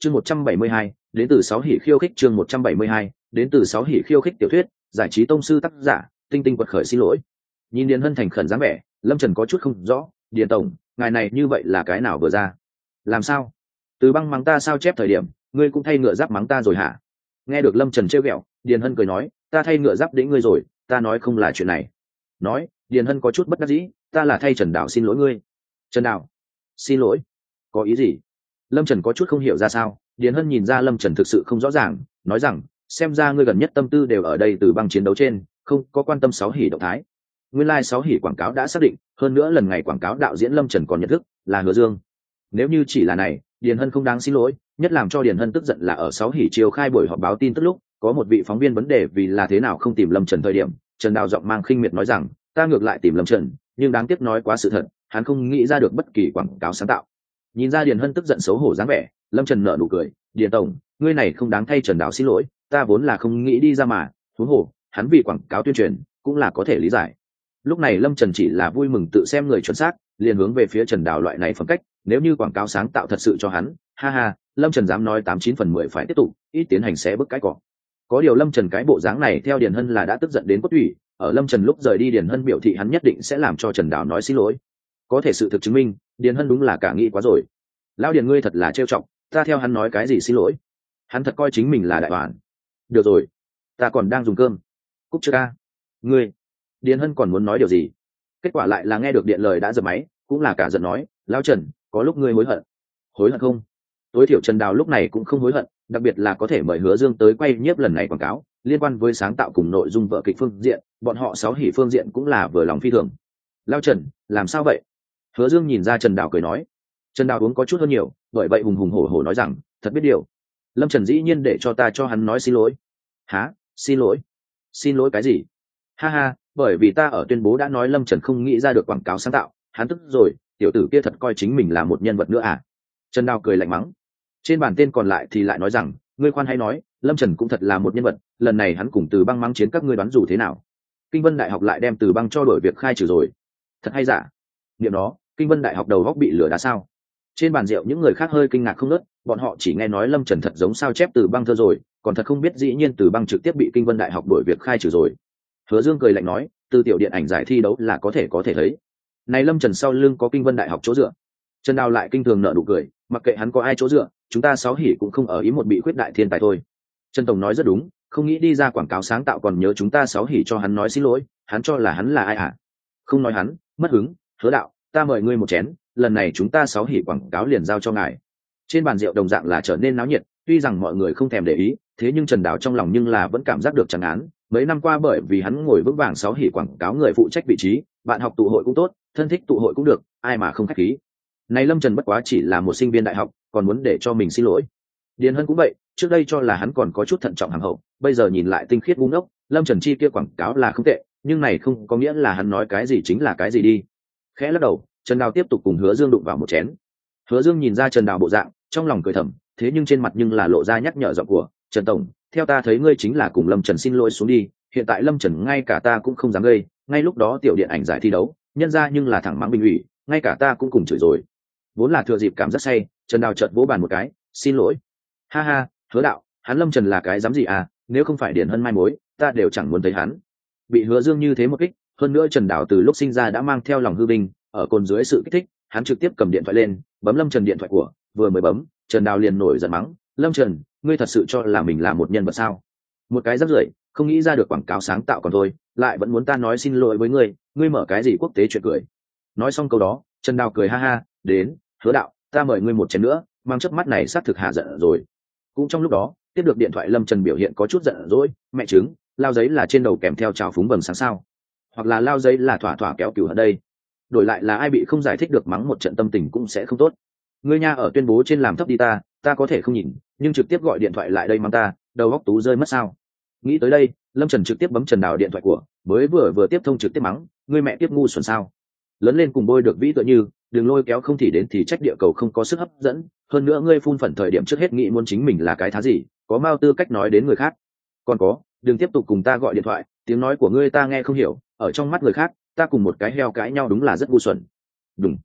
chương một trăm bảy mươi hai, đến từ sáu hỉ khiêu khích chương một trăm bảy mươi hai, đến từ sáu hỉ khiêu khích tiểu thuyết, giải trí tông sư tác giả, tinh tinh quật khởi xin lỗi. Nhìn Điền Hân thành khẩn dáng vẻ, Lâm Trần có chút không rõ, Điền tổng, ngài này như vậy là cái nào vừa ra? Làm sao? Từ Băng mắng ta sao chép thời điểm, ngươi cũng thay ngựa giáp mắng ta rồi hả? Nghe được Lâm Trần trêu ghẹo, Điền Hân cười nói, ta thay ngựa giáp đĩnh ngươi rồi, ta nói không là chuyện này. Nói, Điền Hân có chút bất đắc dĩ, ta là thay Trần Đào xin lỗi ngươi. Trần Đào? Xin lỗi? Có ý gì? Lâm Trần có chút không hiểu ra sao, Điền Hân nhìn ra Lâm Trần thực sự không rõ ràng, nói rằng, xem ra ngươi gần nhất tâm tư đều ở đây Từ Băng chiến đấu trên, không có quan tâm sáu hỉ động thái. Nguyên lai like sáu hỉ quảng cáo đã xác định, hơn nữa lần ngày quảng cáo đạo diễn Lâm Trần còn nhận thức, là Hứa Dương. Nếu như chỉ là này, Điền Hân không đáng xin lỗi, nhất làm cho Điền Hân tức giận là ở sáu hỉ chiều khai buổi họp báo tin tức lúc, có một vị phóng viên vấn đề vì là thế nào không tìm Lâm Trần thời điểm, Trần Đào giọng mang khinh miệt nói rằng, ta ngược lại tìm Lâm Trần, nhưng đáng tiếc nói quá sự thật, hắn không nghĩ ra được bất kỳ quảng cáo sáng tạo. Nhìn ra Điền Hân tức giận xấu hổ dáng vẻ, Lâm Trần nở nụ cười, Điền tổng, ngươi này không đáng thay Trần Đào xin lỗi, ta vốn là không nghĩ đi ra mà, huống hồ, hắn vì quảng cáo tuyên truyền, cũng là có thể lý giải. Lúc này Lâm Trần chỉ là vui mừng tự xem người chuẩn xác, liền hướng về phía Trần Đào loại này phẩm cách, nếu như quảng cáo sáng tạo thật sự cho hắn, ha ha, Lâm Trần dám nói tám chín phần mười phải tiếp tục, ít tiến hành xé bức cái cỏ. Có điều Lâm Trần cái bộ dáng này theo Điền Hân là đã tức giận đến cốt tủy, ở Lâm Trần lúc rời đi Điền Hân biểu thị hắn nhất định sẽ làm cho Trần Đào nói xin lỗi. Có thể sự thực chứng minh, Điền Hân đúng là cả nghĩ quá rồi. Lão Điền ngươi thật là trêu chọc, ta theo hắn nói cái gì xin lỗi? Hắn thật coi chính mình là đại hoàn. Được rồi, ta còn đang dùng cơm. Cúc chưa ca. Ngươi. Điền Hân còn muốn nói điều gì? Kết quả lại là nghe được điện lời đã giật máy, cũng là cả giận nói, lão Trần, có lúc ngươi hối hận. Hối hận không? Tối thiểu Trần Đào lúc này cũng không hối hận, đặc biệt là có thể mời Hứa Dương tới quay nhiếp lần này quảng cáo, liên quan với sáng tạo cùng nội dung vở kịch phương diện, bọn họ sáu hỉ phương diện cũng là vừa lòng phi thường. Lão Trần, làm sao vậy? Hứa Dương nhìn ra Trần Đào cười nói. Trần Đào uống có chút hơn nhiều, bởi vậy hùng hùng hổ hổ nói rằng, thật biết điều. Lâm Trần dĩ nhiên để cho ta cho hắn nói xin lỗi. Hả? Xin lỗi? Xin lỗi cái gì? Ha ha, bởi vì ta ở tuyên bố đã nói Lâm Trần không nghĩ ra được quảng cáo sáng tạo, hắn tức rồi, tiểu tử kia thật coi chính mình là một nhân vật nữa à? Trần Đào cười lạnh mắng. Trên bản tên còn lại thì lại nói rằng, ngươi khoan hay nói, Lâm Trần cũng thật là một nhân vật, lần này hắn cùng Từ Băng mắng chiến các ngươi đoán dù thế nào? Kinh Vân Đại học lại đem Từ Băng cho đổi việc khai trừ rồi. Thật hay giả? Niệm đó, Kinh Vân Đại học đầu góc bị lửa đá sao? Trên bàn rượu những người khác hơi kinh ngạc không nớt, bọn họ chỉ nghe nói Lâm Trần thật giống sao chép Từ Băng thơ rồi, còn thật không biết dĩ nhiên Từ Băng trực tiếp bị Kinh Vân Đại học đổi việc khai trừ rồi. Hứa Dương cười lạnh nói, từ tiểu điện ảnh giải thi đấu là có thể có thể thấy. Này Lâm Trần sau lưng có Kinh Vân Đại học chỗ dựa. Trần Đào lại kinh thường nở nụ cười, mặc kệ hắn có ai chỗ dựa, chúng ta sáu hỉ cũng không ở ý một bị khuyết đại thiên tài thôi. Trần tổng nói rất đúng, không nghĩ đi ra quảng cáo sáng tạo còn nhớ chúng ta sáu hỉ cho hắn nói xin lỗi, hắn cho là hắn là ai hả? Không nói hắn, mất hứng, Hứa đạo, ta mời ngươi một chén, lần này chúng ta sáu hỉ quảng cáo liền giao cho ngài. Trên bàn rượu đồng dạng là trở nên náo nhiệt, tuy rằng mọi người không thèm để ý, thế nhưng Trần Đào trong lòng nhưng là vẫn cảm giác được chẳng án. Mấy năm qua bởi vì hắn ngồi vững vàng sáu hỉ quảng cáo người phụ trách vị trí, bạn học tụ hội cũng tốt, thân thích tụ hội cũng được, ai mà không khách khí. Này Lâm Trần bất quá chỉ là một sinh viên đại học, còn muốn để cho mình xin lỗi. Điền Hân cũng vậy, trước đây cho là hắn còn có chút thận trọng hàng hậu, bây giờ nhìn lại tinh khiết ngu ngốc, Lâm Trần chi kia quảng cáo là không tệ, nhưng này không có nghĩa là hắn nói cái gì chính là cái gì đi. Khẽ lắc đầu, Trần Đào tiếp tục cùng Hứa Dương đụng vào một chén. Hứa Dương nhìn ra Trần Đào bộ dạng, trong lòng cười thầm, thế nhưng trên mặt nhưng là lộ ra nhắc nhở giọng của, Trần tổng, theo ta thấy ngươi chính là cùng Lâm Trần xin lỗi xuống đi, hiện tại Lâm Trần ngay cả ta cũng không dám gây, ngay lúc đó tiểu điện ảnh giải thi đấu, nhân ra nhưng là thẳng mắng bình ủy, ngay cả ta cũng cùng chửi rồi. Vốn là thừa dịp cảm giác say, Trần Đào chợt vỗ bàn một cái, xin lỗi. Ha ha, Hứa đạo, hắn Lâm Trần là cái dám gì à, nếu không phải Điền Hân mai mối, ta đều chẳng muốn thấy hắn. Bị Hứa Dương như thế một kích, hơn nữa Trần Đào từ lúc sinh ra đã mang theo lòng hư vinh, ở cồn dưới sự kích thích, hắn trực tiếp cầm điện thoại lên, bấm Lâm Trần điện thoại của, vừa mới bấm, Trần Đào liền nổi giận mắng, Lâm Trần, ngươi thật sự cho là mình là một nhân vật sao? Một cái rác rưởi, không nghĩ ra được quảng cáo sáng tạo còn thôi, lại vẫn muốn ta nói xin lỗi với ngươi, ngươi mở cái gì quốc tế chuyện cười? Nói xong câu đó, Trần Đào cười ha ha, đến, Hứa đạo, ta mời ngươi một chén nữa, mang chớp mắt này sát thực hạ giận rồi. Cũng trong lúc đó, tiếp được điện thoại Lâm Trần biểu hiện có chút giận dỗi, mẹ trứng, lao giấy là trên đầu kèm theo trào phúng vầng sáng sao? Hoặc là lao giấy là thỏa thỏa kéo cừu ở đây. Đổi lại là ai bị không giải thích được mắng một trận tâm tình cũng sẽ không tốt. Ngươi nha ở tuyên bố trên làm thấp đi ta, ta có thể không nhìn, nhưng trực tiếp gọi điện thoại lại đây mắng ta, đầu óc tú rơi mất sao? Nghĩ tới đây, Lâm Trần trực tiếp bấm Trần Đào điện thoại của, mới vừa vừa tiếp thông trực tiếp mắng, ngươi mẹ tiếp ngu xuẩn sao? Lớn lên cùng bôi được vĩ tựa như, đừng lôi kéo không thì đến thì trách địa cầu không có sức hấp dẫn, hơn nữa ngươi phun phẩn thời điểm trước hết nghĩ muốn chính mình là cái thá gì, có mau tư cách nói đến người khác. Còn có, đừng tiếp tục cùng ta gọi điện thoại, tiếng nói của ngươi ta nghe không hiểu, ở trong mắt người khác, ta cùng một cái heo cãi nhau đúng là rất ngu xuẩn. Đúng.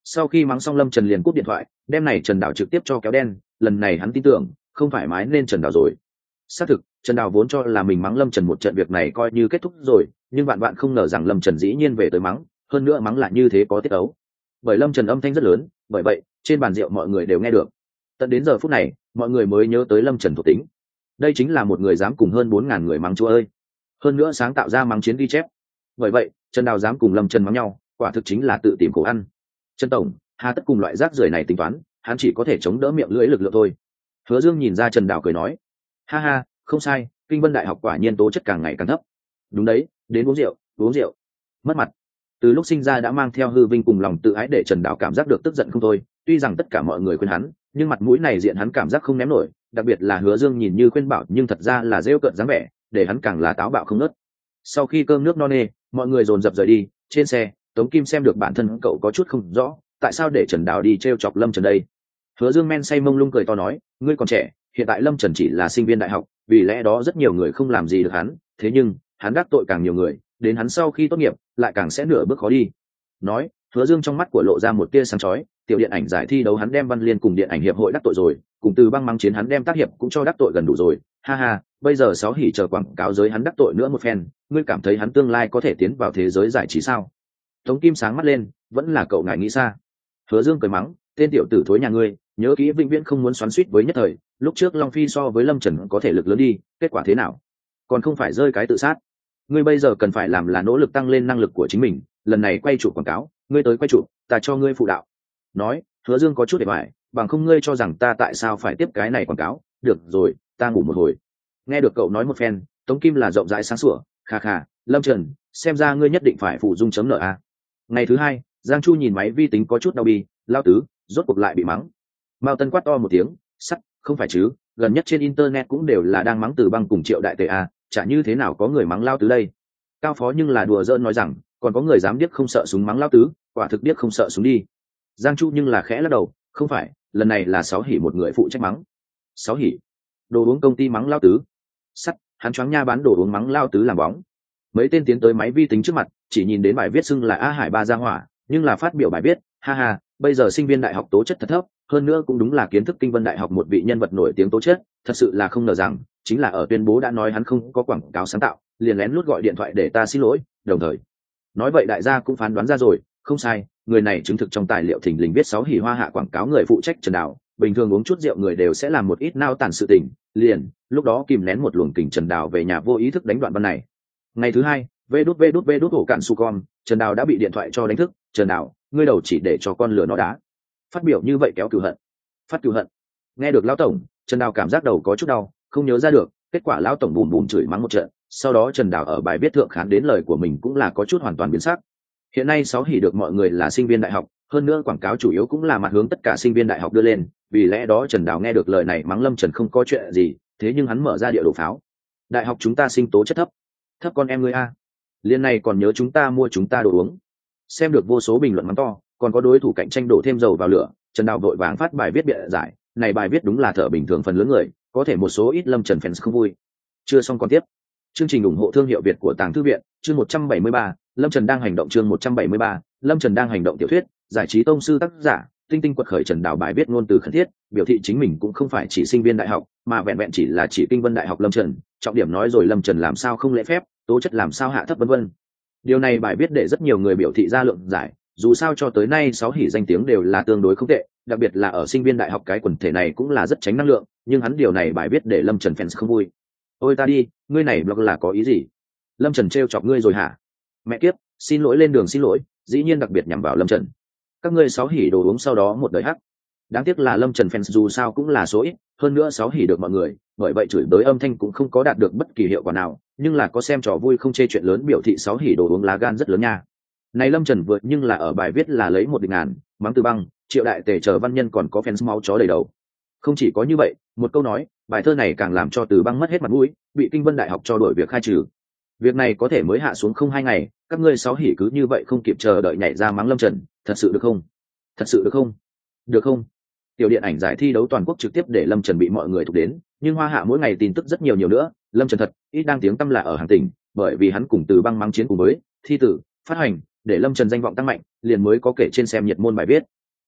Sau khi mắng xong lâm trần liền cúp điện thoại, đem này Trần Đào trực tiếp cho kéo đen. Lần này hắn tin tưởng không thoải mái nên Trần Đào rồi. Xác thực Trần Đào vốn cho là mình mắng lâm trần một trận việc này coi như kết thúc rồi, nhưng bạn bạn không ngờ rằng lâm trần dĩ nhiên về tới mắng, hơn nữa mắng lại như thế có tiết ấu. Bởi lâm trần âm thanh rất lớn, bởi vậy trên bàn rượu mọi người đều nghe được. Tận đến giờ phút này mọi người mới nhớ tới lâm trần thuộc tính. Đây chính là một người dám cùng hơn bốn ngàn người mắng chúa ơi, hơn nữa sáng tạo ra mắng chiến ghi chép. Bởi vậy Trần Đào dám cùng lâm trần mắng nhau, quả thực chính là tự tìm khổ ăn. Trần tổng, hà tất cùng loại rác rưởi này tính toán, hắn chỉ có thể chống đỡ miệng lưỡi lực lượng thôi. Hứa Dương nhìn ra Trần Đào cười nói, ha ha, không sai, Kinh Vân Đại học quả nhiên tố chất càng ngày càng thấp. Đúng đấy, đến uống rượu, uống rượu. Mất mặt. Từ lúc sinh ra đã mang theo hư vinh cùng lòng tự ái để Trần Đào cảm giác được tức giận không thôi, tuy rằng tất cả mọi người khuyên hắn, nhưng mặt mũi này diện hắn cảm giác không ném nổi, đặc biệt là Hứa Dương nhìn như khuyên bảo nhưng thật ra là rêu cợt dáng vẻ, để hắn càng là táo bạo không ngớt. Sau khi cơm nước no nê, mọi người dồn dập rời đi. Trên xe, Tống Kim xem được bản thân cậu có chút không rõ, tại sao để Trần Đào đi trêu chọc Lâm Trần đây. Hứa Dương men say mông lung cười to nói, ngươi còn trẻ, hiện tại Lâm Trần chỉ là sinh viên đại học, vì lẽ đó rất nhiều người không làm gì được hắn, thế nhưng hắn đắc tội càng nhiều người, đến hắn sau khi tốt nghiệp lại càng sẽ nửa bước khó đi. Nói, Hứa Dương trong mắt của lộ ra một tia sáng chói, tiểu điện ảnh giải thi đấu hắn đem Văn Liên cùng điện ảnh hiệp hội đắc tội rồi, cùng Từ Băng mắng chiến hắn đem tác hiệp cũng cho đắc tội gần đủ rồi. Ha ha, bây giờ sáu hỉ chờ quảng cáo giới hắn đắc tội nữa một phen, ngươi cảm thấy hắn tương lai có thể tiến vào thế giới giải trí sao? Tống Kim sáng mắt lên, vẫn là cậu ngại nghĩ xa. Hứa Dương cười mắng, tên tiểu tử thối nhà ngươi, nhớ kỹ vĩnh viễn không muốn xoắn xuýt với nhất thời. Lúc trước Long Phi so với Lâm Trần có thể lực lớn đi, kết quả thế nào? Còn không phải rơi cái tự sát. Ngươi bây giờ cần phải làm là nỗ lực tăng lên năng lực của chính mình, lần này quay chụp quảng cáo, ngươi tới quay chụp, ta cho ngươi phụ đạo. Nói, Hứa Dương có chút để hoài, bằng không ngươi cho rằng ta tại sao phải tiếp cái này quảng cáo, được rồi, ta ngủ một hồi. Nghe được cậu nói một phen, Tống Kim là rộng rãi sáng sủa, kha kha, Lâm Trần, xem ra ngươi nhất định phải phụ dung chấm nợ a. Ngày thứ hai, Giang Chu nhìn máy vi tính có chút đau bi, lao tứ, rốt cuộc lại bị mắng. Mao Tân quát to một tiếng, sắt, không phải chứ, gần nhất trên internet cũng đều là đang mắng Từ Băng cùng Triệu Đại Tề a, chả như thế nào có người mắng lao tứ đây. Cao Phó nhưng là đùa giỡn nói rằng, còn có người dám điếc không sợ súng mắng lao tứ, quả thực điếc không sợ súng đi. Giang Chu nhưng là khẽ lắc đầu, không phải, lần này là Sáu Hỉ một người phụ trách mắng. Sáu Hỉ, đồ uống công ty mắng lao tứ. Sắt, hắn choáng nha bán đồ uống mắng lao tứ làm bóng. Mấy tên tiến tới máy vi tính trước mặt, chỉ nhìn đến bài viết xưng là A Hải Ba Gia Hỏa, nhưng là phát biểu bài viết, ha ha, bây giờ sinh viên đại học tố chất thật thấp, hơn nữa cũng đúng là kiến thức Kinh Vân Đại học một vị nhân vật nổi tiếng tố chất, thật sự là không ngờ rằng, chính là ở tuyên bố đã nói hắn không có quảng cáo sáng tạo, liền lén lút gọi điện thoại để ta xin lỗi, đồng thời nói vậy đại gia cũng phán đoán ra rồi, không sai, người này chứng thực trong tài liệu thình lình viết Sáu Hỉ hoa hạ quảng cáo người phụ trách Trần Đào, bình thường uống chút rượu người đều sẽ làm một ít nao tàn sự tình, liền lúc đó kìm nén một luồng kình Trần Đào về nhà vô ý thức đánh đoạn văn này. Ngày thứ hai, vê đút vê đút vê đút ổ cạn su con, Trần Đào đã bị điện thoại cho đánh thức. Trần Đào, ngươi đầu chỉ để cho con lửa nó đá. Phát biểu như vậy kéo cừu hận. Phát cừu hận. Nghe được lão tổng, Trần Đào cảm giác đầu có chút đau, không nhớ ra được, kết quả lão tổng bùm bùm chửi mắng một trận, sau đó Trần Đào ở bài viết thượng khán đến lời của mình cũng là có chút hoàn toàn biến sắc. Hiện nay Sáu Hỉ được mọi người là sinh viên đại học, hơn nữa quảng cáo chủ yếu cũng là mặt hướng tất cả sinh viên đại học đưa lên, vì lẽ đó Trần Đào nghe được lời này mắng Lâm Trần không có chuyện gì, thế nhưng hắn mở ra địa đồ pháo. Đại học chúng ta sinh tố chất thấp. Thấp con em ngươi a. Liên này còn nhớ chúng ta mua chúng ta đồ uống. Xem được vô số bình luận mắng to, còn có đối thủ cạnh tranh đổ thêm dầu vào lửa, Trần Đào vội vàng phát bài viết bịa giải, này bài viết đúng là thở bình thường phần lớn người, có thể một số ít Lâm Trần fans không vui. Chưa xong còn tiếp. Chương trình ủng hộ thương hiệu Việt của Tàng Thư viện, chương một trăm bảy mươi ba, Lâm Trần đang hành động chương một trăm bảy mươi ba, Lâm Trần đang hành động tiểu thuyết, giải trí tông sư tác giả, tinh tinh quật khởi Trần Đào bài viết ngôn từ khẩn thiết, biểu thị chính mình cũng không phải chỉ sinh viên đại học, mà vẹn vẹn chỉ là chỉ Kinh Vân Đại học Lâm Trần, trọng điểm nói rồi Lâm Trần làm sao không lễ phép, tố chất làm sao hạ thấp vân vân. Điều này bài viết để rất nhiều người biểu thị ra lượng giải, dù sao cho tới nay Sáu Hỉ danh tiếng đều là tương đối không tệ, đặc biệt là ở sinh viên đại học cái quần thể này cũng là rất tránh năng lượng, nhưng hắn điều này bài viết để Lâm Trần fans không vui. Ôi ta đi, ngươi này blog là có ý gì? Lâm Trần trêu chọc ngươi rồi hả? Mẹ kiếp, xin lỗi lên đường xin lỗi, dĩ nhiên đặc biệt nhằm vào Lâm Trần. Các ngươi Sáu Hỉ đồ uống sau đó một đời hắc. Đáng tiếc là Lâm Trần fans dù sao cũng là số ít, hơn nữa Sáu Hỉ được mọi người, bởi vậy chửi bới âm thanh cũng không có đạt được bất kỳ hiệu quả nào, nhưng là có xem trò vui không chê chuyện lớn biểu thị Sáu Hỉ đồ uống lá gan rất lớn nha. Này Lâm Trần vượt nhưng là ở bài viết là lấy một địch ngàn, mắng Từ Băng, Triệu Đại Tề chờ văn nhân còn có fans máu chó đầy đầu. Không chỉ có như vậy, một câu nói, bài thơ này càng làm cho Từ Băng mất hết mặt mũi, bị Kinh Vân Đại học cho đổi việc khai trừ. Việc này có thể mới hạ xuống không hai ngày, các ngươi Sáu Hỉ cứ như vậy không kịp chờ đợi nhảy ra mắng Lâm Trần, thật sự được không? Thật sự được không? Được không? Tiểu điện ảnh giải thi đấu toàn quốc trực tiếp để Lâm Trần bị mọi người thuộc đến, nhưng Hoa Hạ mỗi ngày tin tức rất nhiều nhiều nữa, Lâm Trần thật ít đang tiếng tăm là ở hàng tỉnh, bởi vì hắn cùng Từ Băng mắng chiến cùng với thi tử, phát hành, để Lâm Trần danh vọng tăng mạnh, liền mới có kể trên xem nhiệt môn bài viết.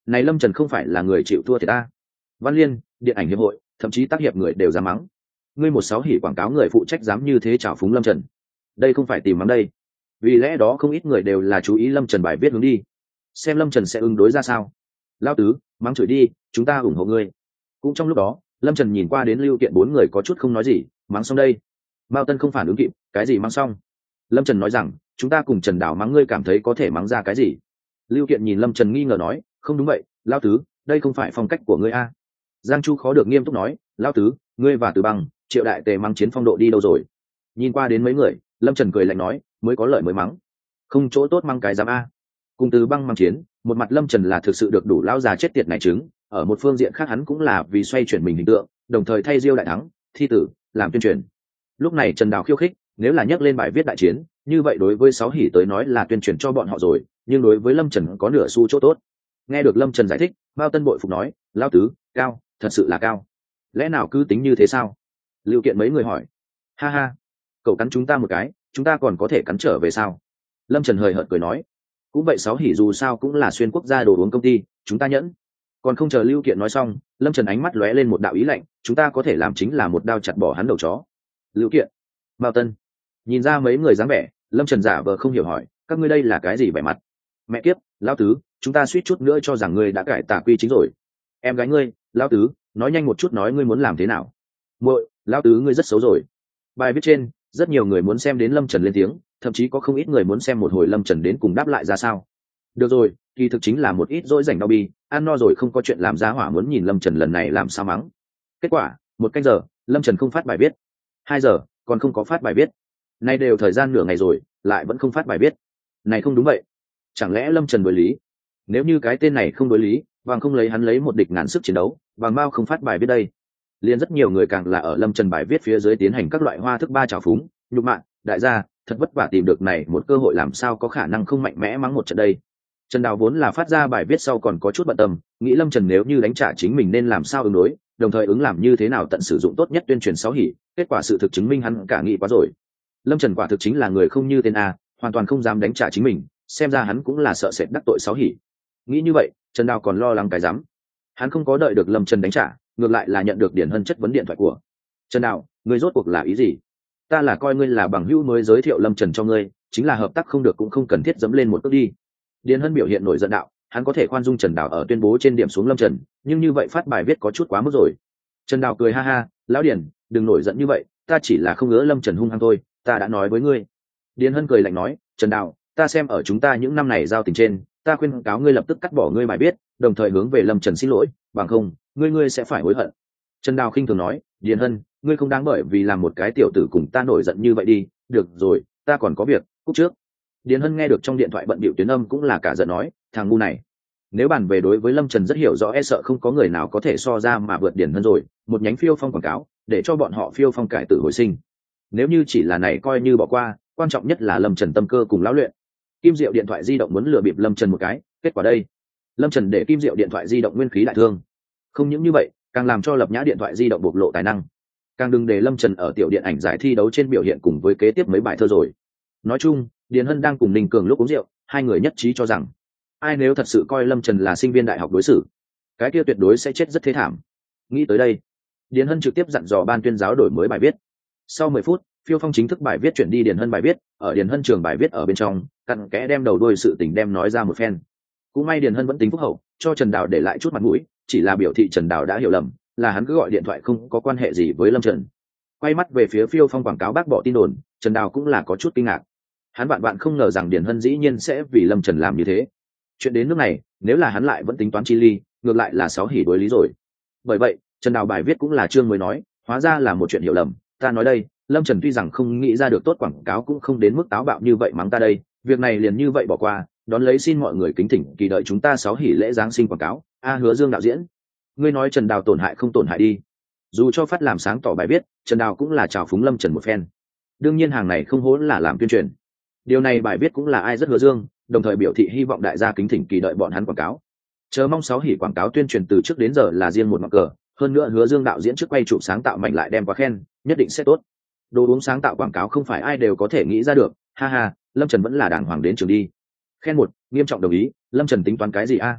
này lâm trần không phải là người chịu thua thì ta. Văn Liên, điện ảnh hiệp hội, thậm chí tác hiệp người đều dám mắng. Ngươi một sáu hỉ quảng cáo người phụ trách dám như thế trào phúng lâm trần, đây không phải tìm mắng đây. Vì lẽ đó không ít người đều là chú ý lâm trần bài viết hướng đi, xem lâm trần sẽ ứng đối ra sao. Lao tứ, mắng chửi đi, chúng ta ủng hộ ngươi. Cũng trong lúc đó, lâm trần nhìn qua đến Lưu Kiện bốn người có chút không nói gì. Mắng xong đây. Mao Tân không phản ứng kịp, cái gì mắng xong? Lâm Trần nói rằng, chúng ta cùng Trần Đào mắng ngươi cảm thấy có thể mắng ra cái gì? Lưu Kiện nhìn Lâm Trần nghi ngờ nói, không đúng vậy, Lao tứ, đây không phải phong cách của ngươi a. Giang Chu khó được nghiêm túc nói, Lao tứ, ngươi và Từ Băng, Triệu Đại Tề mắng chiến phong độ đi đâu rồi? Nhìn qua đến mấy người, Lâm Trần cười lạnh nói, mới có lợi mới mắng, không chỗ tốt mắng cái dám a. Cùng Từ Băng mắng chiến, một mặt Lâm Trần là thực sự được đủ lão già chết tiệt này chứng, ở một phương diện khác hắn cũng là vì xoay chuyển mình hình tượng, đồng thời thay Diêu đại thắng, thi tử, làm tuyên truyền. Lúc này Trần Đào khiêu khích, nếu là nhắc lên bài viết đại chiến, như vậy đối với sáu hỉ tới nói là tuyên truyền cho bọn họ rồi, nhưng đối với Lâm Trần có nửa xu chỗ tốt. Nghe được Lâm Trần giải thích, Mao Tân bội phục nói, lão tứ, cao, thật sự là cao. Lẽ nào cứ tính như thế sao? Lưu Kiện mấy người hỏi. Ha ha, cậu cắn chúng ta một cái, chúng ta còn có thể cắn trở về sao? Lâm Trần hời hợt cười nói, cũng vậy sáu hỉ dù sao cũng là xuyên quốc gia đồ uống công ty, chúng ta nhẫn. Còn không chờ Lưu Kiện nói xong, Lâm Trần ánh mắt lóe lên một đạo ý lạnh, chúng ta có thể làm chính là một đao chặt bỏ hắn đầu chó. Lưu Kiện, Mao Tân, nhìn ra mấy người dáng vẻ, Lâm Trần giả vờ không hiểu hỏi, các ngươi đây là cái gì vẻ mặt? Mẹ kiếp, lão tứ, chúng ta suýt chút nữa cho rằng ngươi đã cải tà quy chính rồi. Em gái ngươi, lão tứ, nói nhanh một chút, nói ngươi muốn làm thế nào? Muội, lão tứ ngươi rất xấu rồi. Bài viết trên, rất nhiều người muốn xem đến Lâm Trần lên tiếng, thậm chí có không ít người muốn xem một hồi Lâm Trần đến cùng đáp lại ra sao. Được rồi, kỳ thực chính là một ít dỗi rảnh đau bi, ăn no rồi không có chuyện làm ra hỏa muốn nhìn Lâm Trần lần này làm sao mắng. Kết quả, một canh giờ, Lâm Trần không phát bài viết. Hai giờ, còn không có phát bài viết. Nay đều thời gian nửa ngày rồi, lại vẫn không phát bài viết. Này không đúng vậy. Chẳng lẽ Lâm Trần đối lý? Nếu như cái tên này không đối lý, Vàng không lấy hắn lấy một địch ngàn sức chiến đấu, Vàng Mao không phát bài viết đây. Liền rất nhiều người càng là ở Lâm Trần bài viết phía dưới tiến hành các loại hoa thức ba trào phúng, nhục mạ, đại gia, thật vất vả tìm được này một cơ hội làm sao có khả năng không mạnh mẽ mắng một trận đây. Trần Đào vốn là phát ra bài viết sau còn có chút bận tâm, nghĩ Lâm Trần nếu như đánh trả chính mình nên làm sao ứng đối, đồng thời ứng làm như thế nào tận sử dụng tốt nhất tuyên truyền sáu hỉ, kết quả sự thực chứng minh hắn cả nghĩ quá rồi. Lâm Trần quả thực chính là người không như tên a, hoàn toàn không dám đánh trả chính mình, xem ra hắn cũng là sợ sệt đắc tội sáu hỉ. Nghĩ như vậy, Trần Đào còn lo lắng cái rắm. Hắn không có đợi được Lâm Trần đánh trả, ngược lại là nhận được Điển Hân chất vấn điện thoại của. Trần Đào, ngươi rốt cuộc là ý gì? Ta là coi ngươi là bằng hữu mới giới thiệu Lâm Trần cho ngươi, chính là hợp tác không được cũng không cần thiết dẫm lên một bước đi. Điền Hân biểu hiện nổi giận đạo, hắn có thể khoan dung Trần Đào ở tuyên bố trên điểm xuống Lâm Trần, nhưng như vậy phát bài viết có chút quá mức rồi. Trần Đào cười ha ha, lão Điền, đừng nổi giận như vậy, ta chỉ là không ngỡ Lâm Trần hung hăng thôi, ta đã nói với ngươi. Điền Hân cười lạnh nói, Trần Đào, ta xem ở chúng ta những năm này giao tình trên, ta khuyên cáo ngươi lập tức cắt bỏ ngươi bài viết, đồng thời hướng về Lâm Trần xin lỗi, bằng không, ngươi ngươi sẽ phải hối hận. Trần Đào khinh thường nói, Điền Hân, ngươi không đáng bởi vì làm một cái tiểu tử cùng ta nổi giận như vậy đi, được rồi, ta còn có việc, cúp trước. Điền Hân nghe được trong điện thoại bận bịu tuyến âm cũng là cả giận nói, thằng ngu này. Nếu bàn về đối với Lâm Trần rất hiểu rõ, e sợ không có người nào có thể so ra mà vượt Điền Hân rồi, một nhánh phiêu phong quảng cáo, để cho bọn họ phiêu phong cải tử hồi sinh. Nếu như chỉ là này coi như bỏ qua, quan trọng nhất là Lâm Trần tâm cơ cùng lão luyện. Kim Diệu điện thoại di động muốn lừa bịp Lâm Trần một cái, kết quả đây, Lâm Trần để Kim Diệu điện thoại di động nguyên khí đại thương. Không những như vậy, càng làm cho Lập Nhã điện thoại di động bộc lộ tài năng. Càng đừng để Lâm Trần ở tiểu điện ảnh giải thi đấu trên biểu hiện cùng với kế tiếp mấy bài thơ rồi. Nói chung, Điền Hân đang cùng Ninh Cường lúc uống rượu, hai người nhất trí cho rằng, ai nếu thật sự coi Lâm Trần là sinh viên đại học đối xử, cái kia tuyệt đối sẽ chết rất thế thảm. Nghĩ tới đây, Điền Hân trực tiếp dặn dò ban tuyên giáo đổi mới bài viết. Sau mười phút, Phiêu Phong chính thức bài viết chuyển đi Điền Hân bài viết, ở Điền Hân trường bài viết ở bên trong, cặn kẽ đem đầu đuôi sự tình đem nói ra một phen. Cũng may Điền Hân vẫn tính phúc hậu, cho Trần Đào để lại chút mặt mũi, chỉ là biểu thị Trần Đào đã hiểu lầm, là hắn cứ gọi điện thoại không có quan hệ gì với Lâm Trần. Quay mắt về phía Phiêu Phong quảng cáo bác bỏ tin đồn, Trần Đào cũng là có chút kinh ngạc. Hắn bạn bạn không ngờ rằng Điền Hân dĩ nhiên sẽ vì Lâm Trần làm như thế. Chuyện đến nước này, nếu là hắn lại vẫn tính toán chi ly, ngược lại là sáu hỉ đối lý rồi. Bởi vậy, Trần Đào bài viết cũng là chương mới nói, hóa ra là một chuyện hiểu lầm, ta nói đây, Lâm Trần tuy rằng không nghĩ ra được tốt quảng cáo cũng không đến mức táo bạo như vậy mắng ta đây, việc này liền như vậy bỏ qua, đón lấy xin mọi người kính thỉnh kỳ đợi chúng ta sáu hỉ lễ giáng sinh quảng cáo. A Hứa Dương đạo diễn, ngươi nói Trần Đào tổn hại không tổn hại đi. Dù cho phát làm sáng tỏ bài viết, Trần Đào cũng là chào phúng Lâm Trần một phen. Đương nhiên hàng này không hố là làm tuyên truyền. Điều này bài viết cũng là ai rất Hứa Dương, đồng thời biểu thị hy vọng đại gia kính thỉnh kỳ đợi bọn hắn quảng cáo. Chờ mong sáu hỉ quảng cáo tuyên truyền từ trước đến giờ là riêng một mặt cờ, hơn nữa Hứa Dương đạo diễn trước quay chụp sáng tạo mạnh lại đem qua khen, nhất định sẽ tốt. Đồ uống sáng tạo quảng cáo không phải ai đều có thể nghĩ ra được, ha ha, Lâm Trần vẫn là đàng hoàng đến trường đi. Khen một, nghiêm trọng đồng ý, Lâm Trần tính toán cái gì a?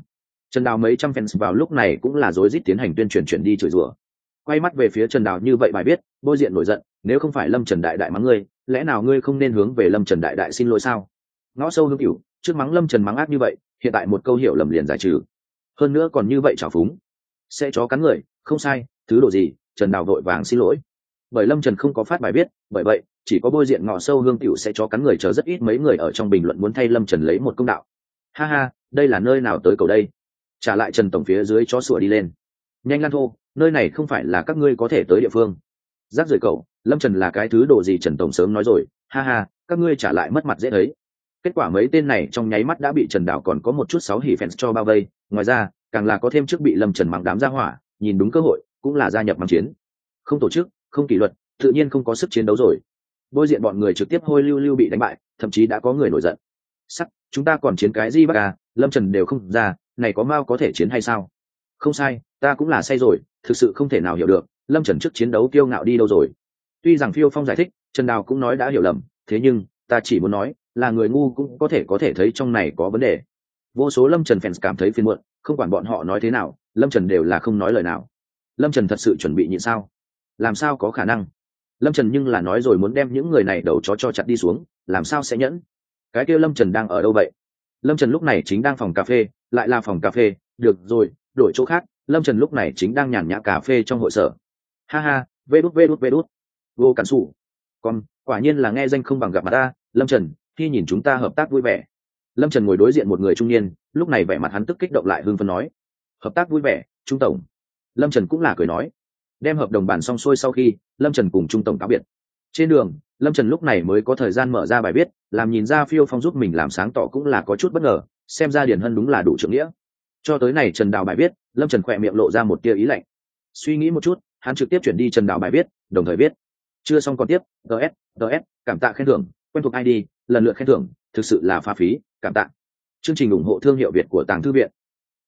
Trần Đào mấy trăm fans vào lúc này cũng là rối rít tiến hành tuyên truyền chuyển đi chửi rủa. Quay mắt về phía Trần Đào như vậy bài viết, Bôi Diện nổi giận, nếu không phải Lâm Trần đại đại mắng ngươi, lẽ nào ngươi không nên hướng về Lâm Trần đại đại xin lỗi sao? Ngõ sâu hương cửu, trước mắng Lâm Trần mắng ác như vậy, hiện tại một câu hiểu lầm liền giải trừ. Hơn nữa còn như vậy trào phúng, sẽ chó cắn người, không sai, thứ độ gì? Trần Đào vội vàng xin lỗi. Bởi Lâm Trần không có phát bài viết, bởi vậy chỉ có Bôi Diện ngõ sâu hương cửu sẽ chó cắn người chờ rất ít mấy người ở trong bình luận muốn thay Lâm Trần lấy một công đạo. Ha ha, đây là nơi nào tới cầu đây? Trả lại Trần tổng phía dưới chó sủa đi lên. Nhanh lan thô, nơi này không phải là các ngươi có thể tới địa phương. Rác rưởi cậu, Lâm Trần là cái thứ đồ gì Trần tổng sớm nói rồi, ha ha, các ngươi trả lại mất mặt dễ thấy. Kết quả mấy tên này trong nháy mắt đã bị Trần Đào còn có một chút sáu hỉ fans cho bao vây, ngoài ra càng là có thêm trước bị Lâm Trần mắng đám ra hỏa, nhìn đúng cơ hội cũng là gia nhập mắng chiến. Không tổ chức, không kỷ luật, tự nhiên không có sức chiến đấu rồi. Bôi Diện bọn người trực tiếp hôi lưu lưu bị đánh bại, thậm chí đã có người nổi giận. Sắc, chúng ta còn chiến cái gì bác à, Lâm Trần đều không ra, này có mau có thể chiến hay sao? Không sai, ta cũng là say rồi, thực sự không thể nào hiểu được, Lâm Trần trước chiến đấu kiêu ngạo đi đâu rồi? Tuy rằng Phiêu Phong giải thích, Trần Đào cũng nói đã hiểu lầm, thế nhưng ta chỉ muốn nói, là người ngu cũng có thể có thể thấy trong này có vấn đề. Vô số Lâm Trần fans cảm thấy phiền muộn, không quản bọn họ nói thế nào, Lâm Trần đều là không nói lời nào. Lâm Trần thật sự chuẩn bị nhịn sao? Làm sao có khả năng? Lâm Trần nhưng là nói rồi muốn đem những người này đầu chó cho chặt đi xuống, làm sao sẽ nhẫn? Cái kia Lâm Trần đang ở đâu vậy? Lâm Trần lúc này chính đang phòng cà phê, lại là phòng cà phê, được rồi, đổi chỗ khác. Lâm Trần lúc này chính đang nhàn nhã cà phê trong hội sở. Ha ha, vê đút vê đút vê đút. Vô cản sủ. Còn, quả nhiên là nghe danh không bằng gặp mặt ta, Lâm Trần, khi nhìn chúng ta hợp tác vui vẻ. Lâm Trần ngồi đối diện một người trung niên, lúc này vẻ mặt hắn tức kích động lại hưng phấn nói. Hợp tác vui vẻ, Trung tổng. Lâm Trần cũng là cười nói. Đem hợp đồng bàn xong xuôi sau khi, Lâm Trần cùng Trung tổng cáo biệt. Trên đường, Lâm Trần lúc này mới có thời gian mở ra bài viết, làm nhìn ra Phiêu Phong giúp mình làm sáng tỏ cũng là có chút bất ngờ, xem ra Điền Hân đúng là đủ trưởng nghĩa. Cho tới này Trần Đào bài viết, Lâm Trần khỏe miệng lộ ra một tia ý lạnh. Suy nghĩ một chút, hắn trực tiếp chuyển đi Trần Đào bài viết, đồng thời viết. Chưa xong còn tiếp, ds, ds, cảm tạ khen thưởng, quen thuộc i đê, lần lượt khen thưởng, thực sự là pha phí, cảm tạ. Chương trình ủng hộ thương hiệu Việt của Tàng Thư viện.